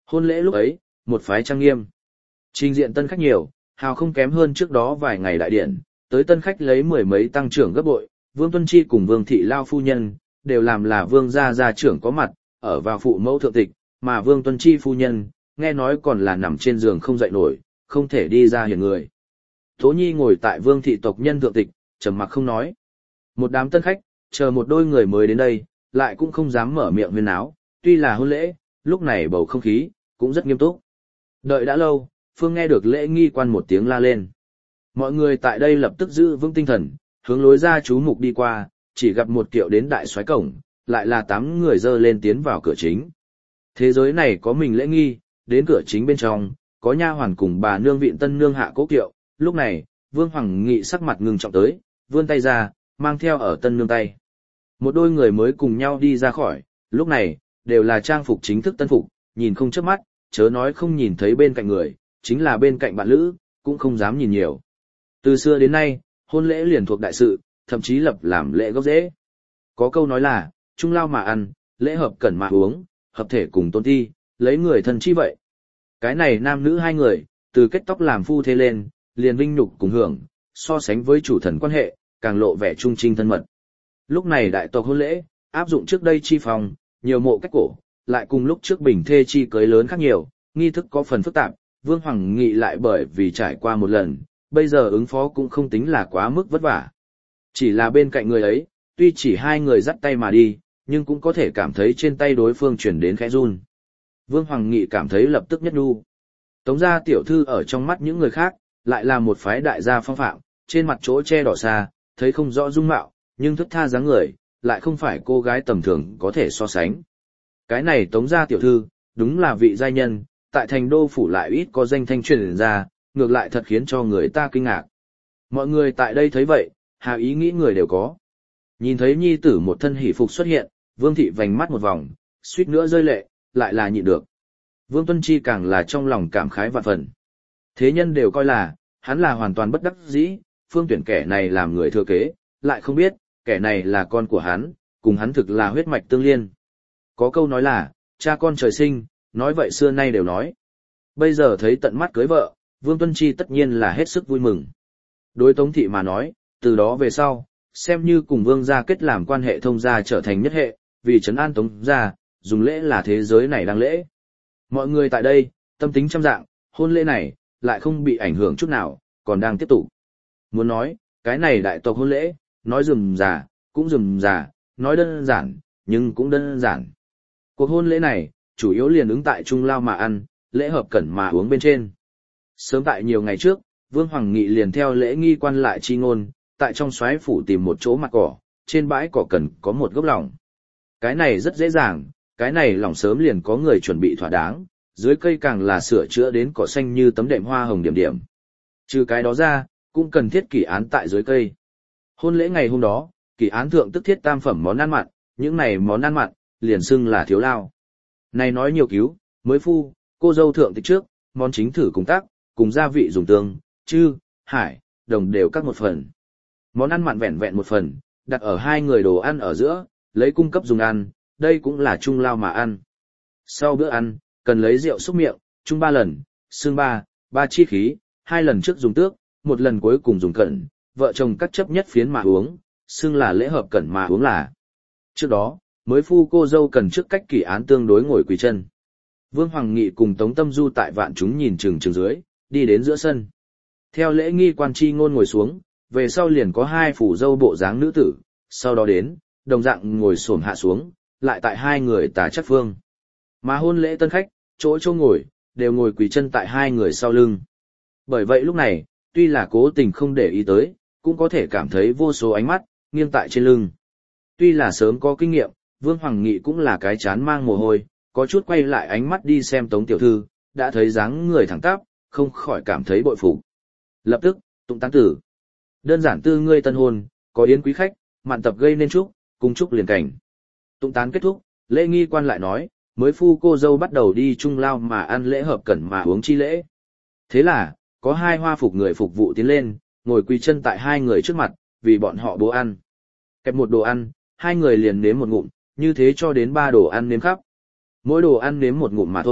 Hôn lễ lúc ấy, một phái trang nghiêm. Trình diện tân khách nhiều, hào không kém hơn trước đó vài ngày đại điện, tới tân khách lấy mười mấy tăng trưởng gấp bội, Vương Tuân Chi cùng Vương Thị Lao phu nhân, đều làm là Vương gia trưởng có mặt, ở vào phụ mẫu thượng tịch, mà Vương Tuân Chi phu nhân, nghe nói còn là nằm trên giường không dậy nổi, không thể đi ra hiển người. Tố Nhi ngồi tại Vương Thị tộc nhân thượng tịch, trầm mặc không nói. Một đám tân khách, chờ một đôi người mới đến đây, lại cũng không dám mở miệng huyên náo, tuy là hôn lễ, lúc này bầu không khí, cũng rất nghiêm túc. Đợi đã lâu, Phương nghe được lễ nghi quan một tiếng la lên. Mọi người tại đây lập tức giữ vững tinh thần, hướng lối ra chú mục đi qua, chỉ gặp một kiệu đến đại soái cổng, lại là 8 người dơ lên tiến vào cửa chính. Thế giới này có mình lễ nghi, đến cửa chính bên trong, có nha hoàn cùng bà nương vịn tân nương hạ cố kiệu, lúc này, Vương Hoàng Nghị sắc mặt ngừng trọng tới, vươn tay ra, mang theo ở tân nương tay. Một đôi người mới cùng nhau đi ra khỏi, lúc này, đều là trang phục chính thức tân phục, nhìn không chớp mắt, chớ nói không nhìn thấy bên cạnh người, chính là bên cạnh bạn lữ, cũng không dám nhìn nhiều. Từ xưa đến nay, hôn lễ liền thuộc đại sự, thậm chí lập làm lễ gốc rễ. Có câu nói là, trung lao mà ăn, lễ hợp cẩn mà uống, hợp thể cùng tôn thi, lấy người thân chi vậy. Cái này nam nữ hai người, từ kết tóc làm phu thê lên, liền vinh nhục cùng hưởng, so sánh với chủ thần quan hệ, càng lộ vẻ trung trinh thân mật. Lúc này đại tộc hôn lễ, áp dụng trước đây chi phòng, nhiều mộ cách cổ, lại cùng lúc trước bình thê chi cưới lớn khác nhiều, nghi thức có phần phức tạp, Vương Hoàng Nghị lại bởi vì trải qua một lần, bây giờ ứng phó cũng không tính là quá mức vất vả. Chỉ là bên cạnh người ấy, tuy chỉ hai người dắt tay mà đi, nhưng cũng có thể cảm thấy trên tay đối phương chuyển đến khẽ run. Vương Hoàng Nghị cảm thấy lập tức nhất nhu. Tống gia tiểu thư ở trong mắt những người khác, lại là một phái đại gia phong phạm, trên mặt chỗ che đỏ xa, thấy không rõ dung mạo, nhưng thức tha dáng người, lại không phải cô gái tầm thường có thể so sánh. Cái này Tống gia tiểu thư, đúng là vị giai nhân, tại thành đô phủ lại ít có danh thanh truyền ra, ngược lại thật khiến cho người ta kinh ngạc. Mọi người tại đây thấy vậy, hà ý nghĩ người đều có. Nhìn thấy nhi tử một thân hỷ phục xuất hiện, Vương Thị vành mắt một vòng, suýt nữa rơi lệ, lại là nhịn được. Vương Tuân Chi càng là trong lòng cảm khái vạn phần. Thế nhân đều coi là, hắn là hoàn toàn bất đắc dĩ, phương tuyển kẻ này làm người thừa kế, lại không biết, kẻ này là con của hắn, cùng hắn thực là huyết mạch tương liên. Có câu nói là, cha con trời sinh, nói vậy xưa nay đều nói. Bây giờ thấy tận mắt cưới vợ, Vương Tuân Chi tất nhiên là hết sức vui mừng. Đối Tống Thị mà nói, từ đó về sau, xem như cùng Vương gia kết làm quan hệ thông gia trở thành nhất hệ, vì trấn an Tống gia, dùng lễ là thế giới này đang lễ. Mọi người tại đây, tâm tính trăm dạng, hôn lễ này, lại không bị ảnh hưởng chút nào, còn đang tiếp tục. Muốn nói, cái này đại tộc hôn lễ, nói rườm rà, cũng rườm rà, nói đơn giản, nhưng cũng đơn giản. Cuộc hôn lễ này, chủ yếu liền ứng tại trung lao mà ăn, lễ hợp cẩn mà uống bên trên. Sớm tại nhiều ngày trước, Vương Hoàng Nghị liền theo lễ nghi quan lại chi ngôn, tại trong soái phủ tìm một chỗ mặt cỏ, trên bãi cỏ cần có một gốc lỏng. Cái này rất dễ dàng, cái này lỏng sớm liền có người chuẩn bị thỏa đáng, dưới cây càng là sửa chữa đến cỏ xanh như tấm đệm hoa hồng điểm điểm. Trừ cái đó ra, cũng cần thiết kỷ án tại dưới cây. Hôn lễ ngày hôm đó, kỷ án thượng tức thiết tam phẩm món ăn mặn, những này món ăn mặn, liền xưng là thiếu lao. Này nói nhiều cứu, mới phu, cô dâu thượng tịch trước, món chính thử cùng tác, cùng gia vị dùng tương, chư, hải, đồng đều các một phần. Món ăn mặn vẹn vẹn một phần, đặt ở hai người đồ ăn ở giữa, lấy cung cấp dùng ăn, đây cũng là trung lao mà ăn. Sau bữa ăn, cần lấy rượu xúc miệng, chung 3 lần, xương 3 chi khí, 2 lần trước dùng tước, 1 lần cuối cùng dùng cẩn, vợ chồng cắt chấp nhất phiến mà uống, xưng là lễ hợp cẩn mà uống là. Trước đó, mới phu cô dâu cần trước cách kỷ án tương đối ngồi quỳ chân. Vương Hoàng Nghị cùng Tống Tâm Du tại vạn chúng nhìn chừng dưới, đi đến giữa sân. Theo lễ nghi quan chi ngôn ngồi xuống, về sau liền có 2 phủ dâu bộ dáng nữ tử, sau đó đến, đồng dạng ngồi xổm hạ xuống, lại tại 2 người tả chắc phương. Mà hôn lễ tân khách, chỗ ngồi, đều ngồi quỳ chân tại 2 người sau lưng. Bởi vậy lúc này, tuy là cố tình không để ý tới, cũng có thể cảm thấy vô số ánh mắt, nghiêng tại trên lưng. Tuy là sớm có kinh nghiệm, Vương Hoàng Nghị cũng là cái chán mang mồ hôi, có chút quay lại ánh mắt đi xem Tống tiểu thư, đã thấy dáng người thẳng tắp, không khỏi cảm thấy bội phục. Lập tức, tụng tán tử. Đơn giản tư ngươi tân hôn, có yến quý khách, mạn tập gây nên chúc, cùng chúc liền cảnh. Tụng tán kết thúc, lễ nghi quan lại nói, mới phu cô dâu bắt đầu đi trung lao mà ăn lễ hợp cẩn mà uống chi lễ. Thế là, có 2 hoa phục người phục vụ tiến lên, ngồi quỳ chân tại 2 người trước mặt, vì bọn họ bố ăn. Kẹp một đồ ăn, 2 người liền nếm một ngụm, như thế cho đến 3 đồ ăn nếm khắp. Mỗi đồ ăn nếm một ngụm mà thôi,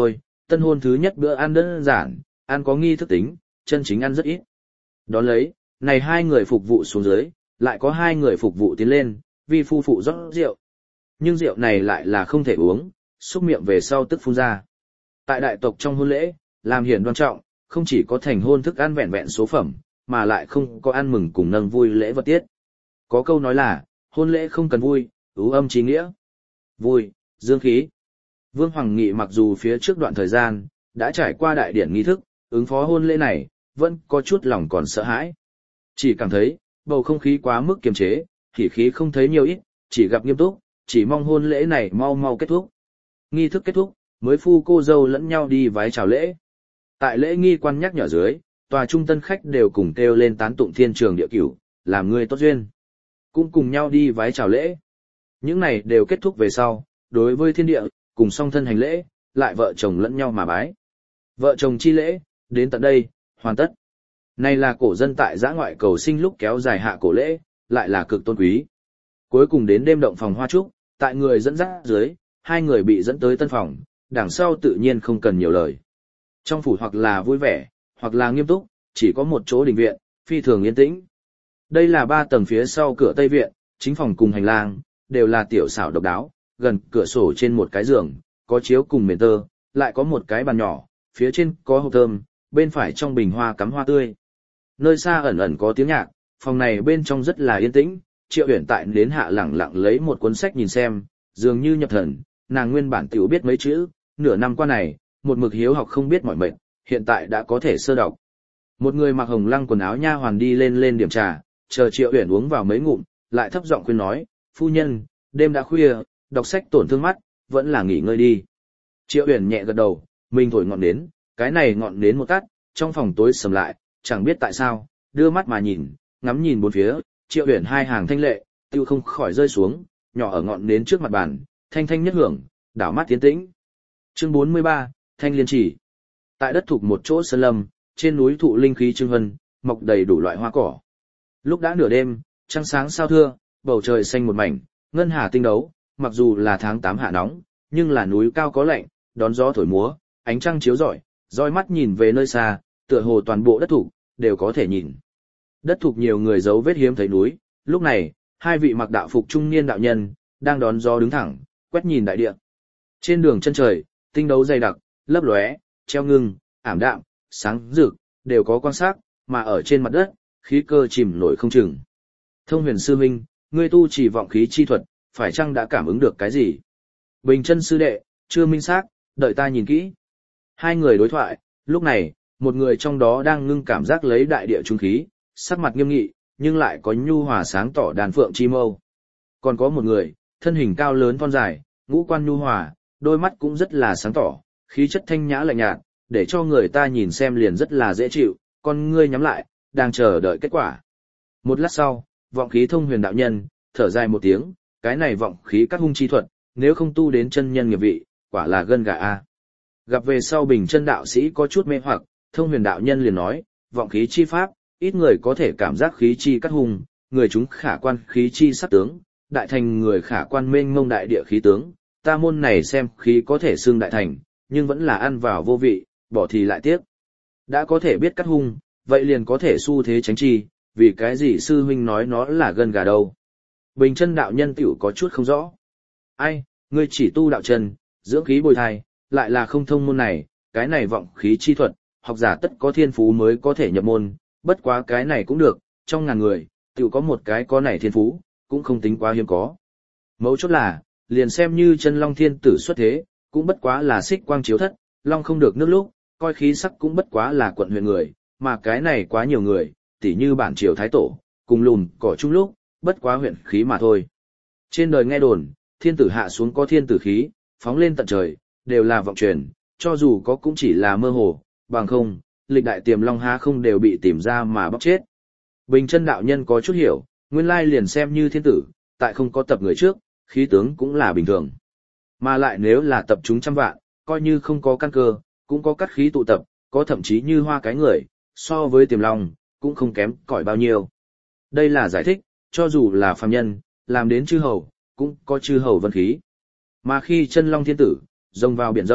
tân hôn thứ nhất bữa ăn đơn giản, ăn có nghi thức tính, chân chính ăn rất ít. Đón lấy, này hai người phục vụ xuống dưới, lại có hai người phục vụ tiến lên, vì phu phụ rót rượu. Nhưng rượu này lại là không thể uống, xúc miệng về sau tức phun ra. Tại đại tộc trong hôn lễ, làm hiển đoan trọng, không chỉ có thành hôn thức ăn vẹn vẹn số phẩm, mà lại không có ăn mừng cùng nâng vui lễ vật tiết. Có câu nói là, hôn lễ không cần vui, ưu âm chí nghĩa. Vui, dương khí. Vương Hoàng Nghị mặc dù phía trước đoạn thời gian, đã trải qua đại điển nghi thức, ứng phó hôn lễ này, vẫn có chút lòng còn sợ hãi. Chỉ cảm thấy, bầu không khí quá mức kiềm chế, hỉ khí không thấy nhiều ít, chỉ gặp nghiêm túc, chỉ mong hôn lễ này mau mau kết thúc. Nghi thức kết thúc, mới phu cô dâu lẫn nhau đi vái chào lễ. Tại lễ nghi quan nhắc nhở dưới, tòa trung tân khách đều cùng kêu lên tán tụng thiên trường địa cửu, làm người tốt duyên. Cũng cùng nhau đi vái chào lễ. Những này đều kết thúc về sau, đối với thiên địa, cùng song thân hành lễ, lại vợ chồng lẫn nhau mà bái. Vợ chồng chi lễ, đến tận đây, hoàn tất. Này là cổ dân tại giã ngoại cầu sinh lúc kéo dài hạ cổ lễ, lại là cực tôn quý. Cuối cùng đến đêm động phòng hoa trúc, tại người dẫn dắt dưới, hai người bị dẫn tới tân phòng, đằng sau tự nhiên không cần nhiều lời. Trong phủ hoặc là vui vẻ, hoặc là nghiêm túc, chỉ có một chỗ đình viện, phi thường yên tĩnh. Đây là 3 tầng phía sau cửa Tây Viện, chính phòng cùng hành lang, đều là tiểu xảo độc đáo, gần cửa sổ trên một cái giường, có chiếu cùng mền tơ, lại có một cái bàn nhỏ, phía trên có hộp thơm, bên phải trong bình hoa cắm hoa tươi. Nơi xa ẩn ẩn có tiếng nhạc, phòng này bên trong rất là yên tĩnh, Triệu Uyển tại đến hạ lẳng lặng lấy một cuốn sách nhìn xem, dường như nhập thần, nàng nguyên bản tiểu biết mấy chữ, nửa năm qua này, một mực hiếu học không biết mỏi mệt, hiện tại đã có thể sơ đọc. Một người mặc hồng lăng quần áo nha hoàn đi lên điểm trà, chờ Triệu Uyển uống vào mấy ngụm, lại thấp giọng khuyên nói, phu nhân, đêm đã khuya, đọc sách tổn thương mắt, vẫn là nghỉ ngơi đi. Triệu Uyển nhẹ gật đầu, mình thổi ngọn nến, cái này ngọn nến một tắt, trong phòng tối sầm lại, chẳng biết tại sao, đưa mắt mà nhìn, ngắm nhìn bốn phía, Triệu Uyển hai hàng thanh lệ, tiêu không khỏi rơi xuống, nhỏ ở ngọn nến trước mặt bàn, thanh thanh nhất hưởng, đảo mắt tiến tĩnh. Chương 43, Thanh Liên Chỉ. Tại đất thuộc một chỗ sơn lâm, trên núi thụ linh khí trưng hân, mọc đầy đủ loại hoa cỏ. Lúc đã nửa đêm, trăng sáng sao thưa, bầu trời xanh một mảnh, ngân hà tinh đấu, mặc dù là tháng 8 hạ nóng, nhưng là núi cao có lạnh, đón gió thổi múa, ánh trăng chiếu rọi, roi mắt nhìn về nơi xa, tựa hồ toàn bộ đất thục đều có thể nhìn. Đất thục nhiều người dấu vết hiếm thấy núi, lúc này, hai vị mặc đạo phục trung niên đạo nhân đang đón gió đứng thẳng, quét nhìn đại địa. Trên đường chân trời, tinh đấu dày đặc, lấp lóe, treo ngưng, ảm đạm, sáng rực, đều có quan sát, mà ở trên mặt đất, khí cơ chìm nổi không chừng. Thông Huyền sư huynh, ngươi tu chỉ vọng khí chi thuật, phải chăng đã cảm ứng được cái gì? Bình Chân sư đệ, chưa minh xác, đợi ta nhìn kỹ. Hai người đối thoại, lúc này, một người trong đó đang ngưng cảm giác lấy đại địa trung khí, sắc mặt nghiêm nghị, nhưng lại có nhu hòa sáng tỏ đàn phượng chi mâu. Còn có một người, thân hình cao lớn thon dài, ngũ quan nhu hòa, đôi mắt cũng rất là sáng tỏ, khí chất thanh nhã lạnh nhạt, để cho người ta nhìn xem liền rất là dễ chịu, con ngươi nhắm lại, đang chờ đợi kết quả. Một lát sau, vọng khí Thông Huyền đạo nhân, thở dài một tiếng, cái này vọng khí các hung chi thuật, nếu không tu đến chân nhân nghiệp vị, quả là gân gà a. Gặp về sau Bình Chân đạo sĩ có chút mê hoặc, Thông Huyền đạo nhân liền nói, vọng khí chi pháp, ít người có thể cảm giác khí chi cắt hung, người chúng khả quan khí chi sắc tướng, đại thành người khả quan mênh mông đại địa khí tướng, ta môn này xem khí có thể xưng đại thành, nhưng vẫn là ăn vào vô vị, bỏ thì lại tiếc. Đã có thể biết cắt hung, vậy liền có thể xu thế tránh chi, vì cái gì sư huynh nói nó là gân gà đâu. Bình Chân đạo nhân tiểu có chút không rõ. Ai, ngươi chỉ tu đạo chân, dưỡng khí bồi thai, lại là không thông môn này, cái này vọng khí chi thuật, học giả tất có thiên phú mới có thể nhập môn, bất quá cái này cũng được, trong ngàn người, tiểu có một cái có này thiên phú, cũng không tính quá hiếm có. Mấu chốt là, liền xem như chân long thiên tử xuất thế, cũng bất quá là xích quang chiếu thất, long không được nước lúc, coi khí sắc cũng bất quá là quận huyện người, mà cái này quá nhiều người, tỉ như bản triều thái tổ, cùng lùn cỏ chung lúc, bất quá huyện khí mà thôi. Trên đời nghe đồn, thiên tử hạ xuống có thiên tử khí, phóng lên tận trời, đều là vọng truyền, cho dù có cũng chỉ là mơ hồ, bằng không, lịch đại tiềm long há không đều bị tìm ra mà bóc chết. Bình Chân đạo nhân có chút hiểu, nguyên lai liền xem như thiên tử, tại không có tập người trước, khí tướng cũng là bình thường. Mà lại nếu là tập chúng trăm vạn, coi như không có căn cơ, cũng có cắt khí tụ tập, có thậm chí như hoa cái người, so với tiềm long, cũng không kém cỏi bao nhiêu. Đây là giải thích, cho dù là phàm nhân, làm đến chư hầu, cũng có chư hầu vân khí. Mà khi chân long thiên tử, rông vào biển rộng,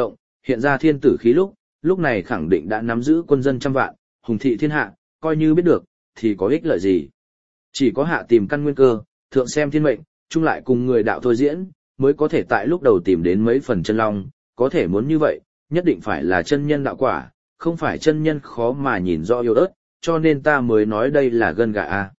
hiện ra thiên tử khí lúc này khẳng định đã nắm giữ quân dân trăm vạn, hùng thị thiên hạ, coi như biết được, thì có ích lợi gì. Chỉ có hạ tìm căn nguyên cơ, thượng xem thiên mệnh, chung lại cùng người đạo thôi diễn, mới có thể tại lúc đầu tìm đến mấy phần chân long, có thể muốn như vậy, nhất định phải là chân nhân đạo quả, không phải chân nhân khó mà nhìn rõ yếu ớt, cho nên ta mới nói đây là gân gà a.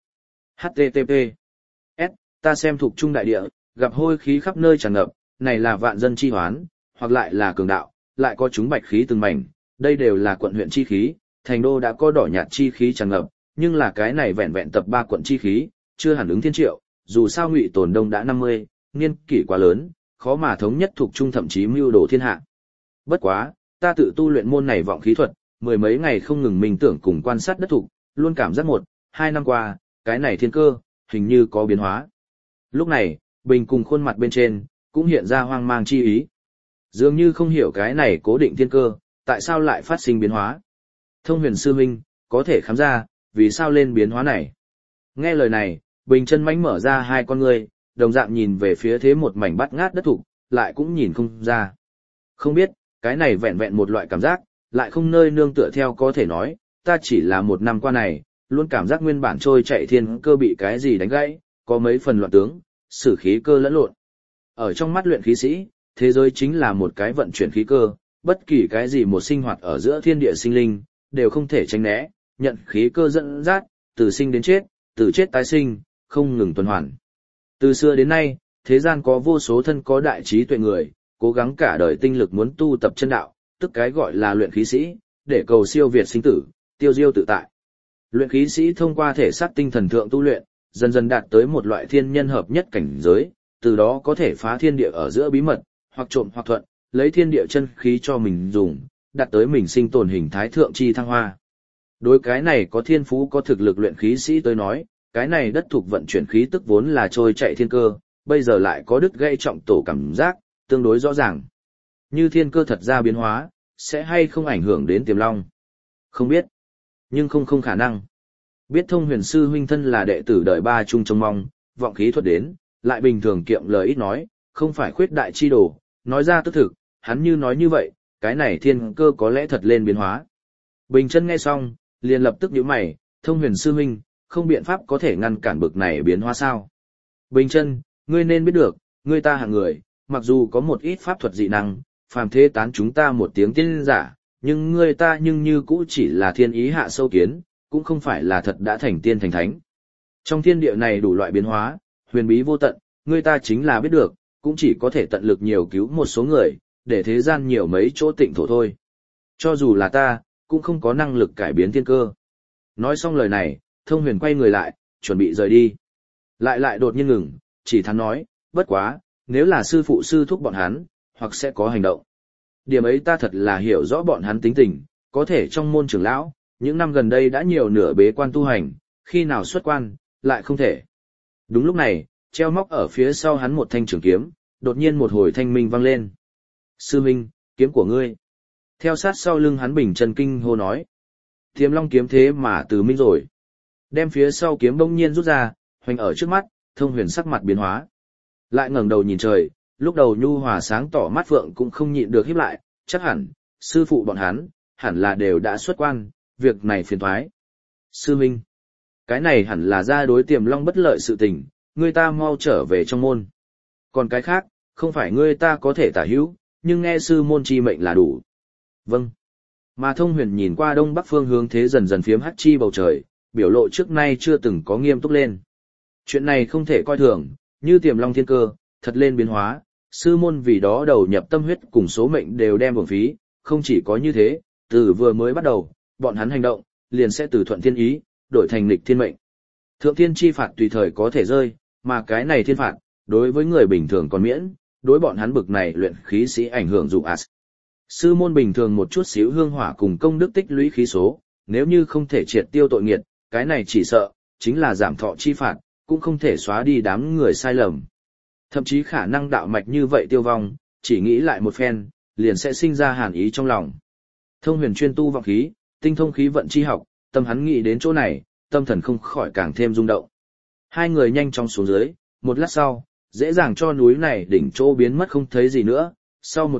HTTP S. Ta xem thuộc trung đại địa, gặp hôi khí khắp nơi tràn ngập, này là vạn dân chi hoán, hoặc lại là cường đạo, lại có chúng bạch khí từng mảnh, đây đều là quận huyện chi khí, thành đô đã có đỏ nhạt chi khí tràn ngập, nhưng là cái này vẹn vẹn tập 3 quận chi khí, chưa hẳn ứng thiên triệu, dù sao Ngụy Tồn Đông đã 50, niên kỷ quá lớn, khó mà thống nhất thuộc trung thậm chí mưu đồ thiên hạ. Bất quá, ta tự tu luyện môn này vọng khí thuật, mười mấy ngày không ngừng mình tưởng cùng quan sát đất thục, luôn cảm giác 1-2 năm qua, cái này thiên cơ, hình như có biến hóa. Lúc này, Bình cùng khuôn mặt bên trên, cũng hiện ra hoang mang chi ý. Dường như không hiểu cái này cố định thiên cơ, tại sao lại phát sinh biến hóa. Thông Huyền sư huynh, có thể khám ra, vì sao lên biến hóa này. Nghe lời này, Bình chân mánh mở ra hai con ngươi, đồng dạng nhìn về phía thế một mảnh bát ngát đất thục, lại cũng nhìn không ra. Không biết, cái này vẹn vẹn một loại cảm giác, lại không nơi nương tựa theo có thể nói, ta chỉ là một năm qua này, luôn cảm giác nguyên bản trôi chạy thiên cơ bị cái gì đánh gãy, có mấy phần loạn tướng, sử khí cơ lẫn lộn. Ở trong mắt luyện khí sĩ, thế giới chính là một cái vận chuyển khí cơ, bất kỳ cái gì một sinh hoạt ở giữa thiên địa sinh linh, đều không thể tránh né, nhận khí cơ dẫn dắt, từ sinh đến chết, từ chết tái sinh, không ngừng tuần hoàn. Từ xưa đến nay, thế gian có vô số thân có đại trí tuệ người, cố gắng cả đời tinh lực muốn tu tập chân đạo, tức cái gọi là luyện khí sĩ, để cầu siêu việt sinh tử, tiêu diêu tự tại. Luyện khí sĩ thông qua thể xác tinh thần thượng tu luyện, dần dần đạt tới một loại thiên nhân hợp nhất cảnh giới, từ đó có thể phá thiên địa ở giữa bí mật, hoặc trộm hoặc thuận, lấy thiên địa chân khí cho mình dùng, đạt tới mình sinh tồn hình thái thượng chi thăng hoa. Đối cái này có thiên phú có thực lực luyện khí sĩ tới nói, cái này đất thuộc vận chuyển khí tức vốn là trôi chạy thiên cơ, bây giờ lại có đứt gây trọng tổ cảm giác, tương đối rõ ràng. Như thiên cơ thật ra biến hóa, sẽ hay không ảnh hưởng đến Tiềm Long? Không biết, nhưng không khả năng. Biết Thông Huyền sư huynh thân là đệ tử đời 3 trung trông mong, vọng khí thuật đến, lại bình thường kiệm lời ít nói, không phải khuyết đại chi đồ, nói ra tức thực, hắn như nói như vậy, cái này thiên cơ có lẽ thật lên biến hóa. Bình chân nghe xong, liền lập tức nhíu mày, Thông Huyền sư huynh, không biện pháp có thể ngăn cản bực này biến hóa sao? Bình chân, ngươi nên biết được, ngươi ta hạng người, mặc dù có một ít pháp thuật dị năng, phàm thế tán chúng ta một tiếng tiên giả, nhưng ngươi ta nhưng như cũ chỉ là thiên ý hạ sâu kiến, cũng không phải là thật đã thành tiên thành thánh. Trong thiên địa này đủ loại biến hóa, huyền bí vô tận, ngươi ta chính là biết được, cũng chỉ có thể tận lực nhiều cứu một số người, để thế gian nhiều mấy chỗ tịnh thổ thôi. Cho dù là ta, cũng không có năng lực cải biến thiên cơ. Nói xong lời này, Thông Huyền quay người lại, chuẩn bị rời đi. Lại đột nhiên ngừng, chỉ thắn nói, bất quá, nếu là sư phụ sư thúc bọn hắn, hoặc sẽ có hành động. Điểm ấy ta thật là hiểu rõ bọn hắn tính tình, có thể trong môn trưởng lão, những năm gần đây đã nhiều nửa bế quan tu hành, khi nào xuất quan, lại không thể. Đúng lúc này, treo móc ở phía sau hắn một thanh trường kiếm, đột nhiên một hồi thanh minh vang lên. Sư minh, kiếm của ngươi. Theo sát sau lưng hắn bình chân kinh hô nói. Tiềm Long kiếm thế mà từ minh rồi. Đem phía sau kiếm bỗng nhiên rút ra, hoành ở trước mắt, Thông Huyền sắc mặt biến hóa. Lại ngẩng đầu nhìn trời, lúc đầu nhu hòa sáng tỏ mắt phượng cũng không nhịn được híp lại, chắc hẳn, sư phụ bọn hắn, hẳn là đều đã xuất quan, việc này phiền toái. Sư minh, cái này hẳn là ra đối Tiềm Long bất lợi sự tình, ngươi ta mau trở về trong môn. Còn cái khác, không phải ngươi ta có thể tả hữu, nhưng nghe sư môn chi mệnh là đủ. Vâng. Mà Thông Huyền nhìn qua đông bắc phương hướng thế dần dần phiếm hắt chi bầu trời, biểu lộ trước nay chưa từng có nghiêm túc lên. Chuyện này không thể coi thường, như Tiềm Long thiên cơ, thật lên biến hóa, sư môn vì đó đầu nhập tâm huyết cùng số mệnh đều đem uổng phí, không chỉ có như thế, từ vừa mới bắt đầu, bọn hắn hành động, liền sẽ từ thuận thiên ý, đổi thành nghịch thiên mệnh. Thượng thiên chi phạt tùy thời có thể rơi, mà cái này thiên phạt, đối với người bình thường còn miễn, đối bọn hắn bực này luyện khí sĩ ảnh hưởng dụng ạt. Sư môn bình thường một chút xíu hương hỏa cùng công đức tích lũy khí số, nếu như không thể triệt tiêu tội nghiệt, cái này chỉ sợ, chính là giảm thọ chi phạt, cũng không thể xóa đi đám người sai lầm. Thậm chí khả năng đạo mạch như vậy tiêu vong, chỉ nghĩ lại một phen, liền sẽ sinh ra hàn ý trong lòng. Thông Huyền chuyên tu vọng khí, tinh thông khí vận chi học, tâm hắn nghĩ đến chỗ này, tâm thần không khỏi càng thêm rung động. Hai người nhanh chóng xuống dưới, một lát sau, dễ dàng cho núi này đỉnh chỗ biến mất không thấy gì nữa, sau một chốc,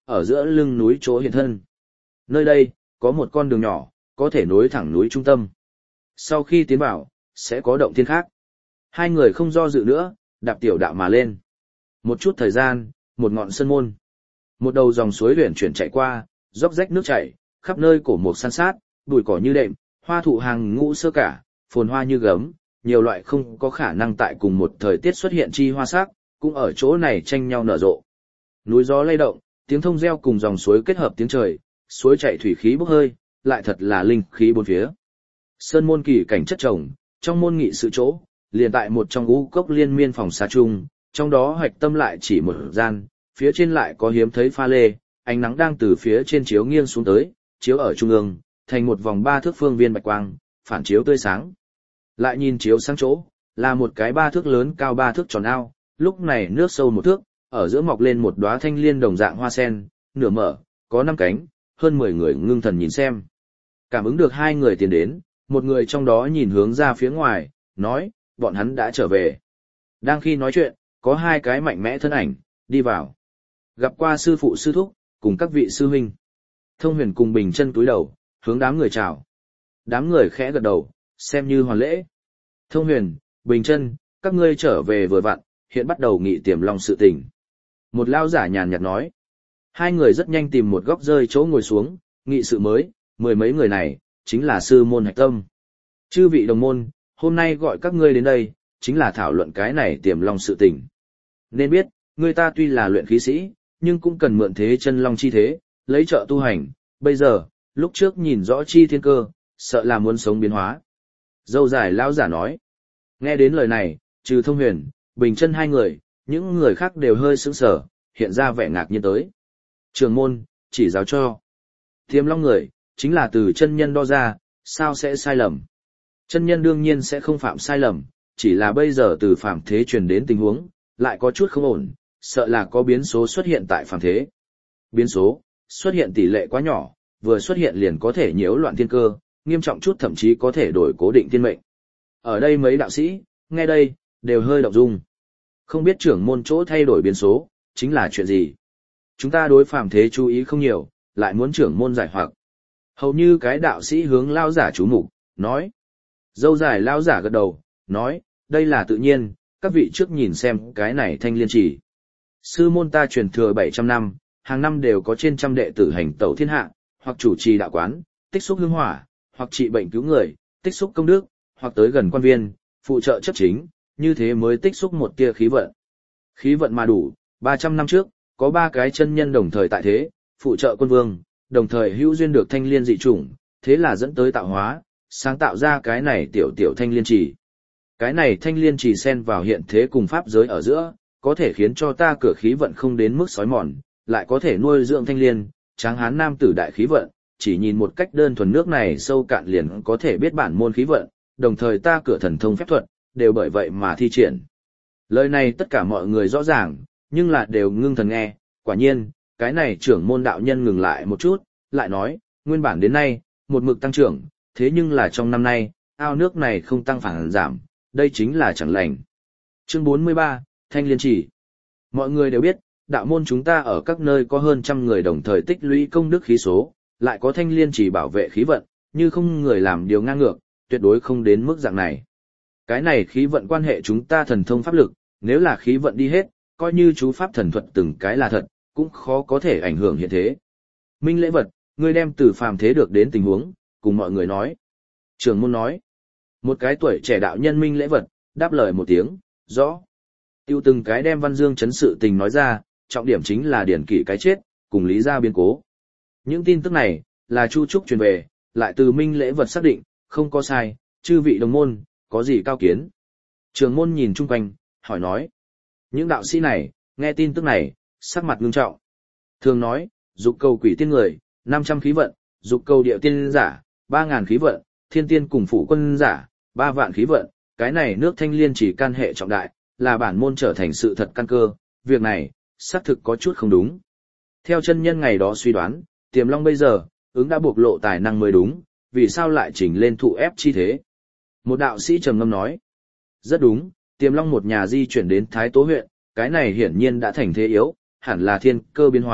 ở giữa lưng núi chỗ hiện thân. Nơi đây, có một con đường nhỏ, có thể nối thẳng núi trung tâm. Sau khi tiến vào, sẽ có động thiên khác. Hai người không do dự nữa, đạp tiểu đạo mà lên. Một chút thời gian, một ngọn sơn môn. Một đầu dòng suối luyện chuyển chạy qua, róc rách nước chảy, khắp nơi cổ mục san sát, bụi cỏ như đệm, hoa thụ hàng ngũ sơ cả, phồn hoa như gấm, nhiều loại không có khả năng tại cùng một thời tiết xuất hiện chi hoa sắc, cũng ở chỗ này tranh nhau nở rộ. Núi gió lay động, tiếng thông reo cùng dòng suối kết hợp tiếng trời, suối chảy thủy khí bốc hơi, lại thật là linh khí bốn phía. Sơn môn kỳ cảnh chất chồng, trong môn nghị sự chỗ, liền tại một trong ngũ cốc liên miên phòng xá chung, trong đó hoạch tâm lại chỉ một gian, phía trên lại có hiếm thấy pha lê, ánh nắng đang từ phía trên chiếu nghiêng xuống tới, chiếu ở trung ương, thành một vòng 3 thước phương viên bạch quang, phản chiếu tươi sáng. Lại nhìn chiếu sang chỗ, là một cái 3 thước lớn cao 3 thước tròn ao, lúc này nước sâu 1 thước, ở giữa mọc lên một đóa thanh liên đồng dạng hoa sen, nửa mở, có 5 cánh, hơn 10 người ngưng thần nhìn xem. Cảm ứng được 2 người tiến đến, một người trong đó nhìn hướng ra phía ngoài, nói, bọn hắn đã trở về. Đang khi nói chuyện, có 2 cái mạnh mẽ thân ảnh, đi vào. Gặp qua sư phụ sư thúc, cùng các vị sư huynh. Thông Huyền cùng Bình Chân cúi đầu, hướng đám người chào. Đám người khẽ gật đầu, xem như hoàn lễ. Thông Huyền, Bình Chân, các ngươi trở về vừa vặn, hiện bắt đầu nghị Tiềm Long sự tình. Một lao giả nhàn nhạt nói. 2 người rất nhanh tìm một góc rơi chỗ ngồi xuống, nghị sự mới, 10 mấy người này, chính là sư môn hạch tâm. Chư vị đồng môn, hôm nay gọi các ngươi đến đây, chính là thảo luận cái này Tiềm Long sự tình. Nên biết, người ta tuy là luyện khí sĩ, nhưng cũng cần mượn thế chân long chi thế, lấy trợ tu hành, bây giờ, lúc trước nhìn rõ chi thiên cơ, sợ là muốn sống biến hóa. Dâu dài lão giả nói. Nghe đến lời này, trừ Thông Huyền, Bình Chân 2 người, những người khác đều hơi sững sờ, hiện ra vẻ ngạc nhiên tới. Trường môn, chỉ giáo cho. Tiềm Long người, chính là từ chân nhân đo ra, sao sẽ sai lầm? Chân nhân đương nhiên sẽ không phạm sai lầm, chỉ là bây giờ từ phàm thế truyền đến tình huống, lại có chút không ổn, sợ là có biến số xuất hiện tại phàm thế. Biến số, xuất hiện tỷ lệ quá nhỏ, vừa xuất hiện liền có thể nhiễu loạn thiên cơ, nghiêm trọng chút thậm chí có thể đổi cố định thiên mệnh. Ở đây mấy đạo sĩ, nghe đây, đều hơi động dung. Không biết trưởng môn chỗ thay đổi biến số, chính là chuyện gì? Chúng ta đối phàm thế chú ý không nhiều, lại muốn trưởng môn giải hoặc. Hầu như cái đạo sĩ hướng lao giả chú mục, nói. Dâu dài lao giả gật đầu, nói, đây là tự nhiên, các vị trước nhìn xem cái này thanh liên chỉ. Sư môn ta truyền thừa 700 năm, hàng năm đều có trên trăm đệ tử hành tẩu thiên hạ, hoặc chủ trì đạo quán, tích xúc hương hỏa, hoặc trị bệnh cứu người, tích xúc công đức, hoặc tới gần quan viên, phụ trợ chấp chính, như thế mới tích xúc một tia khí vận. Khí vận mà đủ, 300 năm trước, có 3 cái chân nhân đồng thời tại thế, phụ trợ quân vương, đồng thời hữu duyên được thanh liên dị chủng, thế là dẫn tới tạo hóa, sáng tạo ra cái này tiểu tiểu thanh liên chỉ. Cái này thanh liên chỉ xen vào hiện thế cùng pháp giới ở giữa, có thể khiến cho ta cửa khí vận không đến mức sói mòn, lại có thể nuôi dưỡng thanh liên, tráng hán nam tử đại khí vận, chỉ nhìn một cách đơn thuần nước này sâu cạn liền có thể biết bản môn khí vận, đồng thời ta cửa thần thông phép thuật, đều bởi vậy mà thi triển. Lời này tất cả mọi người rõ ràng, nhưng là đều ngưng thần nghe, quả nhiên, cái này trưởng môn đạo nhân ngừng lại một chút, lại nói, nguyên bản đến nay, một mực tăng trưởng, thế nhưng là trong năm nay, ao nước này không tăng phản giảm, đây chính là chẳng lành. Chương 43, Thanh Liên Chỉ. Mọi người đều biết, đạo môn chúng ta ở các nơi có hơn trăm người đồng thời tích lũy công đức khí số, lại có Thanh Liên Chỉ bảo vệ khí vận, như không người làm điều ngang ngược, tuyệt đối không đến mức dạng này. Cái này khí vận quan hệ chúng ta thần thông pháp lực, nếu là khí vận đi hết, coi như chú pháp thần thuật từng cái là thật, cũng khó có thể ảnh hưởng hiện thế. Minh lễ vật, ngươi đem từ phàm thế được đến tình huống, cùng mọi người nói. Trưởng môn nói. Một cái tuổi trẻ đạo nhân minh lễ vật, đáp lời một tiếng, rõ. Tiêu từng cái đem Văn Dương chấn sự tình nói ra, trọng điểm chính là điển kỷ cái chết, cùng lý gia biến cố. Những tin tức này, là Chu Trúc truyền về, lại từ minh lễ vật xác định, không có sai, chư vị đồng môn, có gì cao kiến. Trường môn nhìn chung quanh, hỏi nói. Những đạo sĩ này, nghe tin tức này, sắc mặt ngưng trọng. Thường nói, dục cầu quỷ tiên người, 500 khí vận, dục cầu địa tiên giả, 3.000 khí vận, thiên tiên cùng phủ quân giả, 3 vạn khí vận, cái này nước Thanh Liên chỉ can hệ trọng đại, là bản môn trở thành sự thật căn cơ, việc này, xác thực có chút không đúng. Theo chân nhân ngày đó suy đoán, Tiềm Long bây giờ, ứng đã bộc lộ tài năng mới đúng, vì sao lại chỉnh lên thụ ép chi thế? Một đạo sĩ trầm ngâm nói, rất đúng, Tiềm Long một nhà di chuyển đến Thái Tố huyện, cái này hiển nhiên đã thành thế yếu, hẳn là thiên cơ biến hóa,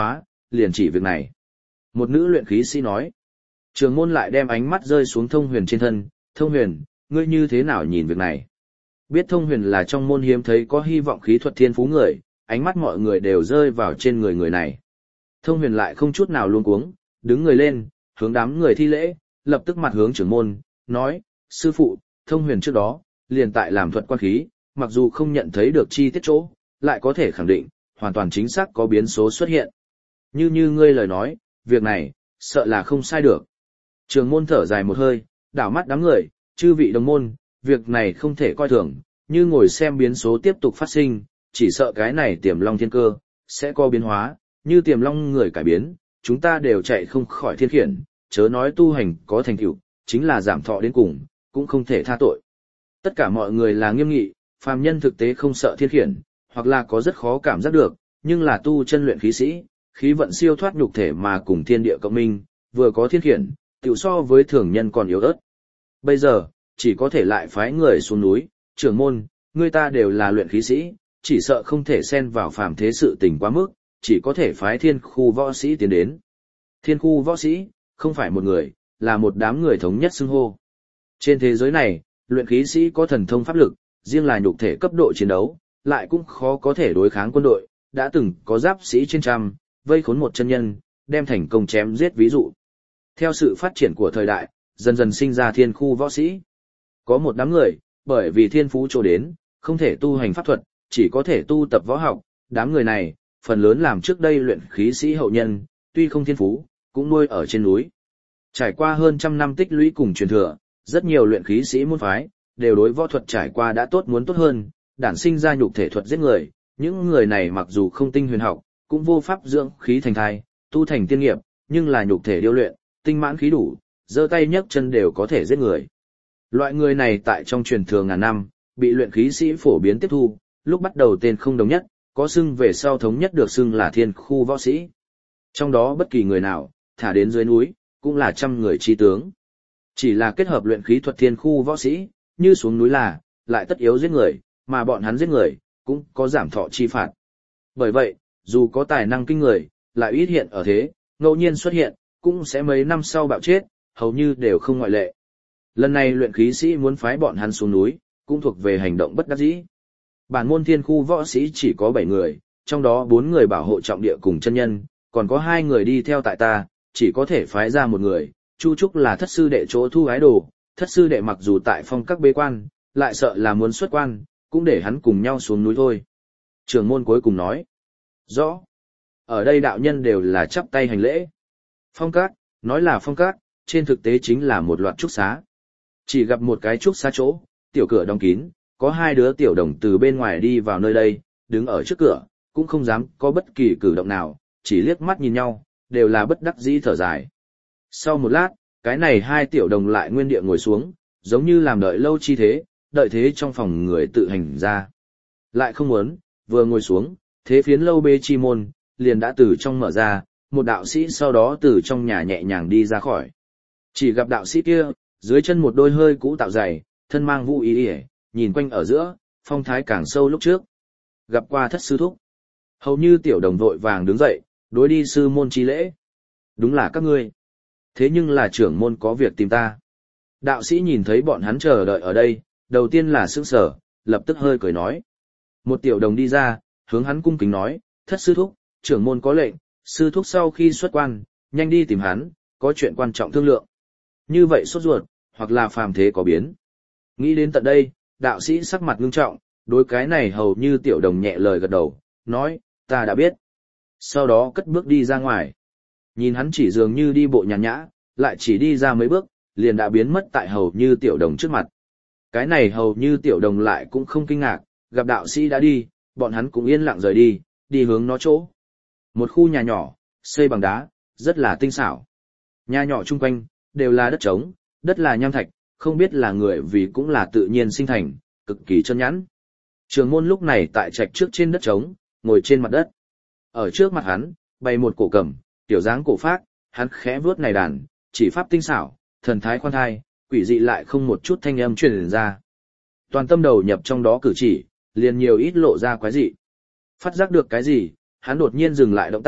liền chỉ việc này. Một nữ luyện khí sĩ nói. Trường môn lại đem ánh mắt rơi xuống Thông Huyền trên thân. Thông Huyền, ngươi như thế nào nhìn việc này? Biết Thông Huyền là trong môn hiếm thấy có hy vọng khí thuật thiên phú người, ánh mắt mọi người đều rơi vào trên người này. Thông Huyền lại không chút nào luống cuống, đứng người lên, hướng đám người thi lễ, lập tức mặt hướng trưởng môn, nói, sư phụ, Thông Huyền trước đó, liền tại làm thuật quan khí, mặc dù không nhận thấy được chi tiết chỗ, lại có thể khẳng định, hoàn toàn chính xác có biến số xuất hiện. Như ngươi lời nói, việc này, sợ là không sai được. Trường môn thở dài một hơi, đảo mắt đám người, chư vị đồng môn, việc này không thể coi thường, như ngồi xem biến số tiếp tục phát sinh, chỉ sợ cái này tiềm long thiên cơ, sẽ có biến hóa, như tiềm long người cải biến, chúng ta đều chạy không khỏi thiên khiển, chớ nói tu hành có thành tựu, chính là giảm thọ đến cùng, cũng không thể tha tội. Tất cả mọi người là nghiêm nghị, phàm nhân thực tế không sợ thiên khiển, hoặc là có rất khó cảm giác được, nhưng là tu chân luyện khí sĩ, khí vận siêu thoát nhục thể mà cùng thiên địa cộng minh, vừa có thiên khiển, tiểu so với thường nhân còn yếu ớt. Bây giờ, chỉ có thể lại phái người xuống núi, trưởng môn, người ta đều là luyện khí sĩ, chỉ sợ không thể xen vào phàm thế sự tình quá mức, chỉ có thể phái thiên khu võ sĩ tiến đến. Thiên khu võ sĩ, không phải một người, là một đám người thống nhất xưng hô. Trên thế giới này, luyện khí sĩ có thần thông pháp lực, riêng là nhục thể cấp độ chiến đấu, lại cũng khó có thể đối kháng quân đội, đã từng có giáp sĩ trên trăm, vây khốn một chân nhân, đem thành công chém giết ví dụ. Theo sự phát triển của thời đại, dần dần sinh ra thiên khu võ sĩ. Có một đám người, bởi vì thiên phú chỗ đến, không thể tu hành pháp thuật, chỉ có thể tu tập võ học, đám người này, phần lớn làm trước đây luyện khí sĩ hậu nhân, tuy không thiên phú, cũng nuôi ở trên núi. Trải qua hơn trăm năm tích lũy cùng truyền thừa, rất nhiều luyện khí sĩ môn phái, đều đối võ thuật trải qua đã tốt muốn tốt hơn, đản sinh ra nhục thể thuật giết người, những người này mặc dù không tinh huyền học, cũng vô pháp dưỡng khí thành thai, tu thành tiên nghiệp, nhưng là nhục thể điêu luyện, tinh mãn khí đủ, giơ tay nhấc chân đều có thể giết người. Loại người này tại trong truyền thừa ngàn năm, bị luyện khí sĩ phổ biến tiếp thu, lúc bắt đầu tên không đồng nhất, có xưng về sau thống nhất được xưng là thiên khu võ sĩ. Trong đó bất kỳ người nào, thả đến dưới núi, cũng là trăm người chi tướng. Chỉ là kết hợp luyện khí thuật thiên khu võ sĩ, như xuống núi là, lại tất yếu giết người, mà bọn hắn giết người, cũng có giảm thọ chi phạt. Bởi vậy, dù có tài năng kinh người, lại ít hiện ở thế, ngẫu nhiên xuất hiện, cũng sẽ mấy năm sau bạo chết, hầu như đều không ngoại lệ. Lần này luyện khí sĩ muốn phái bọn hắn xuống núi, cũng thuộc về hành động bất đắc dĩ. Bản môn thiên khu võ sĩ chỉ có 7 người, trong đó 4 người bảo hộ trọng địa cùng chân nhân, còn có 2 người đi theo tại ta, chỉ có thể phái ra một người. Chu Trúc là thất sư đệ chỗ thu ái đồ, thất sư đệ mặc dù tại phong các bế quan, lại sợ là muốn xuất quan, cũng để hắn cùng nhau xuống núi thôi. Trưởng môn cuối cùng nói. Rõ. Ở đây đạo nhân đều là chắp tay hành lễ. Phong các, nói là phong các, trên thực tế chính là một loạt trúc xá. Chỉ gặp một cái trúc xá chỗ, tiểu cửa đóng kín, có 2 đứa tiểu đồng từ bên ngoài đi vào nơi đây, đứng ở trước cửa, cũng không dám có bất kỳ cử động nào, chỉ liếc mắt nhìn nhau, đều là bất đắc dĩ thở dài. Sau một lát, cái này 2 tiểu đồng lại nguyên địa ngồi xuống, giống như làm đợi lâu chi thế, đợi thế trong phòng người tự hành ra. Lại không muốn, vừa ngồi xuống, thế phiến lâu bê chi môn, liền đã từ trong mở ra, một đạo sĩ sau đó từ trong nhà nhẹ nhàng đi ra khỏi. Chỉ gặp đạo sĩ kia, dưới chân một đôi hơi cũ tạo dày, thân mang vũ y yể, nhìn quanh ở giữa, phong thái càng sâu lúc trước. Gặp qua thất sư thúc. Hầu như tiểu đồng vội vàng đứng dậy, đối đi sư môn chi lễ. Đúng là các ngươi. Thế nhưng là trưởng môn có việc tìm ta. Đạo sĩ nhìn thấy bọn hắn chờ đợi ở đây, đầu tiên là sững sờ, lập tức hơi cười nói. Một tiểu đồng đi ra, hướng hắn cung kính nói, thất sư thúc, trưởng môn có lệnh, sư thúc sau khi xuất quan, nhanh đi tìm hắn, có chuyện quan trọng thương lượng. Như vậy sốt ruột, hoặc là phàm thế có biến. Nghĩ đến tận đây, đạo sĩ sắc mặt ngưng trọng, đối cái này hầu như tiểu đồng nhẹ lời gật đầu, nói, ta đã biết. Sau đó cất bước đi ra ngoài. Nhìn hắn chỉ dường như đi bộ nhàn nhã, lại chỉ đi ra mấy bước, liền đã biến mất tại hầu như tiểu đồng trước mặt. Cái này hầu như tiểu đồng lại cũng không kinh ngạc, gặp đạo sĩ đã đi, bọn hắn cũng yên lặng rời đi, đi hướng nó chỗ. Một khu nhà nhỏ, xây bằng đá, rất là tinh xảo. Nhà nhỏ chung quanh, đều là đất trống, đất là nham thạch, không biết là người vì cũng là tự nhiên sinh thành, cực kỳ chân nhẵn. Trường môn lúc này tại trạch trước trên đất trống, ngồi trên mặt đất. Ở trước mặt hắn, bày một cổ cầm, tiểu dáng cổ phác, hắn khẽ vuốt này đàn, chỉ pháp tinh xảo, thần thái khoan thai, quỷ dị lại không một chút thanh âm truyền ra. Toàn tâm đầu nhập trong đó cử chỉ, liền nhiều ít lộ ra quái dị. Phát giác được cái gì, hắn đột nhiên dừng lại động tác,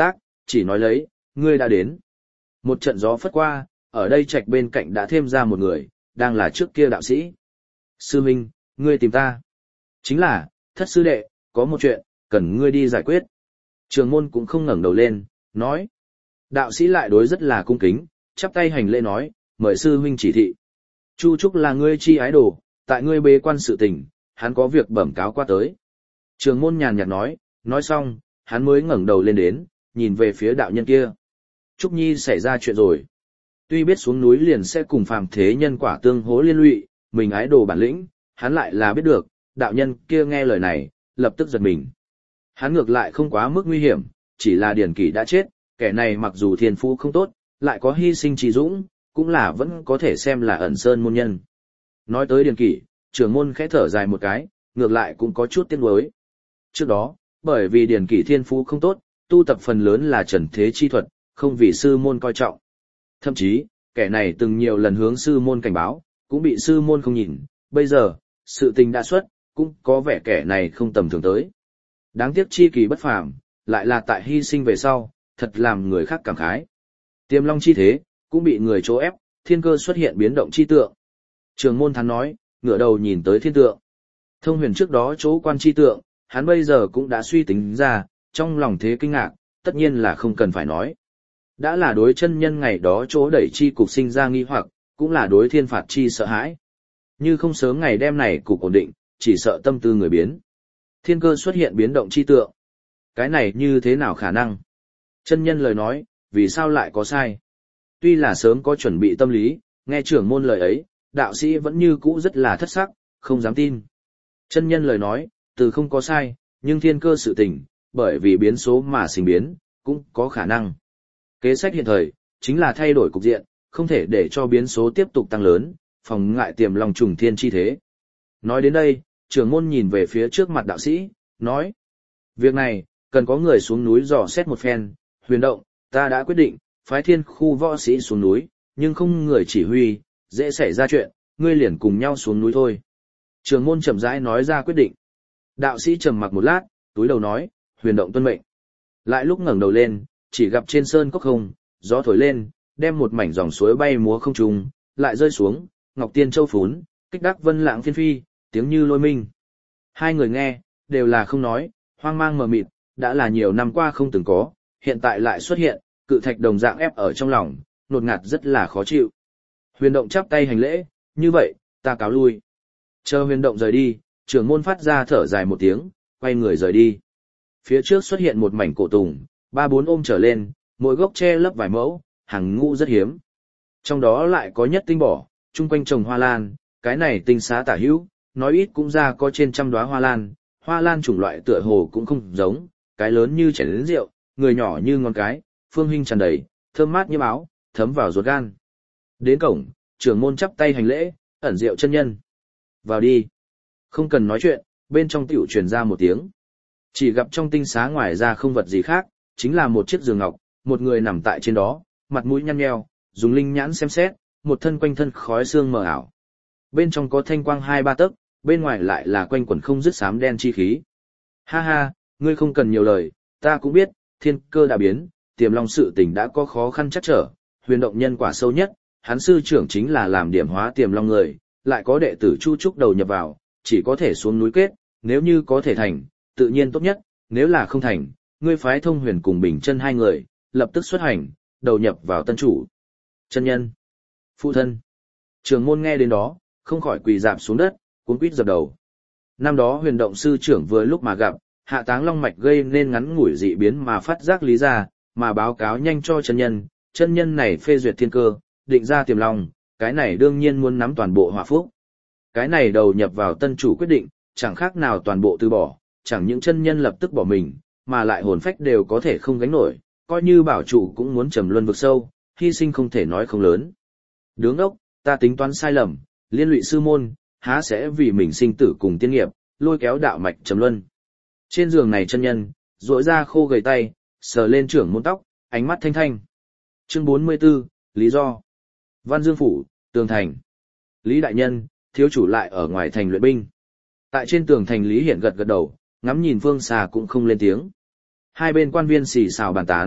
chỉ nói lấy, ngươi đã đến. Một trận gió phất qua, ở đây trạch bên cạnh đã thêm ra một người, đang là trước kia đạo sĩ. Sư huynh, ngươi tìm ta. Chính là, thất sư đệ, có một chuyện, cần ngươi đi giải quyết. Trường môn cũng không ngẩng đầu lên, nói. Đạo sĩ lại đối rất là cung kính, chắp tay hành lễ nói, mời sư huynh chỉ thị. Chu Trúc là ngươi chi ái đồ, tại ngươi bế quan sự tình, hắn có việc bẩm cáo qua tới. Trường môn nhàn nhạt nói xong, hắn mới ngẩng đầu lên đến, nhìn về phía đạo nhân kia. Trúc Nhi xảy ra chuyện rồi. Tuy biết xuống núi liền sẽ cùng phàm thế nhân quả tương hố liên lụy, mình ái đồ bản lĩnh, hắn lại là biết được, đạo nhân kia nghe lời này, lập tức giật mình. Hắn ngược lại không quá mức nguy hiểm, chỉ là Điền Kỷ đã chết, kẻ này mặc dù thiên phú không tốt, lại có hy sinh trí dũng, cũng là vẫn có thể xem là ẩn sơn môn nhân. Nói tới Điền Kỷ, trưởng môn khẽ thở dài một cái, ngược lại cũng có chút tiếc nuối. Trước đó, bởi vì Điền Kỷ thiên phú không tốt, tu tập phần lớn là trần thế chi thuật, không vì sư môn coi trọng. Thậm chí, kẻ này từng nhiều lần hướng sư môn cảnh báo, cũng bị sư môn không nhìn, bây giờ, sự tình đã xuất, cũng có vẻ kẻ này không tầm thường tới. Đáng tiếc chi kỳ bất phàm, lại là tại hy sinh về sau, thật làm người khác cảm khái. Tiềm long chi thế, cũng bị người chỗ ép, thiên cơ xuất hiện biến động chi tượng. Trường môn thắn nói, ngửa đầu nhìn tới thiên tượng. Thông huyền trước đó chỗ quan chi tượng, hắn bây giờ cũng đã suy tính ra, trong lòng thế kinh ngạc, tất nhiên là không cần phải nói. Đã là đối chân nhân ngày đó chỗ đẩy chi cục sinh ra nghi hoặc, cũng là đối thiên phạt chi sợ hãi. Như không sớm ngày đêm này cục ổn định, chỉ sợ tâm tư người biến. Thiên cơ xuất hiện biến động chi tượng. Cái này như thế nào khả năng? Chân nhân lời nói, vì sao lại có sai? Tuy là sớm có chuẩn bị tâm lý, nghe trưởng môn lời ấy, đạo sĩ vẫn như cũ rất là thất sắc, không dám tin. Chân nhân lời nói, từ không có sai, nhưng thiên cơ sự tình, bởi vì biến số mà sinh biến, cũng có khả năng. Kế sách hiện thời, chính là thay đổi cục diện, không thể để cho biến số tiếp tục tăng lớn, phòng ngại tiềm lòng trùng thiên chi thế. Nói đến đây, trưởng môn nhìn về phía trước mặt đạo sĩ, nói. Việc này, cần có người xuống núi dò xét một phen, huyền động, ta đã quyết định, phái thiên khu võ sĩ xuống núi, nhưng không người chỉ huy, dễ xảy ra chuyện, ngươi liền cùng nhau xuống núi thôi. Trưởng môn chậm rãi nói ra quyết định. Đạo sĩ trầm mặc một lát, túi đầu nói, huyền động tuân mệnh. Lại lúc ngẩng đầu lên, chỉ gặp trên sơn cốc không, gió thổi lên, đem một mảnh dòng suối bay múa không trung, lại rơi xuống, ngọc tiên châu phún, kích đắc vân lãng phiên phi, tiếng như lôi minh. Hai người nghe, đều là không nói, hoang mang mờ mịt, đã là nhiều năm qua không từng có, hiện tại lại xuất hiện, cự thạch đồng dạng ép ở trong lòng, nột ngạt rất là khó chịu. Huyền động chắp tay hành lễ, như vậy, ta cáo lui. Chờ huyền động rời đi, trưởng môn phát ra thở dài một tiếng, quay người rời đi. Phía trước xuất hiện một mảnh cổ tùng, 3-4 ôm trở lên, mỗi gốc che lấp vài mẫu, hàng ngũ rất hiếm. Trong đó lại có nhất tinh bỏ, chung quanh trồng hoa lan, cái này tinh xá tả hữu, nói ít cũng ra có trên 100 đóa hoa lan chủng loại tựa hồ cũng không giống, cái lớn như chén lớn rượu, người nhỏ như ngón cái, phương hình tràn đầy, thơm mát như áo, thấm vào ruột gan. Đến cổng, trưởng môn chắp tay hành lễ, ẩn rượu chân nhân. Vào đi. Không cần nói chuyện, bên trong tiểu truyền ra một tiếng. Chỉ gặp trong tinh xá ngoài ra không vật gì khác, chính là một chiếc giường ngọc, một người nằm tại trên đó, mặt mũi nhăn nheo, dùng linh nhãn xem xét, một thân quanh thân khói xương mờ ảo. Bên trong có thanh quang 2-3 tấc, bên ngoài lại là quanh quẩn không dứt xám đen chi khí. Ha ha, ngươi không cần nhiều lời, ta cũng biết, thiên cơ đã biến, tiềm long sự tình đã có khó khăn chắc trở, huyền động nhân quả sâu nhất, hắn sư trưởng chính là làm điểm hóa tiềm long người, lại có đệ tử Chu Trúc đầu nhập vào, chỉ có thể xuống núi kết, nếu như có thể thành, tự nhiên tốt nhất, nếu là không thành, ngươi phái Thông Huyền cùng Bình Chân hai người, lập tức xuất hành, đầu nhập vào tân chủ. Chân nhân, phụ thân. Trường môn nghe đến đó, không khỏi quỳ rạp xuống đất, cuống quýt dập đầu. Năm đó huyền động sư trưởng vừa lúc mà gặp, hạ táng long mạch gây nên ngắn ngủi dị biến mà phát giác lý ra, mà báo cáo nhanh cho chân nhân này phê duyệt thiên cơ, định ra tiềm long, cái này đương nhiên muốn nắm toàn bộ hỏa phúc. Cái này đầu nhập vào tân chủ quyết định, chẳng khác nào toàn bộ từ bỏ, chẳng những chân nhân lập tức bỏ mình, mà lại hồn phách đều có thể không gánh nổi, coi như bảo chủ cũng muốn trầm luân vực sâu, hy sinh không thể nói không lớn. Đứng ốc, ta tính toán sai lầm, liên lụy sư môn, há sẽ vì mình sinh tử cùng tiên nghiệp, lôi kéo đạo mạch trầm luân. Trên giường này chân nhân, duỗi ra khô gầy tay, sờ lên trưởng môn tóc, ánh mắt thanh thanh. Chương 44, lý do. Văn Dương phủ, tường thành. Lý đại nhân, thiếu chủ lại ở ngoài thành luyện binh. Tại trên tường thành Lý Hiển gật gật đầu, ngắm nhìn phương xa cũng không lên tiếng. Hai bên quan viên xì xào bàn tán,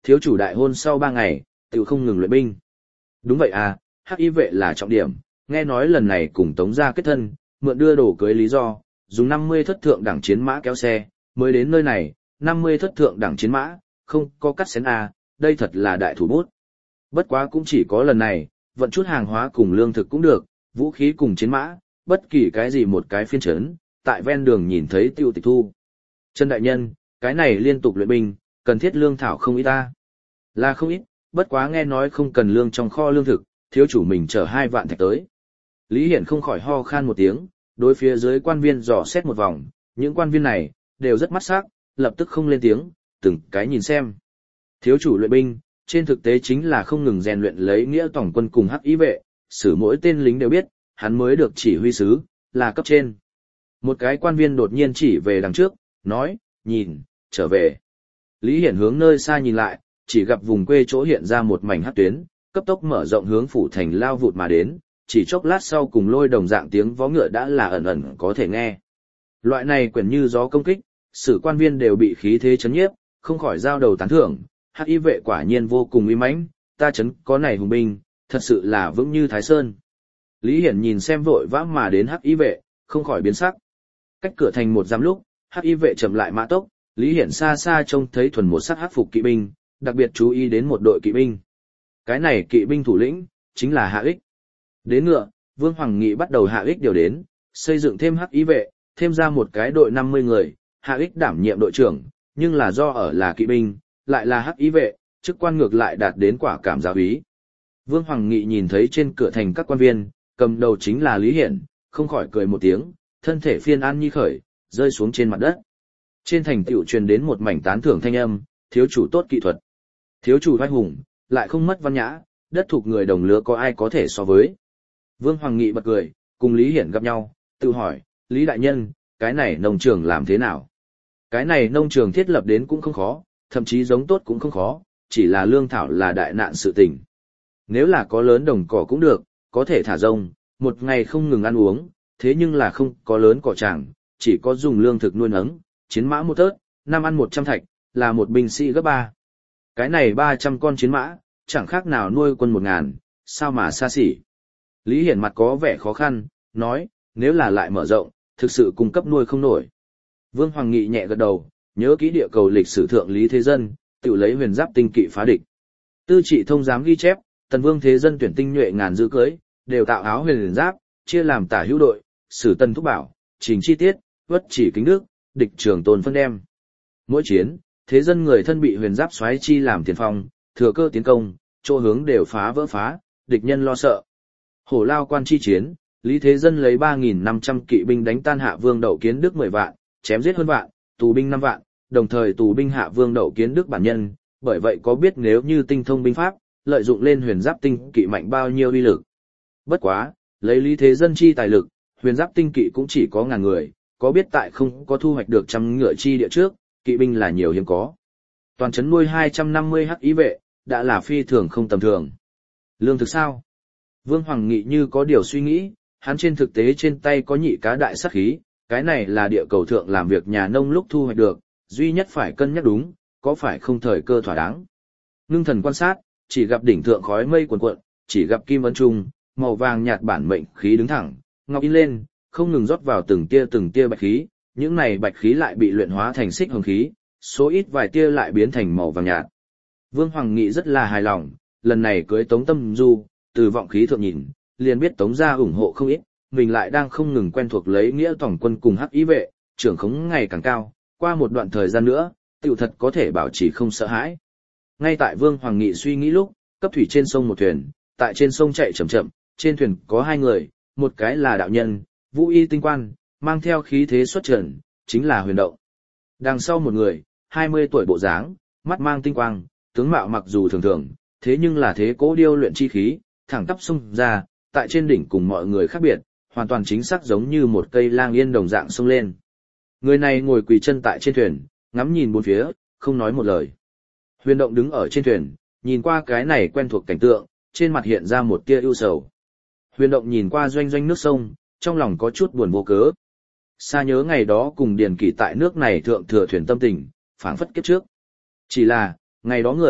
thiếu chủ đại hôn sau 3 ngày, tiểu không ngừng luyện binh. Đúng vậy à, hắc y vệ là trọng điểm, nghe nói lần này cùng Tống gia kết thân, mượn đưa đồ cưới lý do, dùng 50 thất thượng đẳng chiến mã kéo xe, mới đến nơi này, 50 thất thượng đẳng chiến mã, không có cắt xén à, đây thật là đại thủ bút. Bất quá cũng chỉ có lần này, vận chút hàng hóa cùng lương thực cũng được, vũ khí cùng chiến mã, bất kỳ cái gì một cái phiên trấn, tại ven đường nhìn thấy tiêu tịch thu. Trần đại nhân, cái này liên tục luyện binh, cần thiết lương thảo không ít ta. Là không ít, bất quá nghe nói không cần lương trong kho lương thực, thiếu chủ mình chở 2 vạn thạch tới. Lý Hiển không khỏi ho khan một tiếng, đối phía dưới quan viên dò xét một vòng, những quan viên này, đều rất mắt sắc, lập tức không lên tiếng, từng cái nhìn xem. Thiếu chủ luyện binh, trên thực tế chính là không ngừng rèn luyện lấy nghĩa tổng quân cùng hắc ý vệ, xử mỗi tên lính đều biết, hắn mới được chỉ huy sứ, là cấp trên. Một cái quan viên đột nhiên chỉ về đằng trước, nói, nhìn, trở về. Lý Hiển hướng nơi xa nhìn lại, chỉ gặp vùng quê chỗ hiện ra một mảnh hắc tuyến, cấp tốc mở rộng hướng phủ thành lao vụt mà đến, chỉ chốc lát sau cùng lôi đồng dạng tiếng vó ngựa đã là ẩn ẩn có thể nghe. Loại này quyển như gió công kích, sử quan viên đều bị khí thế chấn nhiếp, không khỏi giao đầu tán thưởng, hắc y vệ quả nhiên vô cùng uy mãnh, ta chấn có này hùng binh, thật sự là vững như Thái Sơn. Lý Hiển nhìn xem vội vã mà đến hắc y vệ, không khỏi biến sắc. Cách cửa thành 1 dặm lúc, hắc y vệ chậm lại mã tốc, Lý Hiển xa xa trông thấy thuần một sắc hắc phục kỵ binh, đặc biệt chú ý đến một đội kỵ binh. Cái này kỵ binh thủ lĩnh, chính là Hạ Ích. Đến ngựa, Vương Hoàng Nghị bắt đầu Hạ Ích điều đến, xây dựng thêm hắc y vệ, thêm ra một cái đội 50 người, Hạ Ích đảm nhiệm đội trưởng, nhưng là do ở là kỵ binh, lại là hắc y vệ, chức quan ngược lại đạt đến quả cảm giáo úy. Vương Hoàng Nghị nhìn thấy trên cửa thành các quan viên, cầm đầu chính là Lý Hiển, không khỏi cười một tiếng, thân thể phiên an nhi khởi, rơi xuống trên mặt đất. Trên thành tựu truyền đến một mảnh tán thưởng thanh âm, thiếu chủ tốt kỹ thuật. Thiếu chủ vai hùng, lại không mất văn nhã, đất thuộc người đồng lứa có ai có thể so với. Vương Hoàng Nghị bật cười, cùng Lý Hiển gặp nhau, tự hỏi, Lý Đại Nhân, cái này nông trường làm thế nào? Cái này nông trường thiết lập đến cũng không khó, thậm chí giống tốt cũng không khó, chỉ là lương thảo là đại nạn sự tình. Nếu là có lớn đồng cỏ cũng được, có thể thả rông, một ngày không ngừng ăn uống, thế nhưng là không có lớn cỏ tràng, chỉ có dùng lương thực nuôi nấng, chiến mã một tớt, năm ăn 100 thạch, là một binh sĩ gấp 3. Cái này 300 con chiến mã, chẳng khác nào nuôi quân 1000, sao mà xa xỉ. Lý Hiển mặt có vẻ khó khăn, nói, nếu là lại mở rộng, thực sự cung cấp nuôi không nổi. Vương Hoàng Nghị nhẹ gật đầu, nhớ kỹ địa cầu lịch sử thượng Lý Thế Dân, tự lấy huyền giáp tinh kỵ phá địch. Tư trị thông giám ghi chép, Tần Vương Thế Dân tuyển tinh nhuệ ngàn dư cưới, đều tạo áo huyền giáp, chia làm tả hữu đội, sử Tần thúc bảo, trình chi tiết, vất chỉ kính đức, địch trường tồn phân đem. Mỗi chiến, Thế Dân người thân bị huyền giáp xoáy chi làm tiền phong, thừa cơ tiến công, chỗ hướng đều phá vỡ phá, địch nhân lo sợ. Hổ Lao quan chi chiến, Lý Thế Dân lấy 3.500 kỵ binh đánh tan Hạ Vương Đậu Kiến Đức 10 vạn, chém giết hơn vạn, tù binh 5 vạn, đồng thời tù binh Hạ Vương Đậu Kiến Đức bản nhân, bởi vậy có biết nếu như tinh thông binh pháp, lợi dụng lên huyền giáp tinh kỵ mạnh bao nhiêu uy lực. Bất quá, lấy Lý Thế Dân chi tài lực, huyền giáp tinh kỵ cũng chỉ có 1000 người, có biết tại không có thu hoạch được trăm ngựa chi địa trước, kỵ binh là nhiều hiếm có. Toàn trấn nuôi 250 hắc ý vệ, đã là phi thường không tầm thường. Lương thực sao? Vương Hoàng Nghị như có điều suy nghĩ, hắn trên thực tế trên tay có nhị cá đại sát khí, cái này là địa cầu thượng làm việc nhà nông lúc thu hoạch được, duy nhất phải cân nhắc đúng, có phải không thời cơ thỏa đáng. Ngưng thần quan sát, chỉ gặp đỉnh thượng khói mây cuồn cuộn, chỉ gặp kim ấn trung, màu vàng nhạt bản mệnh khí đứng thẳng, ngọc in lên, không ngừng rót vào từng tia bạch khí, những này bạch khí lại bị luyện hóa thành xích hồng khí, số ít vài tia lại biến thành màu vàng nhạt. Vương Hoàng Nghị rất là hài lòng, lần này cưới Tống Tâm Du, từ vọng khí thượng nhìn, liền biết Tống gia ủng hộ không ít, mình lại đang không ngừng quen thuộc lấy nghĩa tổng quân cùng hắc ý vệ, trưởng khống ngày càng cao, qua một đoạn thời gian nữa, tiểu thật có thể bảo trì không sợ hãi. Ngay tại Vương Hoàng Nghị suy nghĩ lúc, cấp thủy trên sông một thuyền, tại trên sông chạy chậm chậm, trên thuyền có 2 người, một cái là đạo nhân, vũ y tinh quan, mang theo khí thế xuất trần, chính là Huyền Động. Đằng sau một người, 20 tuổi bộ dáng, mắt mang tinh quang, tướng mạo mặc dù thường thường, thế nhưng là thế cố điêu luyện chi khí, thẳng tắp xông ra, tại trên đỉnh cùng mọi người khác biệt, hoàn toàn chính xác giống như một cây lang yên đồng dạng xông lên. Người này ngồi quỳ chân tại trên thuyền, ngắm nhìn bốn phía, không nói một lời. Huyền Động đứng ở trên thuyền, nhìn qua cái này quen thuộc cảnh tượng, trên mặt hiện ra một tia ưu sầu. Huyền Động nhìn qua doanh doanh nước sông, trong lòng có chút buồn vô cớ. Xa nhớ ngày đó cùng Điền Kỷ tại nước này thượng thừa thuyền tâm tình, phảng phất kiếp trước. Chỉ là, ngày đó người,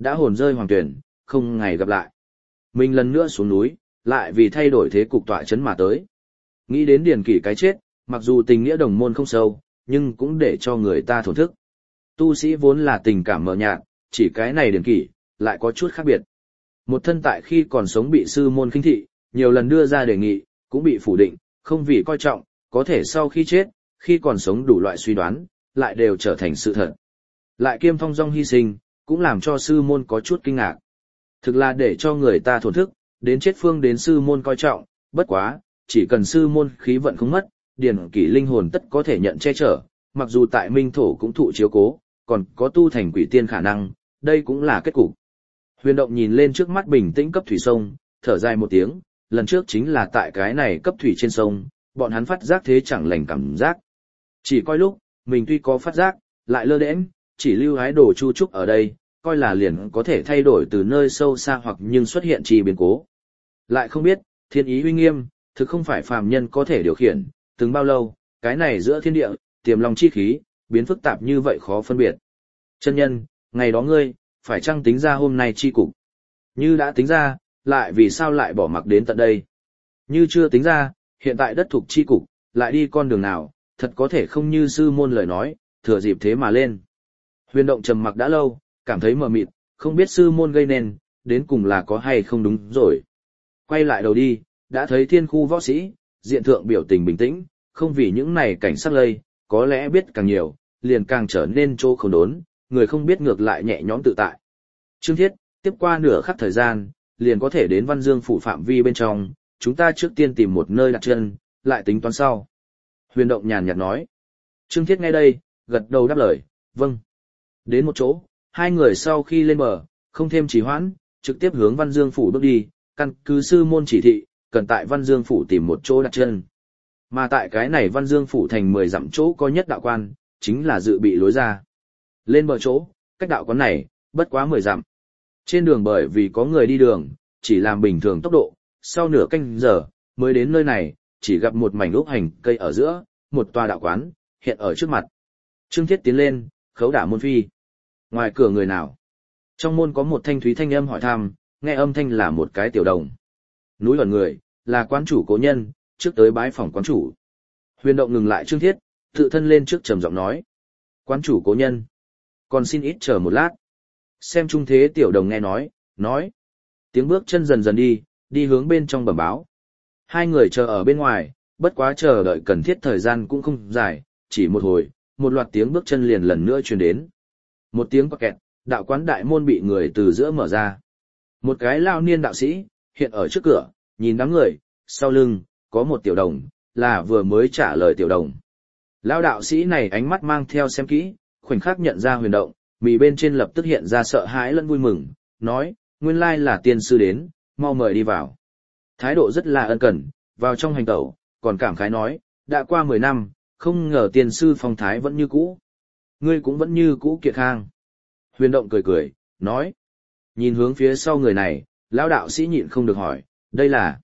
đã hồn rơi hoàng tuyển, không ngày gặp lại. Mình lần nữa xuống núi, lại vì thay đổi thế cục tọa chấn mà tới. Nghĩ đến Điền Kỷ cái chết, mặc dù tình nghĩa đồng môn không sâu, nhưng cũng để cho người ta thổn thức. Tu sĩ vốn là tình cảm mờ nhạt, chỉ cái này Điền Kỷ, lại có chút khác biệt. Một thân tại khi còn sống bị sư môn khinh thị, nhiều lần đưa ra đề nghị, cũng bị phủ định, không vì coi trọng, có thể sau khi chết, khi còn sống đủ loại suy đoán, lại đều trở thành sự thật. Lại kiêm thong dong hy sinh, cũng làm cho sư môn có chút kinh ngạc. Thực là để cho người ta thổn thức, đến chết phương đến sư môn coi trọng, bất quá, chỉ cần sư môn khí vận không mất, Điền Kỷ linh hồn tất có thể nhận che chở, mặc dù tại minh thổ cũng thụ chiếu cố, còn có tu thành quỷ tiên khả năng, đây cũng là kết cục. Huyền Động nhìn lên trước mắt bình tĩnh cấp thủy sông, thở dài một tiếng, lần trước chính là tại cái này cấp thủy trên sông, bọn hắn phát giác thế chẳng lành cảm giác. Chỉ coi lúc, mình tuy có phát giác, lại lơ đễnh, chỉ lưu hái đồ chu trúc ở đây, coi là liền có thể thay đổi từ nơi sâu xa hoặc nhưng xuất hiện trì biến cố. Lại không biết, thiên ý uy nghiêm, thực không phải phàm nhân có thể điều khiển, từng bao lâu, cái này giữa thiên địa, tiềm long chi khí, biến phức tạp như vậy khó phân biệt. Chân nhân, ngày đó ngươi, phải chăng tính ra hôm nay chi cục? Như đã tính ra, lại vì sao lại bỏ mặc đến tận đây? Như chưa tính ra, hiện tại đất thuộc chi cục, lại đi con đường nào, thật có thể không như sư môn lời nói, thừa dịp thế mà lên. Huyền Động trầm mặc đã lâu, cảm thấy mờ mịt, không biết sư môn gây nên, đến cùng là có hay không đúng rồi. Quay lại đầu đi, đã thấy thiên khu võ sĩ, diện thượng biểu tình bình tĩnh, không vì những này cảnh sắc lây, có lẽ biết càng nhiều, liền càng trở nên trô khốn đốn, người không biết ngược lại nhẹ nhõm tự tại. Trương Thiết, tiếp qua nửa khắc thời gian, liền có thể đến Văn Dương phủ phạm vi bên trong, chúng ta trước tiên tìm một nơi đặt chân, lại tính toán sau. Huyền Động nhàn nhạt nói. Trương Thiết nghe đây, gật đầu đáp lời, vâng. Đến một chỗ, hai người sau khi lên bờ, không thêm trì hoãn, trực tiếp hướng Văn Dương phủ bước đi, căn cứ sư môn chỉ thị, cần tại Văn Dương phủ tìm một chỗ đặt chân. Mà tại cái này Văn Dương phủ thành 10 dặm chỗ có nhất đạo quan, chính là dự bị lối ra. Lên bờ chỗ, cách đạo quán này, bất quá 10 dặm. Trên đường bởi vì có người đi đường, chỉ làm bình thường tốc độ, sau nửa canh giờ, mới đến nơi này, chỉ gặp một mảnh ốc hành cây ở giữa, một tòa đạo quán, hiện ở trước mặt. Trương Thiết tiến lên, khấu đả môn phi. Ngoài cửa người nào? Trong môn có một thanh thúy thanh âm hỏi thăm, nghe âm thanh là một cái tiểu đồng. Núi ẩn người, là quán chủ cố nhân, trước tới bái phòng quán chủ. Huyền Động ngừng lại Trương Thiết, tự thân lên trước trầm giọng nói. Quán chủ cố nhân. Còn xin ít chờ một lát. Xem trung thế tiểu đồng nghe nói. Tiếng bước chân dần dần đi hướng bên trong bẩm báo. Hai người chờ ở bên ngoài, bất quá chờ đợi cần thiết thời gian cũng không dài, chỉ một hồi, một loạt tiếng bước chân liền lần nữa truyền đến. Một tiếng quạt kẹt, đạo quán đại môn bị người từ giữa mở ra. Một cái lao niên đạo sĩ, hiện ở trước cửa, nhìn đám người, sau lưng, có một tiểu đồng, là vừa mới trả lời tiểu đồng. Lao đạo sĩ này ánh mắt mang theo xem kỹ, khoảnh khắc nhận ra Huyền Động, mì bên trên lập tức hiện ra sợ hãi lẫn vui mừng, nói, nguyên lai là tiên sư đến, mau mời đi vào. Thái độ rất là ân cần, vào trong hành tẩu, còn cảm khái nói, đã qua 10 năm, không ngờ tiên sư phong thái vẫn như cũ. Ngươi cũng vẫn như cũ kiệt khang. Huyền Động cười, nói. Nhìn hướng phía sau người này, lão đạo sĩ nhịn không được hỏi, đây là...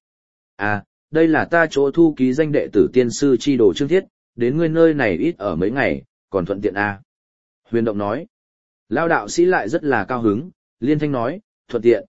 đây là ta chỗ thu ký danh đệ tử tiên sư chi đồ Trương Thiết, đến ngươi nơi này ít ở mấy ngày, còn thuận tiện Huyền Động nói. Lão đạo sĩ lại rất là cao hứng, liên thanh nói, thuận tiện.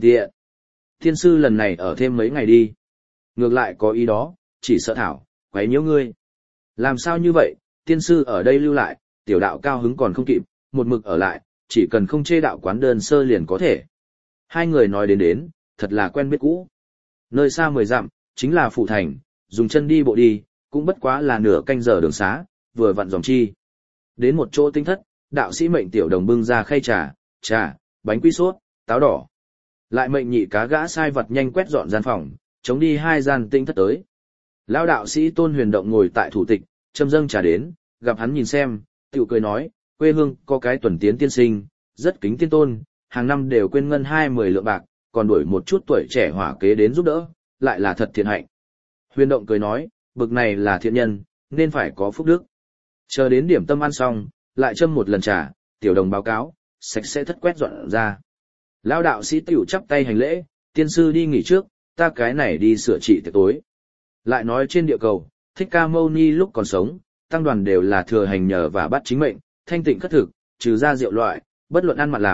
Tiên sư lần này ở thêm mấy ngày đi. Ngược lại có ý đó, chỉ sợ thảo, quấy nhiễu ngươi. Làm sao như vậy, tiên sư ở đây lưu lại, tiểu đạo cao hứng còn không kịp, một mực ở lại, chỉ cần không chê đạo quán đơn sơ liền có thể. Hai người nói đến, thật là quen biết cũ. Nơi xa 10 dặm, chính là phủ thành, dùng chân đi bộ đi, cũng bất quá là nửa canh giờ đường xá, vừa vặn dòng chi. Đến một chỗ tinh thất, đạo sĩ mệnh tiểu đồng bưng ra khay trà, bánh quy sốt, táo đỏ. Lại mệnh nhị cá gã sai vật nhanh quét dọn gian phòng, chống đi 2 gian tinh thất tới. Lão đạo sĩ Tôn Huyền Động ngồi tại thủ tịch, châm dâng trà đến, gặp hắn nhìn xem, tiểu cười nói, quê hương có cái tuần tiến tiên sinh, rất kính tiên tôn, hàng năm đều quên ngân 20 lượng bạc, còn đuổi một chút tuổi trẻ hỏa kế đến giúp đỡ, lại là thật thiện hạnh. Huyền Động cười nói, bực này là thiện nhân, nên phải có phúc đức. Chờ đến điểm tâm ăn xong, lại châm một lần trà, tiểu đồng báo cáo, sạch sẽ thất quét dọn ra. Lão đạo sĩ tiểu chắp tay hành lễ, tiên sư đi nghỉ trước, ta cái này đi sửa trị tiệc tối. Lại nói trên địa cầu, Thích Ca Mâu Ni lúc còn sống, tăng đoàn đều là thừa hành nhờ và bắt chính mệnh, thanh tịnh khất thực, trừ ra rượu loại, bất luận ăn mặn làm,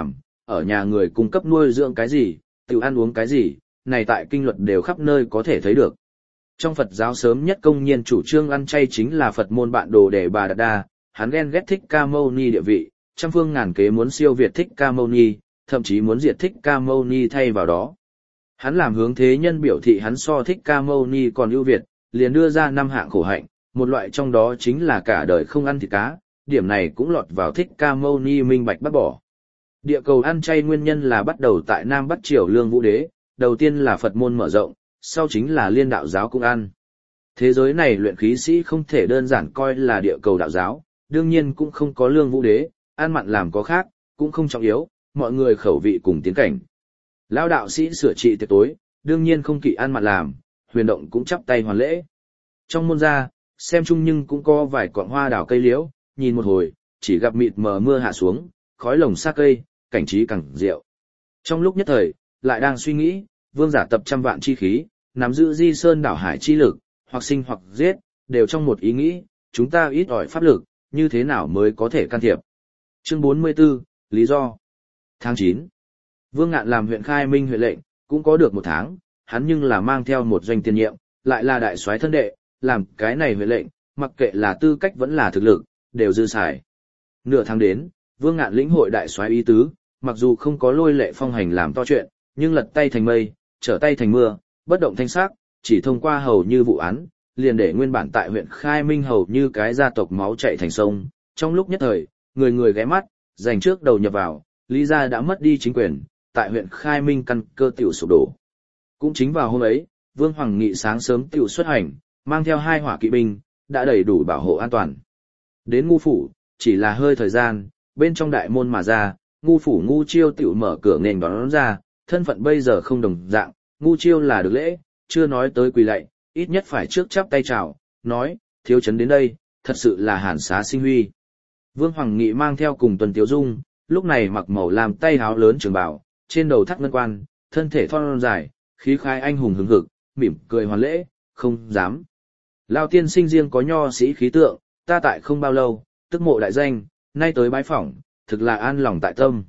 ở nhà người cung cấp nuôi dưỡng cái gì, tự ăn uống cái gì, này tại kinh luật đều khắp nơi có thể thấy được. Trong Phật giáo sớm nhất công nhiên chủ trương ăn chay chính là Phật môn bạn đồ Đề Bà Đạt Đa, hắn ghen ghét Thích Ca Mâu Ni địa vị, trăm phương ngàn kế muốn siêu việt Thích Ca Mâu Ni, thậm chí muốn diệt Thích Ca Mâu Ni thay vào đó. Hắn làm hướng thế nhân biểu thị hắn so Thích Ca Mâu Ni còn ưu việt, liền đưa ra 5 hạng khổ hạnh, một loại trong đó chính là cả đời không ăn thịt cá, điểm này cũng lọt vào Thích Ca Mâu Ni minh bạch bác bỏ. Địa cầu ăn chay nguyên nhân là bắt đầu tại Nam Bắc Triều Lương Vũ Đế, đầu tiên là Phật môn mở rộng, sau chính là Liên đạo giáo cũng ăn. Thế giới này luyện khí sĩ không thể đơn giản coi là địa cầu đạo giáo, đương nhiên cũng không có Lương Vũ Đế, ăn mặn làm có khác, cũng không trọng yếu, mọi người khẩu vị cùng tiến cảnh. Lão đạo sĩ sửa trị tiệc tối, đương nhiên không kỵ ăn mặn làm, Huyền Động cũng chắp tay hoàn lễ. Trong môn gia, xem chung nhưng cũng có vài cọn hoa đào cây liễu, nhìn một hồi, chỉ gặp mịt mờ mưa hạ xuống, khói lồng xa cây, cảnh trí càng diệu. Trong lúc nhất thời, lại đang suy nghĩ, vương giả tập trăm vạn chi khí, nắm giữ di sơn đảo hải chi lực, hoặc sinh hoặc giết, đều trong một ý nghĩ, chúng ta ít ỏi pháp lực, như thế nào mới có thể can thiệp. Chương 44, lý do. Tháng 9. Vương Ngạn làm huyện Khai Minh huyện lệnh, cũng có được 1 tháng, hắn nhưng là mang theo một doanh tiền nhiệm, lại là đại soái thân đệ, làm cái này huyện lệnh, mặc kệ là tư cách vẫn là thực lực, đều dư xài. Nửa tháng đến, Vương Ngạn lĩnh hội đại soái ý tứ, mặc dù không có lôi lệ phong hành làm to chuyện, nhưng lật tay thành mây, trở tay thành mưa, bất động thanh sắc, chỉ thông qua hầu như vụ án, liền để nguyên bản tại huyện Khai Minh hầu như cái gia tộc máu chảy thành sông. Trong lúc nhất thời, người người ghé mắt, giành trước đầu nhập vào, Lý gia đã mất đi chính quyền, tại huyện Khai Minh căn cơ tiểu sụp đổ. Cũng chính vào hôm ấy, Vương Hoàng Nghị sáng sớm tiểu xuất hành, mang theo 2 hỏa kỵ binh, đã đầy đủ bảo hộ an toàn. Đến Ngu phủ, chỉ là hơi thời gian, bên trong đại môn mà ra, Ngu phủ Ngu Chiêu tiểu mở cửa nghênh đón ra, thân phận bây giờ không đồng dạng, Ngu Chiêu là được lễ, chưa nói tới quỳ lạy, ít nhất phải trước chắp tay chào, nói, thiếu chấn đến đây, thật sự là hàn xá sinh huy. Vương Hoàng Nghị mang theo cùng Tuần Tiếu Dung, lúc này mặc màu làm tay áo lớn trường bào, trên đầu thắt ngân quan, thân thể thon dài, khí khái anh hùng hứng hực, mỉm cười hoàn lễ, không dám. Lao tiên sinh riêng có nho sĩ khí tượng, ta tại không bao lâu, tức mộ đại danh, nay tới bái phỏng, thực là an lòng tại tâm.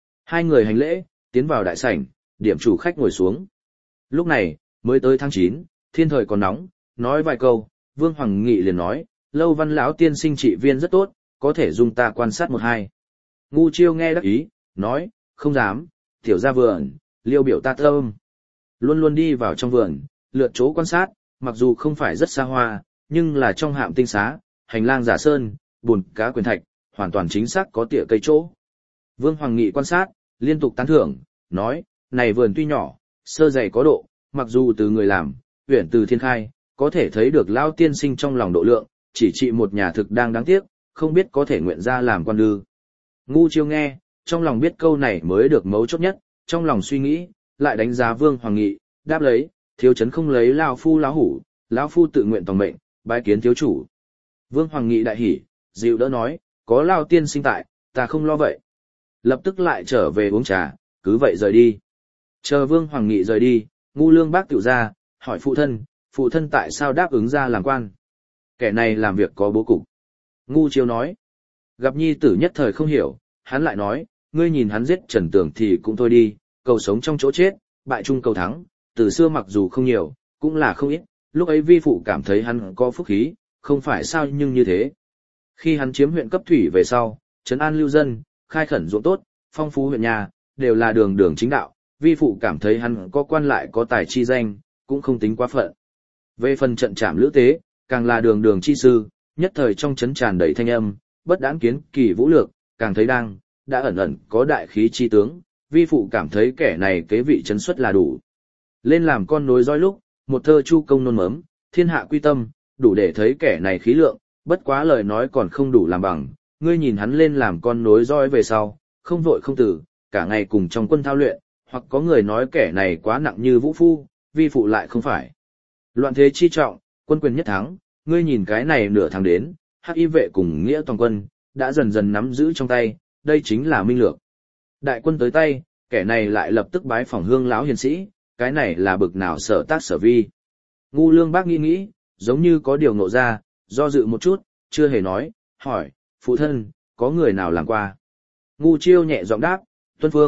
2 người hành lễ, tiến vào đại sảnh, điểm chủ khách ngồi xuống. Lúc này, mới tới tháng 9, thiên thời còn nóng, nói vài câu, Vương Hoàng Nghị liền nói, Lâu Văn lão tiên sinh trị viên rất tốt, có thể dùng ta quan sát 1-2. Ngu Chiêu nghe đắc ý, nói, không dám, tiểu ra vườn, liêu biểu ta tâm. Luôn luôn đi vào trong vườn, lượt chỗ quan sát, mặc dù không phải rất xa hoa, nhưng là trong hạm tinh xá, hành lang giả sơn, bùn cá quyền thạch, hoàn toàn chính xác có tỉa cây chỗ. Vương Hoàng Nghị quan sát, liên tục tán thưởng, nói, này vườn tuy nhỏ, sơ dày có độ, mặc dù từ người làm, uyển từ thiên khai, có thể thấy được lao tiên sinh trong lòng độ lượng, chỉ trị một nhà thực đang đáng tiếc, không biết có thể nguyện ra làm quan lư. Ngu Chiêu nghe, trong lòng biết câu này mới được mấu chốt nhất, trong lòng suy nghĩ, lại đánh giá Vương Hoàng Nghị, đáp lấy, thiếu chấn không lấy lao phu láo hủ, lão phu tự nguyện tòng mệnh, bái kiến thiếu chủ. Vương Hoàng Nghị đại hỉ, dịu đỡ nói, có lao tiên sinh tại, ta không lo vậy. Lập tức lại trở về uống trà, cứ vậy rời đi. Chờ Vương Hoàng Nghị rời đi, Ngu Lương Bác tiểu ra, hỏi phụ thân tại sao đáp ứng ra làm quan. Kẻ này làm việc có bố cục. Ngu Chiêu nói, gặp nhi tử nhất thời không hiểu, hắn lại nói, ngươi nhìn hắn giết Trần Tường thì cũng thôi đi, cầu sống trong chỗ chết, bại chung cầu thắng, từ xưa mặc dù không nhiều, cũng là không ít, lúc ấy vi phụ cảm thấy hắn có phúc khí, không phải sao nhưng như thế. Khi hắn chiếm huyện cấp thủy về sau, trấn an lưu dân, khai khẩn ruộng tốt, phong phú huyện nhà, đều là đường đường chính đạo, vi phụ cảm thấy hắn có quan lại có tài chi danh, cũng không tính quá phận. Về phần trận trảm lữ tế, càng là đường đường chi sư, nhất thời trong trấn tràn đầy thanh âm, bất đãng kiến kỳ vũ lược, càng thấy đã ẩn ẩn có đại khí chi tướng, vi phụ cảm thấy kẻ này kế vị trấn xuất là đủ. Lên làm con nối dõi lúc, một thơ chu công nôn mớm, thiên hạ quy tâm, đủ để thấy kẻ này khí lượng, bất quá lời nói còn không đủ làm bằng, ngươi nhìn hắn lên làm con nối dõi về sau, không vội không tử, cả ngày cùng trong quân thao luyện, hoặc có người nói kẻ này quá nặng như vũ phu, vi phụ lại không phải. Loạn thế chi trọng, quân quyền nhất thắng, ngươi nhìn cái này nửa tháng đến, Hắc Y vệ cùng nghĩa toàn quân, đã dần dần nắm giữ trong tay, đây chính là minh lược. Đại quân tới tay, kẻ này lại lập tức bái phỏng hương lão hiền sĩ, cái này là bực nào sở tác sở vi. Ngu Lương Bác nghĩ, giống như có điều ngộ ra, do dự một chút, chưa hề nói, hỏi, phụ thân, có người nào làm qua? Ngu Chiêu nhẹ giọng đáp, Tuân Phương,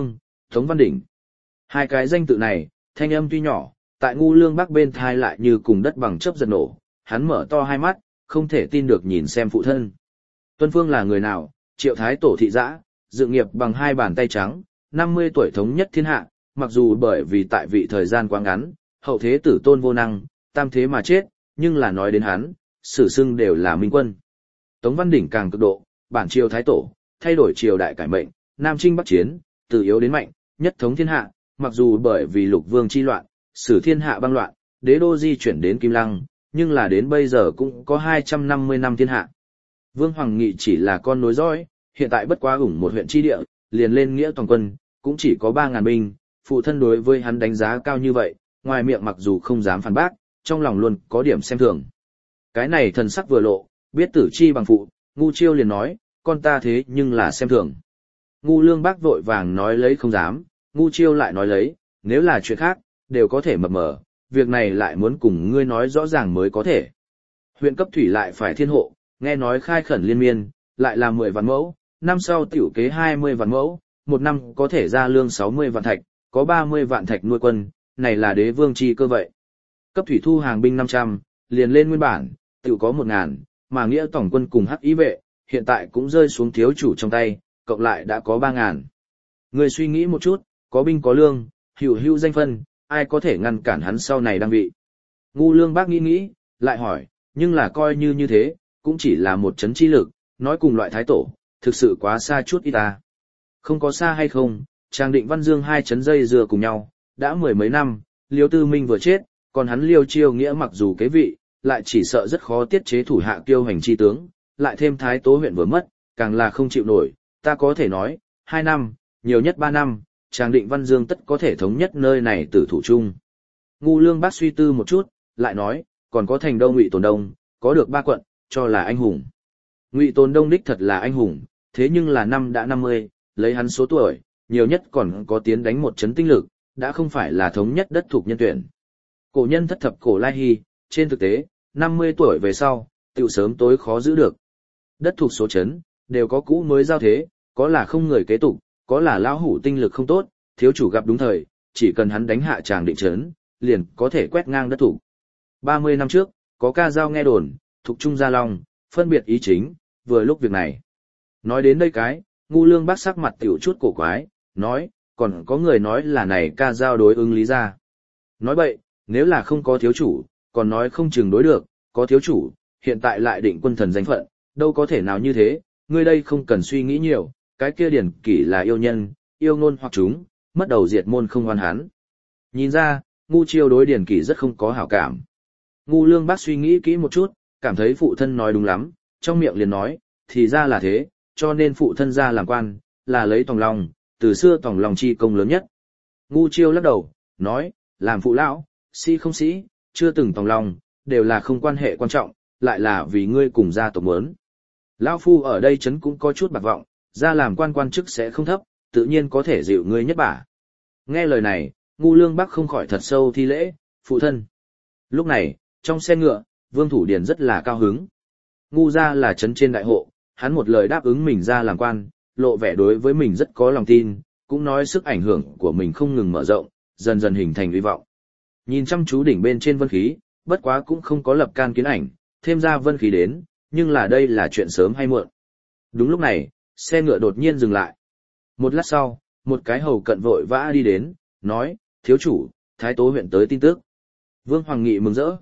Tống Văn Đỉnh. Hai cái danh tự này, thanh âm tuy nhỏ, tại Ngu Lương Bắc bên thai lại như cùng đất bằng chớp giật nổ, hắn mở to hai mắt, không thể tin được nhìn xem phụ thân. Tuân Phương là người nào? Triệu Thái Tổ thị giã, dự nghiệp bằng hai bàn tay trắng, 50 tuổi thống nhất thiên hạ, mặc dù bởi vì tại vị thời gian quá ngắn, hậu thế tử tôn vô năng, tam thế mà chết, nhưng là nói đến hắn, sử xưng đều là minh quân. Tống Văn Đỉnh càng cực độ, bản triều Thái Tổ, thay đổi triều đại cải mệnh, Nam Chinh Bắc Chiến, từ yếu đến mạnh, nhất thống thiên hạ, mặc dù bởi vì Lục Vương chi loạn, sử thiên hạ băng loạn, đế đô di chuyển đến Kim Lăng, nhưng là đến bây giờ cũng có 250 năm thiên hạ. Vương Hoàng Nghị chỉ là con nối dõi, hiện tại bất quá ủng một huyện chi địa, liền lên nghĩa toàn quân, cũng chỉ có 3.000 binh, phụ thân đối với hắn đánh giá cao như vậy, ngoài miệng mặc dù không dám phản bác, trong lòng luôn có điểm xem thường. Cái này thần sắc vừa lộ, biết tử chi bằng phụ, Ngu Chiêu liền nói, con ta thế nhưng là xem thường. Ngu Lương Bác vội vàng nói lấy không dám, Ngu Chiêu lại nói lấy, nếu là chuyện khác, đều có thể mập mờ, việc này lại muốn cùng ngươi nói rõ ràng mới có thể. Huyện cấp thủy lại phải thiên hộ, nghe nói khai khẩn liên miên, lại là 10 vạn mẫu, năm sau tiểu kế 20 vạn mẫu, một năm có thể ra lương 60 vạn thạch, có 30 vạn thạch nuôi quân, này là đế vương chi cơ vậy. Cấp thủy thu hàng binh 500, liền lên nguyên bản, tiểu có 1.000, mà nghĩa tổng quân cùng hắc ý vệ, hiện tại cũng rơi xuống thiếu chủ trong tay, cộng lại đã có 3.000. Người suy nghĩ một chút, có binh có lương, hữu hữu danh phân, ai có thể ngăn cản hắn sau này đăng vị. Ngu Lương Bác nghĩ, lại hỏi, nhưng là coi như thế, cũng chỉ là một chấn chi lực, nói cùng loại Thái Tổ, thực sự quá xa chút ít ta. Không có xa hay không, Trang Định Văn Dương hai chấn dây dưa cùng nhau, đã 10 mấy năm, Liêu Tư Minh vừa chết, còn hắn Liêu Chiêu Nghĩa mặc dù kế vị, lại chỉ sợ rất khó tiết chế thủ hạ kiêu hành chi tướng, lại thêm Thái Tố huyện vừa mất, càng là không chịu nổi, ta có thể nói, 2 năm, nhiều nhất 3 năm, Trang Định Văn Dương tất có thể thống nhất nơi này tử thủ chung. Ngu Lương Bác suy tư một chút, lại nói, còn có thành Đông Ngụy Tồn Đông, có được 3 quận, cho là anh hùng. Ngụy Tồn Đông đích thật là anh hùng, thế nhưng là năm đã 50, lấy hắn số tuổi, nhiều nhất còn có tiến đánh một chấn tinh lực, đã không phải là thống nhất đất thuộc nhân tuyển. Cổ nhân thất thập cổ lai hy, trên thực tế, 50 tuổi về sau, tiểu sớm tối khó giữ được. Đất thuộc số chấn, đều có cũ mới giao thế, có là không người kế tục, có là lão hủ tinh lực không tốt, thiếu chủ gặp đúng thời, chỉ cần hắn đánh hạ Tràng Định trấn, liền có thể quét ngang đất thủ. 30 năm trước, có ca dao nghe đồn, thuộc trung gia long, phân biệt ý chính, vừa lúc việc này. Nói đến đây cái, Ngu Lương Bác sắc mặt tiểu chút cổ quái, nói, còn có người nói là này ca dao đối ứng lý ra. Nói bậy, nếu là không có thiếu chủ, còn nói không chừng đối được, có thiếu chủ, hiện tại lại định quân thần danh phận, đâu có thể nào như thế, ngươi đây không cần suy nghĩ nhiều, cái kia Điển Kỷ là yêu nhân, yêu ngôn hoặc chúng, mất đầu diệt môn không oan hắn. Nhìn ra, Ngu Chiêu đối Điển Kỷ rất không có hảo cảm. Ngu Lương Bác suy nghĩ kỹ một chút, cảm thấy phụ thân nói đúng lắm, trong miệng liền nói, thì ra là thế, cho nên phụ thân ra làm quan, là lấy tòng lòng, từ xưa tòng lòng chi công lớn nhất. Ngu Chiêu lắc đầu, nói, làm phụ lão, sĩ không sĩ, chưa từng tòng lòng, đều là không quan hệ quan trọng, lại là vì ngươi cùng gia tộc muốn. Lão phu ở đây chấn cũng có chút bạc vọng, ra làm quan chức sẽ không thấp, tự nhiên có thể dịu ngươi nhất bả. Nghe lời này, Ngu Lương Bắc không khỏi thật sâu thi lễ, phụ thân. Lúc này, trong xe ngựa, Vương Thủ Điền rất là cao hứng. Ngu gia là chấn trên đại hộ, hắn một lời đáp ứng mình ra làm quan, lộ vẻ đối với mình rất có lòng tin, cũng nói sức ảnh hưởng của mình không ngừng mở rộng, dần dần hình thành uy vọng. Nhìn chăm chú đỉnh bên trên vân khí, bất quá cũng không có lập can kiến ảnh, thêm ra vân khí đến, nhưng là đây là chuyện sớm hay muộn. Đúng lúc này, xe ngựa đột nhiên dừng lại. Một lát sau, một cái hầu cận vội vã đi đến, nói, thiếu chủ, Thái Tố huyện tới tin tức. Vương Hoàng Nghị mừng rỡ,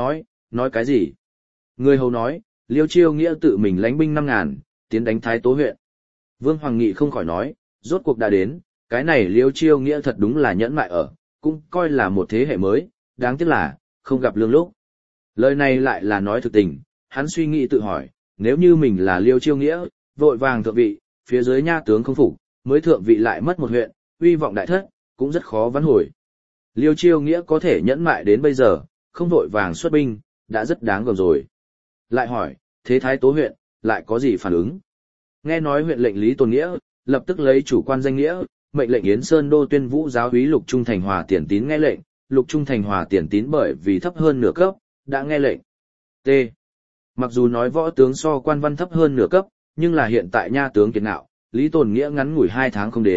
nói cái gì? Người hầu nói, Liêu Chiêu Nghĩa tự mình lãnh binh 5.000, tiến đánh Thái Tố huyện. Vương Hoàng Nghị không khỏi nói, rốt cuộc đã đến, cái này Liêu Chiêu Nghĩa thật đúng là nhẫn mại ở, cũng coi là một thế hệ mới, đáng tiếc là, không gặp lương lúc. Lời này lại là nói thực tình, hắn suy nghĩ tự hỏi, nếu như mình là Liêu Chiêu Nghĩa, vội vàng thượng vị, phía dưới nha tướng không phục, mới thượng vị lại mất một huyện, uy vọng đại thất, cũng rất khó vãn hồi. Liêu Chiêu Nghĩa có thể nhẫn mại đến bây giờ, không vội vàng xuất binh, đã rất đáng gờm rồi. Lại hỏi, thế Thái Tố huyện, lại có gì phản ứng? Nghe nói huyện lệnh Lý Tồn Nghĩa, lập tức lấy chủ quan danh nghĩa, mệnh lệnh Yến Sơn Đô Tuyên Vũ giáo úy Lục Trung Thành Hòa Tiền Tín nghe lệnh, Lục Trung Thành Hòa Tiền Tín bởi vì thấp hơn nửa cấp, đã nghe lệnh. T. Mặc dù nói võ tướng so quan văn thấp hơn nửa cấp, nhưng là hiện tại nha tướng kiệt ngạo, Lý Tồn Nghĩa ngắn ngủi 2 tháng không đến,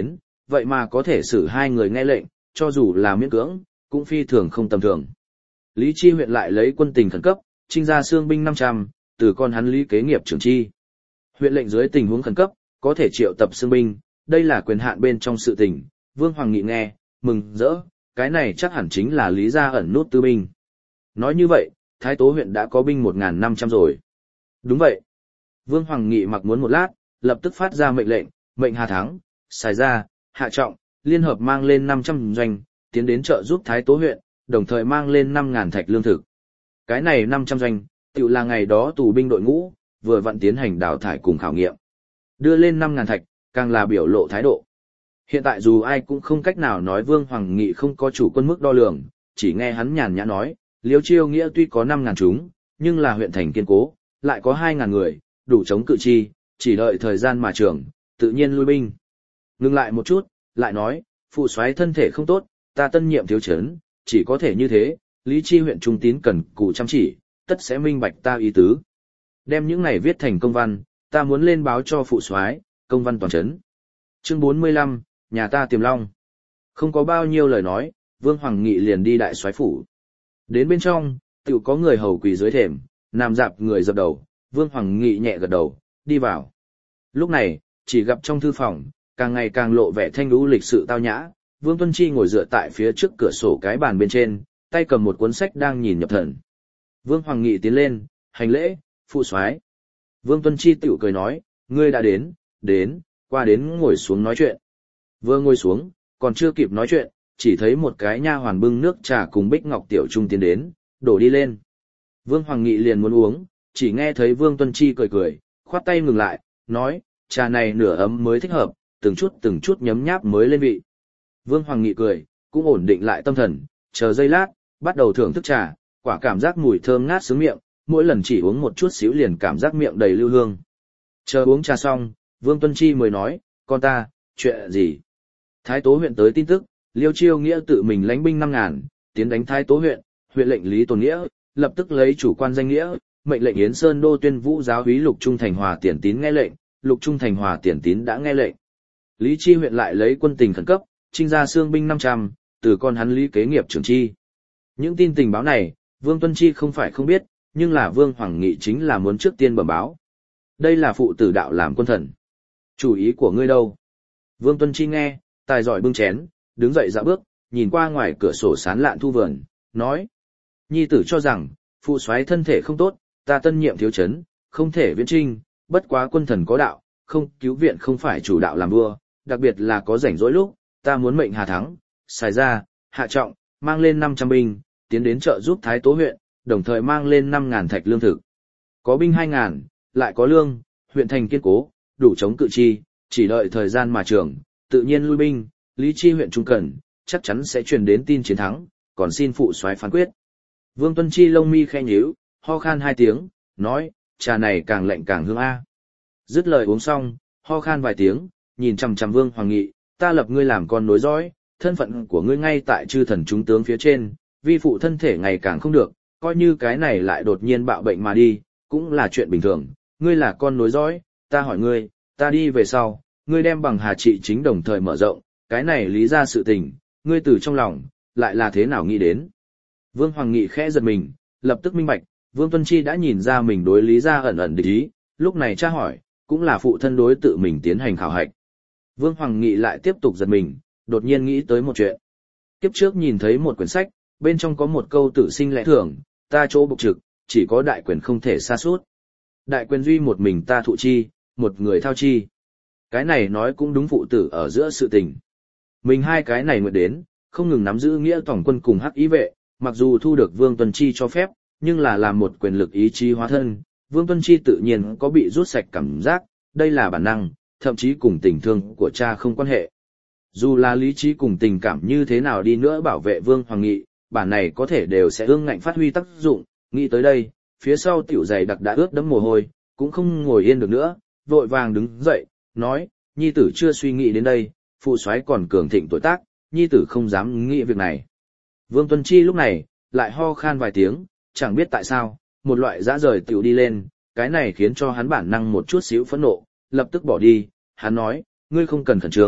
vậy mà có thể xử hai người nghe lệnh, cho dù là miễn cưỡng, cũng phi thường không tầm thường. Lý Chi huyện lại lấy quân tình khẩn cấp, trinh ra xương binh 500, từ con hắn Lý kế nghiệp trưởng chi. Huyện lệnh dưới tình huống khẩn cấp, có thể triệu tập xương binh, đây là quyền hạn bên trong sự tình, Vương Hoàng Nghị nghe, mừng rỡ, cái này chắc hẳn chính là Lý gia ẩn nút tư binh. Nói như vậy, Thái Tố huyện đã có binh 1.500 rồi. Đúng vậy. Vương Hoàng Nghị mặc muốn một lát, lập tức phát ra mệnh lệnh, mệnh Hà Thắng, Sài Gia, Hạ Trọng, liên hợp mang lên 500 doanh, tiến đến trợ giúp Thái Tố huyện, đồng thời mang lên 5.000 thạch lương thực. Cái này 500 doanh, tự là ngày đó tù binh đội ngũ, vừa vặn tiến hành đào thải cùng khảo nghiệm. Đưa lên 5.000 thạch, càng là biểu lộ thái độ. Hiện tại dù ai cũng không cách nào nói Vương Hoàng Nghị không có chủ quân mức đo lường, chỉ nghe hắn nhàn nhã nói, Liêu Chiêu Nghĩa tuy có 5.000 chúng, nhưng là huyện thành kiên cố, lại có 2.000 người, đủ chống cự chi, chỉ đợi thời gian mà trưởng, tự nhiên lui binh. Ngừng lại một chút, lại nói, phụ soái thân thể không tốt, ta tân nhiệm thiếu chấn, chỉ có thể như thế, Lý Chi huyện trung tín cần cù chăm chỉ, tất sẽ minh bạch ta ý tứ. Đem những này viết thành công văn, ta muốn lên báo cho phụ soái, công văn toàn chấn. Chương 45, nhà ta Tiềm Long. Không có bao nhiêu lời nói, Vương Hoàng Nghị liền đi đại soái phủ. Đến bên trong, tự có người hầu quỳ dưới thềm, nằm dạp người dập đầu, Vương Hoàng Nghị nhẹ gật đầu, đi vào. Lúc này, chỉ gặp trong thư phòng, càng ngày càng lộ vẻ thanh lũ lịch sự tao nhã, Vương Tuân Chi ngồi dựa tại phía trước cửa sổ cái bàn bên trên, tay cầm một cuốn sách đang nhìn nhập thần. Vương Hoàng Nghị tiến lên, hành lễ, phụ soái. Vương Tuân Chi tiểu cười nói, ngươi đã đến, qua đến ngồi xuống nói chuyện. Vừa ngồi xuống, còn chưa kịp nói chuyện, chỉ thấy một cái nha hoàn bưng nước trà cùng bích ngọc tiểu trung tiến đến, đổ đi lên. Vương Hoàng Nghị liền muốn uống, chỉ nghe thấy Vương Tuân Chi cười, khoát tay ngừng lại, nói, trà này nửa ấm mới thích hợp, từng chút nhấm nháp mới lên vị. Vương Hoàng Nghị cười, cũng ổn định lại tâm thần, chờ giây lát, bắt đầu thưởng thức trà, quả cảm giác mùi thơm ngát sướng miệng, mỗi lần chỉ uống một chút xíu liền cảm giác miệng đầy lưu hương. Chờ uống trà xong, Vương Tuân Chi mới nói, con ta, chuyện gì? Thái Tố huyện tới tin tức, Liêu Chiêu Nghĩa tự mình lãnh binh 5.000, tiến đánh Thái Tố huyện, huyện lệnh Lý Tồn Nghĩa, lập tức lấy chủ quan danh nghĩa, mệnh lệnh Yến Sơn Đô Tuyên Vũ giáo úy Lục Trung Thành Hòa Tiền Tín nghe lệnh, Lục Trung Thành Hòa Tiền Tín đã nghe lệnh. Lý Chi huyện lại lấy quân tình khẩn cấp, trinh ra xương binh 500, từ con hắn Lý kế nghiệp trưởng chi. Những tin tình báo này, Vương Tuân Chi không phải không biết, nhưng là Vương Hoàng Nghị chính là muốn trước tiên bẩm báo. Đây là phụ tử đạo làm quân thần. Chủ ý của ngươi đâu? Vương Tuân Chi nghe, tài giỏi bưng chén, đứng dậy dạo bước, nhìn qua ngoài cửa sổ sán lạn thu vườn, nói. Nhi tử cho rằng, phụ soái thân thể không tốt, ta tân nhiệm thiếu chấn, không thể viễn trinh, bất quá quân thần có đạo, không cứu viện không phải chủ đạo làm vua, đặc biệt là có rảnh rỗi lúc, ta muốn mệnh Hà Thắng, Sài Gia, Hạ Trọng, mang lên 500 binh, tiến đến trợ giúp Thái Tố huyện, đồng thời mang lên 5.000 thạch lương thực. Có binh 2.000, lại có lương, huyện thành kiên cố, đủ chống cự chi, chỉ đợi thời gian mà trưởng, tự nhiên lui binh, Lý Chi huyện trung cần, chắc chắn sẽ truyền đến tin chiến thắng, còn xin phụ soái phán quyết. Vương Tuân Chi lông mi khẽ nhíu, ho khan 2 tiếng, nói, trà này càng lạnh càng hương a. Dứt lời uống xong, ho khan vài tiếng, nhìn chằm chằm Vương Hoàng Nghị, ta lập ngươi làm con nối dõi, thân phận của ngươi ngay tại chư thần trung tướng phía trên, vi phụ thân thể ngày càng không được, coi như cái này lại đột nhiên bạo bệnh mà đi, cũng là chuyện bình thường, ngươi là con nối dõi, ta hỏi ngươi, ta đi về sau, ngươi đem bằng Hà trị chính đồng thời mở rộng, cái này lý ra sự tình, ngươi từ trong lòng, lại là thế nào nghĩ đến. Vương Hoàng Nghị khẽ giật mình, lập tức minh bạch, Vương Tuân Chi đã nhìn ra mình đối lý ra ẩn ẩn địch ý, lúc này tra hỏi, cũng là phụ thân đối tự mình tiến hành khảo hạch. Vương Hoàng Nghị lại tiếp tục giật mình, đột nhiên nghĩ tới một chuyện. Kiếp trước nhìn thấy một quyển sách, bên trong có một câu tử sinh lẽ thường, ta chỗ bục trực, chỉ có đại quyền không thể xa suốt. Đại quyền duy một mình ta thụ chi, một người thao chi. Cái này nói cũng đúng phụ tử ở giữa sự tình. Mình hai cái này nguyện đến, không ngừng nắm giữ nghĩa tổng quân cùng hắc ý vệ, mặc dù thu được Vương Tuân Chi cho phép, nhưng là làm một quyền lực ý chí hóa thân, Vương Tuân Chi tự nhiên có bị rút sạch cảm giác, đây là bản năng, thậm chí cùng tình thương của cha không quan hệ. Dù là lý trí cùng tình cảm như thế nào đi nữa bảo vệ Vương Hoàng Nghị, bản này có thể đều sẽ ương ngạnh phát huy tác dụng, nghĩ tới đây, phía sau tiểu giày đặc đã ướt đẫm mồ hôi, cũng không ngồi yên được nữa, vội vàng đứng dậy, nói, nhi tử chưa suy nghĩ đến đây, phụ soái còn cường thịnh tuổi tác, nhi tử không dám nghĩ việc này. Vương Tuân Chi lúc này, lại ho khan vài tiếng, chẳng biết tại sao, một loại dã rời tiểu đi lên, cái này khiến cho hắn bản năng một chút xíu phẫn nộ, lập tức bỏ đi, hắn nói, ngươi không cần khẩn trương,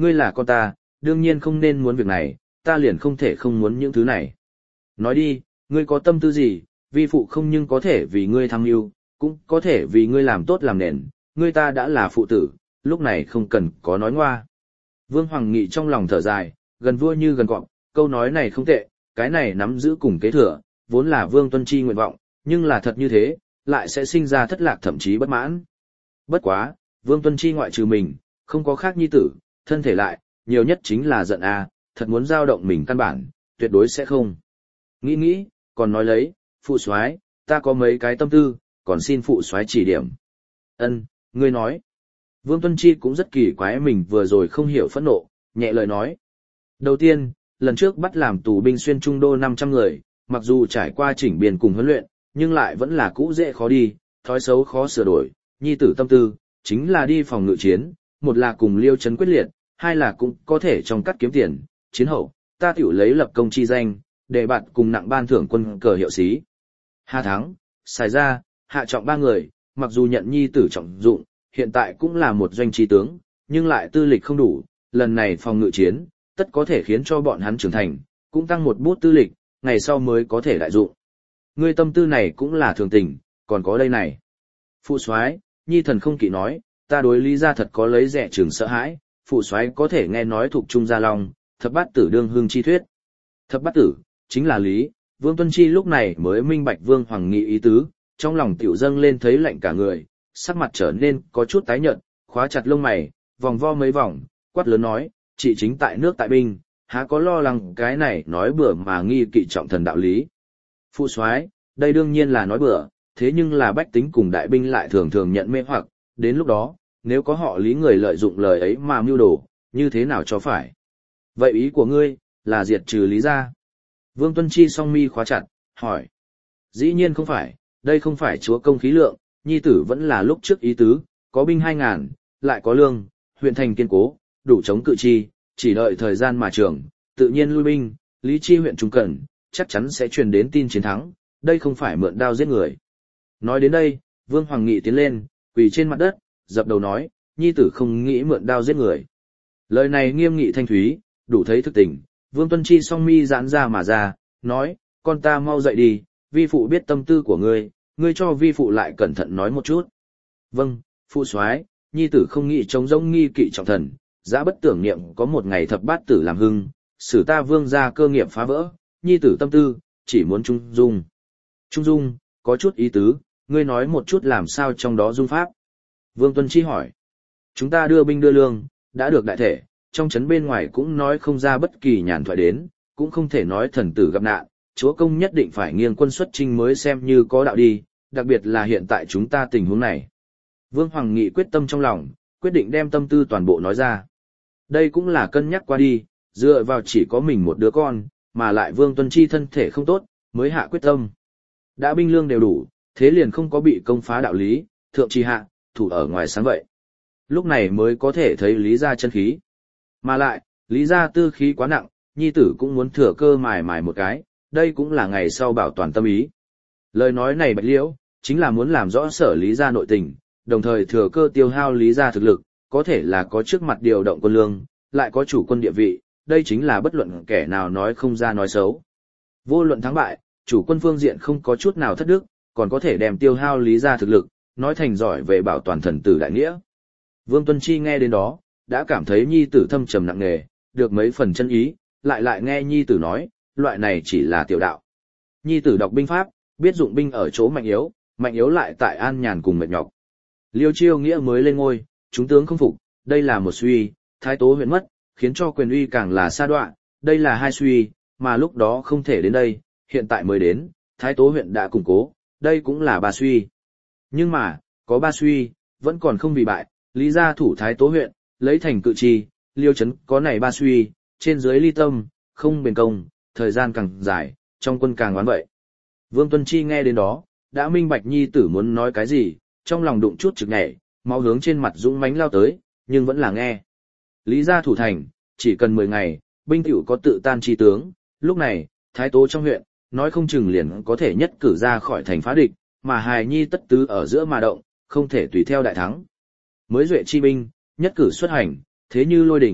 ngươi là con ta, đương nhiên không nên muốn việc này, ta liền không thể không muốn những thứ này. Nói đi, ngươi có tâm tư gì, vi phụ không nhưng có thể vì ngươi tham mưu, cũng có thể vì ngươi làm tốt làm nền, ngươi ta đã là phụ tử, lúc này không cần có nói ngoa. Vương Hoàng Nghị trong lòng thở dài, gần vua như gần cọp, câu nói này không tệ, cái này nắm giữ cùng kế thừa, vốn là Vương Tuân Chi nguyện vọng, nhưng là thật như thế, lại sẽ sinh ra thất lạc thậm chí bất mãn. Bất quá, Vương Tuân Chi ngoại trừ mình, không có khác nhi tử, thân thể lại, nhiều nhất chính là giận thật muốn giao động mình căn bản, tuyệt đối sẽ không. Nghĩ, còn nói lấy, phụ soái, ta có mấy cái tâm tư, còn xin phụ soái chỉ điểm. Ân, ngươi nói. Vương Tuân Chi cũng rất kỳ quái mình vừa rồi không hiểu phẫn nộ, nhẹ lời nói. Đầu tiên, lần trước bắt làm tù binh xuyên trung đô 500 người, mặc dù trải qua chỉnh biên cùng huấn luyện, nhưng lại vẫn là cũ dễ khó đi, thói xấu khó sửa đổi, nhi tử tâm tư, chính là đi phòng ngự chiến, một là cùng Liêu Trấn quyết liệt, hai là cũng có thể trong cắt kiếm tiền, chiến hậu, ta tiểu lấy lập công chi danh, để bạn cùng nặng ban thưởng quân cờ hiệu xí. Hà thắng, xài ra, hạ trọng 3 người, mặc dù nhận nhi tử trọng dụng, hiện tại cũng là một doanh trí tướng, nhưng lại tư lịch không đủ, lần này phòng ngự chiến, tất có thể khiến cho bọn hắn trưởng thành, cũng tăng một bút tư lịch, ngày sau mới có thể đại dụng. Ngươi tâm tư này cũng là thường tình, còn có đây này. Phụ soái, nhi thần không kỵ nói, ta đối Lý gia thật có lấy rẻ trường sợ hãi, phụ soái có thể nghe nói thuộc trung gia long, thập bát tử đương hương chi thuyết. Thập bát tử, chính là Lý, Vương Tuân Chi lúc này mới minh bạch Vương Hoàng Nghị ý tứ, trong lòng tiểu dâng lên thấy lạnh cả người, sắc mặt trở nên có chút tái nhợt, khóa chặt lông mày, vòng vo mấy vòng, quát lớn nói, chị chính tại nước tại binh, há có lo lắng cái này nói bừa mà nghi kỵ trọng thần đạo lý. Phụ soái, đây đương nhiên là nói bừa, thế nhưng là bách tính cùng đại binh lại thường thường nhận mê hoặc, đến lúc đó, nếu có họ Lý người lợi dụng lời ấy mà mưu đồ, như thế nào cho phải? Vậy ý của ngươi, là diệt trừ Lý gia? Vương Tuân Chi song mi khóa chặt, hỏi. Dĩ nhiên không phải, đây không phải chúa công khí lượng, nhi tử vẫn là lúc trước ý tứ, có binh 2.000, lại có lương, huyện thành kiên cố, đủ chống cự chi, chỉ đợi thời gian mà trưởng, tự nhiên lui binh, Lý Chi huyện trung cần, chắc chắn sẽ truyền đến tin chiến thắng, đây không phải mượn đao giết người. Nói đến đây, Vương Hoàng Nghị tiến lên, quỳ trên mặt đất, dập đầu nói, nhi tử không nghĩ mượn đao giết người. Lời này nghiêm nghị thanh thúy, đủ thấy thực tình, Vương Tuân Chi song mi giãn ra mà ra, nói, con ta mau dậy đi, vi phụ biết tâm tư của ngươi, ngươi cho vi phụ lại cẩn thận nói một chút. Vâng, phụ soái, nhi tử không nghĩ chống rỗng nghi kỵ trọng thần, dã bất tưởng niệm có một ngày thập bát tử làm hưng, xử ta Vương gia cơ nghiệp phá vỡ, nhi tử tâm tư, chỉ muốn trung dung. Trung dung, có chút ý tứ, ngươi nói một chút làm sao trong đó dung pháp. Vương Tuân Chi hỏi, chúng ta đưa binh đưa lương, đã được đại thể, trong trấn bên ngoài cũng nói không ra bất kỳ nhàn thoại đến, cũng không thể nói thần tử gặp nạn, chúa công nhất định phải nghiêng quân xuất chinh mới xem như có đạo đi, đặc biệt là hiện tại chúng ta tình huống này. Vương Hoàng Nghị quyết tâm trong lòng, quyết định đem tâm tư toàn bộ nói ra. Đây cũng là cân nhắc qua đi, dựa vào chỉ có mình một đứa con, mà lại Vương Tuân Chi thân thể không tốt, mới hạ quyết tâm. Đã binh lương đều đủ, thế liền không có bị công phá đạo lý, thượng trì hạ, thủ ở ngoài sáng vậy. Lúc này mới có thể thấy Lý gia chân khí. Mà lại, Lý gia tư khí quá nặng, nhi tử cũng muốn thừa cơ mài một cái, đây cũng là ngày sau bảo toàn tâm ý. Lời nói này Bạch Liễu, chính là muốn làm rõ sở Lý gia nội tình, đồng thời thừa cơ tiêu hao Lý gia thực lực, có thể là có trước mặt điều động quân lương, lại có chủ quân địa vị, đây chính là bất luận kẻ nào nói không ra nói xấu. Vô luận thắng bại, chủ quân phương diện không có chút nào thất đức, còn có thể đem tiêu hao Lý gia thực lực, nói thành giỏi về bảo toàn thần tử đại nghĩa. Vương Tuân Chi nghe đến đó, đã cảm thấy nhi tử thâm trầm nặng nề, được mấy phần chân ý, lại nghe nhi tử nói, loại này chỉ là tiểu đạo. Nhi tử đọc binh pháp, biết dụng binh ở chỗ mạnh yếu lại tại an nhàn cùng mệt nhọc. Liêu Chiêu Nghĩa mới lên ngôi, chúng tướng không phục, đây là một suy, thái tố huyện mất, khiến cho quyền uy càng là sa đoạn, đây là hai suy, mà lúc đó không thể đến đây, hiện tại mới đến, thái tố huyện đã củng cố, đây cũng là ba suy. Nhưng mà, có ba suy, vẫn còn không bị bại, Lý gia thủ thái tố huyện, lấy thành cự trì, Liêu Trấn có này ba suy, trên dưới ly tâm, không bền công, thời gian càng dài, trong quân càng oán vậy. Vương Tuân Chi nghe đến đó, đã minh bạch nhi tử muốn nói cái gì, trong lòng đụng chút trực nhảy, máu hướng trên mặt dũng mãnh lao tới, nhưng vẫn là nghe. Lý gia thủ thành, chỉ cần 10 ngày, binh tiểu có tự tan chi tướng, lúc này, thái tố trong huyện, nói không chừng liền có thể nhất cử ra khỏi thành phá địch, mà hài nhi tất tứ ở giữa mà động, không thể tùy theo đại thắng. Mới duệ chi binh, nhất cử xuất hành, thế như lôi đỉnh,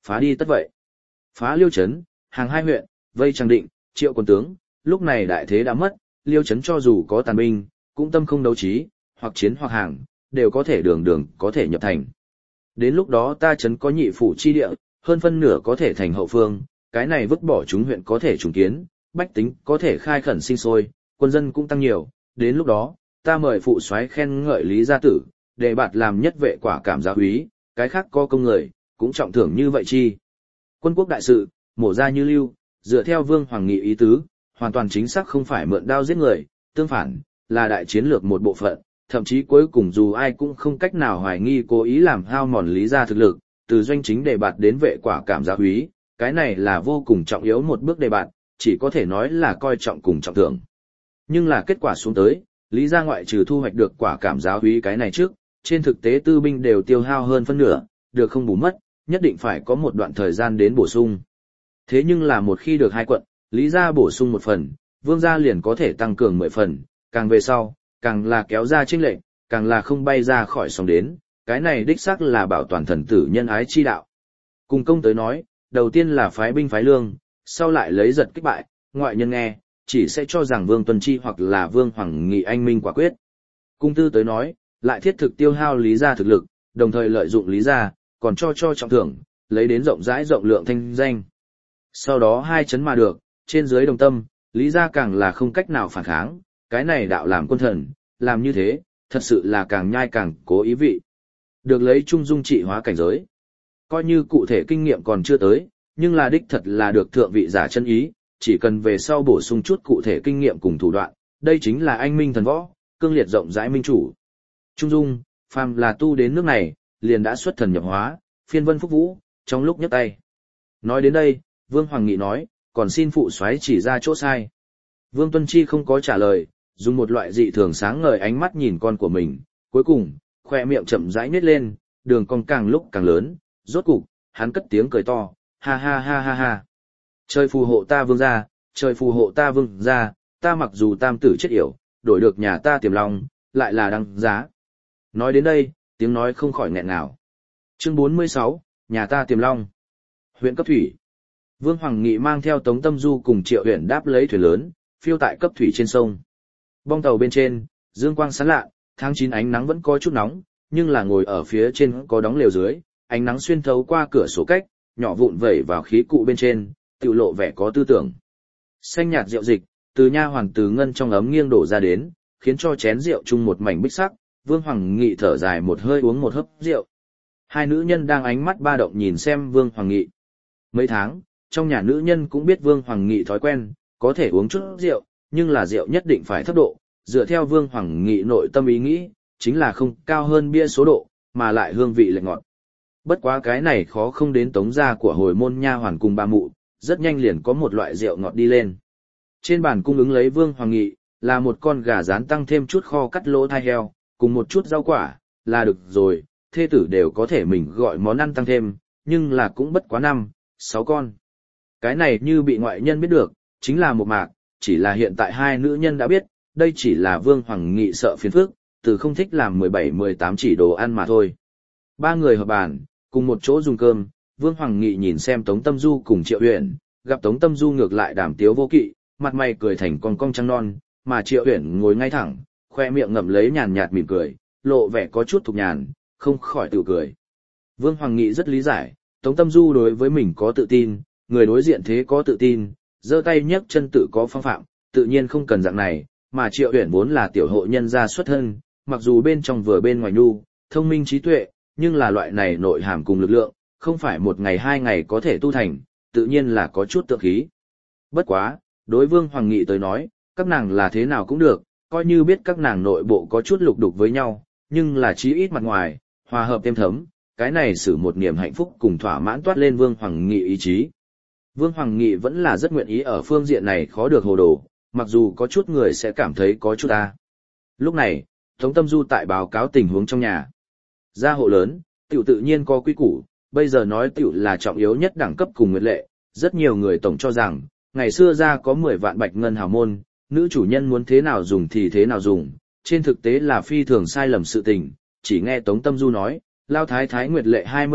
phá đi tất vậy. Phá Liêu trấn, hàng hai huyện, vây Trang Định, Triệu quân tướng, lúc này đại thế đã mất, Liêu trấn cho dù có tàn binh, cũng tâm không đấu trí, hoặc chiến hoặc hàng, đều có thể đường đường có thể nhập thành. Đến lúc đó ta trấn có nhị phủ chi địa, hơn phân nửa có thể thành hậu phương, cái này vứt bỏ chúng huyện có thể trùng kiến, bách tính có thể khai khẩn sinh sôi, quân dân cũng tăng nhiều, đến lúc đó, ta mời phụ soái khen ngợi Lý gia tử, để bạt làm nhất vệ quả cảm giáo úy, cái khác có công người, cũng trọng thưởng như vậy chi. Quân quốc đại sự, mổ ra như lưu, dựa theo Vương Hoàng Nghị ý tứ, hoàn toàn chính xác không phải mượn đao giết người, tương phản, là đại chiến lược một bộ phận, thậm chí cuối cùng dù ai cũng không cách nào hoài nghi cố ý làm hao mòn Lý gia thực lực, từ doanh chính đề bạt đến vệ quả cảm giáo úy, cái này là vô cùng trọng yếu một bước đề bạt, chỉ có thể nói là coi trọng cùng trọng thưởng. Nhưng là kết quả xuống tới, Lý gia ngoại trừ thu hoạch được quả cảm giáo úy cái này trước, trên thực tế tư binh đều tiêu hao hơn phân nửa, được không bù mất, nhất định phải có một đoạn thời gian đến bổ sung. Thế nhưng là một khi được hai quận, Lý gia bổ sung một phần, Vương gia liền có thể tăng cường 10 phần, càng về sau, càng là kéo ra chênh lệch, càng là không bay ra khỏi sóng đến, cái này đích xác là bảo toàn thần tử nhân ái chi đạo. Cùng công tới nói, đầu tiên là phái binh phái lương, sau lại lấy giật kích bại, ngoại nhân nghe, chỉ sẽ cho rằng Vương Tuân Chi hoặc là Vương Hoàng Nghị anh minh quả quyết. Cung tư tới nói, lại thiết thực tiêu hao Lý gia thực lực, đồng thời lợi dụng Lý gia, còn cho trọng thưởng, lấy đến rộng rãi rộng lượng thanh danh. Sau đó hai chấn mà được, trên dưới đồng tâm, Lý gia càng là không cách nào phản kháng, cái này đạo làm quân thần, làm như thế, thật sự là càng nhai càng cố ý vị. Được lấy trung dung trị hóa cảnh giới. Coi như cụ thể kinh nghiệm còn chưa tới, nhưng là đích thật là được thượng vị giả chân ý, chỉ cần về sau bổ sung chút cụ thể kinh nghiệm cùng thủ đoạn, đây chính là anh minh thần võ, cương liệt rộng rãi minh chủ. Trung dung, phàm là tu đến nước này, liền đã xuất thần nhập hóa, phiên vân phúc vũ, trong lúc nhấc tay. Nói đến đây, Vương Hoàng Nghị nói, còn xin phụ soái chỉ ra chỗ sai. Vương Tuân Chi không có trả lời, dùng một loại dị thường sáng ngời ánh mắt nhìn con của mình, cuối cùng, khoe miệng chậm rãi nhếch lên, đường cong càng lúc càng lớn, rốt cục, hắn cất tiếng cười to, ha ha ha ha ha. Trời phù hộ ta Vương gia, trời phù hộ ta Vương gia, ta mặc dù tam tử chết yểu, đổi được nhà ta Tiềm Long, lại là đăng giá. Nói đến đây, tiếng nói không khỏi nghẹn ngào. Chương 46, nhà ta Tiềm Long. Huyện Cấp Thủy. Vương Hoàng Nghị mang theo Tống Tâm Du cùng Triệu Uyển đáp lấy thuyền lớn, phiêu tại Cấp Thủy trên sông. Bong tàu bên trên, dương quang sáng lạ, tháng 9 ánh nắng vẫn có chút nóng, nhưng là ngồi ở phía trên có đóng lều dưới, ánh nắng xuyên thấu qua cửa sổ cách, nhỏ vụn vẩy vào khí cụ bên trên, tự lộ vẻ có tư tưởng. Xanh nhạt rượu dịch, từ nha hoàn từ ngân trong ấm nghiêng đổ ra đến, khiến cho chén rượu chung một mảnh bích sắc, Vương Hoàng Nghị thở dài một hơi uống một hớp rượu. Hai nữ nhân đang ánh mắt ba động nhìn xem Vương Hoàng Nghị. Mấy tháng, trong nhà nữ nhân cũng biết Vương Hoàng Nghị thói quen, có thể uống chút rượu, nhưng là rượu nhất định phải thấp độ, dựa theo Vương Hoàng Nghị nội tâm ý nghĩ, chính là không cao hơn bia số độ, mà lại hương vị lại ngọt. Bất quá cái này khó không đến tống gia của hồi môn nha hoàn cùng ba mụ, rất nhanh liền có một loại rượu ngọt đi lên. Trên bàn cung ứng lấy Vương Hoàng Nghị, là một con gà rán tăng thêm chút kho cắt lỗ thai heo, cùng một chút rau quả, là được rồi, thê tử đều có thể mình gọi món ăn tăng thêm, nhưng là cũng bất quá 5-6 con. Cái này như bị ngoại nhân biết được, chính là một mạc, chỉ là hiện tại hai nữ nhân đã biết, đây chỉ là Vương Hoàng Nghị sợ phiền phức, từ không thích làm 17-18 chỉ đồ ăn mà thôi. Ba người hợp bàn, cùng một chỗ dùng cơm, Vương Hoàng Nghị nhìn xem Tống Tâm Du cùng Triệu Uyển, gặp Tống Tâm Du ngược lại đàm tiếu vô kỵ, mặt mày cười thành con cong trăng non, mà Triệu Uyển ngồi ngay thẳng, khoe miệng ngậm lấy nhàn nhạt mỉm cười, lộ vẻ có chút thục nhàn, không khỏi tự cười. Vương Hoàng Nghị rất lý giải, Tống Tâm Du đối với mình có tự tin, người đối diện thế có tự tin, giơ tay nhấc chân tự có phong phạm, tự nhiên không cần dạng này, mà Triệu Uyển vốn là tiểu hộ nhân gia xuất thân, mặc dù bên trong vừa bên ngoài nhu, thông minh trí tuệ, nhưng là loại này nội hàm cùng lực lượng, không phải một ngày hai ngày có thể tu thành, tự nhiên là có chút tượng khí. Bất quá, đối Vương Hoàng Nghị tới nói, các nàng là thế nào cũng được, coi như biết các nàng nội bộ có chút lục đục với nhau, nhưng là chí ít mặt ngoài, hòa hợp êm thấm, cái này xử một niềm hạnh phúc cùng thỏa mãn toát lên Vương Hoàng Nghị ý chí. Vương Hoàng Nghị vẫn là rất nguyện ý ở phương diện này khó được hồ đồ, mặc dù có chút người sẽ cảm thấy có chút ta. Lúc này, Tống Tâm Du tại báo cáo tình huống trong nhà. Gia hộ lớn, tiểu tự nhiên có quy củ, bây giờ nói tiểu là trọng yếu nhất đẳng cấp cùng nguyệt lệ, rất nhiều người tổng cho rằng, ngày xưa gia có 10 vạn bạch ngân hào môn, nữ chủ nhân muốn thế nào dùng thì thế nào dùng, trên thực tế là phi thường sai lầm sự tình, chỉ nghe Tống Tâm Du nói, lao thái thái nguyệt lệ 20 lượng,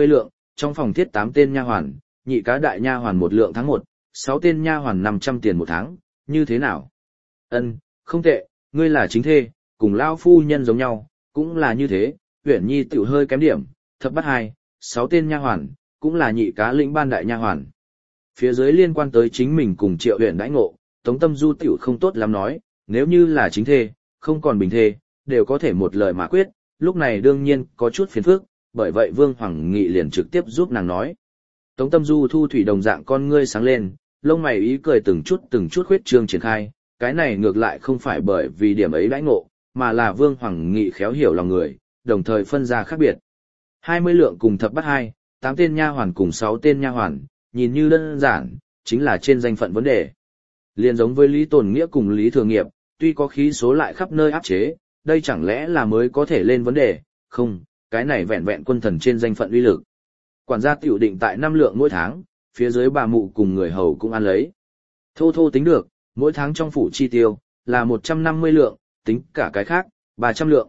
trong phòng thiết 8 tên nha hoàn, nhị cá đại nha hoàn 1 lượng tháng 1, 6 tên nha hoàn 500 tiền 1 tháng, như thế nào? Ân, không tệ, ngươi là chính thê, cùng lão phu nhân giống nhau, cũng là như thế, Uyển Nhi tiểu hơi kém điểm, thập bắt 2, 6 tên nha hoàn, cũng là nhị cá lĩnh ban đại nha hoàn. Phía dưới liên quan tới chính mình cùng Triệu Uyển đãi ngộ, Tống Tâm Du tiểu không tốt lắm nói, nếu như là chính thê, không còn bình thê, đều có thể một lời mà quyết, lúc này đương nhiên có chút phiền phức, bởi vậy Vương Hoàng Nghị liền trực tiếp giúp nàng nói. Tống Tâm Du thu thủy đồng dạng con ngươi sáng lên, lông mày ý cười từng chút khuyết trương triển khai, cái này ngược lại không phải bởi vì điểm ấy đãi ngộ, mà là Vương Hoàng Nghị khéo hiểu lòng người, đồng thời phân ra khác biệt. 20 lượng cùng thập bắt 2, 8 tên nha hoàn cùng 6 tên nha hoàn, nhìn như đơn giản, chính là trên danh phận vấn đề. Liên giống với Lý Tồn Nghĩa cùng Lý Thường Nghiệp, tuy có khí số lại khắp nơi áp chế, đây chẳng lẽ là mới có thể lên vấn đề, không, cái này vẹn vẹn quân thần trên danh phận uy lực. Quản gia tiểu định tại 5 lượng mỗi tháng, phía dưới bà mụ cùng người hầu cũng ăn lấy. Thô thô tính được, mỗi tháng trong phủ chi tiêu, là 150 lượng, tính cả cái khác, 300 lượng.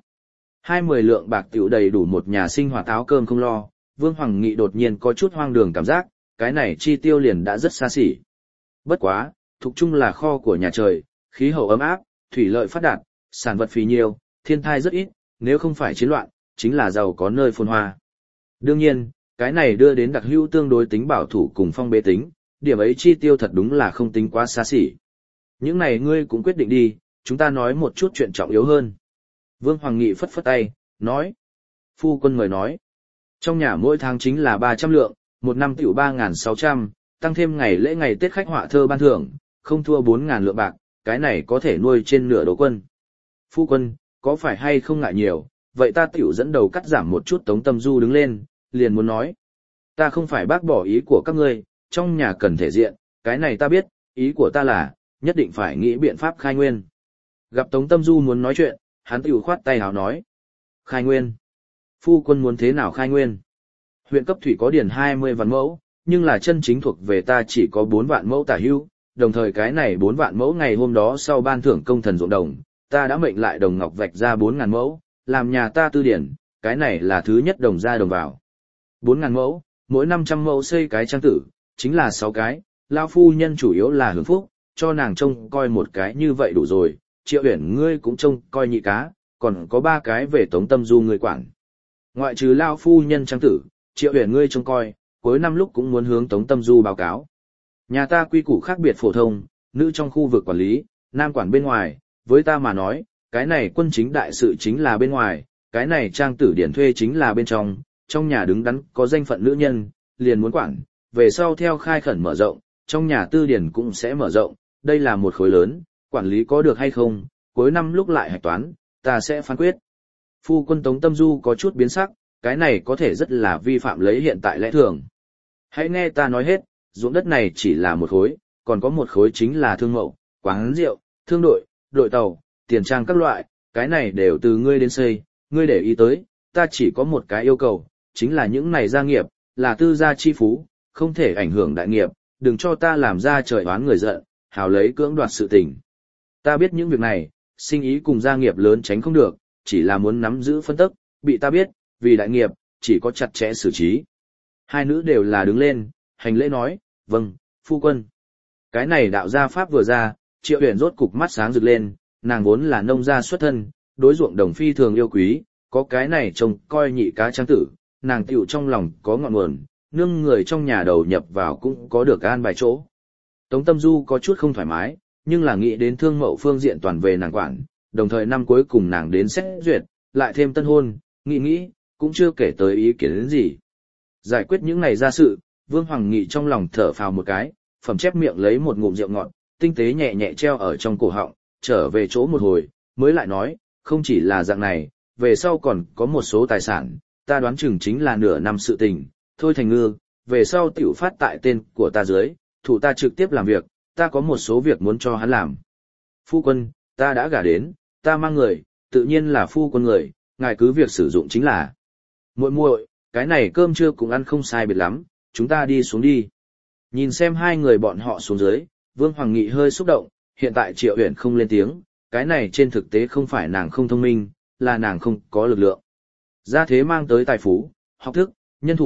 20 lượng bạc tiểu đầy đủ một nhà sinh hoạt áo cơm không lo, Vương Hoàng Nghị đột nhiên có chút hoang đường cảm giác, cái này chi tiêu liền đã rất xa xỉ. Bất quá, thuộc chung là kho của nhà trời, khí hậu ấm áp, thủy lợi phát đạt, sản vật phì nhiều, thiên thai rất ít, nếu không phải chiến loạn, chính là giàu có nơi phồn hoa. Đương nhiên, cái này đưa đến đặc hữu tương đối tính bảo thủ cùng phong bế tính, điểm ấy chi tiêu thật đúng là không tính quá xa xỉ. Những này ngươi cũng quyết định đi, chúng ta nói một chút chuyện trọng yếu hơn. Vương Hoàng Nghị phất phất tay, nói. Phu quân mời nói. Trong nhà mỗi tháng chính là 300 lượng, một năm tiểu 3.600, tăng thêm ngày lễ ngày Tết khách họa thơ ban thưởng, không thua 4.000 lượng bạc, cái này có thể nuôi trên nửa đô quân. Phu quân, có phải hay không ngại nhiều, vậy ta tiểu dẫn đầu cắt giảm một chút. Tống Tâm Du đứng lên, liền muốn nói. Ta không phải bác bỏ ý của các ngươi, trong nhà cần thể diện, cái này ta biết, ý của ta là, nhất định phải nghĩ biện pháp khai nguyên. Gặp Tống Tâm Du muốn nói chuyện, hắn tiểu khoát tay hào nói. Khai nguyên. Phu quân muốn thế nào khai nguyên? Huyện cấp thủy có điển 20 vạn mẫu, nhưng là chân chính thuộc về ta chỉ có 4 vạn mẫu tả hữu, đồng thời cái này 4 vạn mẫu ngày hôm đó sau ban thưởng công thần ruộng đồng, ta đã mệnh lại đồng ngọc vạch ra 4.000 mẫu, làm nhà ta tư điển, cái này là thứ nhất đồng ra đồng vào. 4.000 mẫu, mỗi 500 mẫu xây cái trang tử, chính là 6 cái, lao phu nhân chủ yếu là hưởng phúc, cho nàng trông coi một cái như vậy đủ rồi, Triệu Uyển ngươi cũng trông coi nhị cá, còn có 3 cái về Tống Tâm Du ngươi quản. Ngoại trừ lao phu nhân trang tử, Triệu Uyển ngươi trông coi, cuối năm lúc cũng muốn hướng Tống Tâm Du báo cáo. Nhà ta quy củ khác biệt phổ thông, nữ trong khu vực quản lý, nam quản bên ngoài, với ta mà nói, cái này quân chính đại sự chính là bên ngoài, cái này trang tử điển thuê chính là bên trong nhà đứng đắn có danh phận nữ nhân, liền muốn quản, về sau theo khai khẩn mở rộng, trong nhà tư điển cũng sẽ mở rộng, đây là một khối lớn, quản lý có được hay không, cuối năm lúc lại hạch toán, ta sẽ phán quyết. Phu quân Tống Tâm Du có chút biến sắc, cái này có thể rất là vi phạm lấy hiện tại lẽ thường. Hãy nghe ta nói hết, ruộng đất này chỉ là một khối, còn có một khối chính là thương mậu, quán rượu, thương đội, đội tàu, tiền trang các loại, cái này đều từ ngươi đến xây, ngươi để ý tới, ta chỉ có một cái yêu cầu, chính là những này gia nghiệp, là tư gia chi phú, không thể ảnh hưởng đại nghiệp, đừng cho ta làm ra trời oán người giận, hào lấy cưỡng đoạt sự tình. Ta biết những việc này, sinh ý cùng gia nghiệp lớn tránh không được, chỉ là muốn nắm giữ phân tức, bị ta biết, vì đại nghiệp, chỉ có chặt chẽ xử trí. Hai nữ đều là đứng lên, hành lễ nói, vâng, phu quân. Cái này đạo gia pháp vừa ra, Triệu Uyển rốt cục mắt sáng rực lên, nàng vốn là nông gia xuất thân, đối ruộng đồng phi thường yêu quý, có cái này trông coi nhị cá trang tử, nàng tiểu trong lòng có ngọn nguồn, nương người trong nhà đầu nhập vào cũng có được an bài chỗ. Tống Tâm Du có chút không thoải mái, nhưng là nghĩ đến thương mậu phương diện toàn về nàng quản, đồng thời năm cuối cùng nàng đến xét duyệt, lại thêm tân hôn, nghĩ, cũng chưa kể tới ý kiến đến gì. Giải quyết những này ra sự, Vương Hoàng Nghị trong lòng thở phào một cái, phẩm chép miệng lấy một ngụm rượu ngọt, tinh tế nhẹ nhẹ treo ở trong cổ họng, trở về chỗ một hồi, mới lại nói, không chỉ là dạng này, về sau còn có một số tài sản, ta đoán chừng chính là nửa năm sự tình, thôi thành ngư, về sau tiểu phát tại tên của ta dưới, thủ ta trực tiếp làm việc, ta có một số việc muốn cho hắn làm. Phu quân, ta đã gả đến, ta mang người, tự nhiên là phu quân người, ngài cứ việc sử dụng chính là. Muội, cái này cơm trưa cũng ăn không sai biệt lắm, chúng ta đi xuống đi. Nhìn xem hai người bọn họ xuống dưới, Vương Hoàng Nghị hơi xúc động, hiện tại Triệu Uyển không lên tiếng, cái này trên thực tế không phải nàng không thông minh, là nàng không có lực lượng. Gia thế mang tới tài phú, học thức, nhân thủ,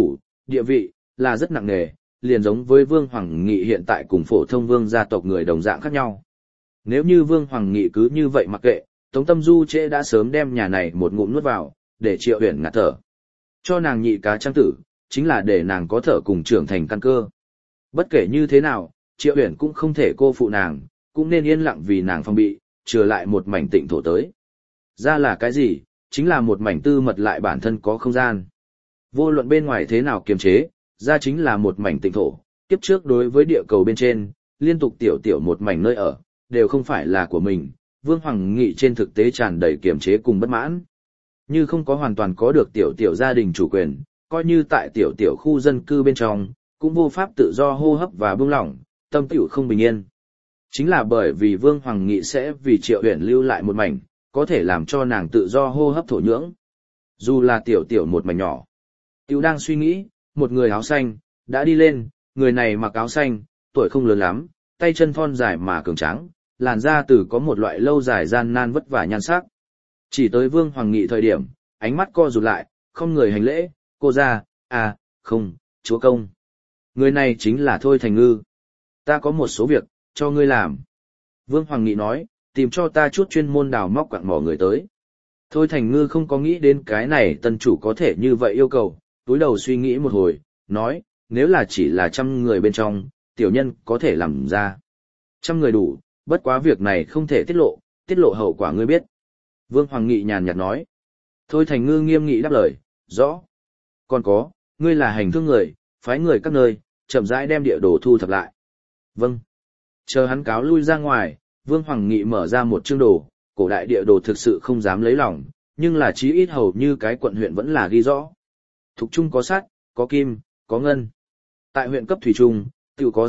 địa vị, là rất nặng nề, liền giống với Vương Hoàng Nghị hiện tại cùng phổ thông vương gia tộc người đồng dạng khác nhau. Nếu như Vương Hoàng Nghị cứ như vậy mặc kệ, Tống Tâm Du trễ đã sớm đem nhà này một ngụm nuốt vào, để Triệu Uyển ngạt thở. Cho nàng nhị cá trang tử, chính là để nàng có thở cùng trưởng thành căn cơ. Bất kể như thế nào, Triệu Uyển cũng không thể cô phụ nàng, cũng nên yên lặng vì nàng phòng bị, trừ lại một mảnh tịnh thổ tới. Ra là cái gì? Chính là một mảnh tư mật lại bản thân có không gian. Vô luận bên ngoài thế nào kiềm chế, ra chính là một mảnh tịnh thổ, kiếp trước đối với địa cầu bên trên, liên tục tiểu tiểu một mảnh nơi ở, đều không phải là của mình, Vương Hoàng Nghị trên thực tế tràn đầy kiềm chế cùng bất mãn. Như không có hoàn toàn có được tiểu tiểu gia đình chủ quyền, coi như tại tiểu tiểu khu dân cư bên trong, cũng vô pháp tự do hô hấp và buông lỏng, tâm tiểu không bình yên. Chính là bởi vì Vương Hoàng Nghị sẽ vì Triệu Uyển lưu lại một mảnh, có thể làm cho nàng tự do hô hấp thổ nhưỡng. Dù là tiểu tiểu một mảnh nhỏ. Tiểu đang suy nghĩ, một người áo xanh, đã đi lên, người này mặc áo xanh, tuổi không lớn lắm, tay chân thon dài mà cường tráng, làn da từ có một loại lâu dài gian nan vất vả nhan sắc. Chỉ tới Vương Hoàng Nghị thời điểm, ánh mắt co rụt lại, không người hành lễ, cô ra, không, chúa công. Người này chính là Thôi Thành Ngư. Ta có một số việc, cho ngươi làm. Vương Hoàng Nghị nói, tìm cho ta chút chuyên môn đào móc quặng mỏ người tới. Thôi Thành Ngư không có nghĩ đến cái này tân chủ có thể như vậy yêu cầu, túi đầu suy nghĩ một hồi, nói, nếu là chỉ là 100 người bên trong, tiểu nhân có thể làm ra. 100 người đủ, bất quá việc này không thể tiết lộ hậu quả ngươi biết. Vương Hoàng Nghị nhàn nhạt nói. Thôi Thành Ngư nghiêm nghị đáp lời, rõ. Còn có, ngươi là hành thương người, phái người các nơi, chậm rãi đem địa đồ thu thập lại. Vâng. Chờ hắn cáo lui ra ngoài, Vương Hoàng Nghị mở ra một chương đồ, cổ đại địa đồ thực sự không dám lấy lòng, nhưng là chí ít hầu như cái quận huyện vẫn là ghi rõ. Thục trung có sắt, có kim, có ngân. Tại huyện cấp thủy trung, tự có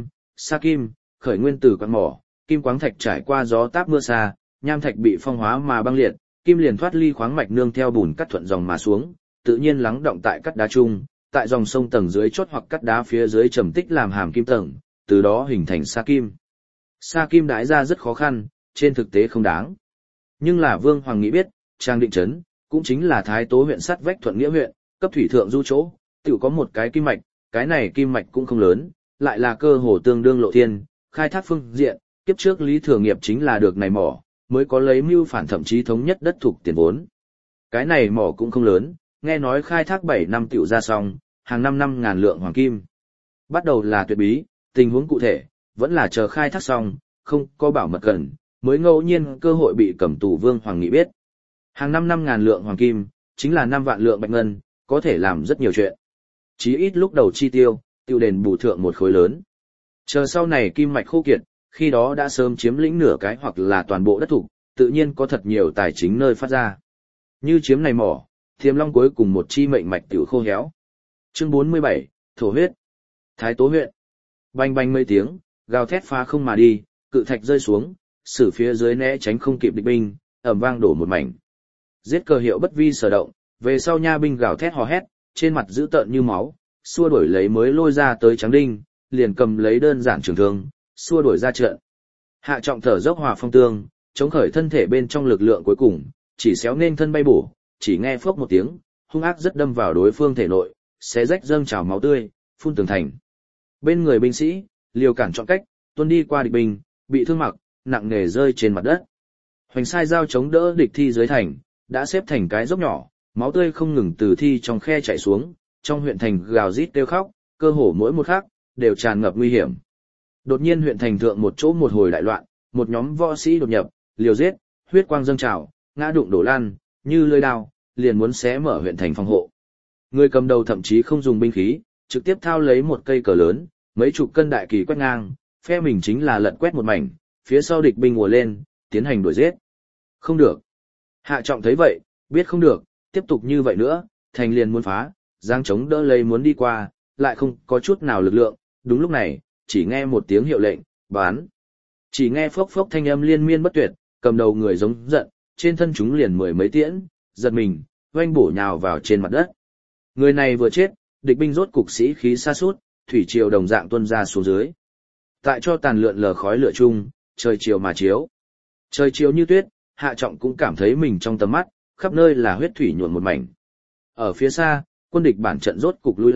sa kim, khởi nguyên từ quặng mỏ, kim quáng thạch trải qua gió táp mưa xa, nham thạch bị phong hóa mà băng liệt, kim liền thoát ly khoáng mạch nương theo bùn cắt thuận dòng mà xuống, tự nhiên lắng động tại cắt đá trung, tại dòng sông tầng dưới chót hoặc cắt đá phía dưới trầm tích làm hàm kim tầng, từ đó hình thành sa kim. Sa kim đãi ra rất khó khăn, trên thực tế không đáng. Nhưng là Vương Hoàng Nghị biết, Trang Định Trấn, cũng chính là Thái Tố huyện sát vách Thuận Nghĩa huyện, cấp thủy thượng du chỗ, tự có một cái kim mạch, cái này kim mạch cũng không lớn, lại là cơ hồ tương đương lộ thiên, khai thác phương diện, kiếp trước Lý Thừa Nghiệp chính là được này mỏ, mới có lấy mưu phản thậm chí thống nhất đất thuộc tiền vốn. Cái này mỏ cũng không lớn, nghe nói khai thác 7 năm tiểu ra xong, hàng năm 5.000 lượng hoàng kim. Bắt đầu là tuyệt bí, tình huống cụ thể, vẫn là chờ khai thác xong, không có bảo mật cần, mới ngẫu nhiên cơ hội bị cầm tù Vương Hoàng Nghị biết. Hàng năm 5.000 lượng hoàng kim, chính là 5 vạn lượng bạch ngân, có thể làm rất nhiều chuyện. Chí ít lúc đầu chi tiêu, tiêu đền bù thượng một khối lớn. Chờ sau này kim mạch khô kiệt, khi đó đã sớm chiếm lĩnh nửa cái hoặc là toàn bộ đất thủ, tự nhiên có thật nhiều tài chính nơi phát ra. Như chiếm này mỏ, Thiềm Long cuối cùng một chi mệnh mạch tiểu khô héo. Chương 47, thổ huyết. Thái Tố huyện. Bành bành mấy tiếng, gào thét phá không mà đi, cự thạch rơi xuống, sử phía dưới né tránh không kịp địch binh, ầm vang đổ một mảnh. Giết cờ hiệu bất vi sở động, về sau nha binh gào thét hò hét, trên mặt dữ tợn như máu, xua đuổi lấy mới lôi ra tới Tráng Đinh, liền cầm lấy đơn giản trường thương, xua đuổi ra trận. Hạ Trọng thở dốc hòa phong tương, chống khởi thân thể bên trong lực lượng cuối cùng, chỉ xéo nên thân bay bổ, chỉ nghe phốc một tiếng, hung ác rất đâm vào đối phương thể nội, xé rách dâng trào máu tươi, phun tường thành. Bên người binh sĩ, liều cản chọn cách, tuôn đi qua địch binh, bị thương mặc, nặng nề rơi trên mặt đất. Hoành sai dao chống đỡ địch thi dưới thành, đã xếp thành cái dốc nhỏ, máu tươi không ngừng từ thi trong khe chảy xuống, trong huyện thành gào rít kêu khóc, cơ hồ mỗi một khắc đều tràn ngập nguy hiểm. Đột nhiên huyện thành thượng một chỗ một hồi đại loạn, một nhóm võ sĩ đột nhập, liều giết, huyết quang dâng trào, ngã đụng đổ lan, như lưỡi đao, liền muốn xé mở huyện thành phòng hộ. Người cầm đầu thậm chí không dùng binh khí, trực tiếp thao lấy một cây cờ lớn, mấy chục cân đại kỳ quét ngang, phe mình chính là lật quét một mảnh, phía sau địch binh ùa lên, tiến hành đuổi giết. Không được. Hạ Trọng thấy vậy, biết không được, tiếp tục như vậy nữa, thành liền muốn phá, giang chống đỡ lấy muốn đi qua, lại không có chút nào lực lượng, đúng lúc này, chỉ nghe một tiếng hiệu lệnh, bán. Chỉ nghe phốc phốc thanh âm liên miên bất tuyệt, cầm đầu người giống giận, trên thân chúng liền mười mấy tiễn, giật mình, oanh bổ nhào vào trên mặt đất. Người này vừa chết, địch binh rốt cục sĩ khí sa sút, thủy triều đồng dạng tuôn ra xuống dưới. Tại cho tàn lượn lờ khói lửa chung, trời chiều mà chiếu. Trời chiếu như tuyết, Hạ Trọng cũng cảm thấy mình trong tầm mắt, khắp nơi là huyết thủy nhuộm một mảnh. Ở phía xa, quân địch bản trận rốt cục lui lại,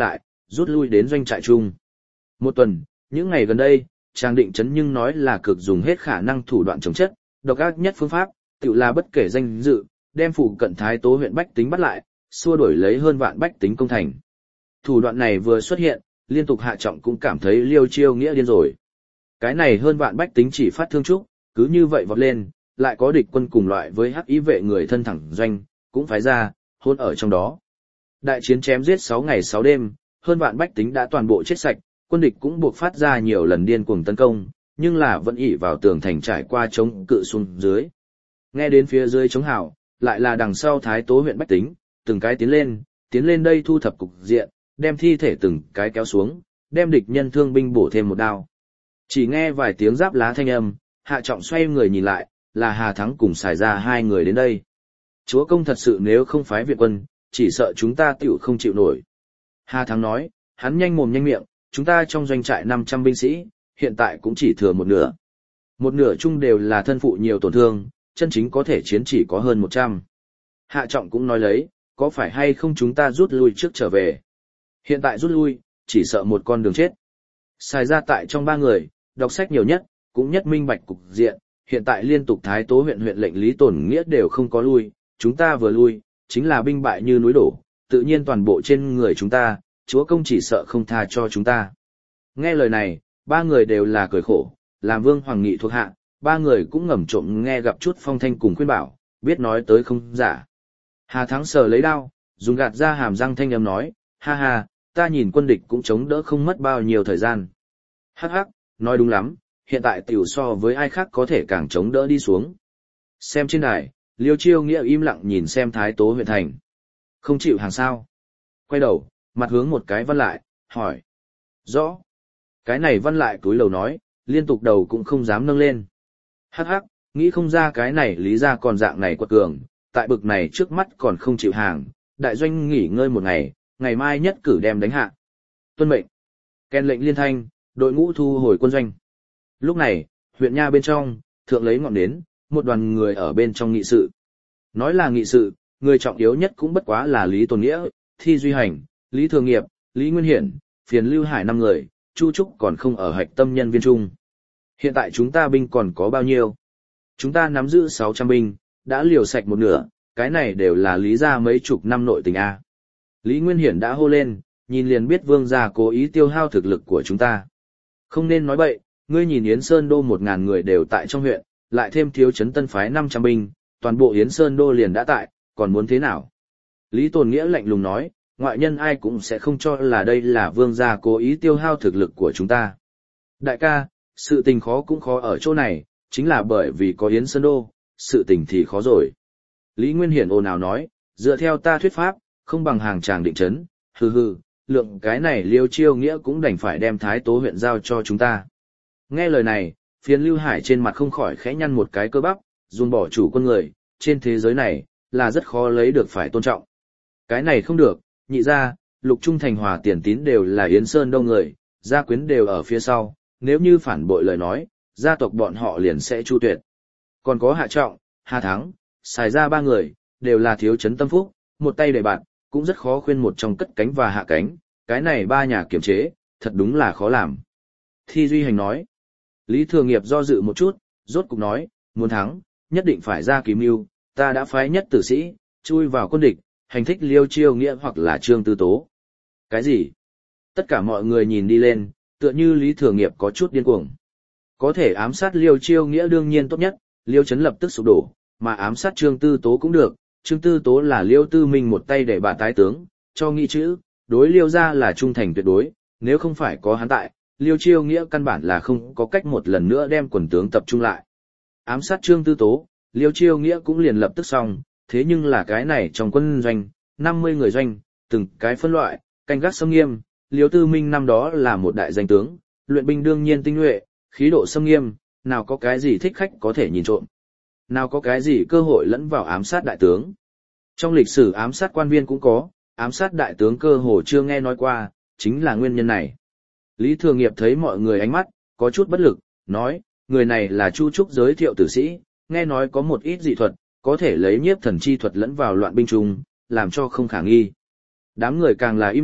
rút lui đến doanh trại chung. Một tuần, những ngày gần đây, Trang Định Trấn nhưng nói là cực dùng hết khả năng thủ đoạn chống chất, độc ác nhất phương pháp, tự là bất kể danh dự, đem phụ cận Thái Tố huyện bách tính bắt lại, xua đuổi lấy hơn vạn bách tính công thành. Thủ đoạn này vừa xuất hiện, liên tục Hạ Trọng cũng cảm thấy Liêu Chiêu Nghĩa điên rồi. Cái này hơn vạn bách tính chỉ phát thương chúc, cứ như vậy vọt lên, lại có địch quân cùng loại với hắc ý vệ người thân thẳng doanh, cũng phái ra, hôn ở trong đó. Đại chiến chém giết 6 ngày 6 đêm, hơn vạn bách tính đã toàn bộ chết sạch, quân địch cũng buộc phát ra nhiều lần điên cuồng tấn công, nhưng là vẫn ỷ vào tường thành trải qua chống cự xuống dưới. Nghe đến phía dưới chống hào, lại là đằng sau Thái Tố huyện bách tính, từng cái tiến lên đây thu thập cục diện, đem thi thể từng cái kéo xuống, đem địch nhân thương binh bổ thêm một đao. Chỉ nghe vài tiếng giáp lá thanh âm, Hạ Trọng xoay người nhìn lại, là Hà Thắng cùng xài ra hai người đến đây. Chúa công thật sự nếu không phái viện quân, chỉ sợ chúng ta tiểu không chịu nổi. Hà Thắng nói, hắn nhanh mồm nhanh miệng, chúng ta trong doanh trại 500 binh sĩ, hiện tại cũng chỉ thừa một nửa. Một nửa chung đều là thân phụ nhiều tổn thương, chân chính có thể chiến chỉ có hơn 100. Hạ Trọng cũng nói lấy, có phải hay không chúng ta rút lui trước trở về. Hiện tại rút lui, chỉ sợ một con đường chết. Xài ra tại trong 3 người, đọc sách nhiều nhất, cũng nhất minh bạch cục diện, hiện tại liên tục Thái Tố huyện lệnh Lý Tổn Nghĩa đều không có lui, chúng ta vừa lui, chính là binh bại như núi đổ, tự nhiên toàn bộ trên người chúng ta, chúa công chỉ sợ không tha cho chúng ta. Nghe lời này, 3 người đều là cười khổ, làm Vương Hoàng Nghị thuộc hạ, 3 người cũng ngầm trộm nghe gặp chút phong thanh cùng khuyên bảo, biết nói tới không giả. Hà Thắng sờ lấy đao, dùng gạt ra hàm răng thanh âm nói, ha ha, ta nhìn quân địch cũng chống đỡ không mất bao nhiêu thời gian. Hắc hắc, nói đúng lắm, hiện tại tiểu so với ai khác có thể càng chống đỡ đi xuống. Xem trên đài, Liêu Chiêu Nghĩa im lặng nhìn xem Thái Tố huyện thành. Không chịu hàng sao. Quay đầu, mặt hướng một cái văn lại, hỏi. Rõ. Cái này văn lại cúi đầu nói, liên tục đầu cũng không dám nâng lên. Hắc hắc, nghĩ không ra cái này lý ra còn dạng này quật cường, tại bực này trước mắt còn không chịu hàng, đại doanh nghỉ ngơi một ngày, ngày mai nhất cử đem đánh hạ. Tuân mệnh. Kèn lệnh liên thanh, đội ngũ thu hồi quân doanh. Lúc này, huyện nha bên trong, thượng lấy ngọn nến, một đoàn người ở bên trong nghị sự. Nói là nghị sự, người trọng yếu nhất cũng bất quá là Lý Tồn Nghĩa, Thi Duy Hành, Lý Thường Nghiệp, Lý Nguyên Hiển, Phiền Lưu Hải 5 người, Chu Trúc còn không ở hạch tâm nhân viên chung. Hiện tại chúng ta binh còn có bao nhiêu? Chúng ta nắm giữ 600 binh, đã liều sạch một nửa, cái này đều là lý ra mấy chục năm nội tình A. Lý Nguyên Hiển đã hô lên, nhìn liền biết vương gia cố ý tiêu hao thực lực của chúng ta. Không nên nói bậy, ngươi nhìn Yến Sơn Đô 1000 người đều tại trong huyện, lại thêm thiếu chấn tân phái 500 binh, toàn bộ Yến Sơn Đô liền đã tại, còn muốn thế nào? Lý Tồn Nghĩa lạnh lùng nói, ngoại nhân ai cũng sẽ không cho là đây là vương gia cố ý tiêu hao thực lực của chúng ta. Đại ca, sự tình khó cũng khó ở chỗ này, chính là bởi vì có Yến Sơn Đô, sự tình thì khó rồi. Lý Nguyên Hiển ồn ào nói, dựa theo ta thuyết pháp, không bằng hàng Tràng Định trấn, hừ hừ, lượng cái này Liêu Chiêu Nghĩa cũng đành phải đem Thái Tố huyện giao cho chúng ta. Nghe lời này, Phiền Lưu Hải trên mặt không khỏi khẽ nhăn một cái cơ bắp, dùn bỏ chủ quân người, trên thế giới này, là rất khó lấy được phải tôn trọng. Cái này không được, nhị ra, Lục Trung Thành Hòa Tiền Tín đều là Yến Sơn Đông người, gia quyến đều ở phía sau, nếu như phản bội lời nói, gia tộc bọn họ liền sẽ chu tuyệt. Còn có Hạ Trọng, Hà Thắng, xài ra 3 người, đều là thiếu chấn tâm phúc, một tay đầy bạn, cũng rất khó khuyên một trong cất cánh và hạ cánh, cái này 3 nhà kiểm chế, thật đúng là khó làm. Thi Duy Hành nói, Lý Thường Nghiệp do dự một chút, rốt cục nói, muốn thắng, nhất định phải ra kỳ mưu, ta đã phái nhất tử sĩ, chui vào quân địch, hành thích Liêu Chiêu Nghĩa hoặc là Trương Tư Tố. Cái gì? Tất cả mọi người nhìn đi lên, tựa như Lý Thường Nghiệp có chút điên cuồng. Có thể ám sát Liêu Chiêu Nghĩa đương nhiên tốt nhất, Liêu Trấn lập tức sụp đổ, mà ám sát Trương Tư Tố cũng được. Trương Tư Tố là Liêu Tư Minh một tay để bà tái tướng, cho nghĩ chữ, đối Liêu ra là trung thành tuyệt đối, nếu không phải có hắn tại, Liêu Chiêu Nghĩa căn bản là không có cách một lần nữa đem quần tướng tập trung lại. Ám sát Trương Tư Tố, Liêu Chiêu Nghĩa cũng liền lập tức xong, thế nhưng là cái này trong quân doanh, 50 người doanh, từng cái phân loại, canh gác xâm nghiêm, Liêu Tư Minh năm đó là một đại danh tướng, luyện binh đương nhiên tinh nhuệ, khí độ xâm nghiêm, nào có cái gì thích khách có thể nhìn trộm. Nào có cái gì cơ hội lẫn vào ám sát đại tướng. Trong lịch sử ám sát quan viên cũng có, ám sát đại tướng cơ hồ chưa nghe nói qua, chính là nguyên nhân này. Lý Thường Nghiệp thấy mọi người ánh mắt, có chút bất lực, nói, người này là Chu Trúc giới thiệu tử sĩ, nghe nói có một ít dị thuật, có thể lấy nhiếp thần chi thuật lẫn vào loạn binh trung, làm cho không khả nghi. Đám người càng là im lặng,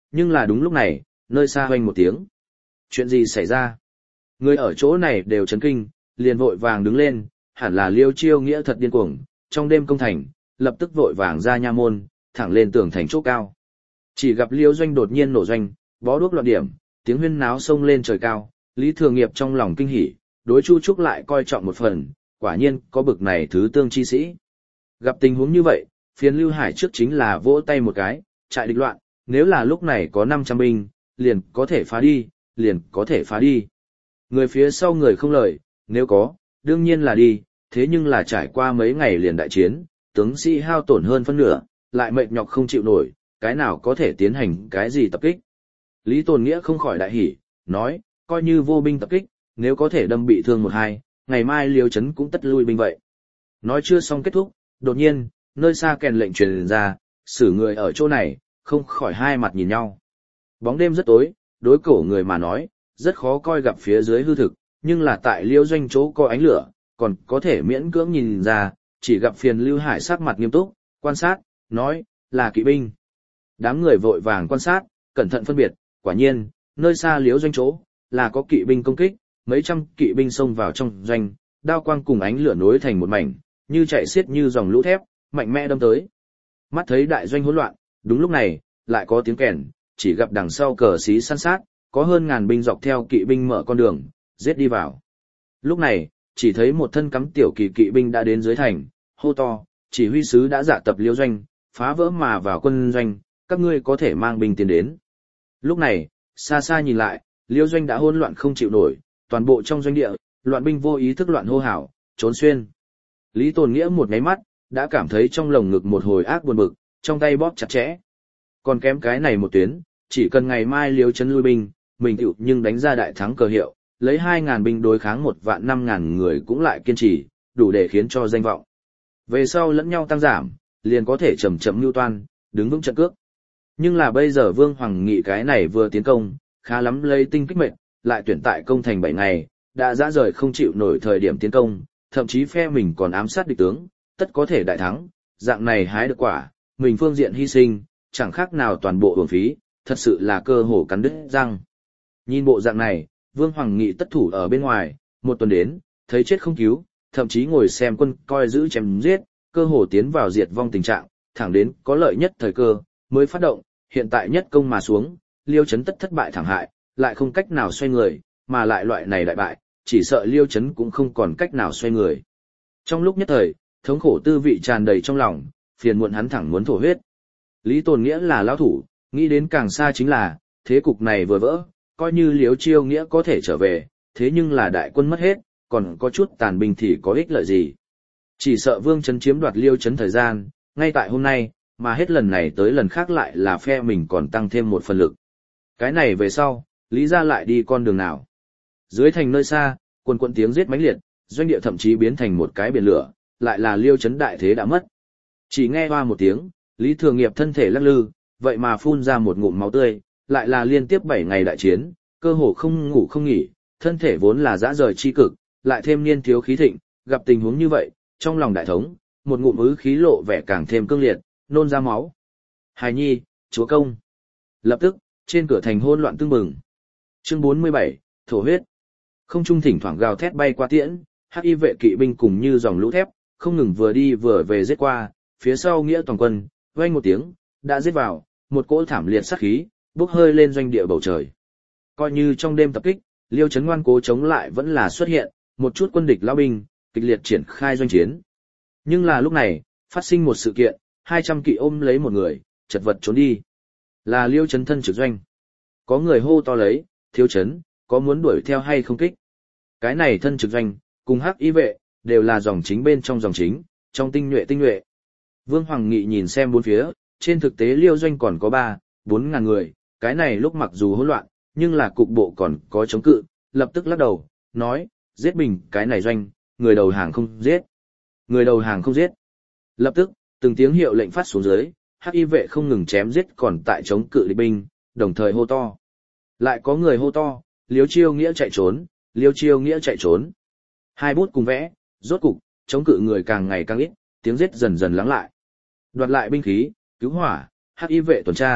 nhưng là đúng lúc này, nơi xa hoanh một tiếng. Chuyện gì xảy ra? Người ở chỗ này đều chấn kinh, liền vội vàng đứng lên, hẳn là Liêu Chiêu Nghĩa thật điên cuồng, trong đêm công thành, lập tức vội vàng ra nha môn, thẳng lên tường thành chỗ cao. Chỉ gặp Liêu Doanh đột nhiên nổ doanh, bó đuốc loạn điểm, tiếng huyên náo sông lên trời cao, Lý Thừa Nghiệp trong lòng kinh hỉ, đối Chu Trúc lại coi trọng một phần, quả nhiên có bực này thứ tương chi sĩ. Gặp tình huống như vậy, phiền Lưu Hải trước chính là vỗ tay một cái, trại địch loạn, nếu là lúc này có 500 binh, liền có thể phá đi, liền có thể phá đi. Người phía sau người không lời, nếu có, đương nhiên là đi, thế nhưng là trải qua mấy ngày liền đại chiến, tướng sĩ hao tổn hơn phân nửa, lại mệt nhọc không chịu nổi, cái nào có thể tiến hành cái gì tập kích. Lý Tồn Nghĩa không khỏi đại hỉ, nói, coi như vô binh tập kích, nếu có thể đâm bị thương một hai, ngày mai Liêu Trấn cũng tất lui binh vậy. Nói chưa xong kết thúc, đột nhiên, nơi xa kèn lệnh truyền ra, xử người ở chỗ này, không khỏi hai mặt nhìn nhau. Bóng đêm rất tối, đối cổ người mà nói, rất khó coi gặp phía dưới hư thực, nhưng là tại Liêu Doanh chỗ có ánh lửa, còn có thể miễn cưỡng nhìn ra, chỉ gặp phiền Lưu Hải sắc mặt nghiêm túc, quan sát, nói, là kỵ binh. Đám người vội vàng quan sát, cẩn thận phân biệt, quả nhiên, nơi xa Liêu Doanh chỗ, là có kỵ binh công kích, mấy trăm kỵ binh xông vào trong doanh, đao quang cùng ánh lửa nối thành một mảnh, như chạy xiết như dòng lũ thép, mạnh mẽ đâm tới. Mắt thấy đại doanh hỗn loạn, đúng lúc này, lại có tiếng kèn, chỉ gặp đằng sau cờ xí săn sát, có hơn ngàn binh dọc theo kỵ binh mở con đường, giết đi vào. Lúc này, chỉ thấy một thân cắm tiểu kỳ kỵ binh đã đến dưới thành, hô to, chỉ huy sứ đã dạ tập Liêu Doanh, phá vỡ mà vào quân doanh, các ngươi có thể mang binh tiến đến. Lúc này, xa xa nhìn lại, Liêu Doanh đã hỗn loạn không chịu nổi, toàn bộ trong doanh địa, loạn binh vô ý thức loạn hô hào, trốn xuyên. Lý Tồn Nghĩa một cái mắt, đã cảm thấy trong lồng ngực một hồi ác buồn bực, trong tay bóp chặt chẽ. Còn kém cái này một tuyến, chỉ cần ngày mai Liêu Trấn lui binh, mình tựu nhưng đánh ra đại thắng cờ hiệu, lấy 2.000 binh đối kháng 1.500.000 người cũng lại kiên trì, đủ để khiến cho danh vọng. Về sau lẫn nhau tăng giảm, liền có thể chậm chậm mưu toan, đứng vững trận cước. Nhưng là bây giờ Vương Hoàng Nghị cái này vừa tiến công, khá lắm lấy tinh kích mệnh, lại tuyển tại công thành 7 ngày, đã dã rời không chịu nổi thời điểm tiến công, thậm chí phe mình còn ám sát địch tướng, tất có thể đại thắng, dạng này hái được quả, mình phương diện hy sinh, chẳng khác nào toàn bộ uổng phí, thật sự là cơ hồ cắn đứt răng. Nhìn bộ dạng này, Vương Hoàng Nghị tất thủ ở bên ngoài, một tuần đến, thấy chết không cứu, thậm chí ngồi xem quân coi giữ chém giết, cơ hồ tiến vào diệt vong tình trạng, thẳng đến có lợi nhất thời cơ, mới phát động, hiện tại nhất công mà xuống, Liêu Trấn tất thất bại thảm hại, lại không cách nào xoay người, mà lại loại này đại bại, chỉ sợ Liêu Trấn cũng không còn cách nào xoay người. Trong lúc nhất thời, thống khổ tư vị tràn đầy trong lòng, phiền muộn hắn thẳng muốn thổ huyết. Lý Tồn Nghĩa là lão thủ, nghĩ đến càng xa chính là, thế cục này vừa vỡ, coi như Liêu Chiêu Nghĩa có thể trở về, thế nhưng là đại quân mất hết, còn có chút tàn binh thì có ích lợi gì. Chỉ sợ Vương Trấn chiếm đoạt Liêu Trấn thời gian, ngay tại hôm nay, mà hết lần này tới lần khác lại là phe mình còn tăng thêm một phần lực. Cái này về sau, Lý ra lại đi con đường nào? Dưới thành nơi xa, quần tiếng giết mãnh liệt, doanh địa thậm chí biến thành một cái biển lửa, lại là Liêu Trấn đại thế đã mất. Chỉ nghe hoa một tiếng, Lý Thừa Nghiệp thân thể lắc lư, vậy mà phun ra một ngụm máu tươi, lại là liên tiếp 7 ngày đại chiến, cơ hồ không ngủ không nghỉ, thân thể vốn là dã rời chi cực, lại thêm niên thiếu khí thịnh, gặp tình huống như vậy, trong lòng đại thống, một ngụm ứ khí lộ vẻ càng thêm cương liệt, nôn ra máu. Hài nhi, chúa công. Lập tức, trên cửa thành hỗn loạn tương bừng. Chương 47, thổ huyết. Không trung thỉnh thoảng gào thét bay qua tiễn, hắc y vệ kỵ binh cùng như dòng lũ thép, không ngừng vừa đi vừa về giết qua, phía sau nghĩa toàn quân, vang một tiếng, đã giết vào, một cỗ thảm liệt sát khí, bốc hơi lên doanh địa bầu trời. Coi như trong đêm tập kích, Liêu Trấn ngoan cố chống lại vẫn là xuất hiện, một chút quân địch lao binh, kịch liệt triển khai doanh chiến. Nhưng là lúc này, phát sinh một sự kiện, 200 kỵ ôm lấy một người, chật vật trốn đi. Là Liêu Trấn thân trực doanh. Có người hô to lấy, thiếu Trấn, có muốn đuổi theo hay không kích? Cái này thân trực doanh, cùng hắc y vệ, đều là dòng chính bên trong dòng chính, trong tinh nhuệ. Vương Hoàng Nghị nhìn xem bốn phía, trên thực tế Liêu doanh còn có 3-4 ngàn người, cái này lúc mặc dù hỗn loạn, nhưng là cục bộ còn có chống cự, lập tức lắc đầu, nói, giết bình cái này doanh, người đầu hàng không giết. Người đầu hàng không giết. Lập tức, từng tiếng hiệu lệnh phát xuống dưới, hắc y vệ không ngừng chém giết còn tại chống cự địch binh, đồng thời hô to. Lại có người hô to, Liêu Chiêu Nghĩa chạy trốn, Liêu Chiêu Nghĩa chạy trốn. Hai bút cùng vẽ, rốt cục, chống cự người càng ngày càng ít, tiếng giết dần dần lắng lại. Đoạt lại binh khí, cứu hỏa, hắc y vệ tuần tra,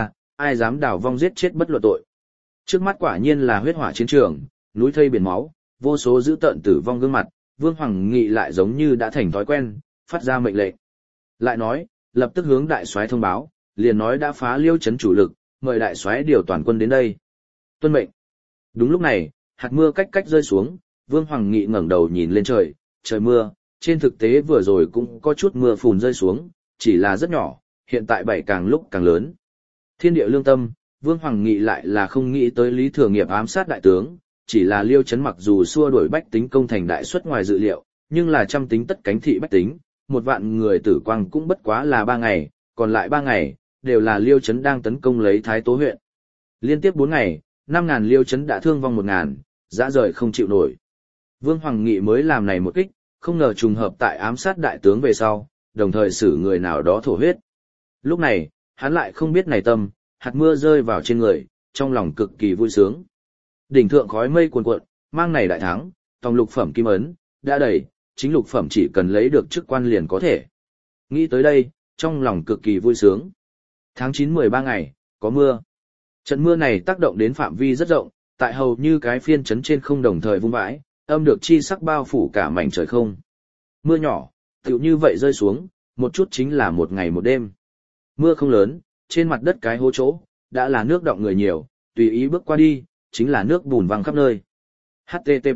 ai dám đào vong giết chết bất luận tội. Trước mắt quả nhiên là huyết hỏa chiến trường, núi thây biển máu, vô số dữ tợn tử vong gương mặt, Vương Hoàng Nghị lại giống như đã thành thói quen, phát ra mệnh lệnh. Lại nói, lập tức hướng đại soái thông báo, liền nói đã phá Liêu trấn chủ lực, mời đại soái điều toàn quân đến đây. Tuân mệnh. Đúng lúc này, hạt mưa cách cách rơi xuống, Vương Hoàng Nghị ngẩng đầu nhìn lên trời, trời mưa, trên thực tế vừa rồi cũng có chút mưa phùn rơi xuống, chỉ là rất nhỏ, hiện tại bảy càng lúc càng lớn. Thiên địa lương tâm, Vương Hoàng Nghị lại là không nghĩ tới Lý Thừa Nghiệp ám sát đại tướng, chỉ là Liêu trấn mặc dù xua đuổi bách tính công thành đại suất ngoài dự liệu, nhưng là trăm tính tất cánh thị bách tính, 1.000.000 người tử quang cũng bất quá là 3 ngày, còn lại 3 ngày, đều là Liêu trấn đang tấn công lấy Thái Tố huyện. Liên tiếp 4 ngày, 5.000 Liêu trấn đã thương vong 1.000, dã rời không chịu nổi. Vương Hoàng Nghị mới làm này một kích, không ngờ trùng hợp tại ám sát đại tướng về sau, đồng thời xử người nào đó thổ huyết. Lúc này, hắn lại không biết này tâm, hạt mưa rơi vào trên người, trong lòng cực kỳ vui sướng. Đỉnh thượng khói mây cuồn cuộn, mang này đại thắng, tòng lục phẩm kim ấn, đã đầy, chính lục phẩm chỉ cần lấy được chức quan liền có thể. Nghĩ tới đây, trong lòng cực kỳ vui sướng. Tháng 9 13 ngày, có mưa. Trận mưa này tác động đến phạm vi rất rộng, tại hầu như cái phiên trấn trên không đồng thời vung vãi, âm được chi sắc bao phủ cả mảnh trời không. Mưa nhỏ, tựu như vậy rơi xuống, một chút chính là một ngày một đêm. Mưa không lớn, trên mặt đất cái hố chỗ, đã là nước đọng người nhiều, tùy ý bước qua đi, chính là nước bùn văng khắp nơi. HTTP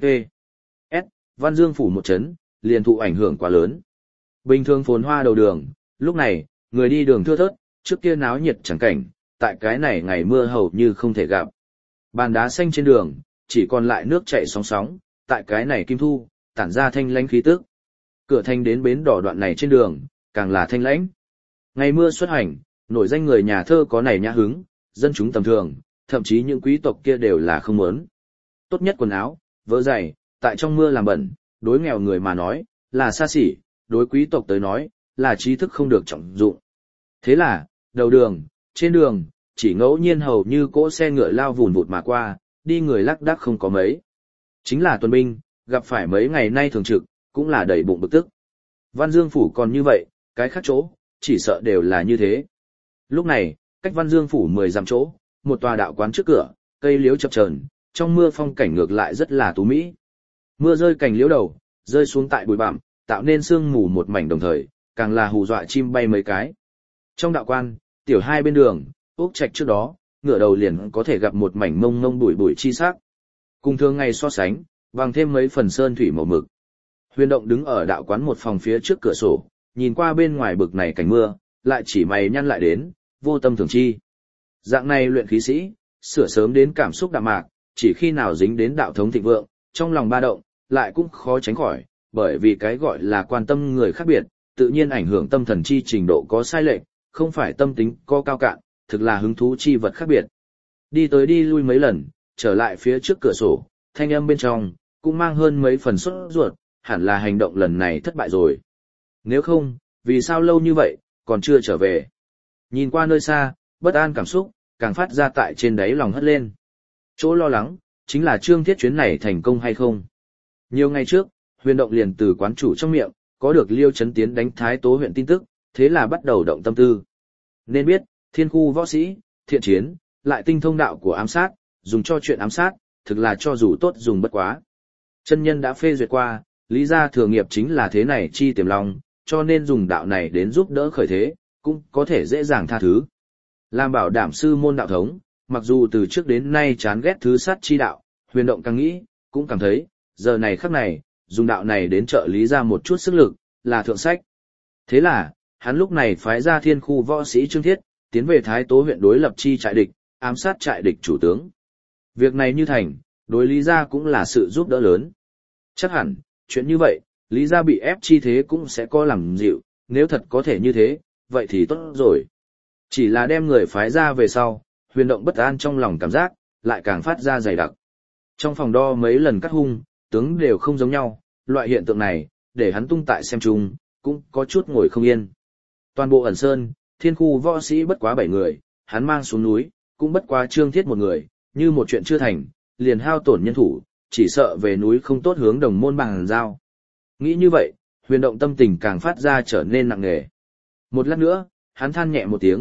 S. Văn Dương phủ một trấn, liền thụ ảnh hưởng quá lớn. Bình thường phồn hoa đầu đường, lúc này, người đi đường thưa thớt, trước kia náo nhiệt chẳng cảnh, tại cái này ngày mưa hầu như không thể gặp. Bàn đá xanh trên đường, chỉ còn lại nước chảy sóng sóng, tại cái này kim thu, tản ra thanh lãnh khí tức. Cửa thành đến bến đỏ đoạn này trên đường, càng là thanh lãnh. Ngày mưa xuất hành, nổi danh người nhà thơ có này nhã hứng, dân chúng tầm thường, thậm chí những quý tộc kia đều là không muốn. Tốt nhất quần áo, vớ giày, tại trong mưa làm bẩn, đối nghèo người mà nói, là xa xỉ, đối quý tộc tới nói, là trí thức không được trọng dụng. Thế là, đầu đường, trên đường, chỉ ngẫu nhiên hầu như cỗ xe ngựa lao vùn vụt mà qua, đi người lác đác không có mấy. Chính là tuần binh, gặp phải mấy ngày nay thường trực, cũng là đầy bụng bực tức. Văn Dương phủ còn như vậy, cái khác chỗ, chỉ sợ đều là như thế. Lúc này, cách Văn Dương phủ 10 dặm chỗ, một tòa đạo quán trước cửa, cây liễu chập chờn, trong mưa phong cảnh ngược lại rất là tú mỹ. Mưa rơi cành liễu đầu, rơi xuống tại bụi bặm, tạo nên sương mù một mảnh đồng thời, càng là hù dọa chim bay mấy cái. Trong đạo quan, tiểu hai bên đường, ốc trạch trước đó, ngửa đầu liền có thể gặp một mảnh mông mông bụi bụi chi sắc. Cùng thường ngày so sánh, bằng thêm mấy phần sơn thủy màu mực. Huyền Động đứng ở đạo quán một phòng phía trước cửa sổ, nhìn qua bên ngoài bực này cảnh mưa, lại chỉ mày nhăn lại đến, vô tâm thường chi. Dạng này luyện khí sĩ, sửa sớm đến cảm xúc đạm mạc, chỉ khi nào dính đến đạo thống thịnh vượng, trong lòng ba động, lại cũng khó tránh khỏi, bởi vì cái gọi là quan tâm người khác biệt, tự nhiên ảnh hưởng tâm thần chi trình độ có sai lệch, không phải tâm tính có cao cạn, thực là hứng thú chi vật khác biệt. Đi tới đi lui mấy lần, trở lại phía trước cửa sổ, thanh âm bên trong, cũng mang hơn mấy phần sốt ruột, hẳn là hành động lần này thất bại rồi. Nếu không, vì sao lâu như vậy, còn chưa trở về? Nhìn qua nơi xa, bất an cảm xúc, càng phát ra tại trên đáy lòng hất lên. Chỗ lo lắng, chính là Trương Thiết chuyến này thành công hay không. Nhiều ngày trước, Huyền Động liền từ quán chủ trong miệng, có được Liêu Chấn tiến đánh Thái Tố huyện tin tức, thế là bắt đầu động tâm tư. Nên biết, thiên khu võ sĩ, thiện chiến, lại tinh thông đạo của ám sát, dùng cho chuyện ám sát, thực là cho dù tốt dùng bất quá. Chân nhân đã phê duyệt qua, lý gia thừa nghiệp chính là thế này chi tiềm long, cho nên dùng đạo này đến giúp đỡ khởi thế, cũng có thể dễ dàng tha thứ. Làm bảo đảm sư môn đạo thống, mặc dù từ trước đến nay chán ghét thứ sát chi đạo, Huyền Động càng nghĩ, cũng cảm thấy, giờ này khắc này, dùng đạo này đến trợ lý ra một chút sức lực, là thượng sách. Thế là, hắn lúc này phái ra thiên khu võ sĩ Trương Thiết, tiến về Thái Tố huyện đối lập chi trại địch, ám sát trại địch chủ tướng. Việc này như thành, đối Lý gia cũng là sự giúp đỡ lớn. Chắc hẳn, chuyện như vậy, Lý gia bị ép chi thế cũng sẽ có làm dịu, nếu thật có thể như thế, vậy thì tốt rồi. Chỉ là đem người phái ra về sau, Huyền Động bất an trong lòng cảm giác, lại càng phát ra dày đặc. Trong phòng đo mấy lần cắt hung, tướng đều không giống nhau, loại hiện tượng này, để hắn tung tại xem chung, cũng có chút ngồi không yên. Toàn bộ ẩn sơn, thiên khu võ sĩ bất quá 7 người, hắn mang xuống núi, cũng bất quá Trương Thiết một người, như một chuyện chưa thành, liền hao tổn nhân thủ, chỉ sợ về núi không tốt hướng đồng môn bằng giao. Nghĩ như vậy, Huyền Động tâm tình càng phát ra trở nên nặng nề. Một lát nữa, hắn than nhẹ một tiếng,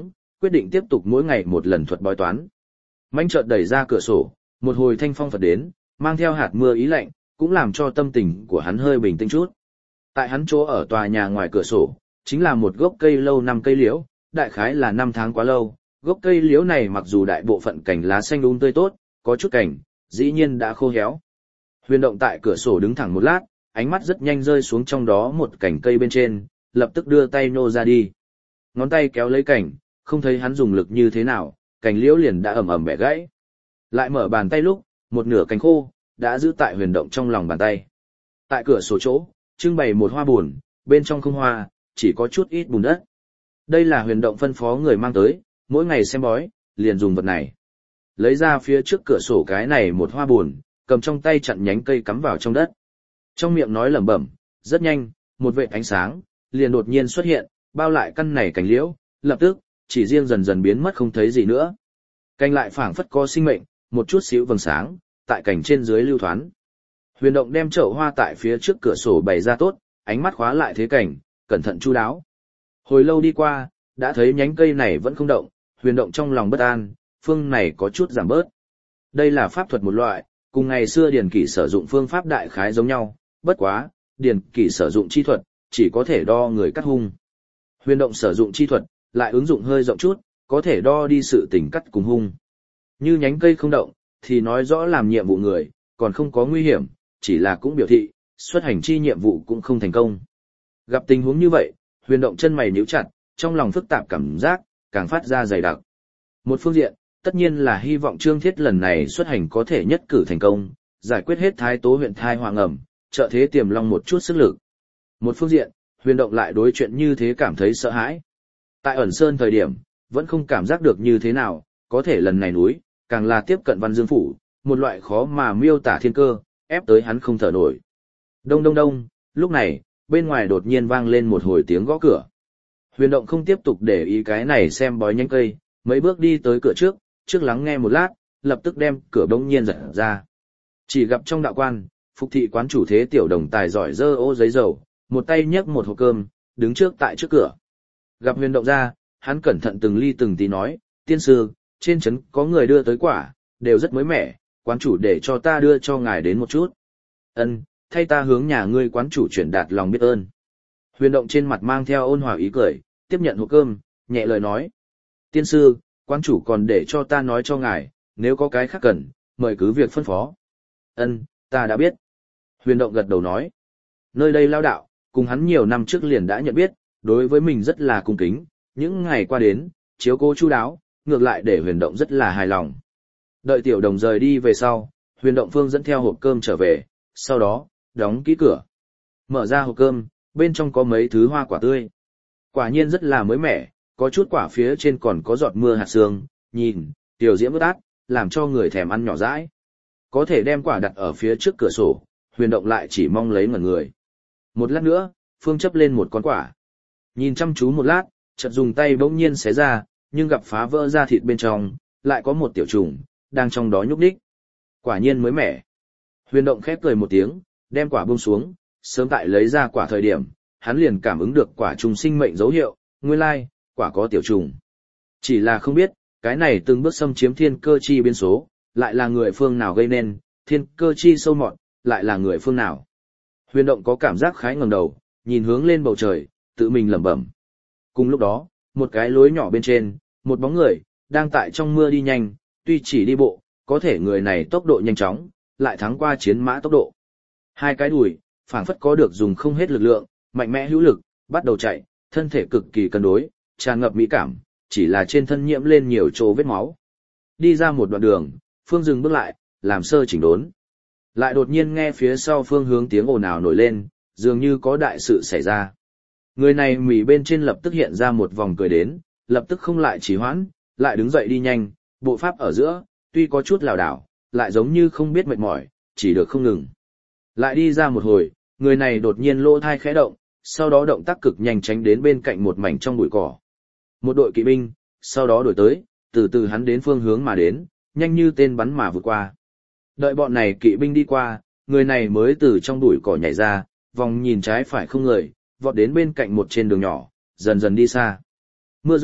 quyết định tiếp tục mỗi ngày một lần thuật bói toán. Manh chợt đẩy ra cửa sổ, một hồi thanh phong phật đến, mang theo hạt mưa ý lạnh, cũng làm cho tâm tình của hắn hơi bình tĩnh chút. Tại hắn chỗ ở tòa nhà ngoài cửa sổ, chính là một gốc cây lâu năm cây liễu, đại khái là 5 tháng quá lâu. Gốc cây liễu này mặc dù đại bộ phận cành lá xanh tươi tốt, có chút cành, dĩ nhiên đã khô héo. Huyền Động tại cửa sổ đứng thẳng một lát, ánh mắt rất nhanh rơi xuống trong đó một cành cây bên trên, lập tức đưa tay nô ra đi. Ngón tay kéo lấy cành, không thấy hắn dùng lực như thế nào, cành liễu liền đã ầm ầm bẻ gãy. Lại mở bàn tay lúc, một nửa cành khô đã giữ tại Huyền Động trong lòng bàn tay. Tại cửa sổ chỗ, trưng bày một hoa buồn, bên trong không hoa, chỉ có chút ít bùn đất. Đây là Huyền Động phân phó người mang tới, mỗi ngày xem bói, liền dùng vật này. Lấy ra phía trước cửa sổ cái này một hoa buồn, cầm trong tay chặn nhánh cây cắm vào trong đất. Trong miệng nói lẩm bẩm, rất nhanh, một vệt ánh sáng liền đột nhiên xuất hiện, bao lại căn này cành liễu, lập tức chỉ riêng dần dần biến mất không thấy gì nữa. Cành lại phảng phất có sinh mệnh, một chút xíu vầng sáng tại cành trên dưới lưu thoán. Huyền Động đem chậu hoa tại phía trước cửa sổ bày ra tốt, ánh mắt khóa lại thế cảnh, cẩn thận chu đáo. Hồi lâu đi qua, đã thấy nhánh cây này vẫn không động, Huyền Động trong lòng bất an, phương này có chút giảm bớt. Đây là pháp thuật một loại, cùng ngày xưa Điền Kỷ sử dụng phương pháp đại khái giống nhau, bất quá, Điền Kỷ sử dụng chi thuật, chỉ có thể đo người cắt hung. Huyền Động sử dụng chi thuật, lại ứng dụng hơi rộng chút, có thể đo đi sự tình cắt cùng hung. Như nhánh cây không động, thì nói rõ làm nhiệm vụ người, còn không có nguy hiểm, chỉ là cũng biểu thị, xuất hành chi nhiệm vụ cũng không thành công. Gặp tình huống như vậy, Huyền Động chân mày nhíu chặt, trong lòng phức tạp cảm giác, càng phát ra dày đặc. Một phương diện, tất nhiên là hy vọng Trương Thiết lần này xuất hành có thể nhất cử thành công, giải quyết hết Thái Tố huyện thai hoàng ẩm, trợ thế tiềm long một chút sức lực. Một phương diện, Huyền Động lại đối chuyện như thế cảm thấy sợ hãi. Tại ẩn sơn thời điểm, vẫn không cảm giác được như thế nào, có thể lần này núi, càng là tiếp cận Văn Dương Phủ, một loại khó mà miêu tả thiên cơ, ép tới hắn không thở nổi. Đông đông đông, lúc này, bên ngoài đột nhiên vang lên một hồi tiếng gõ cửa. Huyền Động không tiếp tục để ý cái này xem bói nhánh cây, mấy bước đi tới cửa trước lắng nghe một lát, lập tức đem cửa bỗng nhiên giật ra. Chỉ gặp trong đạo quan, Phục thị quán chủ Thế Tiểu Đồng tài giỏi dơ ô giấy dầu, một tay nhấc một hộp cơm, đứng tại trước cửa. Gặp Huyền Động ra, hắn cẩn thận từng ly từng tí nói, tiên sư, trên trấn có người đưa tới quả, đều rất mới mẻ, quán chủ để cho ta đưa cho ngài đến một chút. Ân, thay ta hướng nhà ngươi quán chủ chuyển đạt lòng biết ơn. Huyền Động trên mặt mang theo ôn hòa ý cười, tiếp nhận hộp cơm, nhẹ lời nói. Tiên sư, quán chủ còn để cho ta nói cho ngài, nếu có cái khác cần, mời cứ việc phân phó. Ân, ta đã biết. Huyền Động gật đầu nói. Nơi đây lao đạo, cùng hắn nhiều năm trước liền đã nhận biết, đối với mình rất là cung kính, những ngày qua đến, chiếu cố chu đáo, ngược lại để Huyền Động rất là hài lòng. Đợi Tiểu Đồng rời đi về sau, Huyền Động Phương dẫn theo hộp cơm trở về, sau đó, đóng kỹ cửa. Mở ra hộp cơm, bên trong có mấy thứ hoa quả tươi. Quả nhiên rất là mới mẻ, có chút quả phía trên còn có giọt mưa hạt sương, nhìn, tiểu diễm ướt át, làm cho người thèm ăn nhỏ dãi. Có thể đem quả đặt ở phía trước cửa sổ, Huyền Động lại chỉ mong lấy ngẩn người. Một lát nữa, Phương chấp lên một con quả. Nhìn chăm chú một lát, chợt dùng tay bỗng nhiên xé ra, nhưng gặp phá vỡ ra thịt bên trong, lại có một tiểu trùng, đang trong đó nhúc nhích. Quả nhiên mới mẻ. Huyền Động khép cười một tiếng, đem quả buông xuống, sớm tại lấy ra quả thời điểm, hắn liền cảm ứng được quả trùng sinh mệnh dấu hiệu, nguyên lai, quả có tiểu trùng. Chỉ là không biết, cái này từng bước xâm chiếm thiên cơ chi biến số, lại là người phương nào gây nên, thiên cơ chi sâu mọt, lại là người phương nào. Huyền Động có cảm giác khái ngẩng đầu, nhìn hướng lên bầu trời, tự mình lẩm bẩm. Cùng lúc đó, một cái lối nhỏ bên trên, một bóng người, đang tại trong mưa đi nhanh, tuy chỉ đi bộ, có thể người này tốc độ nhanh chóng, lại thắng qua chiến mã tốc độ. Hai cái đùi, phảng phất có được dùng không hết lực lượng, mạnh mẽ hữu lực, bắt đầu chạy, thân thể cực kỳ cân đối, tràn ngập mỹ cảm, chỉ là trên thân nhiễm lên nhiều chỗ vết máu. Đi ra một đoạn đường, Phương dừng bước lại, làm sơ chỉnh đốn. Lại đột nhiên nghe phía sau Phương hướng tiếng ồn ào nổi lên, dường như có đại sự xảy ra. Người này mỉ bên trên lập tức hiện ra một vòng cười đến, lập tức không lại trì hoãn, lại đứng dậy đi nhanh, bộ pháp ở giữa, tuy có chút lảo đảo, lại giống như không biết mệt mỏi, chỉ được không ngừng. Lại đi ra một hồi, người này đột nhiên lỗ thai khẽ động, sau đó động tác cực nhanh tránh đến bên cạnh một mảnh trong bụi cỏ. Một đội kỵ binh, sau đó đổi tới, từ từ hắn đến phương hướng mà đến, nhanh như tên bắn mà vượt qua. Đợi bọn này kỵ binh đi qua, người này mới từ trong bụi cỏ nhảy ra, vòng nhìn trái phải không người, vọt đến bên cạnh một trên đường nhỏ, dần dần đi xa. Mưa rơi,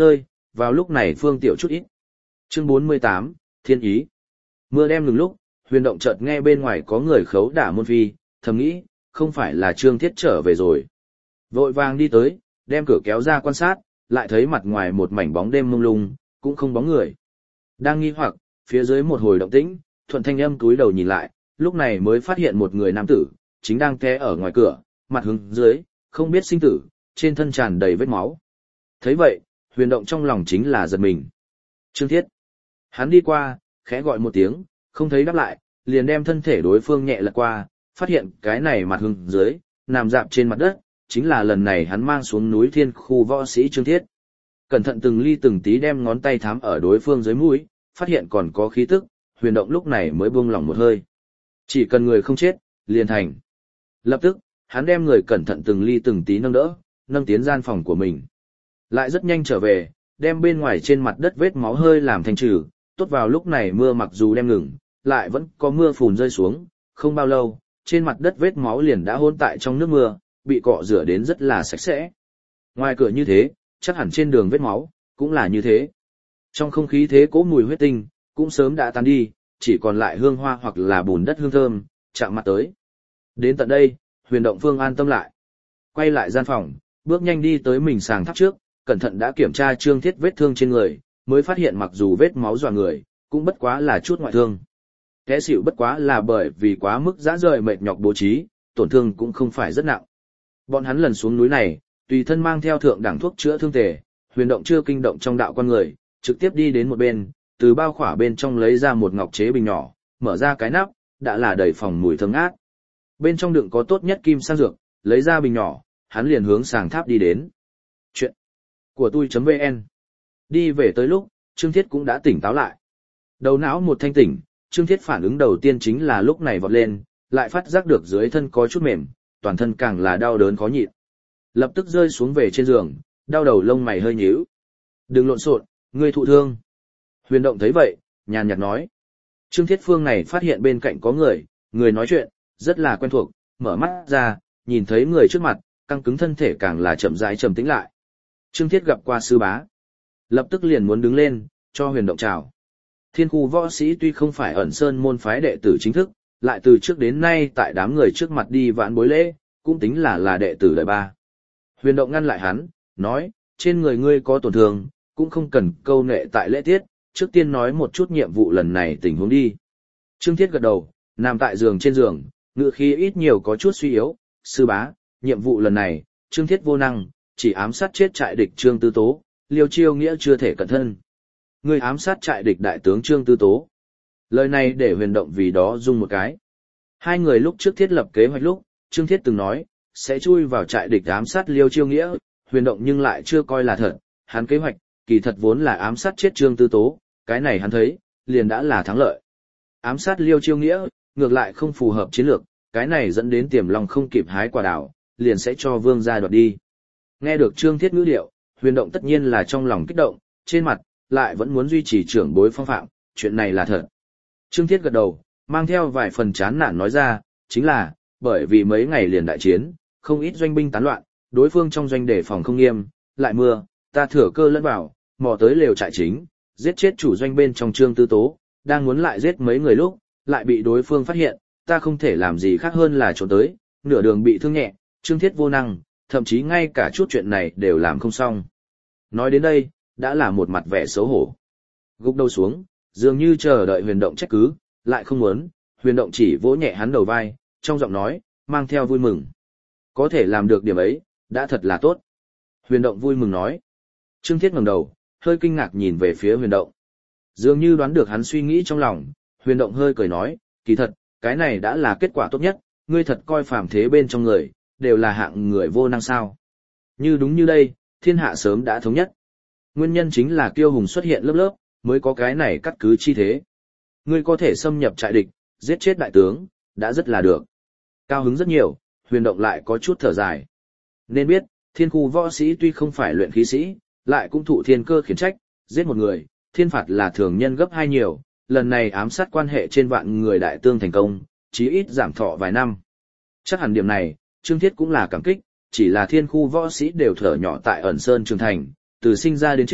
vào lúc này phương tiểu chút ít. Chương 48, Thiên Ý. Mưa đem ngừng lúc, Huyền Động chợt nghe bên ngoài có người khấu đả môn phi, thầm nghĩ, không phải là Trương Thiết trở về rồi. Vội vàng đi tới, đem cửa kéo ra quan sát, lại thấy mặt ngoài một mảnh bóng đêm mông lung, cũng không bóng người. Đang nghi hoặc, phía dưới một hồi động tĩnh, Thuận Thanh Âm cúi đầu nhìn lại, lúc này mới phát hiện một người nam tử, chính đang té ở ngoài cửa, mặt hướng dưới, không biết sinh tử, trên thân tràn đầy vết máu. Thấy vậy, Huyền Động trong lòng chính là giật mình. Trương Thiết. Hắn đi qua, khẽ gọi một tiếng, không thấy đáp lại, liền đem thân thể đối phương nhẹ lật qua, phát hiện cái này mặt hướng dưới, nằm dạp trên mặt đất, chính là lần này hắn mang xuống núi Thiên Khu võ sĩ Trương Thiết. Cẩn thận từng ly từng tí đem ngón tay thám ở đối phương dưới mũi, phát hiện còn có khí tức, Huyền Động lúc này mới buông lỏng một hơi. Chỉ cần người không chết, liền thành. Lập tức, hắn đem người cẩn thận từng ly từng tí nâng đỡ, nâng tiến gian phòng của mình. Lại rất nhanh trở về, đem bên ngoài trên mặt đất vết máu hơi làm thanh trừ, tốt vào lúc này mưa mặc dù đem ngừng, lại vẫn có mưa phùn rơi xuống, không bao lâu, trên mặt đất vết máu liền đã hôn tại trong nước mưa, bị cọ rửa đến rất là sạch sẽ. Ngoài cửa như thế, chắc hẳn trên đường vết máu, cũng là như thế. Trong không khí thế cỗ mùi huyết tinh, cũng sớm đã tan đi, chỉ còn lại hương hoa hoặc là bùn đất hương thơm, chạm mặt tới. Đến tận đây, Huyền Động Phương an tâm lại. Quay lại gian phòng, bước nhanh đi tới mình sàng tháp trước, cẩn thận đã kiểm tra Trương Thiết vết thương trên người, mới phát hiện mặc dù vết máu dọa người, cũng bất quá là chút ngoại thương. Té xỉu bất quá là bởi vì quá mức dã rời mệt nhọc bố trí, tổn thương cũng không phải rất nặng. Bọn hắn lần xuống núi này, tùy thân mang theo thượng đẳng thuốc chữa thương tề, Huyền Động chưa kinh động trong đạo quan người, trực tiếp đi đến một bên, từ bao khỏa bên trong lấy ra một ngọc chế bình nhỏ, mở ra cái nắp, đã là đầy phòng mùi thơm ngát. Bên trong đựng có tốt nhất kim sang dược, lấy ra bình nhỏ, hắn liền hướng sàng tháp đi đến. Chuyện của tôi.vn. Đi về tới lúc, Trương Thiết cũng đã tỉnh táo lại. Đầu não một thanh tỉnh, Trương Thiết phản ứng đầu tiên chính là lúc này vọt lên, lại phát giác được dưới thân có chút mềm, toàn thân càng là đau đớn khó nhịn. Lập tức rơi xuống về trên giường, đau đầu lông mày hơi nhíu. Đừng lộn xộn, ngươi thụ thương. Huyền Động thấy vậy, nhàn nhạt nói. Trương Thiết Phương này phát hiện bên cạnh có người nói chuyện, rất là quen thuộc, mở mắt ra, nhìn thấy người trước mặt, căng cứng thân thể càng là chậm rãi trầm tĩnh lại. Trương Thiết gặp qua sư bá, lập tức liền muốn đứng lên, cho Huyền Động chào. Thiên Khu võ sĩ tuy không phải ẩn sơn môn phái đệ tử chính thức, lại từ trước đến nay tại đám người trước mặt đi vãn bối lễ, cũng tính là đệ tử đời ba. Huyền Động ngăn lại hắn, nói, trên người ngươi có tổn thương, cũng không cần câu nệ tại lễ tiết, trước tiên nói một chút nhiệm vụ lần này tình huống đi. Trương Thiết gật đầu, nằm tại giường trên giường, ngữ khí ít nhiều có chút suy yếu, sư bá, nhiệm vụ lần này, Trương Thiết vô năng, chỉ ám sát chết trại địch Trương Tư Tố, Liêu Chiêu Nghĩa chưa thể cẩn thân. Ngươi ám sát trại địch đại tướng Trương Tư Tố. Lời này để Huyền Động vì đó rung một cái. Hai người lúc trước thiết lập kế hoạch lúc, Trương Thiết từng nói, sẽ chui vào trại địch ám sát Liêu Chiêu Nghĩa, Huyền Động nhưng lại chưa coi là thật, hắn kế hoạch, kỳ thật vốn là ám sát chết Trương Tư Tố, cái này hắn thấy, liền đã là thắng lợi. Ám sát Liêu Chiêu Nghĩa, ngược lại không phù hợp chiến lược, cái này dẫn đến Tiềm Long không kịp hái quả đào, liền sẽ cho Vương gia đoạt đi. Nghe được Trương Thiết ngữ điệu, Huyền Động tất nhiên là trong lòng kích động, trên mặt lại vẫn muốn duy trì trưởng bối phong phạm, chuyện này là thật. Trương Thiết gật đầu, mang theo vài phần chán nản nói ra, chính là, bởi vì mấy ngày liền đại chiến, không ít doanh binh tán loạn, đối phương trong doanh đề phòng không nghiêm, lại mưa, ta thừa cơ lẫn vào, mò tới lều trại chính, giết chết chủ doanh bên trong Trương Tư Tố, đang muốn lại giết mấy người lúc, lại bị đối phương phát hiện, ta không thể làm gì khác hơn là trốn tới, nửa đường bị thương nhẹ, Trương Thiết vô năng, thậm chí ngay cả chút chuyện này đều làm không xong. Nói đến đây, đã là một mặt vẻ xấu hổ. Gục đầu xuống, dường như chờ đợi Huyền Động trách cứ, lại không muốn, Huyền Động chỉ vỗ nhẹ hắn đầu vai, trong giọng nói, mang theo vui mừng. Có thể làm được điểm ấy, đã thật là tốt. Huyền Động vui mừng nói. Trương Thiết ngẩng đầu, hơi kinh ngạc nhìn về phía Huyền Động. Dường như đoán được hắn suy nghĩ trong lòng, Huyền Động hơi cười nói, kỳ thật, cái này đã là kết quả tốt nhất, ngươi thật coi phàm thế bên trong người, đều là hạng người vô năng sao. Như đúng như đây, thiên hạ sớm đã thống nhất. Nguyên nhân chính là kiêu hùng xuất hiện lớp lớp, mới có cái này cắt cứ chi thế. Ngươi có thể xâm nhập trại địch, giết chết đại tướng, đã rất là được. Cao hứng rất nhiều, Huyền Động lại có chút thở dài. Nên biết, Thiên Khu võ sĩ tuy không phải luyện khí sĩ, lại cũng thụ thiên cơ khiển trách, giết một người, thiên phạt là thường nhân gấp 2 nhiều, lần này ám sát quan hệ trên vạn người đại tương thành công, chí ít giảm thọ vài năm. Chắc hẳn điểm này, Trương Thiết cũng là cảm kích, chỉ là Thiên Khu võ sĩ đều thở nhỏ tại ẩn sơn trường thành, từ sinh ra đến chết,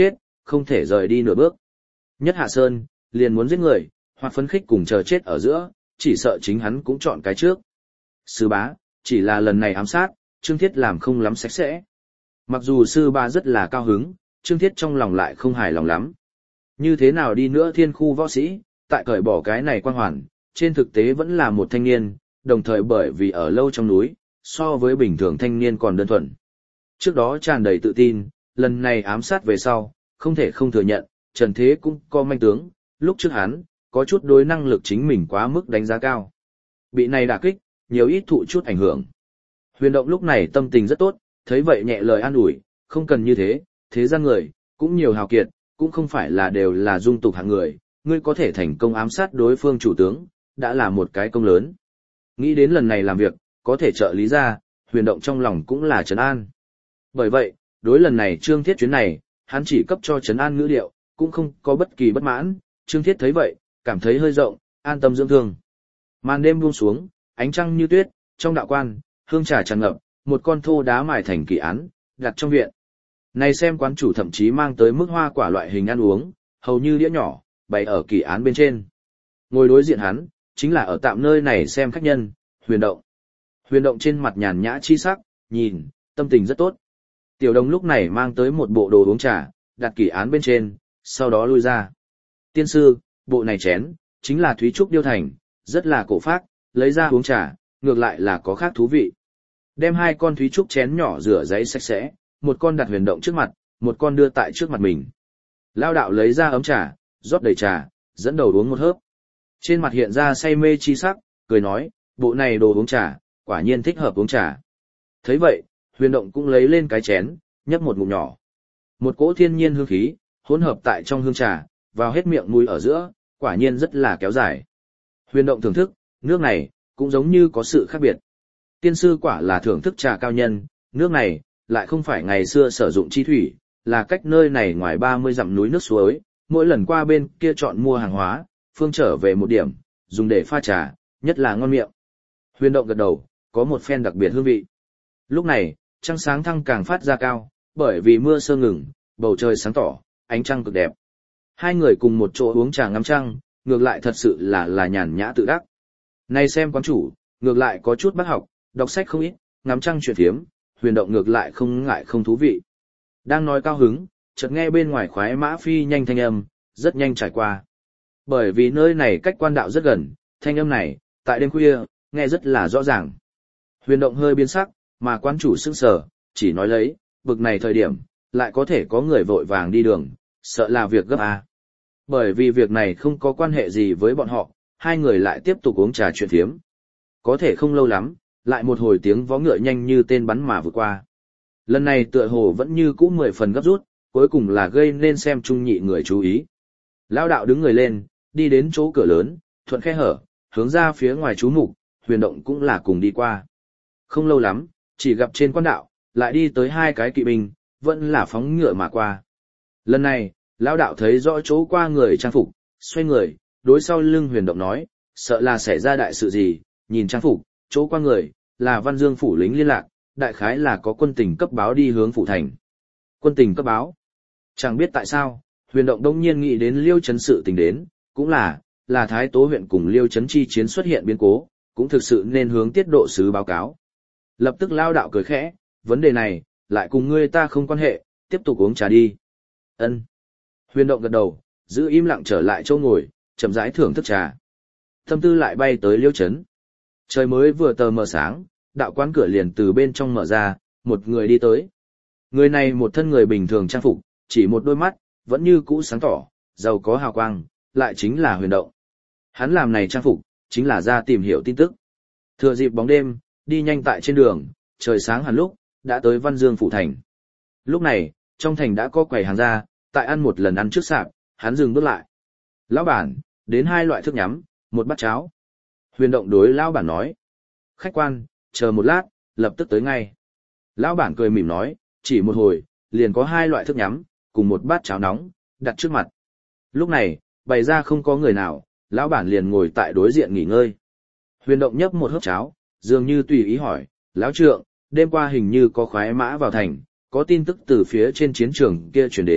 không thể rời đi nửa bước. Nhất hạ sơn, liền muốn giết người, hoặc phấn khích cùng chờ chết ở giữa, chỉ sợ chính hắn cũng chọn cái trước. Sư bá, chỉ là lần này ám sát, Trương Thiết làm không lắm sạch sẽ. Mặc dù sư bá rất là cao hứng, Trương Thiết trong lòng lại không hài lòng lắm. Như thế nào đi nữa thiên khu võ sĩ, tại cởi bỏ cái này quan hoàn, trên thực tế vẫn là một thanh niên, đồng thời bởi vì ở lâu trong núi, so với bình thường thanh niên còn đơn thuần. Trước đó tràn đầy tự tin, lần này ám sát về sau, không thể không thừa nhận, Trần Thế cũng có manh tướng, lúc trước hắn, có chút đối năng lực chính mình quá mức đánh giá cao. Bị này đả kích, nhiều ít thụ chút ảnh hưởng. Huyền Động lúc này tâm tình rất tốt, thấy vậy nhẹ lời an ủi, không cần như thế, thế gian người, cũng nhiều hào kiệt, cũng không phải là đều là dung tục hạng người, ngươi có thể thành công ám sát đối phương chủ tướng, đã là một cái công lớn. Nghĩ đến lần này làm việc, có thể trợ lý ra, Huyền Động trong lòng cũng là trấn an. Bởi vậy, đối lần này Trương Thiết chuyến này, hắn chỉ cấp cho trấn an ngữ điệu, cũng không có bất kỳ bất mãn, Trương Thiết thấy vậy, cảm thấy hơi rộng, an tâm dưỡng thương. Màn đêm buông xuống, ánh trăng như tuyết, trong đạo quan, hương trà tràn ngập, một con thô đá mài thành kỳ án, đặt trong viện. Này xem quán chủ thậm chí mang tới mức hoa quả loại hình ăn uống, hầu như đĩa nhỏ, bày ở kỳ án bên trên. Ngồi đối diện hắn, chính là ở tạm nơi này xem khách nhân, Huyền Động. Huyền Động trên mặt nhàn nhã chi sắc, nhìn, tâm tình rất tốt. Tiểu Đồng lúc này mang tới một bộ đồ uống trà, đặt kỳ án bên trên, sau đó lui ra. Tiên sư, bộ này chén, chính là Thúy Trúc điêu thành, rất là cổ phác, lấy ra uống trà, ngược lại là có khác thú vị. Đem hai con Thúy Trúc chén nhỏ rửa giấy sạch sẽ, một con đặt Huyền Động trước mặt, một con đưa tại trước mặt mình. Lao đạo lấy ra ấm trà, rót đầy trà, dẫn đầu uống một hớp. Trên mặt hiện ra say mê chi sắc, cười nói, bộ này đồ uống trà, quả nhiên thích hợp uống trà. Thấy vậy, Huyền Động cũng lấy lên cái chén, nhấp một ngụm nhỏ. Một cỗ thiên nhiên hương khí, hỗn hợp tại trong hương trà, vào hết miệng mũi ở giữa, quả nhiên rất là kéo dài. Huyền Động thưởng thức, nước này, cũng giống như có sự khác biệt. Tiên sư quả là thưởng thức trà cao nhân, nước này, lại không phải ngày xưa sử dụng chi thủy, là cách nơi này ngoài 30 dặm núi nước suối, mỗi lần qua bên kia chọn mua hàng hóa, phương trở về một điểm, dùng để pha trà, nhất là ngon miệng. Huyền Động gật đầu, có một phen đặc biệt hương vị. Lúc này, trăng sáng thăng càng phát ra cao, bởi vì mưa sơ ngừng, bầu trời sáng tỏ, ánh trăng cực đẹp. Hai người cùng một chỗ uống trà ngắm trăng, ngược lại thật sự là nhàn nhã tự đắc. Này xem quán chủ, ngược lại có chút bác học, đọc sách không ít, ngắm trăng chuyện thiếm, Huyền Động ngược lại không ngại không thú vị. Đang nói cao hứng, chợt nghe bên ngoài khoái mã phi nhanh thanh âm, rất nhanh trải qua. Bởi vì nơi này cách quan đạo rất gần, thanh âm này, tại đêm khuya, nghe rất là rõ ràng. Huyền Động hơi biến sắc, mà quán chủ sững sờ, chỉ nói lấy, bực này thời điểm, lại có thể có người vội vàng đi đường, sợ là việc gấp à. Bởi vì việc này không có quan hệ gì với bọn họ, hai người lại tiếp tục uống trà chuyện thiếm. Có thể không lâu lắm, lại một hồi tiếng vó ngựa nhanh như tên bắn mà vượt qua. Lần này tựa hồ vẫn như cũ 10 phần gấp rút, cuối cùng là gây nên xem trung nhị người chú ý. Lão đạo đứng người lên, đi đến chỗ cửa lớn, thuận khe hở, hướng ra phía ngoài chú mục, Huyền Động cũng là cùng đi qua. Không lâu lắm, chỉ gặp trên quan đạo, lại đi tới hai cái kỵ binh, vẫn là phóng ngựa mà qua. Lần này, lão đạo thấy rõ chỗ qua người trang phục, xoay người, đối sau lưng Huyền Động nói, sợ là xảy ra đại sự gì, nhìn trang phục, chỗ qua người, là Văn Dương phủ lính liên lạc, đại khái là có quân tình cấp báo đi hướng phủ thành. Quân tình cấp báo? Chẳng biết tại sao, Huyền Động đông nhiên nghĩ đến Liêu Chấn sự tình đến, cũng là Thái Tố huyện cùng Liêu Chấn chi chiến xuất hiện biến cố, cũng thực sự nên hướng tiết độ sứ báo cáo. Lập tức lao đạo cười khẽ, vấn đề này, lại cùng ngươi ta không quan hệ, tiếp tục uống trà đi. Ân. Huyền Động gật đầu, giữ im lặng trở lại chỗ ngồi, chậm rãi thưởng thức trà. Tâm tư lại bay tới Liêu Chấn. Trời mới vừa tờ mờ sáng, đạo quán cửa liền từ bên trong mở ra, một người đi tới. Người này một thân người bình thường trang phục, chỉ một đôi mắt, vẫn như cũ sáng tỏ, giàu có hào quang, lại chính là Huyền Động. Hắn làm này trang phục, chính là ra tìm hiểu tin tức. Thừa dịp bóng đêm, đi nhanh tại trên đường, trời sáng hẳn lúc, đã tới Văn Dương phủ thành. Lúc này, trong thành đã có quầy hàng ra, tại ăn một lần ăn trước sạp, hắn dừng bước lại. Lão bản, đến 2 loại thức nhắm, một bát cháo. Huyền Động đối lão bản nói. Khách quan, chờ một lát, lập tức tới ngay. Lão bản cười mỉm nói, chỉ một hồi, liền có 2 loại thức nhắm, cùng một bát cháo nóng, đặt trước mặt. Lúc này, bày ra không có người nào, lão bản liền ngồi tại đối diện nghỉ ngơi. Huyền Động nhấp một hớp cháo, dường như tùy ý hỏi, lão trượng, đêm qua hình như có khoái mã vào thành, có tin tức từ phía trên chiến trường kia chuyển đến,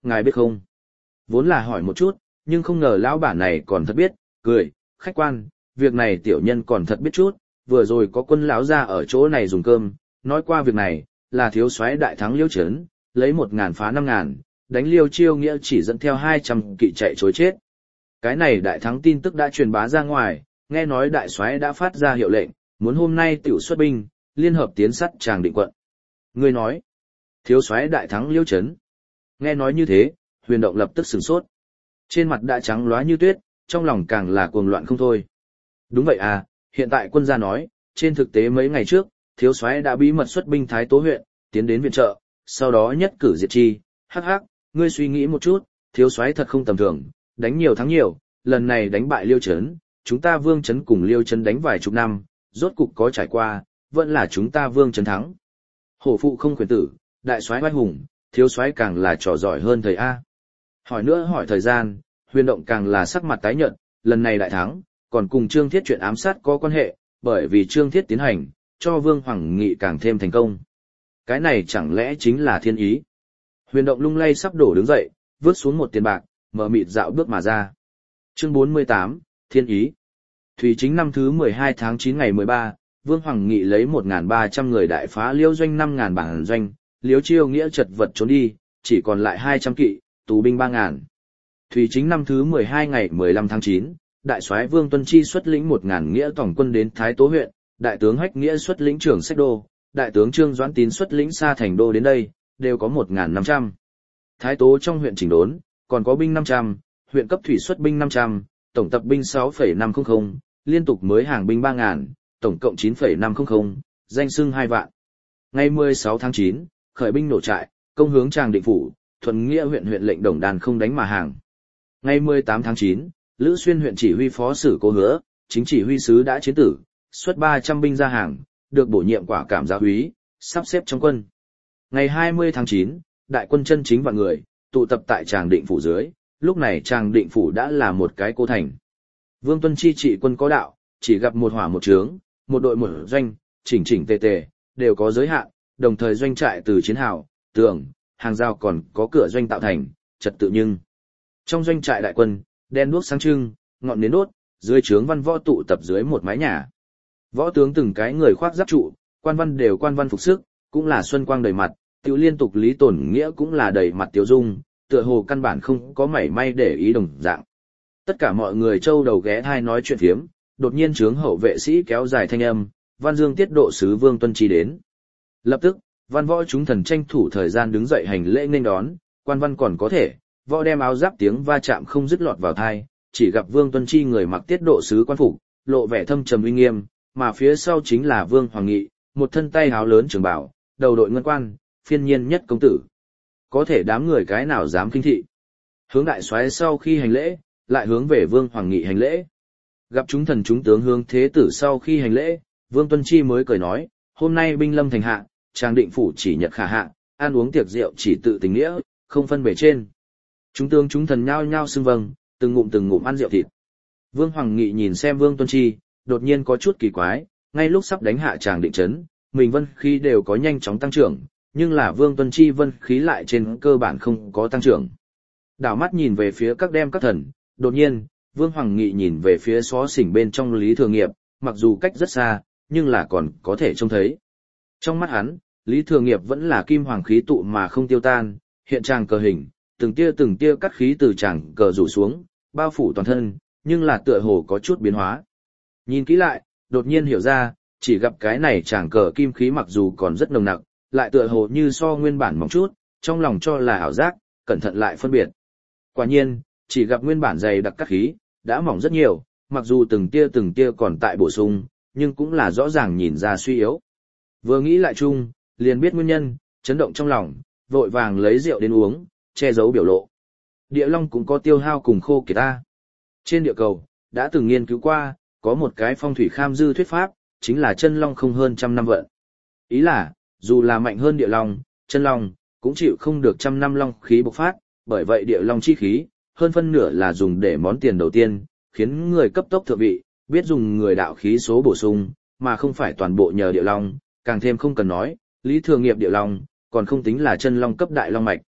ngài biết không? Vốn là hỏi một chút, nhưng không ngờ lão bản này còn thật biết, cười, khách quan, việc này tiểu nhân còn thật biết chút, vừa rồi có quân lão ra ở chỗ này dùng cơm, nói qua việc này, là thiếu soái đại thắng Liêu Trấn, lấy 1.000 phá 5.000, đánh Liêu Chiêu Nghĩa chỉ dẫn theo 200 kỵ chạy trối chết. Cái này đại thắng tin tức đã truyền bá ra ngoài, nghe nói đại soái đã phát ra hiệu lệnh, muốn hôm nay tiểu xuất binh, liên hợp tiến sắt Tràng Định quận. Người nói, thiếu soái đại thắng Liêu Trấn. Nghe nói như thế, Huyền Động lập tức sửng sốt. Trên mặt đã trắng lóa như tuyết, trong lòng càng là cuồng loạn không thôi. Đúng vậy à, hiện tại quân gia nói, trên thực tế mấy ngày trước, thiếu soái đã bí mật xuất binh Thái Tố huyện, tiến đến viện trợ, sau đó nhất cử diệt chi. Hắc hắc, ngươi suy nghĩ một chút, thiếu soái thật không tầm thường, đánh nhiều thắng nhiều, lần này đánh bại Liêu Trấn, chúng ta Vương Trấn cùng Liêu Trấn đánh vài chục năm, rốt cục có trải qua, vẫn là chúng ta Vương Trấn thắng. Hổ phụ không khuyến tử, đại soái oai hùng, thiếu soái càng là trò giỏi hơn thầy A. Hỏi nữa hỏi thời gian, Huyền Động càng là sắc mặt tái nhợt, lần này đại thắng, còn cùng Trương Thiết chuyện ám sát có quan hệ, bởi vì Trương Thiết tiến hành, cho Vương Hoàng Nghị càng thêm thành công. Cái này chẳng lẽ chính là thiên ý? Huyền Động lung lay sắp đổ đứng dậy, vứt xuống một tiền bạc, mở mịt dạo bước mà ra. Chương 48, Thiên ý. Thủy chính năm thứ 12 tháng 9 ngày 13, Vương Hoàng Nghị lấy 1.300 người đại phá Liêu doanh 5.000 bản doanh, Liêu Chiêu Nghĩa chật vật trốn đi, chỉ còn lại 200 kỵ, tù binh 3.000. Thủy chính năm thứ 12 ngày 15 tháng 9, đại soái Vương Tuân Chi xuất lĩnh 1.000 nghĩa tổng quân đến Thái Tố huyện, đại tướng Hách Nghĩa xuất lĩnh trưởng Sách Đô, đại tướng Trương Doãn Tín xuất lĩnh Sa Thành Đô đến đây, đều có 1.500. Thái Tố trong huyện chỉnh đốn, còn có binh 500, huyện cấp thủy xuất binh 500, tổng tập binh 6,500, liên tục mới hàng binh 3.000, tổng cộng 9,500, danh xưng 2 vạn. Ngày 16 tháng 9, khởi binh nổ trại, công hướng Tràng Định phủ, thuận nghĩa huyện lệnh Đồng Đàn không đánh mà hàng. Ngày 18 tháng 9, Lữ Xuyên huyện chỉ huy phó sử Cố Hứa, chính chỉ huy sứ đã chiến tử, xuất 300 binh ra hàng, được bổ nhiệm quả cảm giáo úy, sắp xếp trong quân. Ngày 20 tháng 9, đại quân chân chính vạn người, tụ tập tại Tràng Định phủ dưới, lúc này Tràng Định phủ đã là một cái cô thành. Vương Tuân Chi trị quân có đạo, chỉ gặp một hỏa một trướng, một đội một doanh, chỉnh chỉnh tề tề, đều có giới hạn, đồng thời doanh trại từ chiến hào, tường, hàng rào còn có cửa doanh tạo thành, trật tự nhưng. Trong doanh trại đại quân, đen đuốc sáng trưng, ngọn nến đốt, dưới trướng văn võ tụ tập dưới một mái nhà. Võ tướng từng cái người khoác giáp trụ, quan văn đều quan văn phục sức, cũng là xuân quang đầy mặt, tiểu liên tục Lý Tổn Nghĩa cũng là đầy mặt tiêu dung, tựa hồ căn bản không có mảy may để ý đồng dạng. Tất cả mọi người châu đầu ghé thai nói chuyện phiếm, đột nhiên trướng hậu vệ sĩ kéo dài thanh âm, Văn Dương tiết độ sứ Vương Tuân Chi đến. Lập tức, văn võ chúng thần tranh thủ thời gian đứng dậy hành lễ nghênh đón, quan văn còn có thể, võ đem áo giáp tiếng va chạm không dứt lọt vào tai, chỉ gặp Vương Tuân Chi người mặc tiết độ sứ quan phục, lộ vẻ thâm trầm uy nghiêm, mà phía sau chính là Vương Hoàng Nghị, một thân tay áo lớn trường bảo, đầu đội ngân quan, phiên nhiên nhất công tử. Có thể đám người cái nào dám kinh thị. Hướng đại soái sau khi hành lễ, lại hướng về Vương Hoàng Nghị hành lễ. Gặp chúng thần chúng tướng hướng thế tử sau khi hành lễ, Vương Tuân Chi mới cười nói, hôm nay binh lâm thành hạ, Tràng Định phủ chỉ nhật khả hạ, ăn uống tiệc rượu chỉ tự tình nghĩa, không phân bề trên. Chúng tướng chúng thần nhao nhao xưng vâng, từng ngụm ăn rượu thịt. Vương Hoàng Nghị nhìn xem Vương Tuân Chi, đột nhiên có chút kỳ quái, ngay lúc sắp đánh hạ Tràng Định trấn, mình vân khí đều có nhanh chóng tăng trưởng, nhưng là Vương Tuân Chi vân khí lại trên cơ bản không có tăng trưởng. Đảo mắt nhìn về phía các đem các thần, đột nhiên, Vương Hoàng Nghị nhìn về phía xó xỉnh bên trong Lý Thường Nghiệp, mặc dù cách rất xa, nhưng là còn có thể trông thấy. Trong mắt hắn, Lý Thường Nghiệp vẫn là kim hoàng khí tụ mà không tiêu tan, hiện tràng cờ hình, từng tia cắt khí từ tràng cờ rủ xuống, bao phủ toàn thân, nhưng là tựa hồ có chút biến hóa. Nhìn kỹ lại, đột nhiên hiểu ra, chỉ gặp cái này tràng cờ kim khí mặc dù còn rất nồng nặc, lại tựa hồ như so nguyên bản mỏng chút, trong lòng cho là ảo giác, cẩn thận lại phân biệt. Quả nhiên, chỉ gặp nguyên bản dày đặc cắt khí, đã mỏng rất nhiều, mặc dù từng tia còn tại bổ sung, nhưng cũng là rõ ràng nhìn ra suy yếu. Vừa nghĩ lại chung, liền biết nguyên nhân, chấn động trong lòng, vội vàng lấy rượu đến uống, che giấu biểu lộ. Địa long cũng có tiêu hao cùng khô kiệt ta. Trên địa cầu, đã từng nghiên cứu qua, có một cái phong thủy kham dư thuyết pháp, chính là chân long không hơn 100 năm vận. Ý là, dù là mạnh hơn địa long, chân long, cũng chịu không được 100 năm long khí bộc phát, bởi vậy địa long chi khí, hơn phân nửa là dùng để món tiền đầu tiên, khiến người cấp tốc thượng vị, biết dùng người đạo khí số bổ sung, mà không phải toàn bộ nhờ địa long, càng thêm không cần nói, Lý Thường Nghiệp địa long, còn không tính là chân long cấp đại long mạch.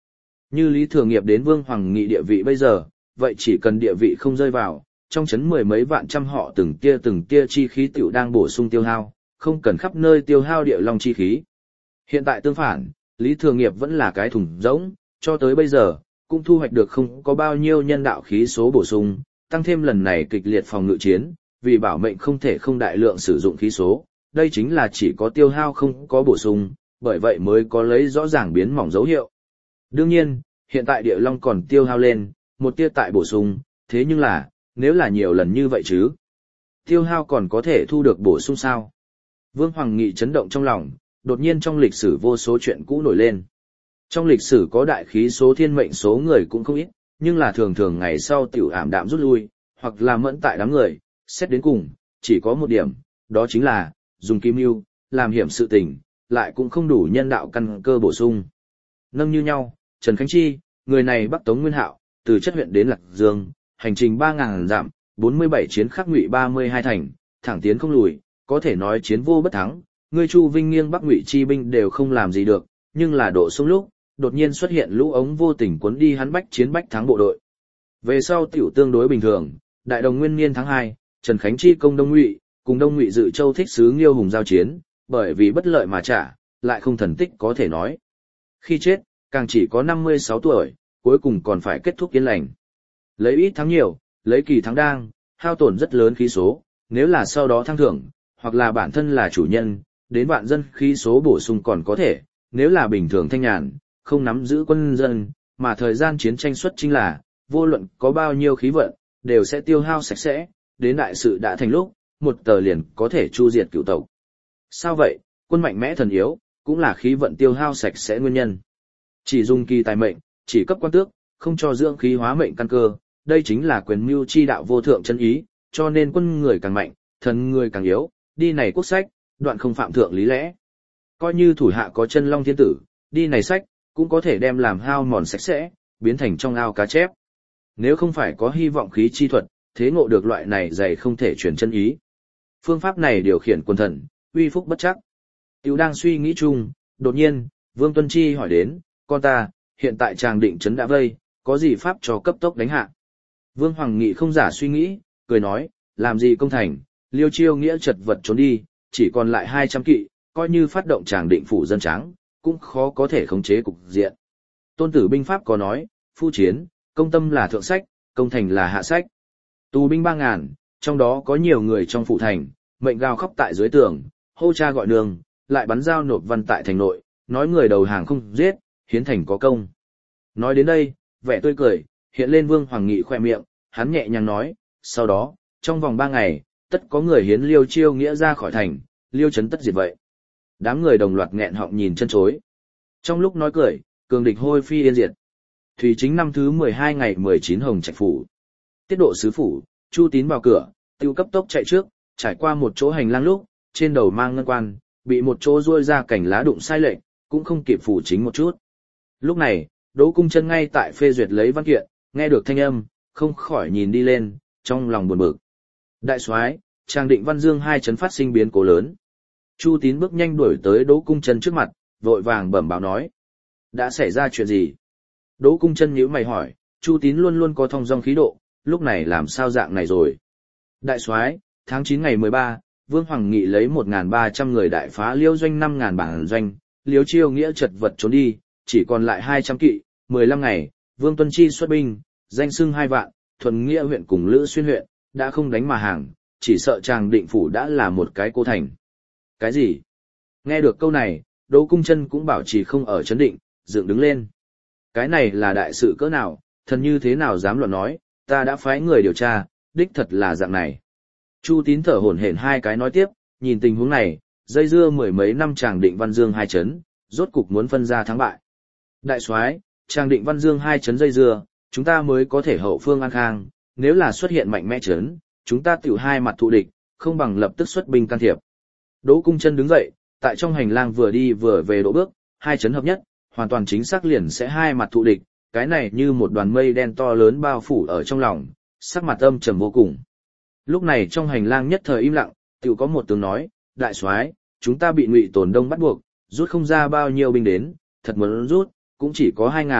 Như Lý Thừa Nghiệp đến Vương Hoàng Nghị địa vị bây giờ, vậy chỉ cần địa vị không rơi vào, trong chấn mười mấy vạn trăm họ từng tia chi khí tiểu đang bổ sung tiêu hao, không cần khắp nơi tiêu hao địa long chi khí. Hiện tại tương phản, Lý Thừa Nghiệp vẫn là cái thùng rỗng, cho tới bây giờ, cũng thu hoạch được không có bao nhiêu nhân đạo khí số bổ sung, tăng thêm lần này kịch liệt phòng ngự chiến, vì bảo mệnh không thể không đại lượng sử dụng khí số, đây chính là chỉ có tiêu hao không có bổ sung, bởi vậy mới có lấy rõ ràng biến mỏng dấu hiệu. Đương nhiên, hiện tại địa long còn tiêu hao lên, một tia tại bổ sung, thế nhưng là, nếu là nhiều lần như vậy chứ, tiêu hao còn có thể thu được bổ sung sao? Vương Hoàng Nghị chấn động trong lòng, đột nhiên trong lịch sử vô số chuyện cũ nổi lên. Trong lịch sử có đại khí số thiên mệnh số người cũng không ít, nhưng là thường thường ngày sau tiểu ảm đạm rút lui, hoặc là mẫn tại đám người, xét đến cùng, chỉ có một điểm, đó chính là, dùng kim mưu, làm hiểm sự tình, lại cũng không đủ nhân đạo căn cơ bổ sung. Nâng như nhau, Trần Khánh Chi, người này Bắc Tống Nguyên Hạo, từ Chất huyện đến Lạc Dương, hành trình 3.000 dặm, 47 chiến khắc ngụy 32 thành, thẳng tiến không lùi, có thể nói chiến vô bất thắng, người Chu Vinh nghiêng Bắc Ngụy chi binh đều không làm gì được, nhưng là độ sông lúc, đột nhiên xuất hiện lũ ống vô tình cuốn đi hắn bách chiến bách thắng bộ đội. Về sau tiểu tương đối bình thường, Đại Đồng Nguyên niên tháng 2, Trần Khánh Chi công Đông Ngụy, cùng Đông Ngụy Dự Châu thích sứ Nghiêu Hùng giao chiến, bởi vì bất lợi mà trả, lại không thần tích có thể nói. Khi chết, càng chỉ có 56 tuổi, cuối cùng còn phải kết thúc yên lành. Lấy ít thắng nhiều, lấy kỳ thắng đang, hao tổn rất lớn khí số, nếu là sau đó thăng thưởng, hoặc là bản thân là chủ nhân, đến vạn dân khí số bổ sung còn có thể, nếu là bình thường thanh nhàn, không nắm giữ quân dân, mà thời gian chiến tranh xuất chính là, vô luận có bao nhiêu khí vận, đều sẽ tiêu hao sạch sẽ, đến đại sự đã thành lúc, một tờ liền có thể chu diệt cựu tộc. Sao vậy, quân mạnh mẽ thần yếu, cũng là khí vận tiêu hao sạch sẽ nguyên nhân. Chỉ dùng kỳ tài mệnh, chỉ cấp quan tước, không cho dưỡng khí hóa mệnh căn cơ, đây chính là quyền mưu chi đạo vô thượng chân ý, cho nên quân người càng mạnh, thần người càng yếu, đi này quốc sách, đoạn không phạm thượng lý lẽ. Coi như thủ hạ có chân long thiên tử, đi này sách, cũng có thể đem làm hao mòn sạch sẽ, biến thành trong ao cá chép. Nếu không phải có hy vọng khí chi thuật, thế ngộ được loại này dày không thể truyền chân ý. Phương pháp này điều khiển quân thần, uy phúc bất chắc. Tiểu đang suy nghĩ chung, đột nhiên, Vương Tuân Chi hỏi đến, con ta, hiện tại Tràng Định trấn đã vây, có gì pháp cho cấp tốc đánh hạ? Vương Hoàng Nghị không giả suy nghĩ, cười nói, làm gì công thành, Liêu Chiêu nghĩa chật vật trốn đi, chỉ còn lại 200 kỵ, coi như phát động Tràng Định phủ dân tráng, cũng khó có thể khống chế cục diện. Tôn Tử binh pháp có nói, phu chiến, công tâm là thượng sách, công thành là hạ sách. Tù binh 3.000, trong đó có nhiều người trong phủ thành, mệnh gào khóc tại dưới tường, hô cha gọi đường, lại bắn dao nộp văn tại thành nội, nói người đầu hàng không giết, hiến thành có công. Nói đến đây, vẻ tươi cười, hiện lên Vương Hoàng Nghị khoe miệng, hắn nhẹ nhàng nói, sau đó, trong vòng 3 ngày, tất có người hiến Liêu Chiêu nghĩa ra khỏi thành, Liêu trấn tất diệt vậy. Đám người đồng loạt nghẹn họng nhìn chân chối. Trong lúc nói cười, cường địch hôi phi yên diệt. Thủy chính năm thứ 12 ngày 19 Hồng Trạch phủ. Tiết độ sứ phủ, Chu Tín vào cửa, tiêu cấp tốc chạy trước, trải qua một chỗ hành lang lúc, trên đầu mang ngân quan, bị một chỗ ruôi ra cảnh lá đụng sai lệch, cũng không kịp phủ chính một chút. Lúc này, Đỗ Cung Chân ngay tại phê duyệt lấy văn kiện, nghe được thanh âm, không khỏi nhìn đi lên, trong lòng buồn bực. Đại soái, Tràng Định Văn Dương hai trấn phát sinh biến cố lớn. Chu Tín bước nhanh đuổi tới Đỗ Cung Chân trước mặt, vội vàng bẩm báo nói. Đã xảy ra chuyện gì? Đỗ Cung Chân nhíu mày hỏi, Chu Tín luôn luôn có thong dong khí độ, lúc này làm sao dạng này rồi? Đại soái, tháng 9 ngày 13, Vương Hoàng Nghị lấy 1.300 người đại phá Liêu doanh 5.000 bản doanh, Liêu Chiêu nghĩa chật vật trốn đi, chỉ còn lại 200 kỵ, 15 ngày, Vương Tuân Chi xuất binh, danh xưng 2 vạn, Thuần Nghĩa huyện cùng Lữ Xuyên huyện, đã không đánh mà hàng, chỉ sợ Tràng Định phủ đã là một cái cô thành. Cái gì? Nghe được câu này, Đỗ Cung Chân cũng bảo trì không ở chấn định, dựng đứng lên. Cái này là đại sự cỡ nào, thần như thế nào dám luận nói, ta đã phái người điều tra, đích thật là dạng này. Chu Tín thở hổn hển hai cái nói tiếp, nhìn tình huống này, dây dưa mười mấy năm Tràng Định Văn Dương hai trấn, rốt cục muốn phân ra thắng bại. Đại soái, Tràng Định Văn Dương hai trấn dây dưa, chúng ta mới có thể hậu phương an khang, nếu là xuất hiện mạnh mẽ trấn, chúng ta tiểu hai mặt thù địch, không bằng lập tức xuất binh can thiệp. Đỗ Cung Chân đứng dậy, tại trong hành lang vừa đi vừa về đỗ bước, hai trấn hợp nhất, hoàn toàn chính xác liền sẽ hai mặt thù địch, cái này như một đoàn mây đen to lớn bao phủ ở trong lòng, sắc mặt âm trầm vô cùng. Lúc này trong hành lang nhất thời im lặng, tiểu có một tướng nói, đại soái, chúng ta bị Ngụy Tồn Đông bắt buộc, rút không ra bao nhiêu binh đến, thật muốn rút, cũng chỉ có 2.000,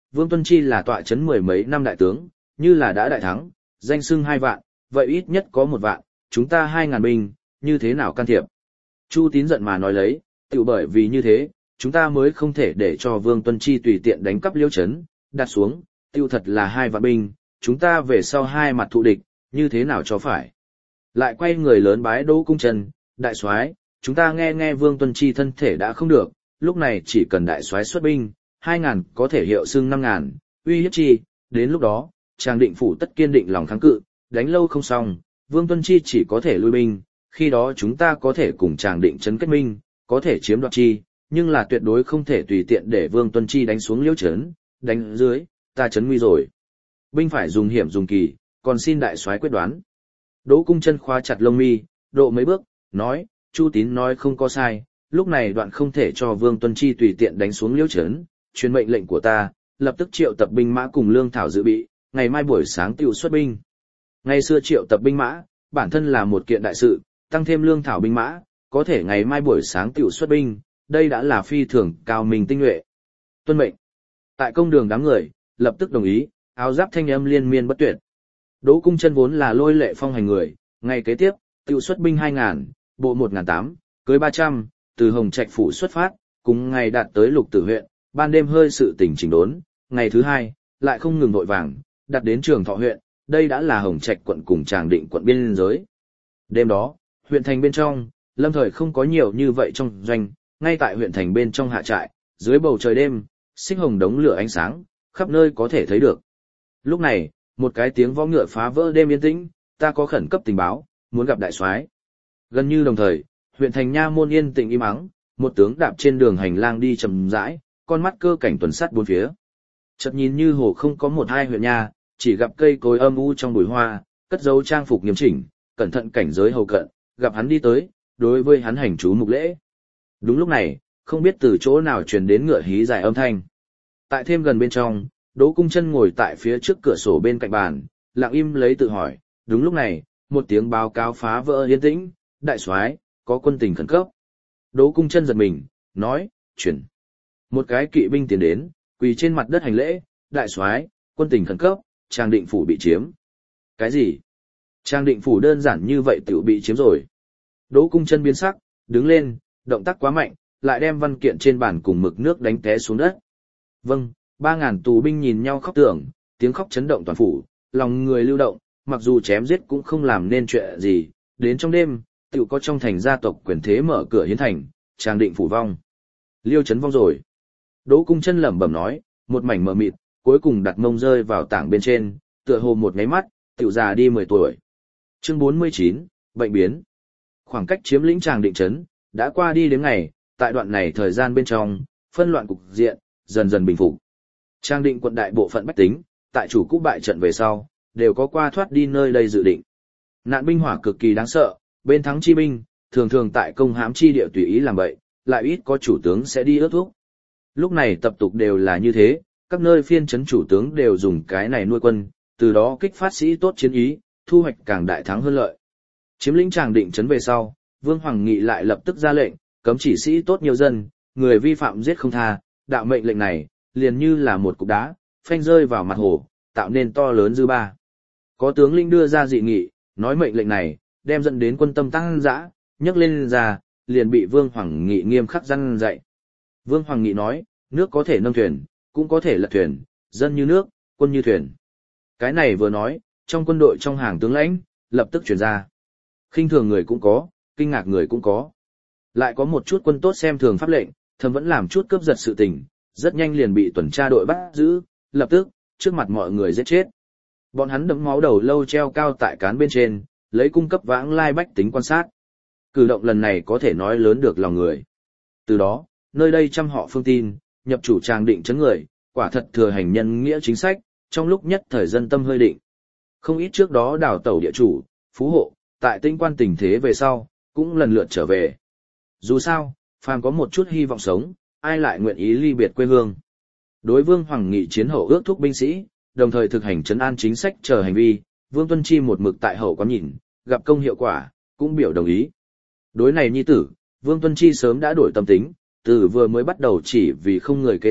Vương Tuân Chi là tọa chấn mười mấy năm đại tướng, như là đã đại thắng, danh xưng 2 vạn, vậy ít nhất có 1 vạn, chúng ta 2.000 binh, như thế nào can thiệp? Chu Tín giận mà nói lấy, tiểu bởi vì như thế, chúng ta mới không thể để cho Vương Tuân Chi tùy tiện đánh cắp Liêu Trấn, đặt xuống, tiêu thật là 2 vạn binh, chúng ta về sau 2 mặt thù địch, như thế nào cho phải. Lại quay người lớn bái Đỗ Cung Trần, đại soái, chúng ta nghe Vương Tuân Chi thân thể đã không được, lúc này chỉ cần đại soái xuất binh, 2.000 có thể hiệu xưng 5.000, uy hiếp chi, đến lúc đó, Trang Định phủ tất kiên định lòng kháng cự, đánh lâu không xong, Vương Tuân Chi chỉ có thể lui binh, khi đó chúng ta có thể cùng Tràng Định trấn kết minh, có thể chiếm đoạt chi, nhưng là tuyệt đối không thể tùy tiện để Vương Tuân Chi đánh xuống Liêu Trấn, đánh dưới, ta trấn nguy rồi. Binh phải dùng hiểm dùng kỳ, còn xin đại soái quyết đoán. Đỗ Cung Trân khóa chặt lông mi, độ mấy bước, nói, Chu Tín nói không có sai, lúc này đoạn không thể cho Vương Tuân Chi tùy tiện đánh xuống Liêu Trấn, truyền mệnh lệnh của ta, lập tức triệu tập binh mã cùng lương thảo dự bị, ngày mai buổi sáng tiểu xuất binh. Ngày xưa triệu tập binh mã, bản thân là một kiện đại sự, tăng thêm lương thảo binh mã, có thể ngày mai buổi sáng tiểu xuất binh, đây đã là phi thường cao minh tinh nhuệ. Tuân mệnh. Tại công đường đám người, lập tức đồng ý, áo giáp thanh âm liên miên bất tuyệt. Đỗ Cung Trân vốn là lôi lệ phong hành người, ngày kế tiếp, tiểu xuất binh 2.000, bộ 1.800, cưới 300, từ Hồng Trạch phủ xuất phát, cùng ngày đạt tới Lục Tử huyện, ban đêm hơi sự tỉnh chỉnh đốn, ngày thứ 2, lại không ngừng vội vàng, đặt đến Trường Thọ huyện, đây đã là Hồng Trạch quận cùng Tràng Định quận biên giới. Đêm đó, huyện thành bên trong, lâm thời không có nhiều như vậy trong doanh, ngay tại huyện thành bên trong hạ trại, dưới bầu trời đêm, xích hồng đống lửa ánh sáng, khắp nơi có thể thấy được. Lúc này, một cái tiếng võ ngựa phá vỡ đêm yên tĩnh, ta có khẩn cấp tình báo, muốn gặp đại soái. Gần như đồng thời, huyện thành nha môn yên tĩnh im ắng, một tướng đạp trên đường hành lang đi chậm rãi, con mắt cơ cảnh tuần sát bốn phía. Chợt nhìn như hồ không có một hai huyện nha, chỉ gặp cây cối âm u trong bụi hoa, cất dấu trang phục nghiêm chỉnh, cẩn thận cảnh giới hầu cận, gặp hắn đi tới, đối với hắn hành chú mục lễ. Đúng lúc này, không biết từ chỗ nào truyền đến ngựa hí dài âm thanh. Tại thêm gần bên trong, Đỗ Cung Trân ngồi tại phía trước cửa sổ bên cạnh bàn, lặng im lấy tự hỏi. Đúng lúc này, một tiếng báo cáo phá vỡ yên tĩnh, đại soái, có quân tình khẩn cấp. Đỗ Cung Trân giật mình, nói, chuyển. Một cái kỵ binh tiến đến, quỳ trên mặt đất hành lễ, đại soái, quân tình khẩn cấp, Trang Định phủ bị chiếm. Cái gì? Trang Định phủ đơn giản như vậy tự bị chiếm rồi. Đỗ Cung Trân biến sắc, đứng lên, động tác quá mạnh, lại đem văn kiện trên bàn cùng mực nước đánh té xuống đất. Vâng, 3.000 tù binh nhìn nhau khóc tưởng, tiếng khóc chấn động toàn phủ, lòng người lưu động, mặc dù chém giết cũng không làm nên chuyện gì, đến trong đêm, tự có trong thành gia tộc quyền thế mở cửa hiến thành, Trang Định phủ vong. Liêu Trấn vong rồi. Đỗ Cung Trân lẩm bẩm nói, một mảnh mờ mịt, cuối cùng đặt mông rơi vào tảng bên trên, tựa hồ một nháy mắt, tiểu già đi 10 tuổi. Chương 49, bệnh biến. Khoảng cách chiếm lĩnh Tràng Định trấn đã qua đi đến ngày, tại đoạn này thời gian bên trong, phân loạn cục diện dần dần bình phục. Tràng Định quận đại bộ phận bách tính, tại chủ cũ bại trận về sau, đều có qua thoát đi nơi đây dự định. Nạn binh hỏa cực kỳ đáng sợ, bên thắng chi binh, thường thường tại công hãm chi địa tùy ý làm bậy, lại ít có chủ tướng sẽ đi ướt thuốc. Lúc này tập tục đều là như thế, các nơi phiên trấn chủ tướng đều dùng cái này nuôi quân, từ đó kích phát sĩ tốt chiến ý, thu hoạch càng đại thắng hơn lợi. Chiếm lĩnh Tràng Định trấn về sau, Vương Hoàng Nghị lại lập tức ra lệnh, cấm chỉ sĩ tốt nhiều dân, người vi phạm giết không tha, đạo mệnh lệnh này, liền như là một cục đá, phanh rơi vào mặt hồ, tạo nên to lớn dư ba. Có tướng lĩnh đưa ra dị nghị, nói mệnh lệnh này, đem dẫn đến quân tâm tăng dã, nhấc lên ra, liền bị Vương Hoàng Nghị nghiêm khắc răn dạy. Vương Hoàng Nghị nói, nước có thể nâng thuyền, cũng có thể lật thuyền, dân như nước, quân như thuyền. Cái này vừa nói, trong quân đội trong hàng tướng lãnh, lập tức truyền ra. Khinh thường người cũng có, kinh ngạc người cũng có. Lại có một chút quân tốt xem thường pháp lệnh, thầm vẫn làm chút cướp giật sự tình, rất nhanh liền bị tuần tra đội bắt giữ, lập tức, trước mặt mọi người giết chết. Bọn hắn đẫm máu đầu lâu treo cao tại cán bên trên, lấy cung cấp vãng lai bách tính quan sát. Cử động lần này có thể nói lớn được lòng người. Từ đó, nơi đây trăm họ phương tin, nhập chủ Tràng Định trấn người, quả thật thừa hành nhân nghĩa chính sách, trong lúc nhất thời dân tâm hơi định. Không ít trước đó đào tẩu địa chủ, phú hộ, tại tinh quan tình thế về sau, cũng lần lượt trở về. Dù sao, phàm có một chút hy vọng sống, ai lại nguyện ý ly biệt quê hương. Đối Vương Hoàng Nghị chiến hậu ước thúc binh sĩ, đồng thời thực hành trấn an chính sách chờ hành vi, Vương Tuân Chi một mực tại hậu quán nhìn, gặp công hiệu quả, cũng biểu đồng ý. Đối này nhi tử, Vương Tuân Chi sớm đã đổi tâm tính, từ vừa mới bắt đầu chỉ vì không người kế tục,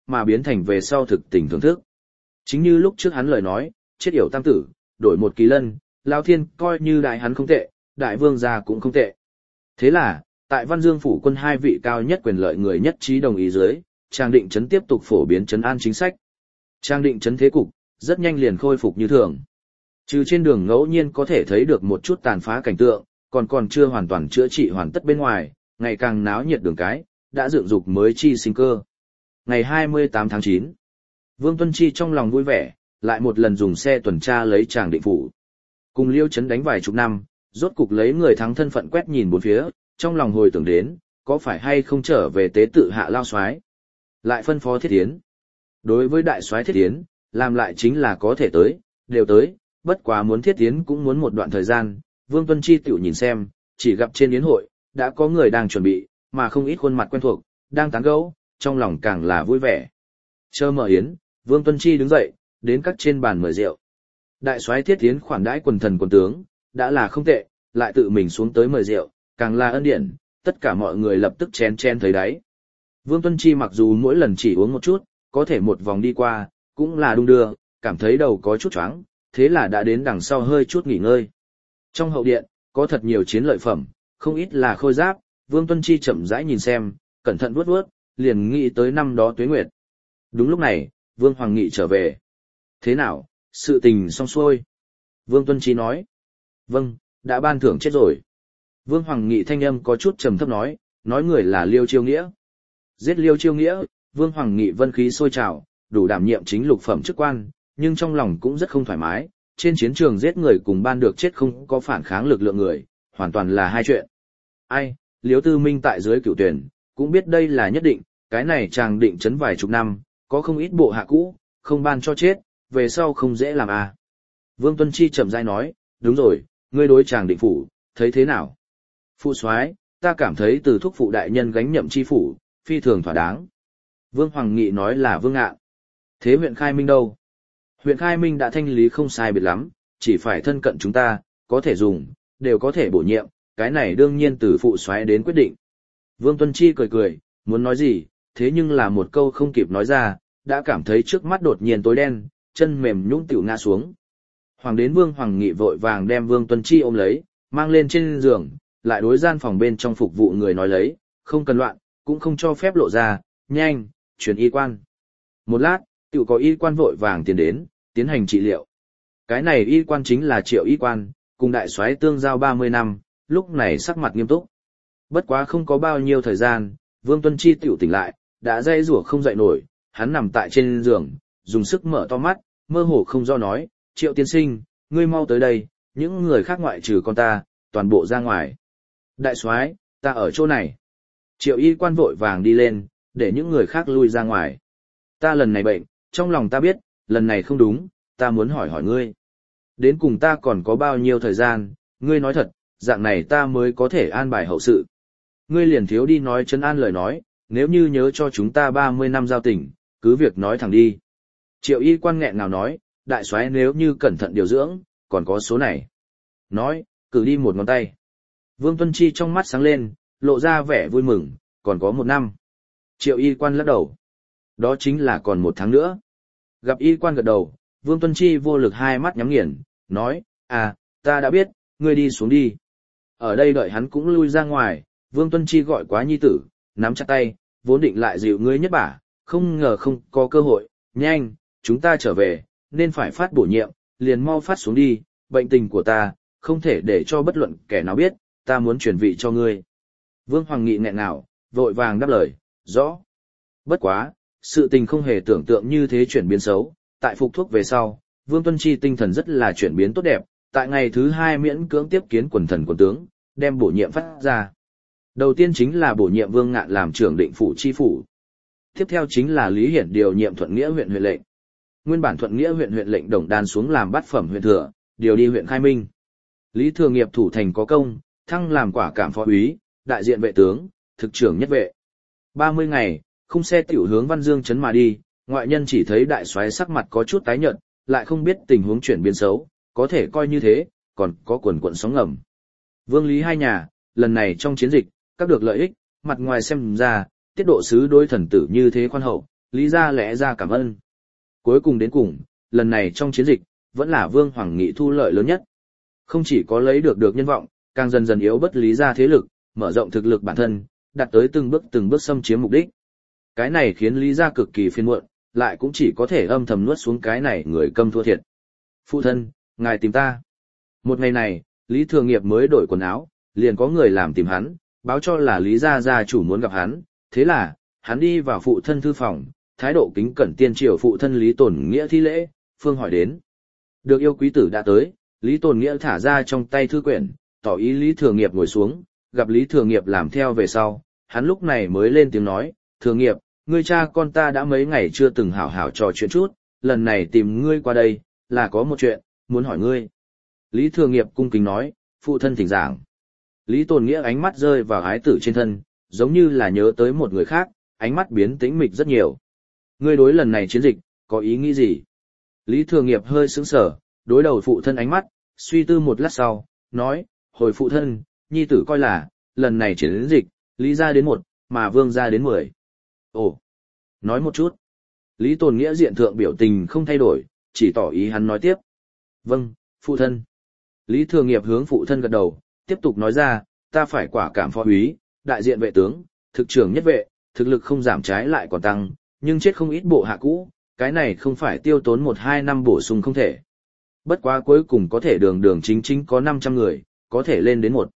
mà biến thành về sau thực tình thưởng thức. Chính như lúc trước hắn lời nói, chết yểu tam tử, đổi một kỳ lân, Lão Thiên coi như đại hắn không tệ, đại vương gia cũng không tệ. Thế là, tại Văn Dương phủ quân hai vị cao nhất quyền lợi người nhất trí đồng ý dưới, Trang Định Trấn tiếp tục phổ biến trấn an chính sách. Trang Định Trấn thế cục, rất nhanh liền khôi phục như thường. Trừ trên đường ngẫu nhiên có thể thấy được một chút tàn phá cảnh tượng, còn chưa hoàn toàn chữa trị hoàn tất bên ngoài, ngày càng náo nhiệt đường cái, đã dựng dục mới chi sinh cơ. Ngày 28 tháng 9, Vương Tuân Chi trong lòng vui vẻ, lại một lần dùng xe tuần tra lấy Tràng Định phủ. Cùng Liêu Trấn đánh vài chục năm, rốt cục lấy người thắng thân phận quét nhìn bốn phía, trong lòng hồi tưởng đến, có phải hay không trở về tế tự hạ lao soái. Lại phân phó Thiết Tiến. Đối với đại soái Thiết Tiến, làm lại chính là có thể tới, đều tới, bất quá muốn Thiết Tiến cũng muốn một đoạn thời gian, Vương Tuân Chi tiểu nhìn xem, chỉ gặp trên yến hội, đã có người đang chuẩn bị, mà không ít khuôn mặt quen thuộc, đang tán gẫu, trong lòng càng là vui vẻ. Chờ mở yến, Vương Tuân Chi đứng dậy, đến các trên bàn mời rượu. Đại soái Thiết Tiến khoản đãi quần thần quần tướng, đã là không tệ, lại tự mình xuống tới mời rượu, càng là ân điển, tất cả mọi người lập tức chen chen thấy đáy. Vương Tuân Chi mặc dù mỗi lần chỉ uống một chút, có thể một vòng đi qua, cũng là đung đưa, cảm thấy đầu có chút choáng, thế là đã đến đằng sau hơi chút nghỉ ngơi. Trong hậu điện, có thật nhiều chiến lợi phẩm, không ít là khôi giáp, Vương Tuân Chi chậm rãi nhìn xem, cẩn thận vuốt vuốt, liền nghĩ tới năm đó Tuế Nguyệt. Đúng lúc này, Vương Hoàng Nghị trở về. Thế nào, sự tình xong xuôi? Vương Tuân Chi nói. Vâng, đã ban thưởng chết rồi. Vương Hoàng Nghị thanh âm có chút trầm thấp nói người là Liêu Chiêu Nghĩa. Giết Liêu Chiêu Nghĩa, Vương Hoàng Nghị vân khí sôi trào, đủ đảm nhiệm chính lục phẩm chức quan, nhưng trong lòng cũng rất không thoải mái, trên chiến trường giết người cùng ban được chết không có phản kháng lực lượng người, hoàn toàn là hai chuyện. Ai, Liêu Tư Minh tại dưới cửu tuyển, cũng biết đây là nhất định, cái này Tràng Định Trấn vài chục năm, có không ít bộ hạ cũ, không ban cho chết, về sau không dễ làm à. Vương Tuân Chi chậm rãi nói, đúng rồi, ngươi đối Tràng Định phủ, thấy thế nào? Phụ soái, ta cảm thấy từ thúc phụ đại nhân gánh nhậm chi phủ, phi thường thỏa đáng. Vương Hoàng Nghị nói là Vương Ngạn. Thế huyện Khai Minh đâu? Huyện Khai Minh đã thanh lý không sai biệt lắm, chỉ phải thân cận chúng ta, có thể dùng, đều có thể bổ nhiệm, cái này đương nhiên từ phụ soái đến quyết định. Vương Tuân Chi cười cười, muốn nói gì, thế nhưng là một câu không kịp nói ra, đã cảm thấy trước mắt đột nhiên tối đen, chân mềm nhũn tiểu ngã xuống. Hoàng đến Vương Hoàng Nghị vội vàng đem Vương Tuân Chi ôm lấy, mang lên trên giường, lại đối gian phòng bên trong phục vụ người nói lấy, không cần loạn, cũng không cho phép lộ ra, nhanh, chuyển y quan. Một lát, tiểu có y quan vội vàng tiến đến, tiến hành trị liệu. Cái này y quan chính là Triệu y quan, cùng đại soái tương giao 30 năm, lúc này sắc mặt nghiêm túc. Bất quá không có bao nhiêu thời gian, Vương Tuân Chi tiểu tỉnh lại, đã dây rủa không dậy nổi, hắn nằm tại trên giường, dùng sức mở to mắt, mơ hồ không do nói, Triệu tiên sinh, ngươi mau tới đây, những người khác ngoại trừ con ta, toàn bộ ra ngoài. Đại soái, ta ở chỗ này. Triệu y quan vội vàng đi lên, để những người khác lui ra ngoài. Ta lần này bệnh, trong lòng ta biết, lần này không đúng, ta muốn hỏi ngươi. Đến cùng ta còn có bao nhiêu thời gian, ngươi nói thật, dạng này ta mới có thể an bài hậu sự. Ngươi liền thiếu đi nói trấn an lời nói, nếu như nhớ cho chúng ta 30 năm giao tình, cứ việc nói thẳng đi. Triệu y quan nghẹn ngào nói, đại soái nếu như cẩn thận điều dưỡng, còn có số này. Nói, cử đi một ngón tay. Vương Tuân Chi trong mắt sáng lên, lộ ra vẻ vui mừng, còn có 1 năm. Triệu y quan lắc đầu. Đó chính là còn 1 tháng nữa. Gặp y quan gật đầu, Vương Tuân Chi vô lực hai mắt nhắm nghiền, nói, ta đã biết, ngươi đi xuống đi. Ở đây đợi hắn cũng lui ra ngoài, Vương Tuân Chi gọi quá nhi tử, nắm chặt tay, vốn định lại dịu ngươi nhất bả, không ngờ không có cơ hội, nhanh, chúng ta trở về, nên phải phát bổ nhiệm, liền mau phát xuống đi, bệnh tình của ta, không thể để cho bất luận kẻ nào biết, ta muốn chuyển vị cho ngươi. Vương Hoàng Nghị nghẹn ngào, vội vàng đáp lời, rõ. Bất quá, sự tình không hề tưởng tượng như thế chuyển biến xấu, tại phục thuốc về sau, Vương Tuân Chi tinh thần rất là chuyển biến tốt đẹp, tại ngày thứ 2 miễn cưỡng tiếp kiến quần thần quần tướng, đem bổ nhiệm phát ra. Đầu tiên chính là bổ nhiệm Vương Ngạn làm trưởng định phủ chi phủ. Tiếp theo chính là Lý Hiển điều nhiệm Thuận Nghĩa huyện huyện lệnh. Nguyên bản Thuận Nghĩa huyện huyện lệnh Đồng Đan xuống làm bát phẩm huyện thừa, điều đi huyện Khai Minh. Lý Thừa Nghiệp thủ thành có công, thăng làm quả cảm phó úy, đại diện vệ tướng, thực trưởng nhất vệ. 30 ngày, khung xe tiểu hướng Văn Dương trấn mà đi, ngoại nhân chỉ thấy đại soái sắc mặt có chút tái nhợt, lại không biết tình huống chuyển biến xấu, có thể coi như thế, còn có quần quần sóng ngầm. Vương Lý hai nhà, lần này trong chiến dịch, các được lợi ích, mặt ngoài xem ra, tiết độ sứ đối thần tử như thế khoan hậu, Lý gia lẽ ra cảm ơn. Cuối cùng đến cùng, lần này trong chiến dịch, vẫn là Vương Hoàng Nghị thu lợi lớn nhất. Không chỉ có lấy được nhân vọng, càng dần dần yếu bất Lý gia thế lực, mở rộng thực lực bản thân, đạt tới từng bước xâm chiếm mục đích. Cái này khiến Lý gia cực kỳ phiền muộn, lại cũng chỉ có thể âm thầm nuốt xuống cái này người câm thua thiệt. Phụ thân, ngài tìm ta. Một ngày này, Lý Thừa Nghiệp mới đổi quần áo, liền có người làm tìm hắn, báo cho là Lý gia gia chủ muốn gặp hắn, thế là, hắn đi vào phụ thân thư phòng, thái độ kính cẩn tiên triều phụ thân Lý Tồn Nghĩa thi lễ, phương hỏi đến. Được yêu quý tử đã tới, Lý Tồn Nghĩa thả ra trong tay thư quyển, tỏ ý Lý Thừa Nghiệp ngồi xuống, gặp Lý Thừa Nghiệp làm theo về sau, hắn lúc này mới lên tiếng nói, Thừa Nghiệp, ngươi cha con ta đã mấy ngày chưa từng hảo hảo trò chuyện chút, lần này tìm ngươi qua đây, là có một chuyện, muốn hỏi ngươi. Lý Thừa Nghiệp cung kính nói, phụ thân thỉnh giảng. Lý Tồn Nghĩa ánh mắt rơi vào ái tử trên thân, giống như là nhớ tới một người khác, ánh mắt biến tĩnh mịch rất nhiều. Ngươi đối lần này chiến dịch, có ý nghĩ gì? Lý Thừa Nghiệp hơi sững sờ, đối đầu phụ thân ánh mắt, suy tư một lát sau, nói, hồi phụ thân, nhi tử coi là, lần này chiến dịch, Lý gia đến 1, mà Vương gia đến 10. Ồ, nói một chút. Lý Tồn Nghĩa diện thượng biểu tình không thay đổi, chỉ tỏ ý hắn nói tiếp. Vâng, phụ thân. Lý Thừa Nghiệp hướng phụ thân gật đầu, tiếp tục nói ra, ta phải quả cảm phó úy, đại diện vệ tướng, thực trưởng nhất vệ, thực lực không giảm trái lại còn tăng, nhưng chết không ít bộ hạ cũ, cái này không phải tiêu tốn 1-2 năm bổ sung không thể. Bất quá cuối cùng có thể đường chính có 500 người, có thể lên đến 1.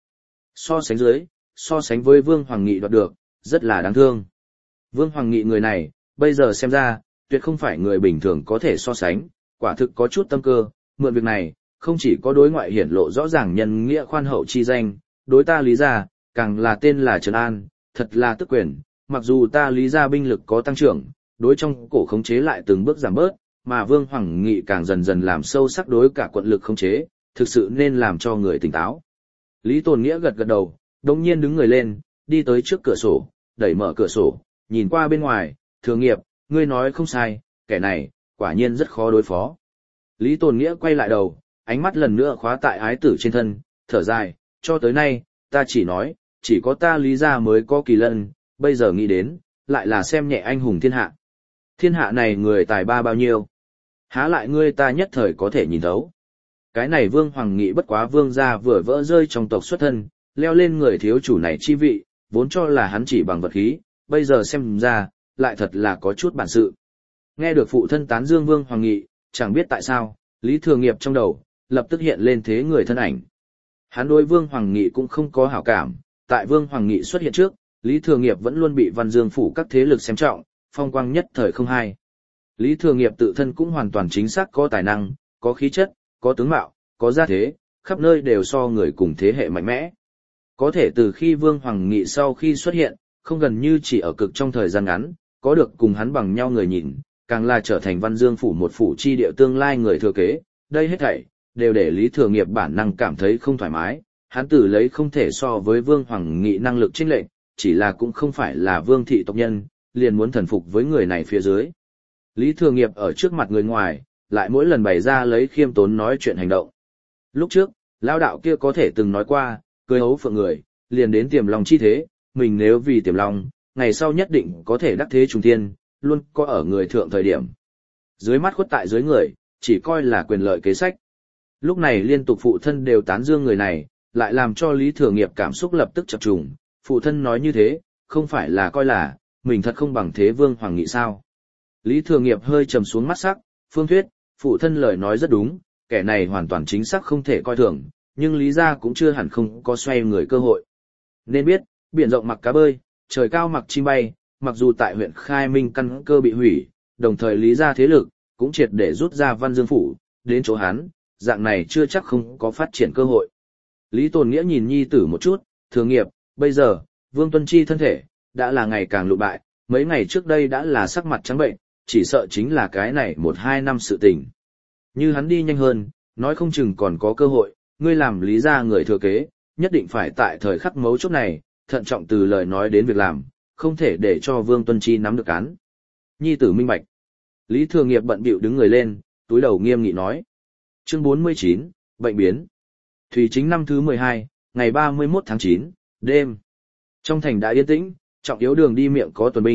So sánh với Vương Hoàng Nghị đoạt được, rất là đáng thương. Vương Hoàng Nghị người này, bây giờ xem ra, tuyệt không phải người bình thường có thể so sánh, quả thực có chút tâm cơ, mượn việc này, không chỉ có đối ngoại hiển lộ rõ ràng nhân nghĩa khoan hậu chi danh, đối ta Lý gia, càng là tên là Trần An, thật là tức quyền, mặc dù ta Lý gia binh lực có tăng trưởng, đối trong cổ khống chế lại từng bước giảm bớt, mà Vương Hoàng Nghị càng dần dần làm sâu sắc đối cả quận lực khống chế, thực sự nên làm cho người tỉnh táo. Lý Tồn Nghĩa gật gật đầu, đồng nhiên đứng người lên, đi tới trước cửa sổ, đẩy mở cửa sổ, nhìn qua bên ngoài, Thừa Nghiệp, ngươi nói không sai, kẻ này, quả nhiên rất khó đối phó. Lý Tồn Nghĩa quay lại đầu, ánh mắt lần nữa khóa tại ái tử trên thân, thở dài, cho tới nay, ta chỉ nói, chỉ có ta Lý gia mới có kỳ lân, bây giờ nghĩ đến, lại là xem nhẹ anh hùng thiên hạ. Thiên hạ này người tài ba bao nhiêu? Há lại ngươi ta nhất thời có thể nhìn thấu. Cái này Vương Hoàng Nghị bất quá Vương gia vừa vỡ rơi trong tộc xuất thân, leo lên người thiếu chủ này chi vị, vốn cho là hắn chỉ bằng vật khí, bây giờ xem ra, lại thật là có chút bản sự. Nghe được phụ thân tán dương Vương Hoàng Nghị, chẳng biết tại sao, Lý Thừa Nghiệp trong đầu, lập tức hiện lên thế người thân ảnh. Hắn đối Vương Hoàng Nghị cũng không có hảo cảm, tại Vương Hoàng Nghị xuất hiện trước, Lý Thừa Nghiệp vẫn luôn bị Văn Dương phủ các thế lực xem trọng, phong quang nhất thời không hai. Lý Thừa Nghiệp tự thân cũng hoàn toàn chính xác có tài năng, có khí chất, có tướng mạo, có gia thế, khắp nơi đều so người cùng thế hệ mạnh mẽ. Có thể từ khi Vương Hoàng Nghị sau khi xuất hiện, không gần như chỉ ở cực trong thời gian ngắn, có được cùng hắn bằng nhau người nhìn, càng là trở thành Văn Dương phủ một phủ chi địa tương lai người thừa kế, đây hết thảy đều để Lý Thừa Nghiệp bản năng cảm thấy không thoải mái, hắn tự lấy không thể so với Vương Hoàng Nghị năng lực chênh lệch, chỉ là cũng không phải là Vương thị tộc nhân, liền muốn thần phục với người này phía dưới. Lý Thừa Nghiệp ở trước mặt người ngoài, lại mỗi lần bày ra lấy khiêm tốn nói chuyện hành động. Lúc trước, lao đạo kia có thể từng nói qua, cười hấu phượng người, liền đến Tiềm Long chi thế, mình nếu vì Tiềm Long, ngày sau nhất định có thể đắc thế trùng thiên, luôn có ở người thượng thời điểm. Dưới mắt khuất tại dưới người, chỉ coi là quyền lợi kế sách. Lúc này liên tục phụ thân đều tán dương người này, lại làm cho Lý Thừa Nghiệp cảm xúc lập tức chập trùng, phụ thân nói như thế, không phải là coi là, mình thật không bằng thế Vương Hoàng Nghị sao. Lý Thừa Nghiệp hơi trầm xuống mắt sắc, Phương Thuyết, phụ thân lời nói rất đúng, kẻ này hoàn toàn chính xác không thể coi thường, nhưng Lý gia cũng chưa hẳn không có xoay người cơ hội. Nên biết, biển rộng mặc cá bơi, trời cao mặc chim bay, mặc dù tại huyện Khai Minh căn cơ bị hủy, đồng thời Lý gia thế lực, cũng triệt để rút ra Văn Dương phủ, đến chỗ hắn, dạng này chưa chắc không có phát triển cơ hội. Lý Tồn Nghĩa nhìn nhi tử một chút, Thừa Nghiệp, bây giờ, Vương Tuân Chi thân thể, đã là ngày càng lụ bại, mấy ngày trước đây đã là sắc mặt trắng bệnh, chỉ sợ chính là cái này 1-2 năm sự tình. Như hắn đi nhanh hơn, nói không chừng còn có cơ hội, ngươi làm Lý gia người thừa kế, nhất định phải tại thời khắc mấu chốt này, thận trọng từ lời nói đến việc làm, không thể để cho Vương Tuân Chi nắm được án. Nhi tử minh bạch. Lý Thừa Nghiệp bận bịu đứng người lên, túi đầu nghiêm nghị nói. Chương 49, bệnh biến. Thủy chính năm thứ 12, ngày 31 tháng 9, đêm. Trong thành đã yên tĩnh, trọng yếu đường đi miệng có tuần binh,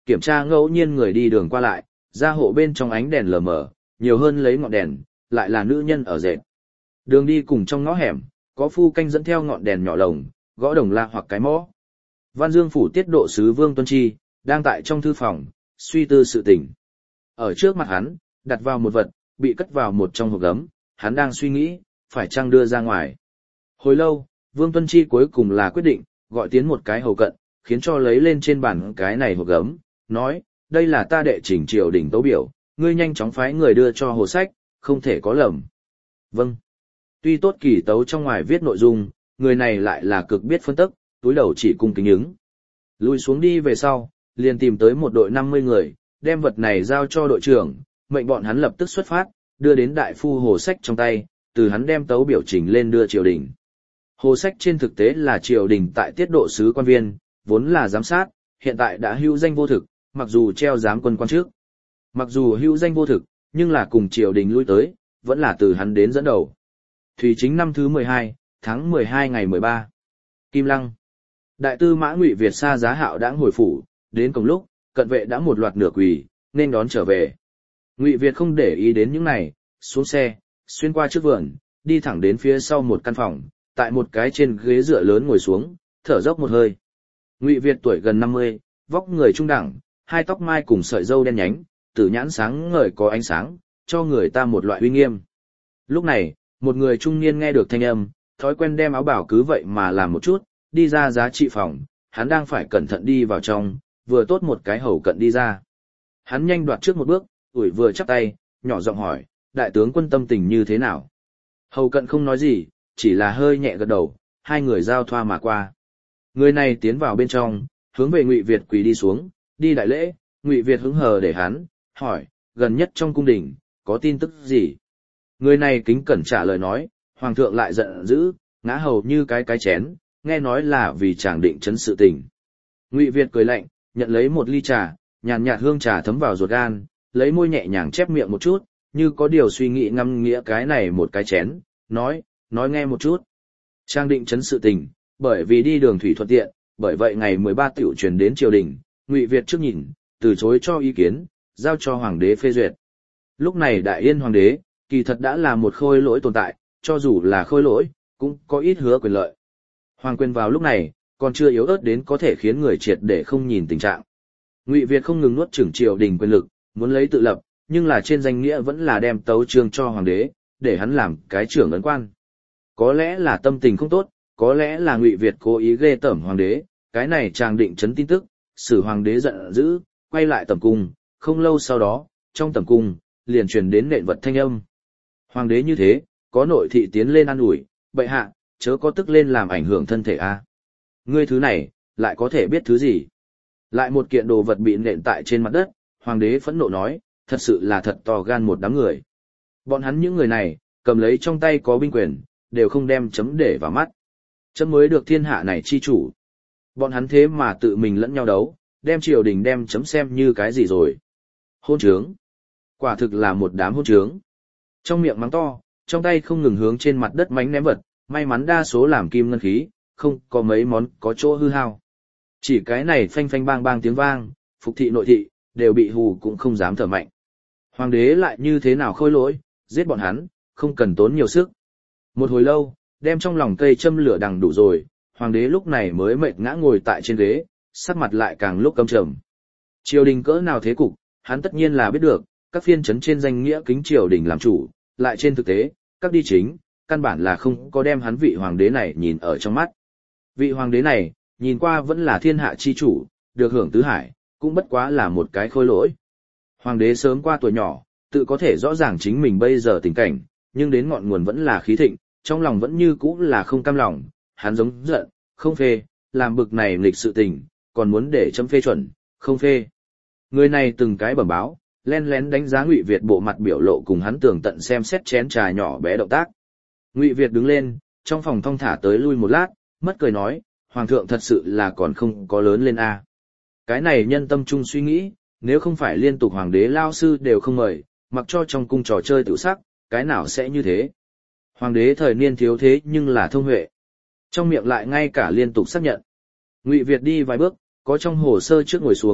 kiểm tra ngẫu nhiên người đi đường qua lại, gia hộ bên trong ánh đèn lờ mờ, nhiều hơn lấy ngọn đèn, lại là nữ nhân ở dệt. Đường đi cùng trong ngõ hẻm, có phu canh dẫn theo ngọn đèn nhỏ lồng, gõ đồng la hoặc cái mõ. Văn Dương phủ tiết độ sứ Vương Tuân Chi, đang tại trong thư phòng, suy tư sự tình. Ở trước mặt hắn, đặt vào một vật, bị cất vào một trong hộp gấm, hắn đang suy nghĩ, phải chăng đưa ra ngoài. Hồi lâu, Vương Tuân Chi cuối cùng là quyết định, gọi tiến một cái hầu cận, khiến cho lấy lên trên bàn cái này hộp gấm, nói, đây là ta đệ trình triều đình tấu biểu, ngươi nhanh chóng phái người đưa cho hồ sách, không thể có lầm. Vâng. Tuy tốt kỳ tấu trong ngoài viết nội dung, người này lại là cực biết phân tích, túi đầu chỉ cung kính ứng. Lùi xuống đi về sau, liền tìm tới một đội 50 người, đem vật này giao cho đội trưởng, mệnh bọn hắn lập tức xuất phát, đưa đến đại phu hồ sách trong tay, từ hắn đem tấu biểu trình lên đưa triều đình. Hồ sách trên thực tế là triều đình tại tiết độ sứ quan viên, vốn là giám sát, hiện tại đã hữu danh vô thực, mặc dù treo giám quân quan trước. Mặc dù hữu danh vô thực, nhưng là cùng triều đình lui tới, vẫn là từ hắn đến dẫn đầu. Thủy chính năm thứ 12, tháng 12 ngày 13. Kim Lăng. Đại tư mã Ngụy Việt xa giá hạo đãng hồi phủ, đến cùng lúc, cận vệ đã một loạt nửa quỳ, nên đón trở về. Ngụy Việt không để ý đến những này, xuống xe, xuyên qua trước vườn, đi thẳng đến phía sau một căn phòng, tại một cái trên ghế dựa lớn ngồi xuống, thở dốc một hơi. Ngụy Việt tuổi gần 50, vóc người trung đẳng, hai tóc mai cùng sợi râu đen nhánh, tử nhãn sáng ngời có ánh sáng, cho người ta một loại uy nghiêm. Lúc này, một người trung niên nghe được thanh âm, thói quen đem áo bảo cứ vậy mà làm một chút, đi ra giá trị phòng, hắn đang phải cẩn thận đi vào trong, vừa tốt một cái hầu cận đi ra. Hắn nhanh đoạt trước một bước, ủi vừa chắp tay, nhỏ giọng hỏi, đại tướng quân tâm tình như thế nào? Hầu cận không nói gì, chỉ là hơi nhẹ gật đầu, hai người giao thoa mà qua. Người này tiến vào bên trong, hướng về Ngụy Việt quỳ đi xuống, đi đại lễ, Ngụy Việt hứng hờ để hắn, hỏi, gần nhất trong cung đình, có tin tức gì? Người này kính cẩn trả lời nói, hoàng thượng lại giận dữ, ngã hầu như cái chén, nghe nói là vì chàng định trấn sự tình. Ngụy Việt cười lạnh, nhận lấy một ly trà, nhàn nhạt hương trà thấm vào ruột gan, lấy môi nhẹ nhàng chép miệng một chút, như có điều suy nghĩ ngâm nghĩa cái này một cái chén, nói nghe một chút. Trang định trấn sự tình, bởi vì đi đường thủy thuận tiện, bởi vậy ngày 13 tiểu truyền đến triều đình, Ngụy Việt trước nhìn, từ chối cho ý kiến, giao cho hoàng đế phê duyệt. Lúc này Đại Yên hoàng đế, kỳ thật đã là một khôi lỗi tồn tại, cho dù là khôi lỗi, cũng có ít hứa quyền lợi. Hoàng quyền vào lúc này, còn chưa yếu ớt đến có thể khiến người triệt để không nhìn tình trạng. Ngụy Việt không ngừng nuốt chửng triều đình quyền lực, muốn lấy tự lập, nhưng là trên danh nghĩa vẫn là đem tấu chương cho hoàng đế, để hắn làm cái trưởng ấn quan. Có lẽ là tâm tình không tốt, có lẽ là Ngụy Việt cố ý ghê tởm hoàng đế, cái này chàng định trấn tin tức, xử hoàng đế giận dữ, quay lại tẩm cung, không lâu sau đó, trong tẩm cung, liền truyền đến nện vật thanh âm. Hoàng đế như thế, có nội thị tiến lên an ủi, bệ hạ, chớ có tức lên làm ảnh hưởng thân thể a. Ngươi thứ này, lại có thể biết thứ gì? Lại một kiện đồ vật bị nện tại trên mặt đất, hoàng đế phẫn nộ nói, thật sự là thật to gan một đám người. Bọn hắn những người này, cầm lấy trong tay có binh quyền, đều không đem chấm để vào mắt. Chấm mới được thiên hạ này chi chủ. Bọn hắn thế mà tự mình lẫn nhau đấu, đem triều đình đem chấm xem như cái gì rồi. Hôn trướng. Quả thực là một đám hôn trướng. Trong miệng mắng to, trong tay không ngừng hướng trên mặt đất mánh ném vật, may mắn đa số làm kim ngân khí, không có mấy món có chỗ hư hao. Chỉ cái này phanh phanh bang bang tiếng vang, phục thị nội thị, đều bị hù cũng không dám thở mạnh. Hoàng đế lại như thế nào khôi lỗi, giết bọn hắn, không cần tốn nhiều sức. Một hồi lâu, đem trong lòng cây châm lửa đằng đủ rồi, hoàng đế lúc này mới mệt ngã ngồi tại trên ghế, sắc mặt lại càng lúc căm trầm. Triều đình cỡ nào thế cục, hắn tất nhiên là biết được, các phiên trấn trên danh nghĩa kính triều đình làm chủ, lại trên thực tế, các đi chính, căn bản là không có đem hắn vị hoàng đế này nhìn ở trong mắt. Vị hoàng đế này, nhìn qua vẫn là thiên hạ chi chủ, được hưởng tứ hải, cũng bất quá là một cái khôi lỗi. Hoàng đế sớm qua tuổi nhỏ, tự có thể rõ ràng chính mình bây giờ tình cảnh, nhưng đến ngọn nguồn vẫn là khí thịnh, trong lòng vẫn như cũ là không cam lòng, hắn giống giận, không phê, làm bực này nghịch sự tình, còn muốn để chấm phê chuẩn, không phê. Người này từng cái bẩm báo, len lén đánh giá Ngụy Việt bộ mặt biểu lộ cùng hắn tường tận xem xét chén trà nhỏ bé động tác. Ngụy Việt đứng lên, trong phòng thong thả tới lui một lát, mất cười nói, hoàng thượng thật sự là còn không có lớn lên a. Cái này nhân tâm trung suy nghĩ, nếu không phải liên tục hoàng đế lao sư đều không mời, mặc cho trong cung trò chơi tự sắc, cái nào sẽ như thế. Hoàng đế thời niên thiếu thế nhưng là thông huệ. Trong miệng lại ngay cả liên tục xác nhận. Ngụy Việt đi vài bước, có trong hồ sơ trước ngồi xuống,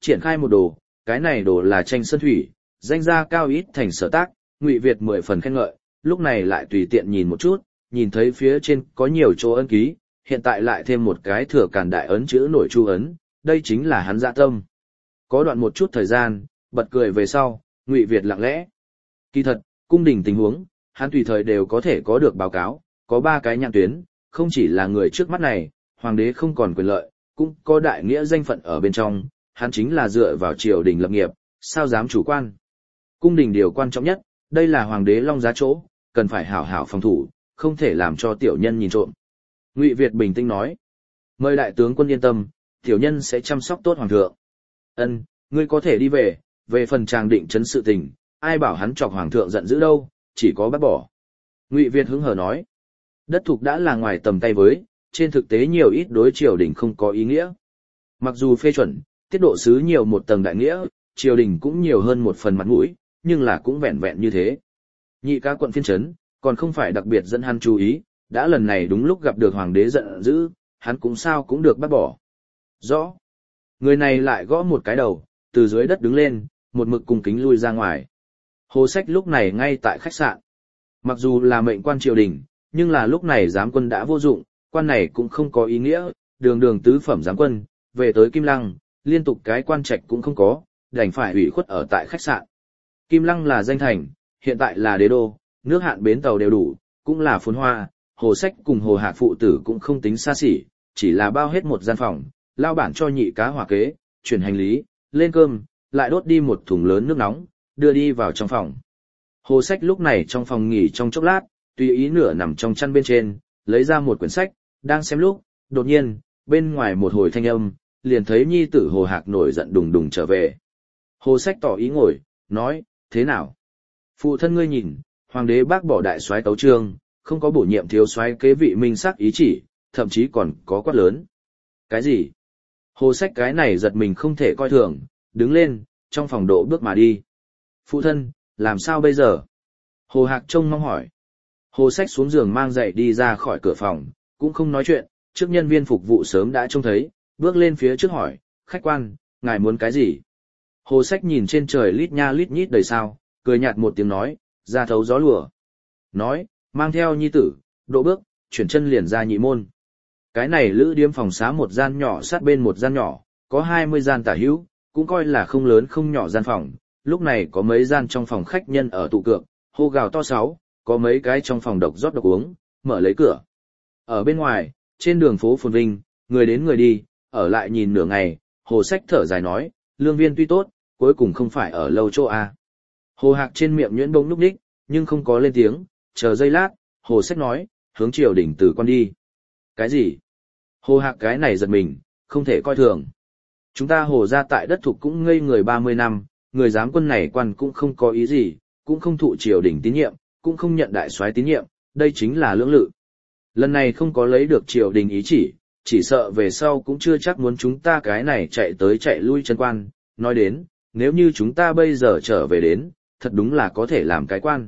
triển khai một đồ, cái này đồ là tranh sơn thủy, danh gia cao ít thành sở tác, Ngụy Việt 10 phần khen ngợi, lúc này lại tùy tiện nhìn một chút, nhìn thấy phía trên có nhiều chỗ ấn ký, hiện tại lại thêm một cái thừa càn đại ấn chữ nổi chu ấn, đây chính là hắn dạ tâm. Có đoạn một chút thời gian, bật cười về sau, Ngụy Việt lặng lẽ. Kỳ thật, cung đình tình huống, hắn tùy thời đều có thể có được báo cáo, có 3 cái nhãn tuyến, không chỉ là người trước mắt này, hoàng đế không còn quyền lợi, cũng có đại nghĩa danh phận ở bên trong, hắn chính là dựa vào triều đình lập nghiệp, sao dám chủ quan. Cung đình điều quan trọng nhất, đây là hoàng đế long giá chỗ, cần phải hảo hảo phòng thủ, không thể làm cho tiểu nhân nhìn trộm. Ngụy Việt bình tĩnh nói, mời đại tướng quân yên tâm, tiểu nhân sẽ chăm sóc tốt hoàng thượng. Ân, ngươi có thể đi về, về phần Tràng Định trấn sự tình, ai bảo hắn chọc hoàng thượng giận dữ đâu, chỉ có bắt bỏ. Ngụy Việt hứng hờ nói, đất thục đã là ngoài tầm tay với, trên thực tế nhiều ít đối triều đình không có ý nghĩa. Mặc dù phê chuẩn, tiết độ sứ nhiều một tầng đại nghĩa, triều đình cũng nhiều hơn một phần mặt mũi, nhưng là cũng vẹn vẹn như thế. Nhị ca quận phiên trấn, còn không phải đặc biệt dẫn hắn chú ý, đã lần này đúng lúc gặp được hoàng đế giận dữ, hắn cũng sao cũng được bắt bỏ. Rõ. Người này lại gõ một cái đầu, từ dưới đất đứng lên, một mực cung kính lui ra ngoài. Hồ Sách lúc này ngay tại khách sạn. Mặc dù là mệnh quan triều đình, nhưng là lúc này giám quân đã vô dụng, quan này cũng không có ý nghĩa, đường đường tứ phẩm giám quân, về tới Kim Lăng, liên tục cái quan trạch cũng không có, đành phải ủy khuất ở tại khách sạn. Kim Lăng là danh thành, hiện tại là đế đô, nước hạn bến tàu đều đủ, cũng là phồn hoa, Hồ Sách cùng Hồ Hạc phụ tử cũng không tính xa xỉ, chỉ là bao hết một gian phòng, lao bản cho nhị cá hỏa kế, chuyển hành lý, lên cơm, lại đốt đi một thùng lớn nước nóng, đưa đi vào trong phòng. Hồ Sách lúc này trong phòng nghỉ trong chốc lát, tùy ý nửa nằm trong chăn bên trên, lấy ra một quyển sách, đang xem lúc, đột nhiên, bên ngoài một hồi thanh âm, liền thấy nhi tử Hồ Hạc nổi giận đùng đùng trở về. Hồ Sách tỏ ý ngồi, nói, thế nào? Phụ thân ngươi nhìn, hoàng đế bác bỏ đại soái tấu chương, không có bổ nhiệm thiếu soái kế vị minh sắc ý chỉ, thậm chí còn có quát lớn. Cái gì? Hồ Sách cái này giật mình không thể coi thường, đứng lên, trong phòng độ bước mà đi. Phụ thân, làm sao bây giờ? Hồ Hạc trông mong hỏi. Hồ Sách xuống giường mang giày đi ra khỏi cửa phòng, cũng không nói chuyện, trước nhân viên phục vụ sớm đã trông thấy, bước lên phía trước hỏi, khách quan, ngài muốn cái gì? Hồ Sách nhìn trên trời lít nha lít nhít đầy sao, cười nhạt một tiếng nói, ra thấu gió lùa. Nói, mang theo nhi tử, độ bước, chuyển chân liền ra nhị môn. Cái này lữ điếm phòng xá một gian nhỏ sát bên một gian nhỏ, có 20 gian tả hữu, cũng coi là không lớn không nhỏ gian phòng. Lúc này có mấy gian trong phòng khách nhân ở tụ cược, hô gào to sáu, có mấy cái trong phòng độc rót độc uống, mở lấy cửa. Ở bên ngoài, trên đường phố phồn vinh, người đến người đi, ở lại nhìn nửa ngày, Hồ Sách thở dài nói, lương viên tuy tốt, cuối cùng không phải ở lâu chỗ a. Hồ Hạc trên miệng nhuyễn bông núp đích, nhưng không có lên tiếng, chờ giây lát, Hồ Sách nói, hướng triều đỉnh từ con đi. Cái gì? Hồ Hạc cái này giật mình, không thể coi thường. Chúng ta Hồ ra tại đất thục cũng ngây người 30 năm, người giám quân này quan cũng không có ý gì, cũng không thụ triều đỉnh tín nhiệm, cũng không nhận đại soái tín nhiệm, đây chính là lưỡng lự. Lần này không có lấy được triều đình ý chỉ sợ về sau cũng chưa chắc muốn chúng ta cái này chạy tới chạy lui chân quan, nói đến, nếu như chúng ta bây giờ trở về đến, thật đúng là có thể làm cái quan.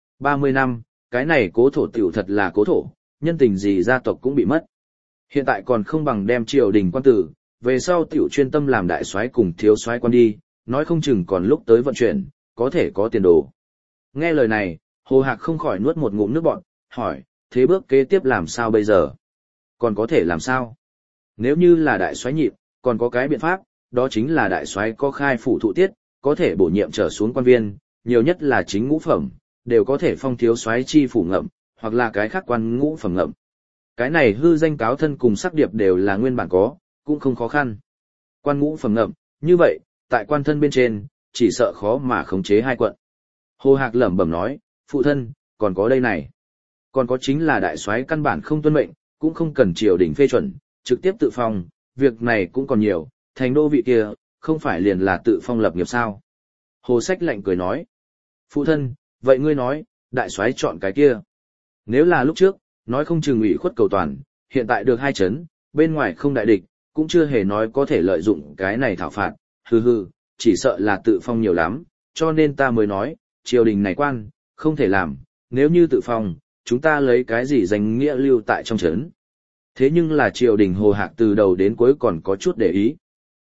30 năm, cái này cố thổ tiểu thật là cố thổ, nhân tình gì gia tộc cũng bị mất. Hiện tại còn không bằng đem triều đình quan tử, về sau tiểu chuyên tâm làm đại soái cùng thiếu soái quan đi, nói không chừng còn lúc tới vận chuyển, có thể có tiền đồ. Nghe lời này, Hồ Hạc không khỏi nuốt một ngụm nước bọt, hỏi, thế bước kế tiếp làm sao bây giờ? Còn có thể làm sao? Nếu như là đại soái nhịp, còn có cái biện pháp, đó chính là đại soái có khai phủ thụ tiết, có thể bổ nhiệm trở xuống quan viên, nhiều nhất là chính ngũ phẩm, đều có thể phong thiếu soái chi phủ ngậm, hoặc là cái khác quan ngũ phẩm ngậm. Cái này hư danh cáo thân cùng sắc điệp đều là nguyên bản có, cũng không khó khăn. Quan ngũ phẩm ngậm, như vậy, tại quan thân bên trên, chỉ sợ khó mà khống chế hai quận. Hồ Hạc lẩm bẩm nói, phụ thân, còn có đây này. Còn có chính là đại soái căn bản không tuân mệnh, cũng không cần triều đình phê chuẩn, trực tiếp tự phong, việc này cũng còn nhiều, thành đô vị kia, không phải liền là tự phong lập nghiệp sao. Hồ Sách lạnh cười nói, phụ thân, vậy ngươi nói, đại soái chọn cái kia. Nếu là lúc trước, nói không chừng ủy khuất cầu toàn, hiện tại được 2 chấn, bên ngoài không đại địch, cũng chưa hề nói có thể lợi dụng cái này thảo phạt, hừ, chỉ sợ là tự phong nhiều lắm, cho nên ta mới nói, triều đình này quan, không thể làm, nếu như tự phong, chúng ta lấy cái gì danh nghĩa lưu tại trong chấn. Thế nhưng là triều đình Hồ Hạc từ đầu đến cuối còn có chút để ý.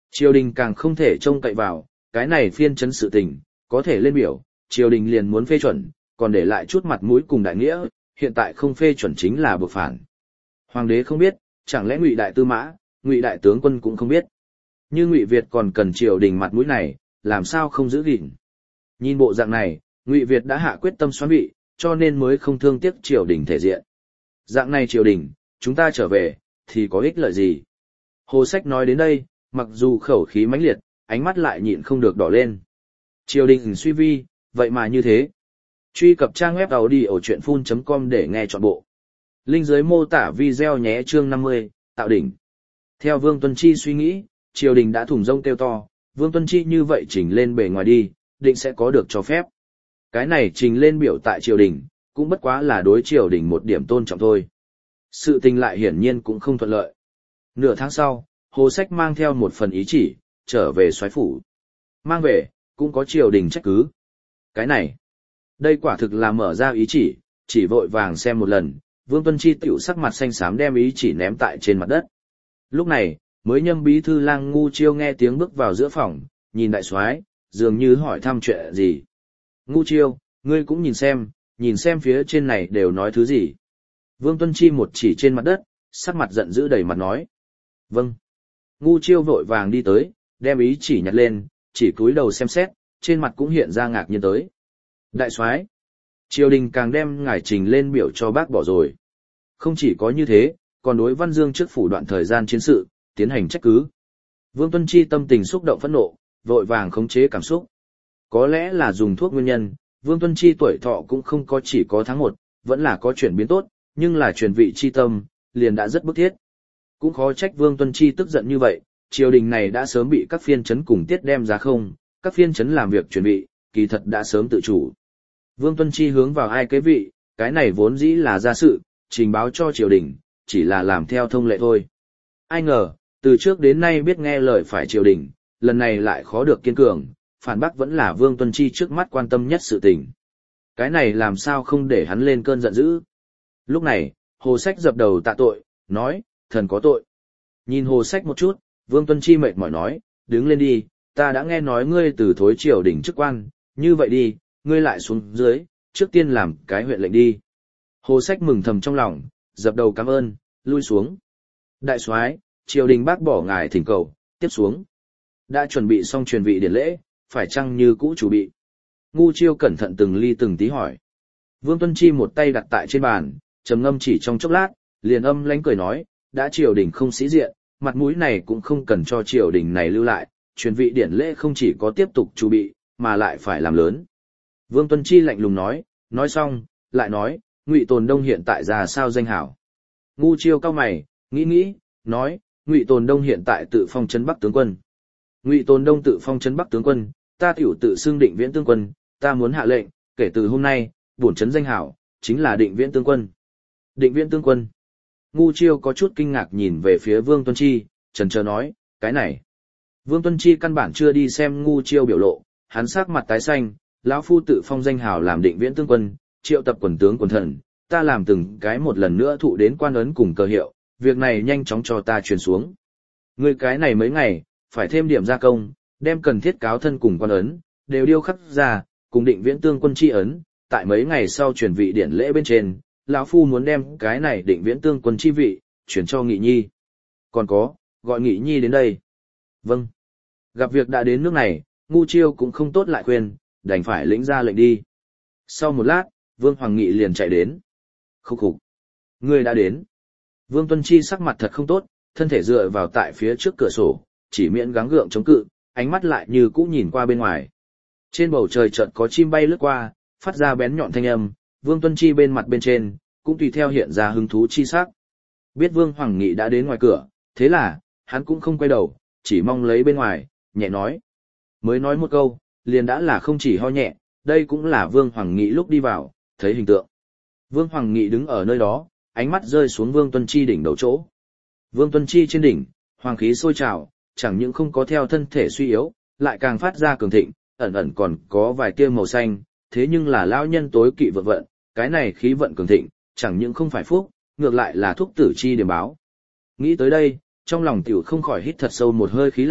Triều đình càng không thể trông cậy vào, cái này phiên chấn sự tình, có thể lên biểu, triều đình liền muốn phê chuẩn, còn để lại chút mặt mũi cùng đại nghĩa, hiện tại không phê chuẩn chính là buộc phản. Hoàng đế không biết, chẳng lẽ Ngụy đại tư mã, Ngụy đại tướng quân cũng không biết. Như Ngụy Việt còn cần triều đình mặt mũi này, làm sao không giữ gìn. Nhìn bộ dạng này, Ngụy Việt đã hạ quyết tâm xoán vị, cho nên mới không thương tiếc triều đình thể diện. Dạng này triều đình, chúng ta trở về, thì có ích lợi gì? Hồ Sách nói đến đây, mặc dù khẩu khí mãnh liệt, ánh mắt lại nhịn không được đỏ lên. Triều đình suy vi, vậy mà như thế. Truy cập trang web audiochuyenphun.com để nghe trọn bộ. Link dưới mô tả video nhé. Chương 50, tạo đỉnh. Theo Vương Tuân Chi suy nghĩ, triều đình đã thủng rông kêu to, Vương Tuân Chi như vậy chỉnh lên bề ngoài đi, định sẽ có được cho phép. Cái này trình lên biểu tại triều đình, cũng bất quá là đối triều đình một điểm tôn trọng thôi. Sự tình lại hiển nhiên cũng không thuận lợi. Nửa tháng sau, Hồ Sách mang theo một phần ý chỉ, trở về soái phủ. Mang về, cũng có triều đình trách cứ. Cái này, đây quả thực là mở ra ý chỉ vội vàng xem một lần, Vương Tuân Chi tiểu sắc mặt xanh xám đem ý chỉ ném tại trên mặt đất. Lúc này, mới nhâm bí thư lang Ngu Chiêu nghe tiếng bước vào giữa phòng, nhìn đại soái, dường như hỏi thăm chuyện gì. Ngu Chiêu, ngươi cũng nhìn xem phía trên này đều nói thứ gì. Vương Tuân Chi một chỉ trên mặt đất, sắc mặt giận dữ đầy mặt nói. Vâng. Ngu Chiêu vội vàng đi tới, đem ý chỉ nhặt lên, chỉ cúi đầu xem xét, trên mặt cũng hiện ra ngạc nhiên tới. Đại soái, triều đình càng đem ngài trình lên biểu cho bác bỏ rồi. Không chỉ có như thế, còn đối Văn Dương trước phủ đoạn thời gian chiến sự, tiến hành trách cứ. Vương Tuân Chi tâm tình xúc động phẫn nộ, vội vàng khống chế cảm xúc. Có lẽ là dùng thuốc nguyên nhân, Vương Tuân Chi tuổi thọ cũng không có chỉ có tháng 1, vẫn là có chuyển biến tốt, nhưng là truyền vị chi tâm, liền đã rất bức thiết. Cũng khó trách Vương Tuân Chi tức giận như vậy, triều đình này đã sớm bị các phiên chấn cùng tiết đem ra không, các phiên chấn làm việc truyền vị, kỳ thật đã sớm tự chủ. Vương Tuân Chi hướng vào ai kế vị, cái này vốn dĩ là gia sự, trình báo cho triều đình, chỉ là làm theo thông lệ thôi. Ai ngờ, từ trước đến nay biết nghe lời phải triều đình, lần này lại khó được kiên cường, phản bác vẫn là Vương Tuân Chi trước mắt quan tâm nhất sự tình. Cái này làm sao không để hắn lên cơn giận dữ. Lúc này, Hồ Sách dập đầu tạ tội, nói, thần có tội. Nhìn Hồ Sách một chút, Vương Tuân Chi mệt mỏi nói, đứng lên đi, ta đã nghe nói ngươi từ thối triều đình chức quan, như vậy đi, ngươi lại xuống dưới, trước tiên làm cái huyện lệnh đi. Hồ Sách mừng thầm trong lòng, dập đầu cảm ơn, lui xuống. Đại soái, triều đình bác bỏ ngài thỉnh cầu, tiếp xuống. Đã chuẩn bị xong truyền vị điển lễ, phải chăng như cũ chủ bị? Ngu Chiêu cẩn thận từng ly từng tí hỏi. Vương Tuân Chi một tay đặt tại trên bàn, trầm ngâm chỉ trong chốc lát, liền âm lãnh cười nói, đã triều đình không sĩ diện, mặt mũi này cũng không cần cho triều đình này lưu lại, truyền vị điển lễ không chỉ có tiếp tục chuẩn bị, mà lại phải làm lớn. Vương Tuân Chi lạnh lùng nói xong, lại nói, Ngụy Tồn Đông hiện tại ra sao danh hảo. Ngu Chiêu cau mày, nghĩ, nói, Ngụy Tồn Đông hiện tại tự phong trấn Bắc tướng quân. Ngụy Tồn Đông tự phong trấn Bắc tướng quân, ta tiểu tự xưng Định Viễn tướng quân, ta muốn hạ lệnh, kể từ hôm nay, bổn trấn danh hảo chính là Định Viễn tướng quân. Định Viễn tướng quân. Ngu Chiêu có chút kinh ngạc nhìn về phía Vương Tuân Chi, chần chờ nói, cái này. Vương Tuân Chi căn bản chưa đi xem Ngu Chiêu biểu lộ, hắn sắc mặt tái xanh, lão phu tự phong danh hào làm Định Viễn tướng quân, triệu tập quần tướng quần thần, ta làm từng cái một lần nữa thụ đến quan ấn cùng cơ hiệu, việc này nhanh chóng cho ta truyền xuống. Ngươi cái này mấy ngày, phải thêm điểm gia công, đem cần thiết cáo thân cùng quan ấn, đều điêu khắc ra, cùng Định Viễn tướng quân chi ấn, tại mấy ngày sau truyền vị điển lễ bên trên, lão phu muốn đem cái này Định Viễn tướng quân chi vị, chuyển cho Nghị Nhi. Còn có, gọi Nghị Nhi đến đây. Vâng. Gặp việc đã đến nước này, Ngu Chiêu cũng không tốt lại khuyên, đành phải lĩnh ra lệnh đi. Sau một lát, Vương Hoàng Nghị liền chạy đến. Khục. Ngươi đã đến. Vương Tuân Chi sắc mặt thật không tốt, thân thể dựa vào tại phía trước cửa sổ, chỉ miễn gắng gượng chống cự, ánh mắt lại như cũ nhìn qua bên ngoài. Trên bầu trời chợt có chim bay lướt qua, phát ra bén nhọn thanh âm, Vương Tuân Chi bên mặt bên trên, cũng tùy theo hiện ra hứng thú chi sắc. Biết Vương Hoàng Nghị đã đến ngoài cửa, thế là, hắn cũng không quay đầu, chỉ mong lấy bên ngoài, nhẹ nói. Mới nói một câu, liền đã là không chỉ ho nhẹ, đây cũng là Vương Hoàng Nghị lúc đi vào, thấy hình tượng. Vương Hoàng Nghị đứng ở nơi đó, ánh mắt rơi xuống Vương Tuân Chi đỉnh đầu chỗ. Vương Tuân Chi trên đỉnh, hoàng khí sôi trào, chẳng những không có theo thân thể suy yếu, lại càng phát ra cường thịnh, ẩn ẩn còn có vài tia màu xanh, thế nhưng là lão nhân tối kỵ vượng vận, cái này khí vận cường thịnh, chẳng những không phải phúc, ngược lại là thuốc tử chi điểm báo. Nghĩ tới đây, trong lòng tiểu không khỏi hít thật sâu một hơi khí lạnh,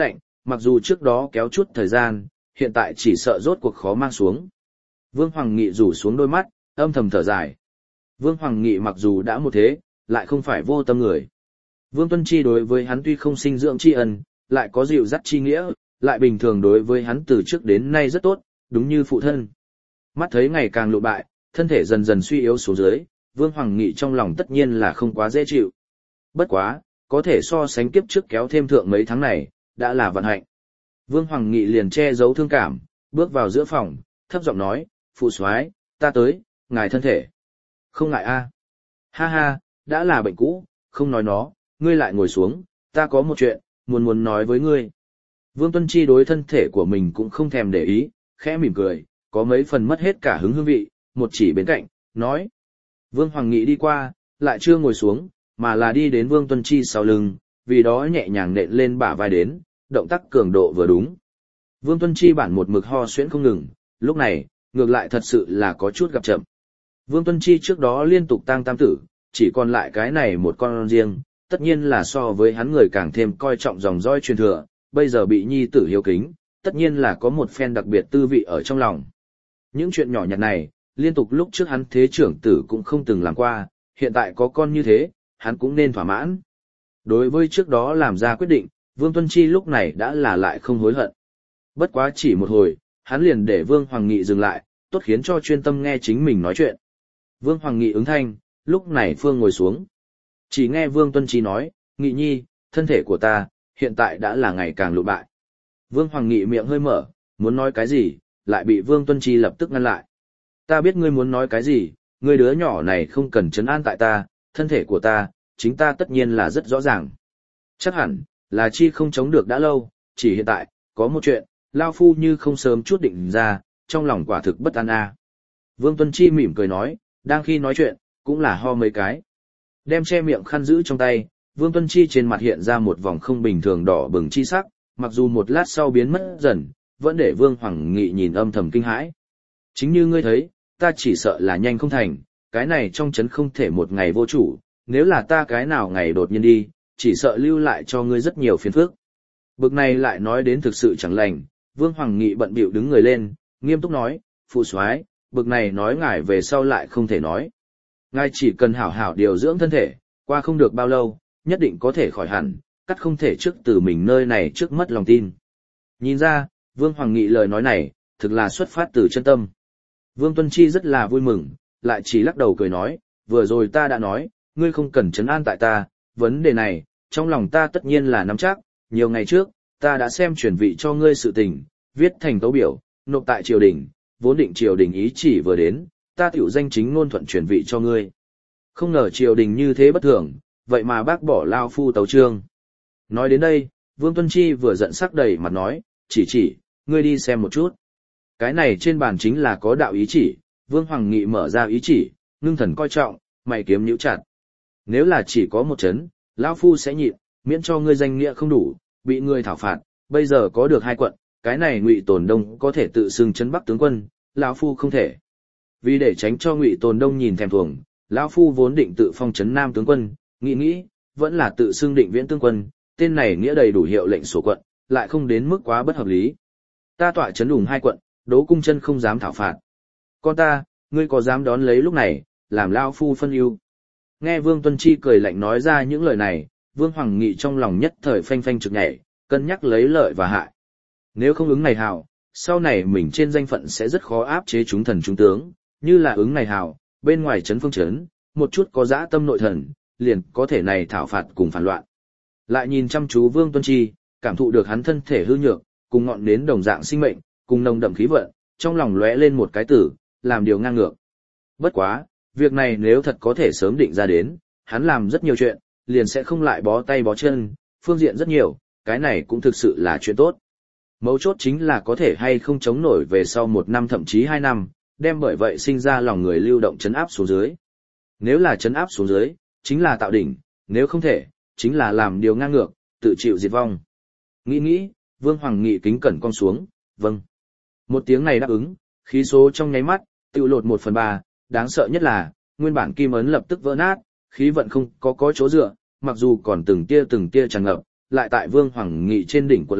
mặc dù trước đó kéo chút thời gian, hiện tại chỉ sợ rốt cuộc khó mang xuống. Vương Hoàng Nghị rủ xuống đôi mắt, âm thầm thở dài. Vương Hoàng Nghị mặc dù đã một thế, lại không phải vô tâm người. Vương Tuân Chi đối với hắn tuy không sinh dưỡng tri ân, lại có dịu dắt chi nghĩa, lại bình thường đối với hắn từ trước đến nay rất tốt, đúng như phụ thân. Mắt thấy ngày càng lộ bại, thân thể dần dần suy yếu xuống dưới, Vương Hoàng Nghị trong lòng tất nhiên là không quá dễ chịu. Bất quá, có thể so sánh kiếp trước kéo thêm thượng mấy tháng này, đã là vận hạnh. Vương Hoàng Nghị liền che giấu thương cảm, bước vào giữa phòng, thấp giọng nói, phụ soái, ta tới, ngài thân thể. Không ngại a. Ha ha, đã là bệnh cũ, không nói nó, ngươi lại ngồi xuống, ta có một chuyện, muốn nói với ngươi. Vương Tuân Chi đối thân thể của mình cũng không thèm để ý, khẽ mỉm cười, có mấy phần mất hết cả hứng hương vị, một chỉ bên cạnh, nói. Vương Hoàng Nghị đi qua, lại chưa ngồi xuống, mà là đi đến Vương Tuân Chi sau lưng, vì đó nhẹ nhàng nện lên bả vai đến, động tác cường độ vừa đúng. Vương Tuân Chi bản một mực ho suyễn không ngừng, lúc này, ngược lại thật sự là có chút gặp chậm. Vương Tuân Chi trước đó liên tục tang tam tử, chỉ còn lại cái này một con riêng, tất nhiên là so với hắn người càng thêm coi trọng dòng dõi truyền thừa, bây giờ bị nhi tử hiếu kính, tất nhiên là có một phen đặc biệt tư vị ở trong lòng. Những chuyện nhỏ nhặt này, liên tục lúc trước hắn thế trưởng tử cũng không từng làm qua, hiện tại có con như thế, hắn cũng nên thỏa mãn. Đối với trước đó làm ra quyết định, Vương Tuân Chi lúc này đã là lại không hối hận. Bất quá chỉ một hồi, hắn liền để Vương Hoàng Nghị dừng lại, tốt khiến cho chuyên tâm nghe chính mình nói chuyện. Vương Hoàng Nghị ứng thanh, lúc này Phương ngồi xuống. Chỉ nghe Vương Tuân Chi nói, Nghị nhi, thân thể của ta, hiện tại đã là ngày càng lụ bại. Vương Hoàng Nghị miệng hơi mở, muốn nói cái gì, lại bị Vương Tuân Chi lập tức ngăn lại. Ta biết ngươi muốn nói cái gì, ngươi đứa nhỏ này không cần trấn an tại ta, thân thể của ta, chính ta tất nhiên là rất rõ ràng. Chắc hẳn, là Chi không chống được đã lâu, chỉ hiện tại, có một chuyện, Lao Phu như không sớm chút định ra, trong lòng quả thực bất an a. Vương Tuân Chi mỉm cười nói, đang khi nói chuyện, cũng là ho mấy cái. Đem che miệng khăn giữ trong tay, Vương Tuân Chi trên mặt hiện ra một vòng không bình thường đỏ bừng chi sắc, mặc dù một lát sau biến mất dần, vẫn để Vương Hoàng Nghị nhìn âm thầm kinh hãi. Chính như ngươi thấy, ta chỉ sợ là nhanh không thành, cái này trong chấn không thể một ngày vô chủ, nếu là ta cái nào ngày đột nhiên đi, chỉ sợ lưu lại cho ngươi rất nhiều phiền phức. Bực này lại nói đến thực sự chẳng lành, Vương Hoàng Nghị bận bịu đứng người lên, nghiêm túc nói, phụ soái, bực này nói ngài về sau lại không thể nói. Ngài chỉ cần hảo hảo điều dưỡng thân thể, qua không được bao lâu, nhất định có thể khỏi hẳn, cắt không thể trước từ mình nơi này trước mất lòng tin. Nhìn ra, Vương Hoàng Nghị lời nói này, thực là xuất phát từ chân tâm. Vương Tuân Chi rất là vui mừng, lại chỉ lắc đầu cười nói, vừa rồi ta đã nói, ngươi không cần trấn an tại ta, vấn đề này, trong lòng ta tất nhiên là nắm chắc, nhiều ngày trước, ta đã xem chuyển vị cho ngươi sự tình, viết thành tấu biểu, nộp tại triều đình, vốn định triều đình ý chỉ vừa đến, ta tiểu danh chính ngôn thuận chuyển vị cho ngươi. Không ngờ triều đình như thế bất thường, vậy mà bác bỏ Lao Phu tấu chương. Nói đến đây, Vương Tuân Chi vừa giận sắc đầy mặt nói, chỉ, ngươi đi xem một chút. Cái này trên bàn chính là có đạo ý chỉ, Vương Hoàng Nghị mở ra ý chỉ, ngưng thần coi trọng, mày kiếm nhíu chặt. Nếu là chỉ có một chấn, Lão Phu sẽ nhịn, miễn cho ngươi danh nghĩa không đủ, bị ngươi thảo phạt, bây giờ có được 2 quận, cái này Ngụy Tồn Đông có thể tự xưng trấn Bắc tướng quân, Lão Phu không thể. Vì để tránh cho Ngụy Tồn Đông nhìn thèm thuồng, Lão Phu vốn định tự phong trấn Nam tướng quân, nghĩ, vẫn là tự xưng Định Viễn tướng quân, tên này nghĩa đầy đủ hiệu lệnh sổ quận, lại không đến mức quá bất hợp lý. Ta tọa trấn đủng 2 quận, Đỗ Cung Chân không dám thảo phạt. Con ta, ngươi có dám đón lấy lúc này, làm Lão Phu phân ưu. Nghe Vương Tuân Chi cười lạnh nói ra những lời này, Vương Hoàng Nghị trong lòng nhất thời phanh phanh trực nhảy, cân nhắc lấy lợi và hại. Nếu không ứng này hào, sau này mình trên danh phận sẽ rất khó áp chế chúng thần trung tướng, như là ứng này hào, bên ngoài trấn phương trấn, một chút có dã tâm nội thần, liền có thể này thảo phạt cùng phản loạn. Lại nhìn chăm chú Vương Tuân Chi, cảm thụ được hắn thân thể hư nhược, cùng ngọn nến đồng dạng sinh mệnh, cùng nồng đậm khí vận, trong lòng lóe lên một cái tử, làm điều ngang ngược. Bất quá, việc này nếu thật có thể sớm định ra đến, hắn làm rất nhiều chuyện, liền sẽ không lại bó tay bó chân, phương diện rất nhiều, cái này cũng thực sự là chuyện tốt. Mấu chốt chính là có thể hay không chống nổi về sau 1 năm thậm chí 2 năm, đem bởi vậy sinh ra lòng người lưu động chấn áp xuống dưới. Nếu là chấn áp xuống dưới, chính là tạo đỉnh, nếu không thể, chính là làm điều ngang ngược, tự chịu diệt vong. Nghĩ, Vương Hoàng Nghị kính cẩn con xuống, vâng. Một tiếng này đáp ứng, khí số trong nháy mắt, tự lột 1/3, đáng sợ nhất là, nguyên bản kim ấn lập tức vỡ nát, khí vận không có chỗ dựa, mặc dù còn từng tia tràn ngập, lại tại Vương Hoàng Nghị trên đỉnh cuộn lại,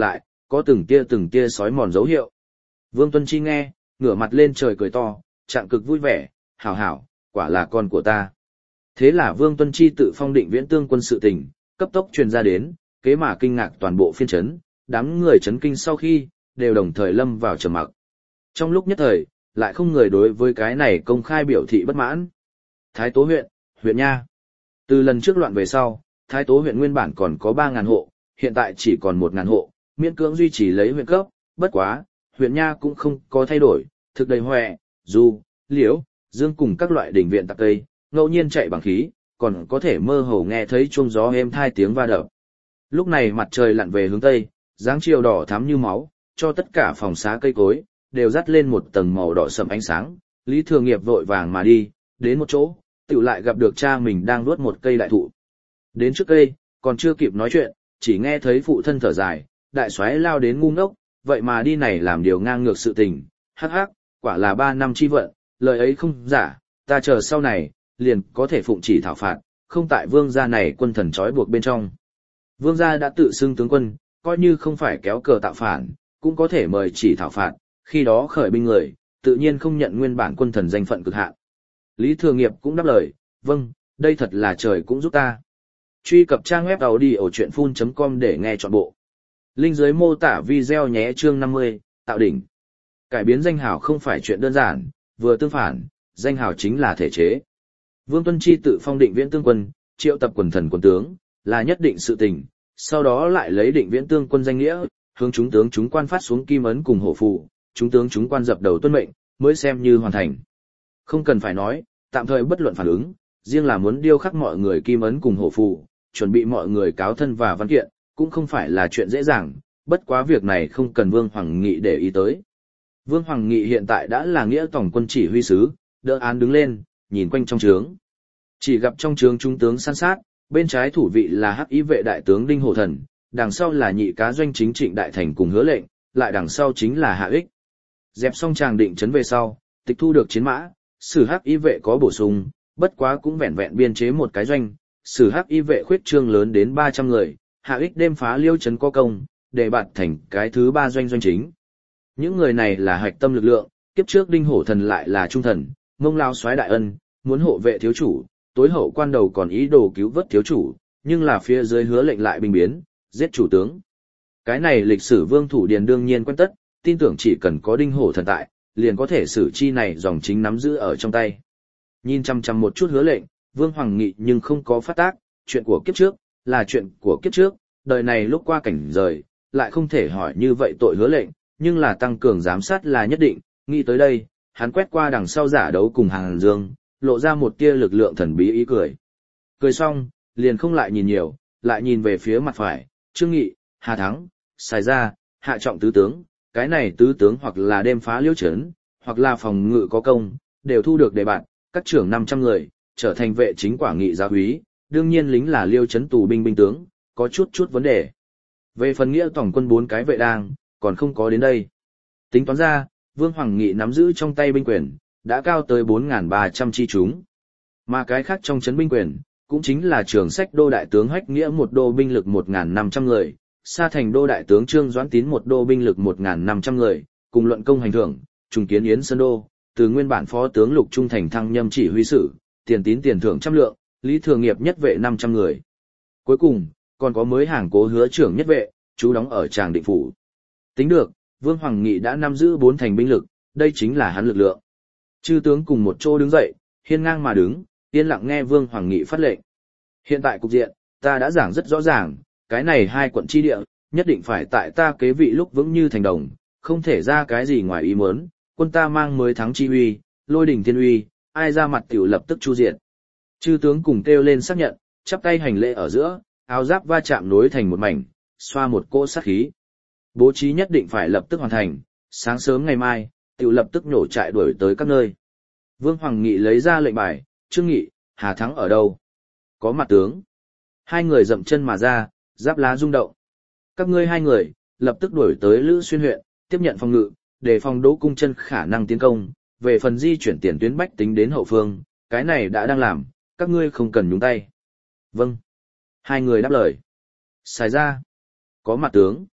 có từng tia sói mòn dấu hiệu. Vương Tuân Chi nghe, ngửa mặt lên trời cười to, trạng cực vui vẻ, hảo hảo, quả là con của ta. Thế là Vương Tuân Chi tự phong định viễn tương quân sự tình, cấp tốc truyền ra đến, kế mà kinh ngạc toàn bộ phiên trấn, đám người chấn kinh sau khi, đều đồng thời lâm vào trầm mặc. Trong lúc nhất thời, lại không người đối với cái này công khai biểu thị bất mãn. Thái Tố huyện, huyện nha. Từ lần trước loạn về sau, Thái Tố huyện nguyên bản còn có 3.000 hộ, hiện tại chỉ còn 1.000 hộ, miễn cưỡng duy trì lấy huyện cấp, bất quá, huyện nha cũng không có thay đổi, thực đầy hoè, du, liễu, dương cùng các loại đỉnh viện tạc tây, ngẫu nhiên chạy bằng khí, còn có thể mơ hồ nghe thấy chuông gió êm thai tiếng va đập. Lúc này mặt trời lặn về hướng tây, dáng chiều đỏ thắm như máu, cho tất cả phòng xá cây cối đều dắt lên một tầng màu đỏ sẫm ánh sáng. Lý Thừa Nghiệp vội vàng mà đi, đến một chỗ, tựu lại gặp được cha mình đang đuốt một cây đại thụ. Đến trước cây, còn chưa kịp nói chuyện, chỉ nghe thấy phụ thân thở dài, đại soái lao đến ngu ngốc, vậy mà đi này làm điều ngang ngược sự tình, hắc hắc, quả là 3 năm chi vận, lời ấy không giả, ta chờ sau này, liền có thể phụng chỉ thảo phạt, không tại vương gia này quân thần trói buộc bên trong. Vương gia đã tự xưng tướng quân, coi như không phải kéo cờ tạo phản, cũng có thể mời chỉ thảo phạt, khi đó khởi binh người, tự nhiên không nhận nguyên bản quân thần danh phận cực hạn. Lý Thừa Nghiệp cũng đáp lời, vâng, đây thật là trời cũng giúp ta. Truy cập trang web audio.full.com để nghe trọn bộ. Link dưới mô tả video nhé. Chương 50, tạo đỉnh. Cải biến danh hào không phải chuyện đơn giản, vừa tương phản, danh hào chính là thể chế. Vương Tuân Chi tự phong định viễn tương quân, triệu tập quần thần quân tướng, là nhất định sự tình, sau đó lại lấy định viễn tương quân danh nghĩa, hướng chúng tướng chúng quan phát xuống kim ấn cùng hổ phù, chúng tướng chúng quan dập đầu tuân mệnh, mới xem như hoàn thành. Không cần phải nói, tạm thời bất luận phản ứng, riêng là muốn điêu khắc mọi người kim ấn cùng hổ phù, chuẩn bị mọi người cáo thân và văn kiện, cũng không phải là chuyện dễ dàng, bất quá việc này không cần Vương Hoàng Nghị để ý tới. Vương Hoàng Nghị hiện tại đã là nghĩa tổng quân chỉ huy sứ, đỡ án đứng lên, nhìn quanh trong trướng. Chỉ gặp trong trướng trung tướng san sát, bên trái thủ vị là Hắc Ý vệ đại tướng Đinh Hổ Thần, đằng sau là nhị cá doanh chính Trịnh Đại Thành cùng Hứa Lệnh, lại đằng sau chính là Hạ Ích. Dẹp xong tràng định trấn về sau, tịch thu được chiến mã, sử Hắc Ý vệ có bổ sung, bất quá cũng vẹn vẹn biên chế một cái doanh, sử Hắc Ý vệ khuyết trương lớn đến 300 người, Hạ Ích đêm phá Liêu trấn có công, để bạt thành cái thứ 3 doanh doanh chính. Những người này là hạch tâm lực lượng, kiếp trước Đinh Hổ Thần lại là trung thần, Mông Lao soái đại ân, muốn hộ vệ thiếu chủ, tối hậu quan đầu còn ý đồ cứu vớt thiếu chủ, nhưng là phía dưới Hứa Lệnh lại binh biến, giết chủ tướng. Cái này lịch sử Vương Thủ Điền đương nhiên quen tất, tin tưởng chỉ cần có Đinh Hổ Thần tại, liền có thể xử chi này dòng chính nắm giữ ở trong tay. Nhìn chăm chăm một chút Hứa Lệnh, Vương Hoàng Nghị nhưng không có phát tác, chuyện của kiếp trước, là chuyện của kiếp trước, đời này lúc qua cảnh rời, lại không thể hỏi như vậy tội Hứa Lệnh, nhưng là tăng cường giám sát là nhất định, nghĩ tới đây, hắn quét qua đằng sau giả đấu cùng Hàn Dương, lộ ra một tia lực lượng thần bí ý cười. Cười xong, liền không lại nhìn nhiều, lại nhìn về phía mặt phải, Trương Nghị, Hà Thắng, Sài Gia, Hạ Trọng tứ tướng, cái này tứ tướng hoặc là đêm phá Liêu trấn, hoặc là phòng ngự có công, đều thu được đề bạt, các trưởng 500 người, trở thành vệ chính quả nghị giáo úy, đương nhiên lính là Liêu trấn tù binh binh tướng, có chút vấn đề. Về phần nghĩa tổng quân 4 cái vệ đang, còn không có đến đây. Tính toán ra, Vương Hoàng Nghị nắm giữ trong tay binh quyền, đã cao tới 4.300 chi chúng. Mà cái khác trong chấn binh quyền, cũng chính là trường sách đô đại tướng Hách Nghĩa một đô binh lực 1.500 người, Sa Thành đô đại tướng Trương Doãn Tín một đô binh lực 1.500 người, cùng luận công hành thưởng, trùng kiến Yến Sơn đô, từ nguyên bản phó tướng Lục Trung Thành thăng nhâm chỉ huy sử, tiền tín tiền thưởng trăm lượng, Lý Thừa Nghiệp nhất vệ 500 người. Cuối cùng, còn có mới hàng cố hứa trưởng nhất vệ, trú đóng ở Tràng Định Phủ. Tính được, Vương Hoàng Nghị đã nắm giữ 4 thành binh lực, đây chính là hắn lực lượng. Chư tướng cùng một chỗ đứng dậy, hiên ngang mà đứng, yên lặng nghe Vương Hoàng Nghị phát lệnh. Hiện tại cục diện, ta đã giảng rất rõ ràng, cái này 2 quận chi địa, nhất định phải tại ta kế vị lúc vững như thành đồng, không thể ra cái gì ngoài ý muốn, quân ta mang mới thắng chi uy, lôi đỉnh thiên uy, ai ra mặt tiểu lập tức chu diện. Chư tướng cùng kêu lên xác nhận, chắp tay hành lễ ở giữa, áo giáp va chạm nối thành một mảnh, xoa một cỗ sát khí. Bố trí nhất định phải lập tức hoàn thành, sáng sớm ngày mai, tiểu lập tức nhổ trại đuổi tới các nơi. Vương Hoàng Nghị lấy ra lệnh bài, Trương Nghị, Hà Thắng ở đâu? Có mặt tướng. 2 người dậm chân mà ra, giáp lá rung động. Các ngươi 2 người, lập tức đuổi tới Lữ Xuyên huyện, tiếp nhận phòng ngự, để phòng Đỗ Cung Chân khả năng tiến công, về phần di chuyển tiền tuyến bách tính đến hậu phương, cái này đã đang làm, các ngươi không cần nhúng tay. Vâng. 2 người đáp lời. Xài ra. Có mặt tướng.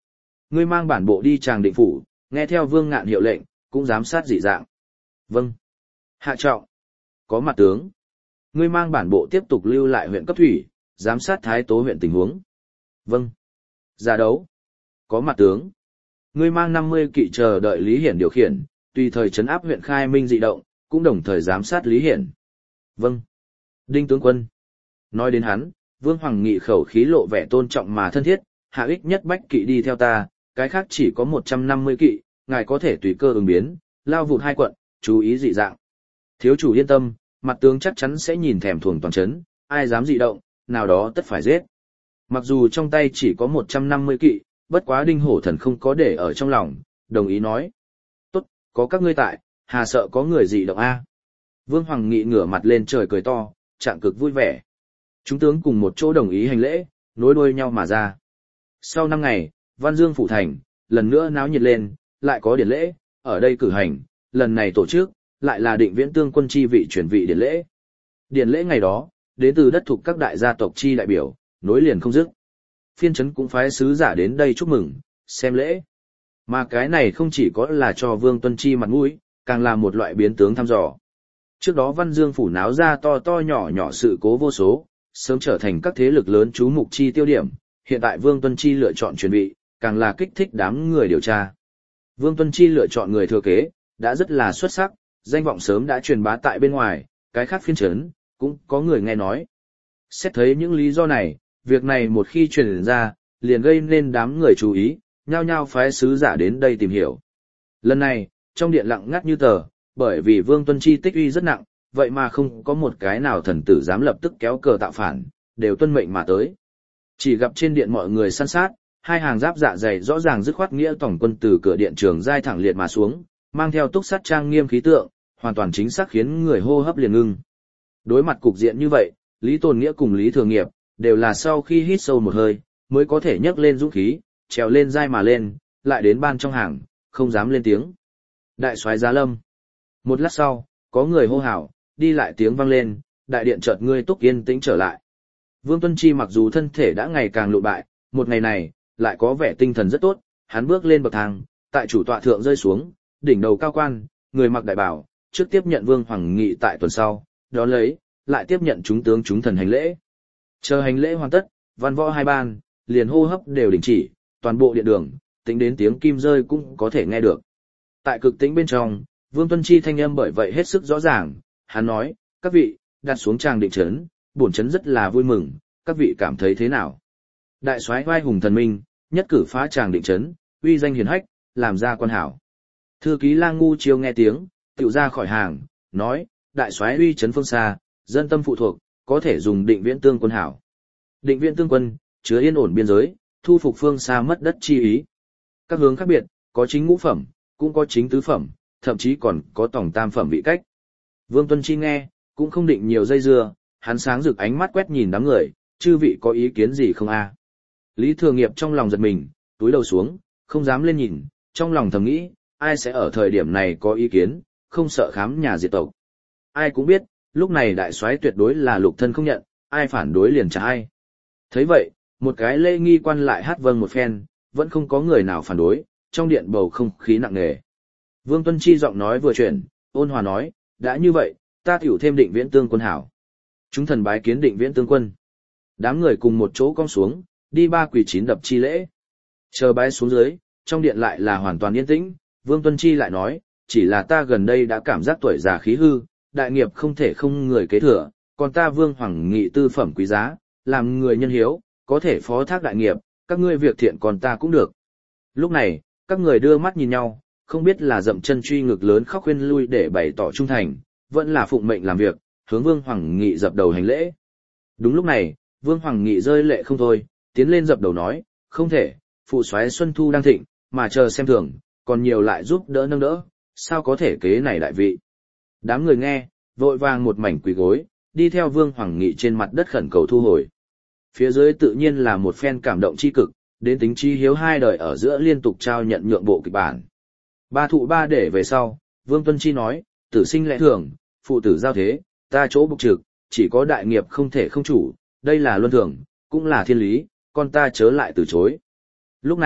Ngươi mang bản bộ đi Tràng Định phủ, nghe theo Vương Ngạn hiệu lệnh, cũng giám sát dị dạng. Vâng. Hạ trọng. Có mặt tướng. Ngươi mang bản bộ tiếp tục lưu lại huyện cấp thủy, giám sát Thái Tố huyện tình huống. Vâng. Ra đấu. Có mặt tướng. Ngươi mang 50 kỵ chờ đợi Lý Hiển điều khiển, tùy thời trấn áp huyện Khai Minh dị động, cũng đồng thời giám sát Lý Hiển. Vâng. Đinh tướng quân. Nói đến hắn, Vương Hoàng Nghị khẩu khí lộ vẻ tôn trọng mà thân thiết, hạ ích nhất bách kỵ đi theo ta, cái khác chỉ có 150 kỵ, ngài có thể tùy cơ ứng biến, lao vụt 2 quận, chú ý dị dạng. Thiếu chủ yên tâm, mặt tướng chắc chắn sẽ nhìn thèm thuồng toàn trấn, ai dám dị động, nào đó tất phải giết. Mặc dù trong tay chỉ có 150 kỵ, bất quá Đinh Hổ Thần không có để ở trong lòng, đồng ý nói. Tốt, có các ngươi tại, hà sợ có người dị động a. Vương Hoàng Nghị ngửa mặt lên trời cười to, trạng cực vui vẻ. Chúng tướng cùng một chỗ đồng ý hành lễ, nối đuôi nhau mà ra. Sau 5 ngày, Văn Dương phủ thành, lần nữa náo nhiệt lên, lại có điển lễ, ở đây cử hành, lần này tổ chức, lại là Định Viễn Tương quân chi vị chuyển vị điển lễ. Điển lễ ngày đó, đến từ đất thuộc các đại gia tộc chi đại biểu, nối liền không dứt. Phiên trấn cũng phái sứ giả đến đây chúc mừng, xem lễ. Mà cái này không chỉ có là cho Vương Tuân Chi mặt mũi, càng là một loại biến tướng thăm dò. Trước đó Văn Dương phủ náo ra to to nhỏ nhỏ sự cố vô số, sớm trở thành các thế lực lớn chú mục chi tiêu điểm, hiện tại Vương Tuân Chi lựa chọn chuẩn bị, càng là kích thích đám người điều tra. Vương Tuân Chi lựa chọn người thừa kế, đã rất là xuất sắc, danh vọng sớm đã truyền bá tại bên ngoài, cái khác phiên trấn, cũng có người nghe nói. Xét thấy những lý do này, việc này một khi truyền ra, liền gây nên đám người chú ý, nhao nhao phái sứ giả đến đây tìm hiểu. Lần này, trong điện lặng ngắt như tờ, bởi vì Vương Tuân Chi tích uy rất nặng, vậy mà không có một cái nào thần tử dám lập tức kéo cờ tạo phản, đều tuân mệnh mà tới. Chỉ gặp trên điện mọi người săn sát, hai hàng giáp dạ dày rõ ràng dứt khoát nghĩa tổng quân từ cửa điện trường giai thẳng liệt mà xuống, mang theo túc sát trang nghiêm khí tượng, hoàn toàn chính xác khiến người hô hấp liền ngưng. Đối mặt cục diện như vậy, Lý Tồn Nghĩa cùng Lý Thừa Nghiệp đều là sau khi hít sâu một hơi, mới có thể nhấc lên dũng khí, trèo lên giai mà lên, lại đến ban trong hàng, không dám lên tiếng. Đại soái Giá Lâm. Một lát sau, có người hô hào, đi lại tiếng vang lên, đại điện chợt ngươi túc yên tĩnh trở lại. Vương Tuân Chi mặc dù thân thể đã ngày càng lụ bại, một ngày này, lại có vẻ tinh thần rất tốt, hắn bước lên bậc thang, tại chủ tọa thượng rơi xuống, đỉnh đầu cao quan, người mặc đại bảo, trước tiếp nhận Vương Hoàng Nghị tại tuần sau, đó lấy, lại tiếp nhận chúng tướng chúng thần hành lễ. Chờ hành lễ hoàn tất, văn võ hai ban, liền hô hấp đều đình chỉ, toàn bộ điện đường, tính đến tiếng kim rơi cũng có thể nghe được. Tại cực tĩnh bên trong, Vương Tuân Chi thanh âm bởi vậy hết sức rõ ràng, hắn nói, các vị, đặt xuống Tràng Định trấn, bổn trấn rất là vui mừng, các vị cảm thấy thế nào? Đại soái vai hùng thần minh, nhất cử phá Tràng Định trấn, uy danh hiển hách, làm ra quan hảo. Thư ký Lang Ngu Chiêu nghe tiếng, tựu ra khỏi hàng, nói, đại soái uy trấn phương xa, dân tâm phụ thuộc, có thể dùng Định Viễn Tương quân hảo. Định Viễn Tương quân, chứa yên ổn biên giới, thu phục phương xa mất đất chi ý. Các hướng khác biệt, có chính ngũ phẩm, cũng có chính tứ phẩm, thậm chí còn có tổng tam phẩm vị cách. Vương Tuân Chi nghe, cũng không định nhiều dây dưa, hắn sáng rực ánh mắt quét nhìn đám người, chư vị có ý kiến gì không a? Lý Thừa Nghiệp trong lòng giật mình, túi đầu xuống, không dám lên nhìn, trong lòng thầm nghĩ, ai sẽ ở thời điểm này có ý kiến, không sợ khám nhà diệt tộc. Ai cũng biết, lúc này đại soái tuyệt đối là lục thân không nhận, ai phản đối liền trả ai. Thấy vậy, một cái lễ nghi quan lại hát vâng một phen, vẫn không có người nào phản đối, trong điện bầu không khí nặng nề. Vương Tuân Chi giọng nói vừa chuyển, ôn hòa nói, đã như vậy, ta tiểu thêm Định Viễn Tương quân hảo. Chúng thần bái kiến Định Viễn Tương quân. Đám người cùng một chỗ cong xuống, đi ba quỳ chín đập chi lễ. Chờ bái xuống dưới, trong điện lại là hoàn toàn yên tĩnh, Vương Tuân Chi lại nói, chỉ là ta gần đây đã cảm giác tuổi già khí hư, đại nghiệp không thể không người kế thừa, còn ta Vương Hoàng Nghị tư phẩm quý giá, làm người nhân hiếu, có thể phó thác đại nghiệp, các ngươi việc thiện còn ta cũng được. Lúc này, các người đưa mắt nhìn nhau, không biết là dậm chân truy ngực lớn khóc khuyên lui để bày tỏ trung thành, vẫn là phụng mệnh làm việc, hướng Vương Hoàng Nghị dập đầu hành lễ. Đúng lúc này, Vương Hoàng Nghị rơi lệ không thôi, tiến lên dập đầu nói, không thể, phụ soái Xuân Thu đang thịnh, mà chờ xem thường, còn nhiều lại giúp đỡ nâng đỡ, sao có thể kế này đại vị. Đám người nghe, vội vàng một mảnh quỳ gối, đi theo Vương Hoàng Nghị trên mặt đất khẩn cầu thu hồi. Phía dưới tự nhiên là một phen cảm động chi cực, đến tính chi hiếu hai đời ở giữa liên tục trao nhận nhượng bộ kịch bản. Ba thụ ba để về sau, Vương Tuân Chi nói, tử sinh lẽ thường, phụ tử giao thế, ta chỗ bục trực, chỉ có đại nghiệp không thể không chủ, đây là luân thường, cũng là thiên lý, con ta chớ lại từ chối. Lúc này,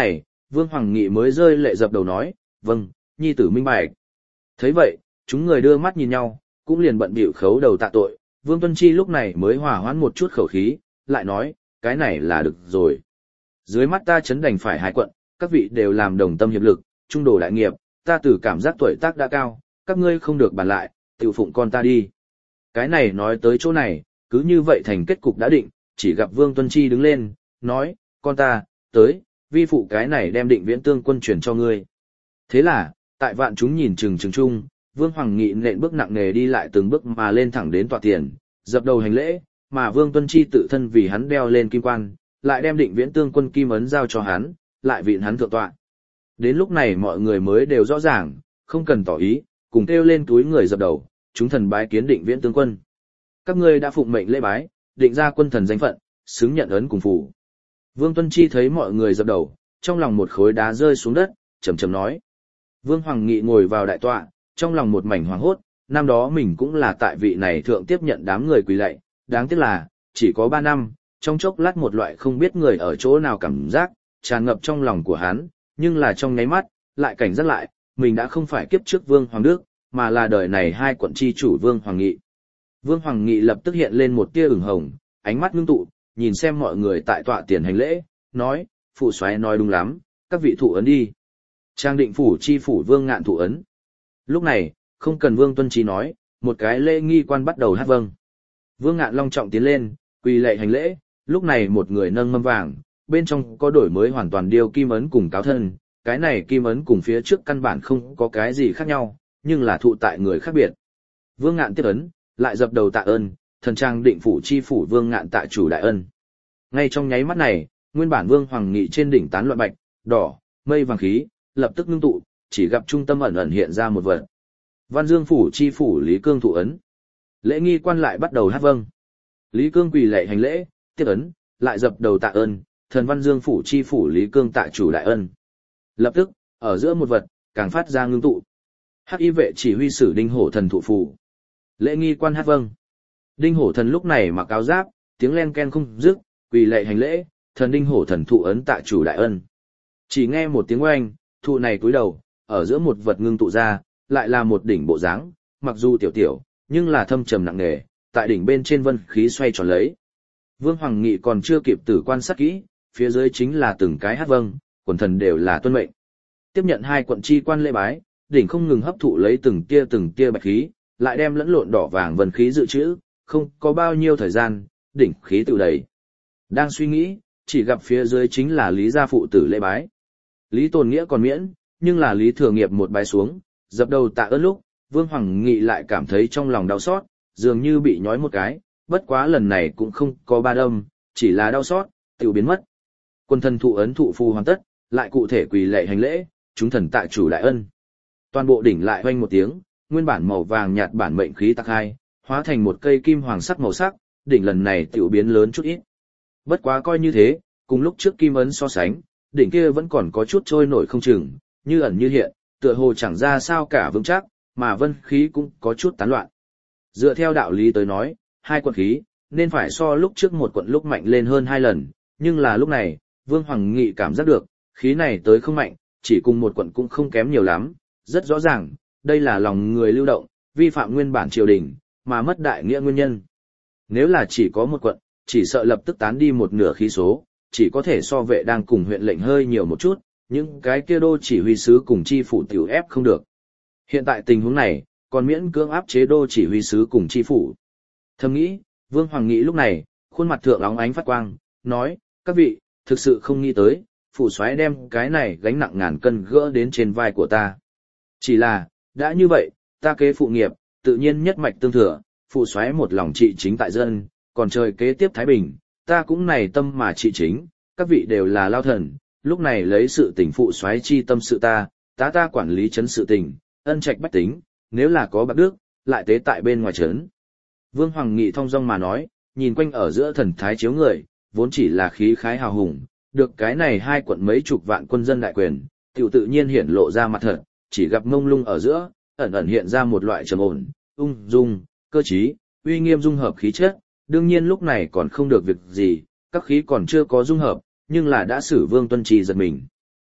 Vương Hoàng Nghị mới rơi lệ dập đầu nói, vâng, nhi tử minh bạch. Thấy vậy, chúng người đưa mắt nhìn nhau, cũng liền bận bịu khấu đầu tạ tội, Vương Tuân Chi lúc này mới hòa hoãn một chút khẩu khí, lại nói, cái này là được rồi. Dưới mắt ta chấn đành phải hai quận, các vị đều làm đồng tâm hiệp lực, trung đồ đại nghiệp, ta từ cảm giác tuổi tác đã cao, các ngươi không được bàn lại, tiểu phụng con ta đi. Cái này nói tới chỗ này, cứ như vậy thành kết cục đã định, chỉ gặp Vương Tuân Chi đứng lên, nói, con ta, tới, vi phụ cái này đem Định Viễn Tương Quân truyền cho ngươi. Thế là, tại vạn chúng nhìn chừng chung, Vương Hoàng Nghị nện bước nặng nề đi lại từng bước mà lên thẳng đến tòa tiền, dập đầu hành lễ, mà Vương Tuân Chi tự thân vì hắn đeo lên kim quan, lại đem Định Viễn Tương Quân kim ấn giao cho hắn, lại vịn hắn thượng tọa. Đến lúc này mọi người mới đều rõ ràng, không cần tỏ ý, cùng kêu lên túi người dập đầu, chúng thần bái kiến Định Viễn Tương Quân. Các ngươi đã phụng mệnh lễ bái, định ra quân thần danh phận, xứng nhận ấn cùng phủ. Vương Tuân Chi thấy mọi người dập đầu, trong lòng một khối đá rơi xuống đất, trầm trầm nói. Vương Hoàng Nghị ngồi vào đại tọa, trong lòng một mảnh hoảng hốt, năm đó mình cũng là tại vị này thượng tiếp nhận đám người quỳ lạy, đáng tiếc là, chỉ có 3 năm, trong chốc lát một loại không biết người ở chỗ nào cảm giác, tràn ngập trong lòng của hắn, nhưng là trong nháy mắt, lại cảnh giác lại, mình đã không phải kiếp trước Vương Hoàng Đức, mà là đời này hai quận chi chủ Vương Hoàng Nghị. Vương Hoàng Nghị lập tức hiện lên một tia ửng hồng, ánh mắt ngưng tụ, nhìn xem mọi người tại tọa tiền hành lễ, nói, phụ soái nói đúng lắm, các vị thụ ấn đi. Trang Định phủ chi phủ Vương Ngạn thụ ấn. Lúc này, không cần Vương Tuân Chi nói, một cái lễ nghi quan bắt đầu hát vâng. Vương Ngạn long trọng tiến lên, quỳ lạy hành lễ, lúc này một người nâng mâm vàng, bên trong có đổi mới hoàn toàn điêu kim ấn cùng cáo thân, cái này kim ấn cùng phía trước căn bản không có cái gì khác nhau, nhưng là thụ tại người khác biệt. Vương Ngạn tiếp ấn, lại dập đầu tạ ơn, thần Trang Định phủ chi phủ Vương Ngạn tạ chủ đại ân. Ngay trong nháy mắt này, nguyên bản Vương Hoàng Nghị trên đỉnh tán loạn bạch, đỏ, mây vàng khí, lập tức ngưng tụ, chỉ gặp trung tâm ẩn ẩn hiện ra một vật. Văn Dương phủ chi phủ Lý Cương thụ ấn. Lễ nghi quan lại bắt đầu hát vâng. Lý Cương quỳ lạy hành lễ, tiếp ấn, lại dập đầu tạ ơn, thần Văn Dương phủ chi phủ Lý Cương tạ chủ đại ân. Lập tức, ở giữa một vật, càng phát ra ngưng tụ. Hắc y vệ chỉ huy sử Đinh Hổ thần thụ phù. Lễ nghi quan hát vâng. Đinh Hổ thần lúc này mặc áo giáp, tiếng len ken không dứt, quỳ lạy hành lễ, thần Đinh Hổ thần thụ ấn tạ chủ đại ân. Chỉ nghe một tiếng oanh, thụ này cúi đầu, ở giữa một vật ngưng tụ ra, lại là một đỉnh bộ dáng, mặc dù tiểu tiểu, nhưng là thâm trầm nặng nề, tại đỉnh bên trên vân khí xoay tròn lấy. Vương Hoàng Nghị còn chưa kịp tử quan sát kỹ, phía dưới chính là từng cái hát vâng, quần thần đều là tuân mệnh. Tiếp nhận hai quận chi quan lễ bái, đỉnh không ngừng hấp thụ lấy từng tia bạch khí, lại đem lẫn lộn đỏ vàng vân khí dự trữ, không có bao nhiêu thời gian, đỉnh khí tự đầy. Đang suy nghĩ, chỉ gặp phía dưới chính là Lý gia phụ tử lễ bái. Lý Tồn Nghĩa còn miễn, nhưng là Lý Thừa Nghiệp một bái xuống, dập đầu tạ ơn lúc, Vương Hoàng Nghị lại cảm thấy trong lòng đau xót, dường như bị nhói một cái, bất quá lần này cũng không có ba đâm, chỉ là đau xót, tiểu biến mất. Quân thần thụ ấn thụ phù hoàn tất, lại cụ thể quỳ lạy hành lễ, chúng thần tạ chủ đại ân. Toàn bộ đỉnh lại oanh một tiếng, nguyên bản màu vàng nhạt bản mệnh khí tắc hai, hóa thành một cây kim hoàng sắc màu sắc, đỉnh lần này tiểu biến lớn chút ít. Bất quá coi như thế, cùng lúc trước kim ấn so sánh, đỉnh kia vẫn còn có chút trôi nổi không chừng, như ẩn như hiện, tựa hồ chẳng ra sao cả vững chắc, mà vân khí cũng có chút tán loạn. Dựa theo đạo lý tới nói, hai quận khí, nên phải so lúc trước một quận lúc mạnh lên hơn 2 lần, nhưng là lúc này, Vương Hoàng Nghị cảm giác được, khí này tới không mạnh, chỉ cùng một quận cũng không kém nhiều lắm, rất rõ ràng, đây là lòng người lưu động, vi phạm nguyên bản triều đình, mà mất đại nghĩa nguyên nhân. Nếu là chỉ có một quận, chỉ sợ lập tức tán đi một nửa khí số, chỉ có thể so vệ đang cùng huyện lệnh hơi nhiều một chút, những cái kia đô chỉ huy sứ cùng chi phủ tiểu ép không được. Hiện tại tình huống này, còn miễn cưỡng áp chế đô chỉ huy sứ cùng chi phủ. Thầm nghĩ, Vương Hoàng Nghị lúc này, khuôn mặt thượng óng ánh phát quang, nói, các vị, thực sự không nghĩ tới, phụ soái đem cái này gánh nặng ngàn cân gỡ đến trên vai của ta. Chỉ là, đã như vậy, ta kế phụ nghiệp, tự nhiên nhất mạch tương thừa, phụ soái một lòng trị chính tại dân, còn trời kế tiếp Thái Bình, ta cũng này tâm mà trị chính, các vị đều là lao thần, lúc này lấy sự tình phụ soái chi tâm sự ta quản lý chấn sự tình, ân trạch bách tính, nếu là có bạc đức, lại tế tại bên ngoài chấn. Vương Hoàng Nghị thong dong mà nói, nhìn quanh ở giữa thần thái chiếu người, vốn chỉ là khí khái hào hùng, được cái này hai quận mấy chục vạn quân dân đại quyền, tiểu tự nhiên hiển lộ ra mặt thật, chỉ gặp mông lung ở giữa, ẩn ẩn hiện ra một loại trầm ổn, ung dung, cơ trí, uy nghiêm dung hợp khí chất, đương nhiên lúc này còn không được việc gì, các khí còn chưa có dung hợp, nhưng là đã xử Vương Tuân Trì giật mình.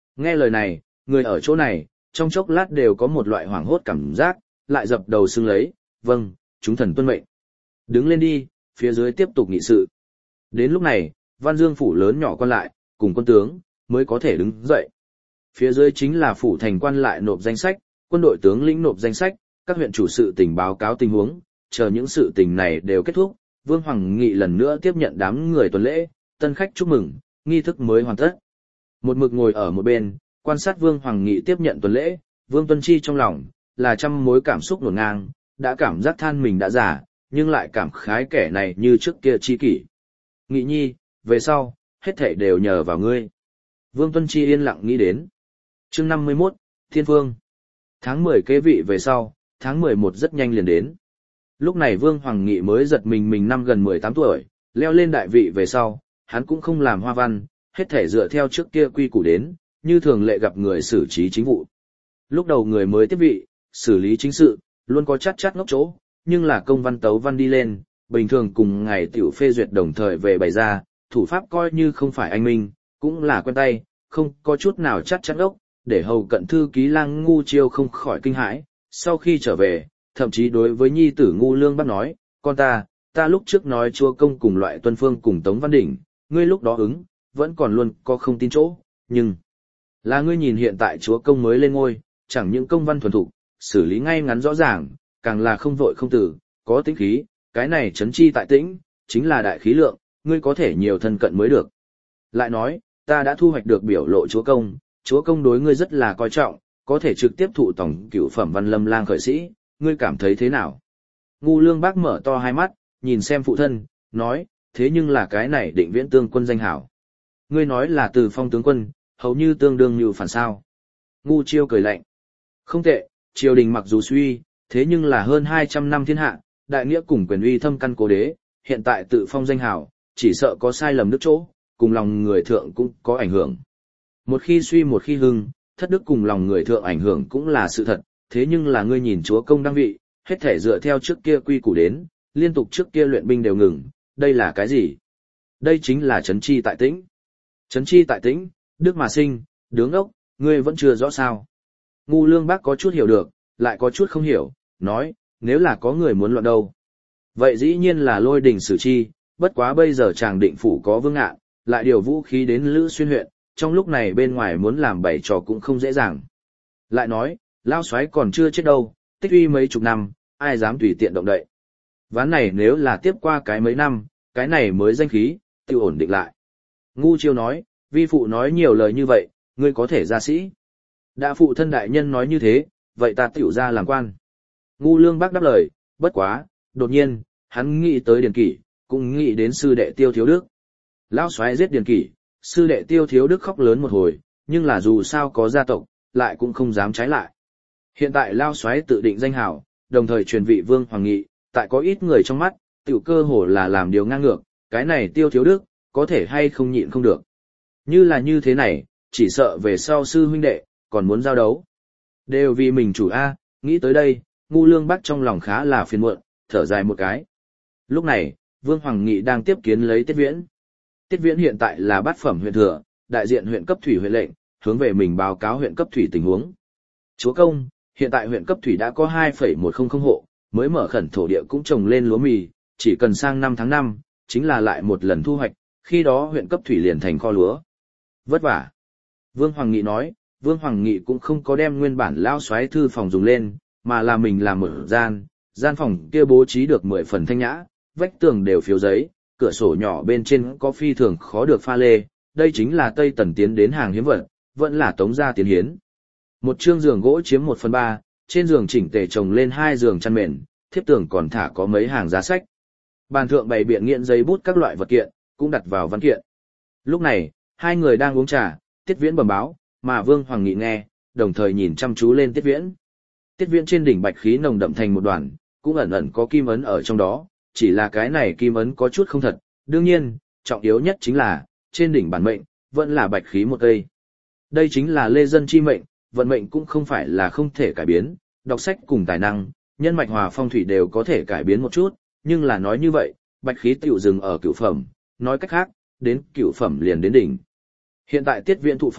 Nghe lời này, người ở chỗ này, trong chốc lát đều có một loại hoảng hốt cảm giác, lại dập đầu xưng lấy, vâng, chúng thần tuân mệnh. Đứng lên đi, phía dưới tiếp tục nghị sự. Đến lúc này, Văn Dương phủ lớn nhỏ quan lại, cùng quân tướng, mới có thể đứng dậy. Phía dưới chính là phủ thành quan lại nộp danh sách, quân đội tướng lĩnh nộp danh sách, các huyện chủ sự tình báo cáo tình huống, chờ những sự tình này đều kết thúc, Vương Hoàng Nghị lần nữa tiếp nhận đám người tuần lễ, tân khách chúc mừng, nghi thức mới hoàn tất. Một mực ngồi ở một bên, quan sát Vương Hoàng Nghị tiếp nhận tuần lễ, Vương Tuân Chi trong lòng, là trăm mối cảm xúc nổn ngang, đã cảm giác than mình đã già, nhưng lại cảm khái kẻ này như trước kia chi kỷ. Nghị nhi, về sau, hết thảy đều nhờ vào ngươi. Vương Tuân Chi yên lặng nghĩ đến. Chương 51, Thiên Phương. Tháng 10 kế vị về sau, tháng 11 rất nhanh liền đến. Lúc này Vương Hoàng Nghị mới giật mình năm gần 18 tuổi, leo lên đại vị về sau, hắn cũng không làm hoa văn, hết thể dựa theo trước kia quy củ đến, như thường lệ gặp người xử trí chính vụ. Lúc đầu người mới tiếp vị, xử lý chính sự, luôn có chát ngốc chỗ, nhưng là công văn tấu văn đi lên, bình thường cùng ngày tiểu phê duyệt đồng thời về bày ra, thủ pháp coi như không phải anh minh, cũng là quen tay, không có chút nào chát ngốc, để hầu cận thư ký Lang Ngu Chiêu không khỏi kinh hãi. Sau khi trở về, thậm chí đối với nhi tử Ngu Lương Bắc nói, con ta lúc trước nói chúa công cùng loại Tuân Phương cùng Tống Văn Đỉnh, ngươi lúc đó ứng, vẫn còn luôn có không tin chỗ, nhưng là ngươi nhìn hiện tại chúa công mới lên ngôi, chẳng những công văn thuần thục, xử lý ngay ngắn rõ ràng, càng là không vội không tử, có tĩnh khí, cái này chấn chi tại tĩnh, chính là đại khí lượng, ngươi có thể nhiều thân cận mới được. Lại nói, ta đã thu hoạch được biểu lộ chúa công đối ngươi rất là coi trọng, có thể trực tiếp thụ tổng cửu phẩm Văn Lâm lang khởi sĩ, ngươi cảm thấy thế nào? Ngu Lương Bác mở to hai mắt, nhìn xem phụ thân, nói, thế nhưng là cái này Định Viễn tướng quân danh hảo. Ngươi nói là Từ Phong tướng quân, hầu như tương đương như phản sao. Ngu Chiêu cười lạnh. Không tệ, triều đình mặc dù suy, thế nhưng là hơn 200 năm thiên hạ, đại nghĩa cùng quyền uy thâm căn cố đế, hiện tại tự phong danh hảo, chỉ sợ có sai lầm nước chỗ, cùng lòng người thượng cũng có ảnh hưởng. Một khi suy một khi hưng, thất đức cùng lòng người thượng ảnh hưởng cũng là sự thật, thế nhưng là ngươi nhìn chúa công đăng vị, hết thể dựa theo trước kia quy củ đến, liên tục trước kia luyện binh đều ngừng, đây là cái gì? Đây chính là trấn chi tại tĩnh. Trấn chi tại tĩnh, đức mà sinh, đứng ốc, ngươi vẫn chưa rõ sao. Ngu Lương Bác có chút hiểu được, lại có chút không hiểu, nói, nếu là có người muốn loạn đâu. Vậy dĩ nhiên là Lôi Đình xử chi, bất quá bây giờ chàng Định phủ có Vương Ngạn, lại điều vũ khí đến Lữ Xuyên huyện, trong lúc này bên ngoài muốn làm bày trò cũng không dễ dàng. Lại nói, Lao Soái còn chưa chết đâu, tích uy mấy chục năm, ai dám tùy tiện động đậy. Ván này nếu là tiếp qua cái mấy năm, cái này mới danh khí, tiêu ổn định lại. Ngu Chiêu nói, vi phụ nói nhiều lời như vậy, ngươi có thể ra sĩ. Đã phụ thân đại nhân nói như thế, vậy ta tiểu ra làm quan. Ngu Lương Bác đáp lời, bất quá, đột nhiên, hắn nghĩ tới Điền Kỷ, cũng nghĩ đến sư đệ Tiêu Thiếu Đức. Lão Soái giết Điền Kỷ, sư đệ Tiêu Thiếu Đức khóc lớn một hồi, nhưng là dù sao có gia tộc, lại cũng không dám trái lại. Hiện tại Lão Soái tự định danh hảo, đồng thời truyền vị Vương Hoàng Nghị, tại có ít người trong mắt, tiểu cơ hồ là làm điều ngang ngược, cái này Tiêu Thiếu Đức, có thể hay không nhịn không được. Như là như thế này, chỉ sợ về sau sư huynh đệ, còn muốn giao đấu. Đều vì mình chủ A, nghĩ tới đây, Ngu Lương Bác trong lòng khá là phiền muộn, thở dài một cái. Lúc này, Vương Hoàng Nghị đang tiếp kiến lấy Tiết Viễn. Tiết Viễn hiện tại là bát phẩm huyện thừa, đại diện huyện cấp thủy huyện lệnh, hướng về mình báo cáo huyện cấp thủy tình huống. Chúa công, hiện tại huyện cấp thủy đã có 2,100 hộ, mới mở khẩn thổ địa cũng trồng lên lúa mì, chỉ cần sang năm tháng 5, chính là lại một lần thu hoạch, khi đó huyện cấp thủy liền thành kho lúa. Vất vả. Vương Hoàng Nghị nói, Vương Hoàng Nghị cũng không có đem nguyên bản Lão Soái thư phòng dùng lên, mà là mình làm một gian phòng kia bố trí được 10 phần thanh nhã, vách tường đều phiếu giấy, cửa sổ nhỏ bên trên có phi thường khó được pha lê, đây chính là Tây Tần tiến đến hàng hiếm vật, vẫn là Tống gia tiến hiến. Một chương giường gỗ chiếm 1/3, trên giường chỉnh tề chồng lên 2 giường chăn mền, thiếp tường còn thả có mấy hàng giá sách. Bàn thượng bày biện nghiện giấy bút các loại vật kiện, cũng đặt vào văn kiện. Lúc này, hai người đang uống trà, Tiết Viễn bẩm báo, mà Vương Hoàng Nghị nghe, đồng thời nhìn chăm chú lên Tiết Viễn. Tiết Viễn trên đỉnh bạch khí nồng đậm thành một đoàn, cũng ẩn ẩn có kim ấn ở trong đó, chỉ là cái này kim ấn có chút không thật, đương nhiên, trọng yếu nhất chính là, trên đỉnh bản mệnh, vẫn là bạch khí một cây. Đây chính là lê dân chi mệnh, vận mệnh cũng không phải là không thể cải biến, đọc sách cùng tài năng, nhân mạch hòa phong thủy đều có thể cải biến một chút, nhưng là nói như vậy, bạch khí tiểu dừng ở cửu phẩm, nói cách khác, đến cửu phẩm liền đến đỉnh. Hiện tại Tiết Viễn thụ phong,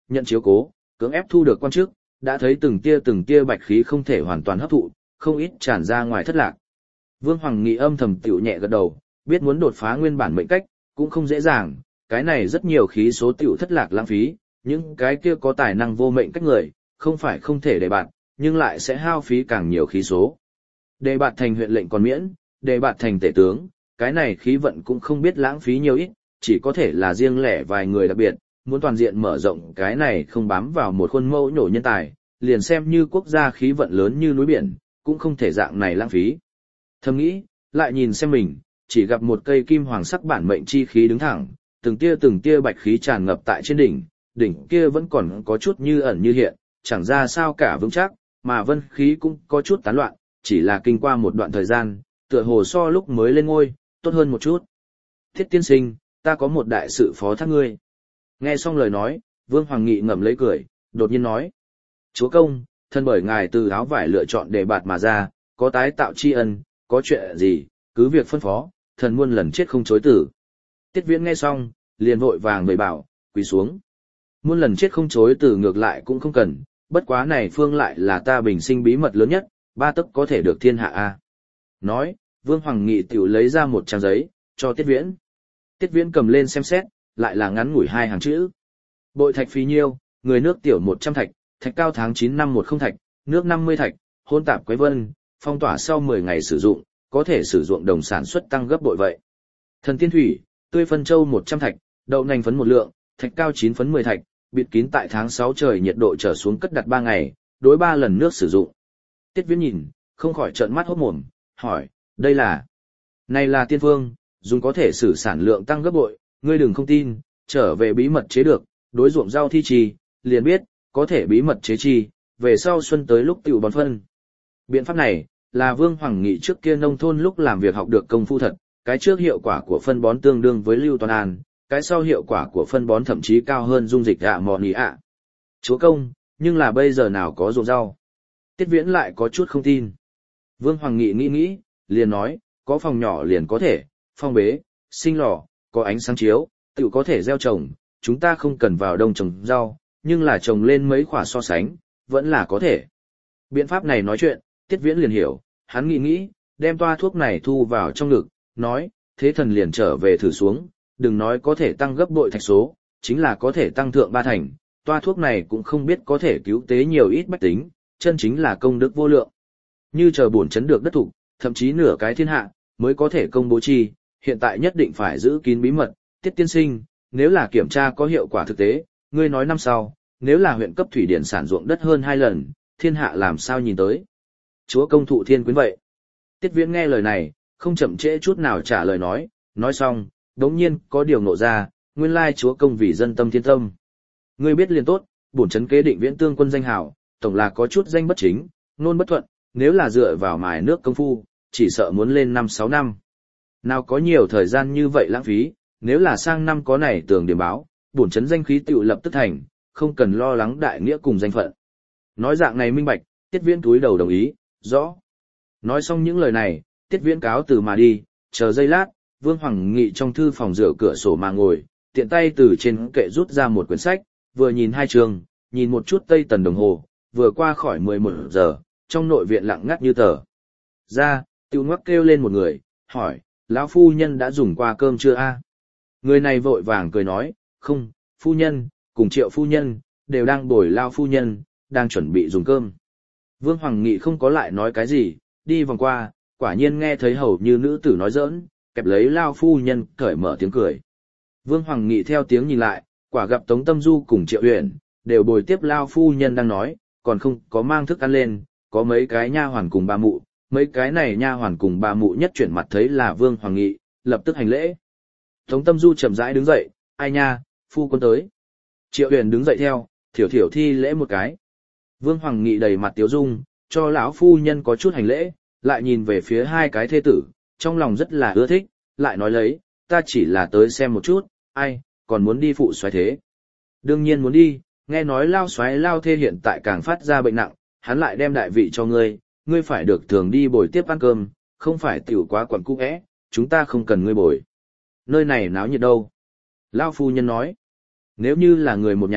nhận chiếu cố, cưỡng ép thu được quan chức, đã thấy từng tia bạch khí không thể hoàn toàn hấp thụ, không ít tràn ra ngoài thất lạc. Vương Hoàng Nghị âm thầm tiểu nhẹ gật đầu, biết muốn đột phá nguyên bản mệnh cách, cũng không dễ dàng, cái này rất nhiều khí số tiểu thất lạc lãng phí, những cái kia có tài năng vô mệnh cách người, không phải không thể đề bạt, nhưng lại sẽ hao phí càng nhiều khí số. Đề bạt thành huyện lệnh còn miễn, đề bạt thành tể tướng, cái này khí vận cũng không biết lãng phí nhiều ít, chỉ có thể là riêng lẻ vài người đặc biệt, muốn toàn diện mở rộng cái này không bám vào một khuôn mẫu nhổ nhân tài, liền xem như quốc gia khí vận lớn như núi biển, cũng không thể dạng này lãng phí. Thầm nghĩ, lại nhìn xem mình, chỉ gặp một cây kim hoàng sắc bản mệnh chi khí đứng thẳng, từng tia bạch khí tràn ngập tại trên đỉnh, đỉnh kia vẫn còn có chút như ẩn như hiện, chẳng ra sao cả vững chắc, mà vân khí cũng có chút tán loạn, chỉ là kinh qua một đoạn thời gian, tựa hồ so lúc mới lên ngôi, tốt hơn một chút. Thiết tiên sinh, ta có một đại sự phó thác ngươi. Nghe xong lời nói, Vương Hoàng Nghị ngậm lấy cười, đột nhiên nói. Chúa công, thân bởi ngài từ áo vải lựa chọn đề bạt mà ra, có tái tạo tri ân, có chuyện gì, cứ việc phân phó, thần muôn lần chết không chối tử. Tiết Viễn nghe xong, liền vội vàng bày bảo, quỳ xuống. Muôn lần chết không chối tử ngược lại cũng không cần, bất quá này phương lại là ta bình sinh bí mật lớn nhất, 3 tấc có thể được thiên hạ a. Nói, Vương Hoàng Nghị tiểu lấy ra một trang giấy, cho Tiết Viễn. Tiết Viễn cầm lên xem xét, lại là ngắn ngủi 2 hàng chữ. Bội thạch phí nhiêu, người nước tiểu 100 thạch, thạch cao tháng 9 năm 10 thạch, nước 50 thạch, hôn tạp quấy vân, phong tỏa sau 10 ngày sử dụng, có thể sử dụng đồng sản xuất tăng gấp bội vậy. Thần tiên thủy, tươi phân châu 100 thạch, đậu nành phấn 1 lượng, thạch cao 9 phấn 10 thạch, bịt kín tại tháng 6 trời nhiệt độ trở xuống cất đặt 3 ngày, đối 3 lần nước sử dụng. Tiết Viễn nhìn, không khỏi trợn mắt hốt mồm, hỏi, đây là... Này là tiên phương, dùng có thể sử sản lượng tăng gấp bội, ngươi đừng không tin, trở về bí mật chế được, đối ruộng rau thi trì, liền biết, có thể bí mật chế trì, về sau xuân tới lúc tiểu bón phân. Biện pháp này, là Vương Hoàng Nghị trước kia nông thôn lúc làm việc học được công phu thật, cái trước hiệu quả của phân bón tương đương với Lưu Toàn An, cái sau hiệu quả của phân bón thậm chí cao hơn dung dịch ạ mò nì ạ. Chúa công, nhưng là bây giờ nào có ruộng rau? Tiết Viễn lại có chút không tin. Vương Hoàng Nghị nghĩ, liền nói, có phòng nhỏ liền có thể, phong bế, sinh lò, có ánh sáng chiếu, tự có thể gieo trồng, chúng ta không cần vào đông trồng rau, nhưng là trồng lên mấy quả so sánh, vẫn là có thể. Biện pháp này nói chuyện, Tiết Viễn liền hiểu, hắn nghĩ, đem toa thuốc này thu vào trong ngực, nói, thế thần liền trở về thử xuống, đừng nói có thể tăng gấp bội thạch số, chính là có thể tăng thượng 3 thành, toa thuốc này cũng không biết có thể cứu tế nhiều ít bách tính, chân chính là công đức vô lượng. Như chờ bổn chấn được đất thủ, thậm chí nửa cái thiên hạ, mới có thể công bố chi, hiện tại nhất định phải giữ kín bí mật, Tiết tiên sinh, nếu là kiểm tra có hiệu quả thực tế, ngươi nói năm sau, nếu là huyện cấp thủy điện sản ruộng đất hơn 2 lần, thiên hạ làm sao nhìn tới. Chúa công thụ thiên quyến vậy. Tiết Viễn nghe lời này, không chậm trễ chút nào trả lời nói xong, đống nhiên có điều ngộ ra, nguyên lai chúa công vì dân tâm thiên tâm. Ngươi biết liền tốt, bổn chấn kế định Viễn tương quân danh hào, tổng là có chút danh bất chính, nôn bất thuận, nếu là dựa vào mài nước công phu, chỉ sợ muốn lên 5-6 năm. Nào có nhiều thời gian như vậy lãng phí, nếu là sang năm có này tường điểm báo, bổn chấn danh khí tựu lập tức thành, không cần lo lắng đại nghĩa cùng danh phận. Nói dạng này minh bạch, Tiết Viễn túi đầu đồng ý, rõ. Nói xong những lời này, Tiết Viễn cáo từ mà đi, chờ giây lát, Vương Hoàng Nghị trong thư phòng rửa cửa sổ mà ngồi, tiện tay từ trên kệ rút ra một quyển sách, vừa nhìn 2 chương, nhìn một chút Tây Tần đồng hồ, vừa qua khỏi 11 giờ, trong nội viện lặng ngắt như tờ. Ra, tiêu ngoắc kêu lên một người, hỏi, lão phu nhân đã dùng qua cơm chưa a? Người này vội vàng cười nói, không, phu nhân, cùng Triệu phu nhân, đều đang bồi lao phu nhân, đang chuẩn bị dùng cơm. Vương Hoàng Nghị không có lại nói cái gì, đi vòng qua, quả nhiên nghe thấy hầu như nữ tử nói giỡn, kẹp lấy lao phu nhân, cởi mở tiếng cười. Vương Hoàng Nghị theo tiếng nhìn lại, quả gặp Tống Tâm Du cùng Triệu Uyển đều bồi tiếp lao phu nhân đang nói, còn không có mang thức ăn lên, có mấy cái nha hoàn cùng bà mụ, mấy cái này nha hoàn cùng bà mụ nhất chuyển mặt thấy là Vương Hoàng Nghị, lập tức hành lễ. Tống Tâm Du chậm rãi đứng dậy, ai nha, phu quân tới. Triệu Uyển đứng dậy theo, thiểu thiểu thi lễ một cái. Vương Hoàng Nghị đầy mặt tiếu dung, cho lão phu nhân có chút hành lễ, lại nhìn về phía 2 cái thê tử, trong lòng rất là ưa thích, lại nói lấy, ta chỉ là tới xem một chút, ai, còn muốn đi phụ soái thế. Đương nhiên muốn đi, nghe nói lao soái lao thê hiện tại càng phát ra bệnh nặng, hắn lại đem đại vị cho ngươi, ngươi phải được thường đi bồi tiếp ăn cơm, không phải tiểu quá quẩn cung ẽ, chúng ta không cần ngươi bồi. Nơi này náo nhiệt đâu. Lao phu nhân nói, nếu như là người một nhà,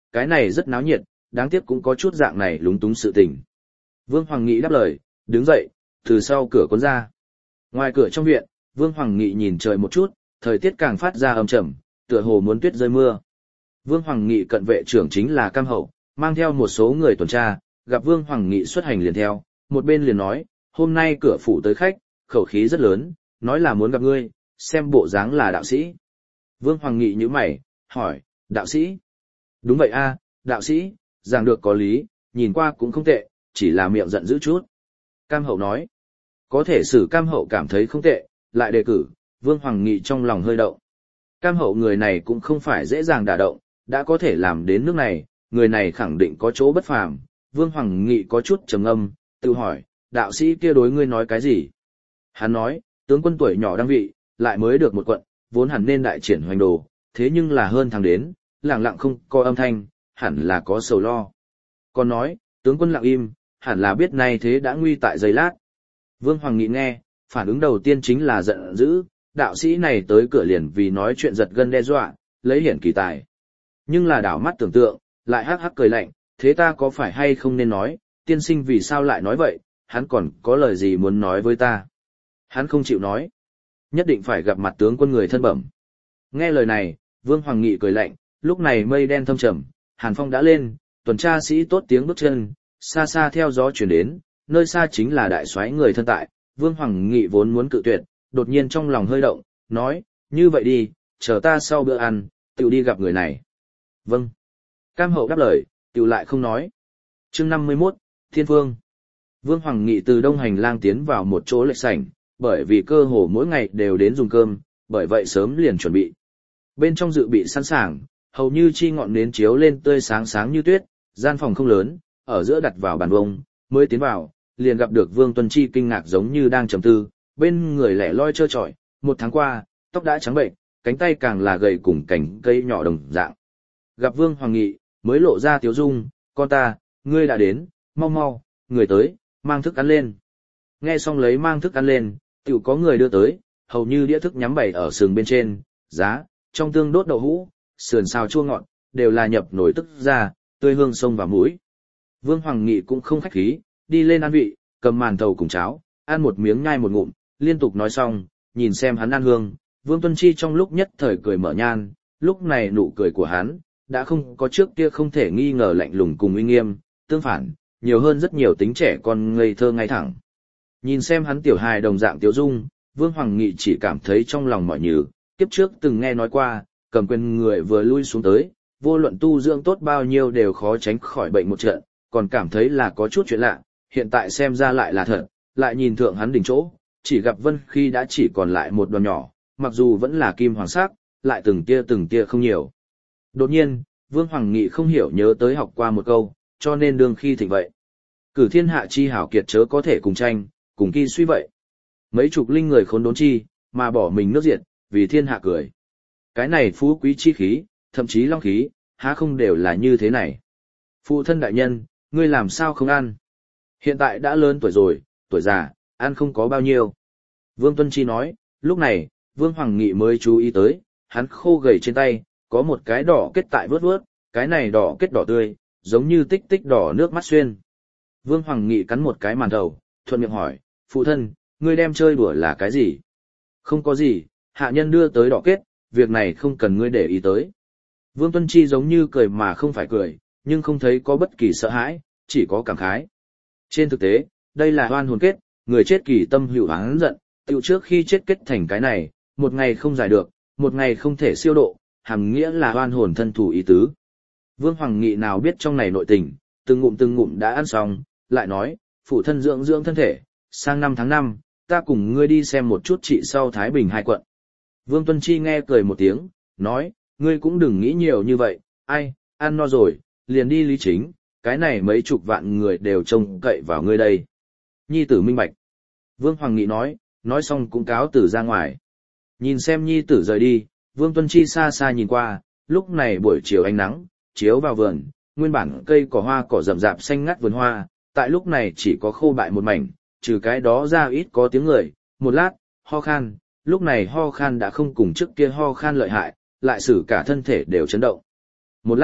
cái này rất náo nhiệt, đáng tiếc cũng có chút dạng này lúng túng sự tình. Vương Hoàng Nghị đáp lời, đứng dậy, từ sau cửa cuốn ra. Ngoài cửa trong viện, Vương Hoàng Nghị nhìn trời một chút, thời tiết càng phát ra âm trầm, tựa hồ muốn tuyết rơi mưa. Vương Hoàng Nghị cận vệ trưởng chính là Cam Hậu, mang theo một số người tuần tra, gặp Vương Hoàng Nghị xuất hành liền theo, một bên liền nói, hôm nay cửa phủ tới khách, khẩu khí rất lớn, nói là muốn gặp ngươi, xem bộ dáng là đạo sĩ. Vương Hoàng Nghị nhíu mày, hỏi, đạo sĩ? Đúng vậy a, đạo sĩ, giảng được có lý, nhìn qua cũng không tệ, chỉ là miệng giận dữ chút. Cam Hậu nói, có thể xử Cam Hậu cảm thấy không tệ, lại đề cử, Vương Hoàng Nghị trong lòng hơi động. Cam Hậu người này cũng không phải dễ dàng đả động, đã có thể làm đến nước này, người này khẳng định có chỗ bất phàm. Vương Hoàng Nghị có chút trầm ngâm, tự hỏi, đạo sĩ kia đối ngươi nói cái gì? Hắn nói, tướng quân tuổi nhỏ đăng vị, lại mới được một quận, vốn hẳn nên đại triển hoành đồ, thế nhưng là hơn tháng đến, lặng lặng không có âm thanh, hẳn là có sầu lo. Còn nói, tướng quân lặng im, hẳn là biết nay thế đã nguy tại giây lát. Vương Hoàng Nghị nghe, phản ứng đầu tiên chính là giận dữ, đạo sĩ này tới cửa liền vì nói chuyện giật gân đe dọa, lấy hiển kỳ tài. Nhưng là đảo mắt tưởng tượng, lại hắc hắc cười lạnh, thế ta có phải hay không nên nói, tiên sinh vì sao lại nói vậy, hắn còn có lời gì muốn nói với ta. Hắn không chịu nói, nhất định phải gặp mặt tướng quân người thân bẩm. Nghe lời này, Vương Hoàng Nghị cười lạnh, lúc này mây đen thâm trầm, hàn phong đã lên, tuần tra sĩ tốt tiếng bước chân, xa xa theo gió chuyển đến, nơi xa chính là đại soái người thân tại. Vương Hoàng Nghị vốn muốn cự tuyệt, đột nhiên trong lòng hơi động, nói, như vậy đi, chờ ta sau bữa ăn, tự đi gặp người này. Vâng. Cam Hậu đáp lời, tự lại không nói. Chương 51, Thiên Phương. Vương Hoàng Nghị từ đông hành lang tiến vào một chỗ lệch sảnh, bởi vì cơ hồ mỗi ngày đều đến dùng cơm, bởi vậy sớm liền chuẩn bị. Bên trong dự bị sẵn sàng, hầu như chi ngọn nến chiếu lên tươi sáng sáng như tuyết, gian phòng không lớn, ở giữa đặt vào bàn bông, mới tiến vào, liền gặp được Vương Tuân Chi kinh ngạc giống như đang trầm tư, bên người lẻ loi trơ trọi, một tháng qua, tóc đã trắng bệnh, cánh tay càng là gầy cùng cành cây nhỏ đồng dạng. Gặp Vương Hoàng Nghị, mới lộ ra tiếu dung, con ta, ngươi đã đến, mau mau, người tới, mang thức ăn lên. Nghe xong lấy mang thức ăn lên, tiểu có người đưa tới, hầu như đĩa thức nhắm bày ở sườn bên trên, giá, trong tương đốt đậu hũ, sườn xào chua ngọt, đều là nhập nổi tức ra, tươi hương sông vào mũi. Vương Hoàng Nghị cũng không khách khí, đi lên ăn vị, cầm màn thầu cùng cháo, ăn một miếng nhai một ngụm, liên tục nói xong, nhìn xem hắn ăn hương, Vương Tuân Chi trong lúc nhất thời cười mở nhan, lúc này nụ cười của hắn, đã không có trước kia không thể nghi ngờ lạnh lùng cùng uy nghiêm, tương phản, nhiều hơn rất nhiều tính trẻ con ngây thơ ngay thẳng. Nhìn xem hắn tiểu hài đồng dạng tiểu dung, Vương Hoàng Nghị chỉ cảm thấy trong lòng mỏi nhừ, kiếp trước từng nghe nói qua, cầm quyền người vừa lui xuống tới, vô luận tu dưỡng tốt bao nhiêu đều khó tránh khỏi bệnh một trận, còn cảm thấy là có chút chuyện lạ, hiện tại xem ra lại là thật, lại nhìn thượng hắn đỉnh chỗ, chỉ gặp Vân khi đã chỉ còn lại một đoàn nhỏ, mặc dù vẫn là kim hoàng sắc, lại từng tia không nhiều. Đột nhiên, Vương Hoàng Nghị không hiểu nhớ tới học qua một câu, cho nên đương khi thịnh vậy. Cử thiên hạ chi hảo kiệt chớ có thể cùng tranh, cùng kỳ suy vậy. Mấy chục linh người khốn đốn chi, mà bỏ mình nước diệt, vì thiên hạ cười. Cái này phú quý chi khí, thậm chí long khí, há không đều là như thế này. Phụ thân đại nhân, ngươi làm sao không ăn? Hiện tại đã lớn tuổi rồi, tuổi già, ăn không có bao nhiêu. Vương Tuân Chi nói, lúc này, Vương Hoàng Nghị mới chú ý tới, hắn khô gầy trên tay, có một cái đỏ kết tại vớt vớt, cái này đỏ kết đỏ tươi, giống như tích tích đỏ nước mắt xuyên. Vương Hoàng Nghị cắn một cái màn đầu, thuận miệng hỏi, phụ thân, ngươi đem chơi đùa là cái gì? Không có gì, hạ nhân đưa tới đỏ kết, việc này không cần ngươi để ý tới. Vương Tuân Chi giống như cười mà không phải cười, nhưng không thấy có bất kỳ sợ hãi, chỉ có cảm khái. Trên thực tế, đây là oan hồn kết, người chết kỳ tâm hữu oán giận, tiêu trước khi chết kết thành cái này, một ngày không giải được, một ngày không thể siêu độ, hàm nghĩa là oan hồn thân thủ ý tứ. Vương Hoàng Nghị nào biết trong này nội tình, từng ngụm đã ăn xong, lại nói, phụ thân dưỡng dưỡng thân thể, sang năm tháng 5, ta cùng ngươi đi xem một chút chị sau Thái Bình 2 quận. Vương Tuân Chi nghe cười một tiếng, nói, ngươi cũng đừng nghĩ nhiều như vậy, ai, ăn no rồi, liền đi Lý Chính, cái này mấy chục vạn người đều trông cậy vào ngươi đây. Nhi tử minh bạch. Vương Hoàng Nghị nói xong cũng cáo tử ra ngoài. Nhìn xem nhi tử rời đi, Vương Tuân Chi xa xa nhìn qua, lúc này buổi chiều ánh nắng, chiếu vào vườn, nguyên bản cây cỏ hoa cỏ rậm rạp xanh ngắt vườn hoa, tại lúc này chỉ có khô bại một mảnh, trừ cái đó ra ít có tiếng người, một lát, ho khan, lúc này ho khan đã không cùng trước kia ho khan lợi hại, lại xử cả thân thể đều chấn động. Một lát,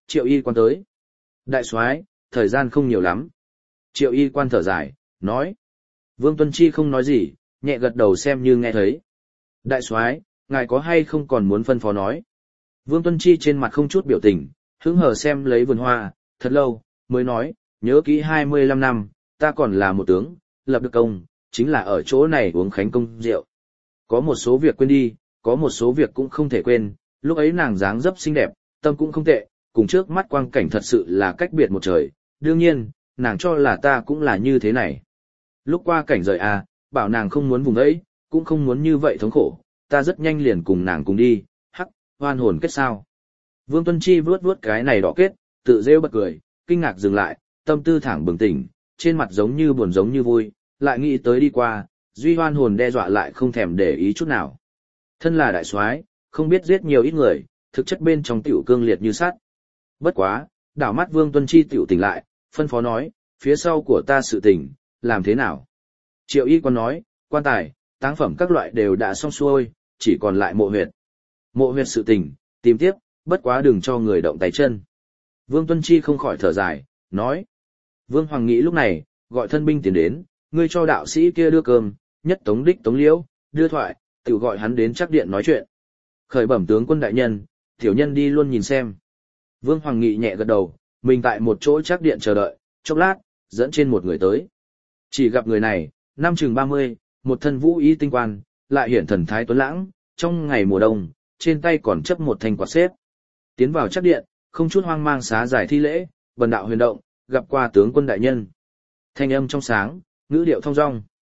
Triệu y quan tới. Đại soái, thời gian không nhiều lắm. Triệu y quan thở dài, nói. Vương Tuân Chi không nói gì, nhẹ gật đầu xem như nghe thấy. Đại soái, ngài có hay không còn muốn phân phó nói. Vương Tuân Chi trên mặt không chút biểu tình, hứng hờ xem lấy vườn hoa, thật lâu, mới nói, nhớ kỹ 25 năm, ta còn là một tướng, lập được công, chính là ở chỗ này uống khánh công rượu. Có một số việc quên đi, có một số việc cũng không thể quên, lúc ấy nàng dáng dấp xinh đẹp, tâm cũng không tệ, cùng trước mắt quang cảnh thật sự là cách biệt một trời, đương nhiên, nàng cho là ta cũng là như thế này. Lúc qua cảnh rời bảo nàng không muốn vùng ấy, cũng không muốn như vậy thống khổ, ta rất nhanh liền cùng nàng cùng đi, hắc, hoan hồn kết sao. Vương Tuân Chi vuốt vuốt cái này đỏ kết, tự rêu bật cười, kinh ngạc dừng lại, tâm tư thẳng bừng tỉnh, trên mặt giống như buồn giống như vui, lại nghĩ tới đi qua, duy hoan hồn đe dọa lại không thèm để ý chút nào. Thân là đại soái, không biết giết nhiều ít người, thực chất bên trong tiểu cương liệt như sắt. Bất quá, đảo mắt Vương Tuân Chi tiểu tỉnh lại, phân phó nói, phía sau của ta sự tình, làm thế nào? Triệu y quan nói, quan tài, táng phẩm các loại đều đã xong xuôi, chỉ còn lại mộ huyệt. Mộ huyệt sự tình, tìm tiếp, bất quá đừng cho người động tay chân. Vương Tuân Chi không khỏi thở dài, nói. Vương Hoàng nghĩ lúc này, gọi thân binh tiến đến, ngươi cho đạo sĩ kia đưa cơm, nhất tống đích tống liễu, đưa thoại, tự gọi hắn đến chắc điện nói chuyện. Khởi bẩm tướng quân đại nhân, tiểu nhân đi luôn nhìn xem. Vương Hoàng Nghị nhẹ gật đầu, mình tại một chỗ chắc điện chờ đợi, chốc lát, dẫn trên một người tới. Chỉ gặp người này, năm chừng 30, một thân vũ y tinh quan, lại hiển thần thái tuấn lãng, trong ngày mùa đông, trên tay còn chấp một thanh quạt xếp. Tiến vào chắc điện, không chút hoang mang xá giải thi lễ, bần đạo huyền động, gặp qua tướng quân đại nhân. Thanh âm trong sáng, ngữ điệu thong dong.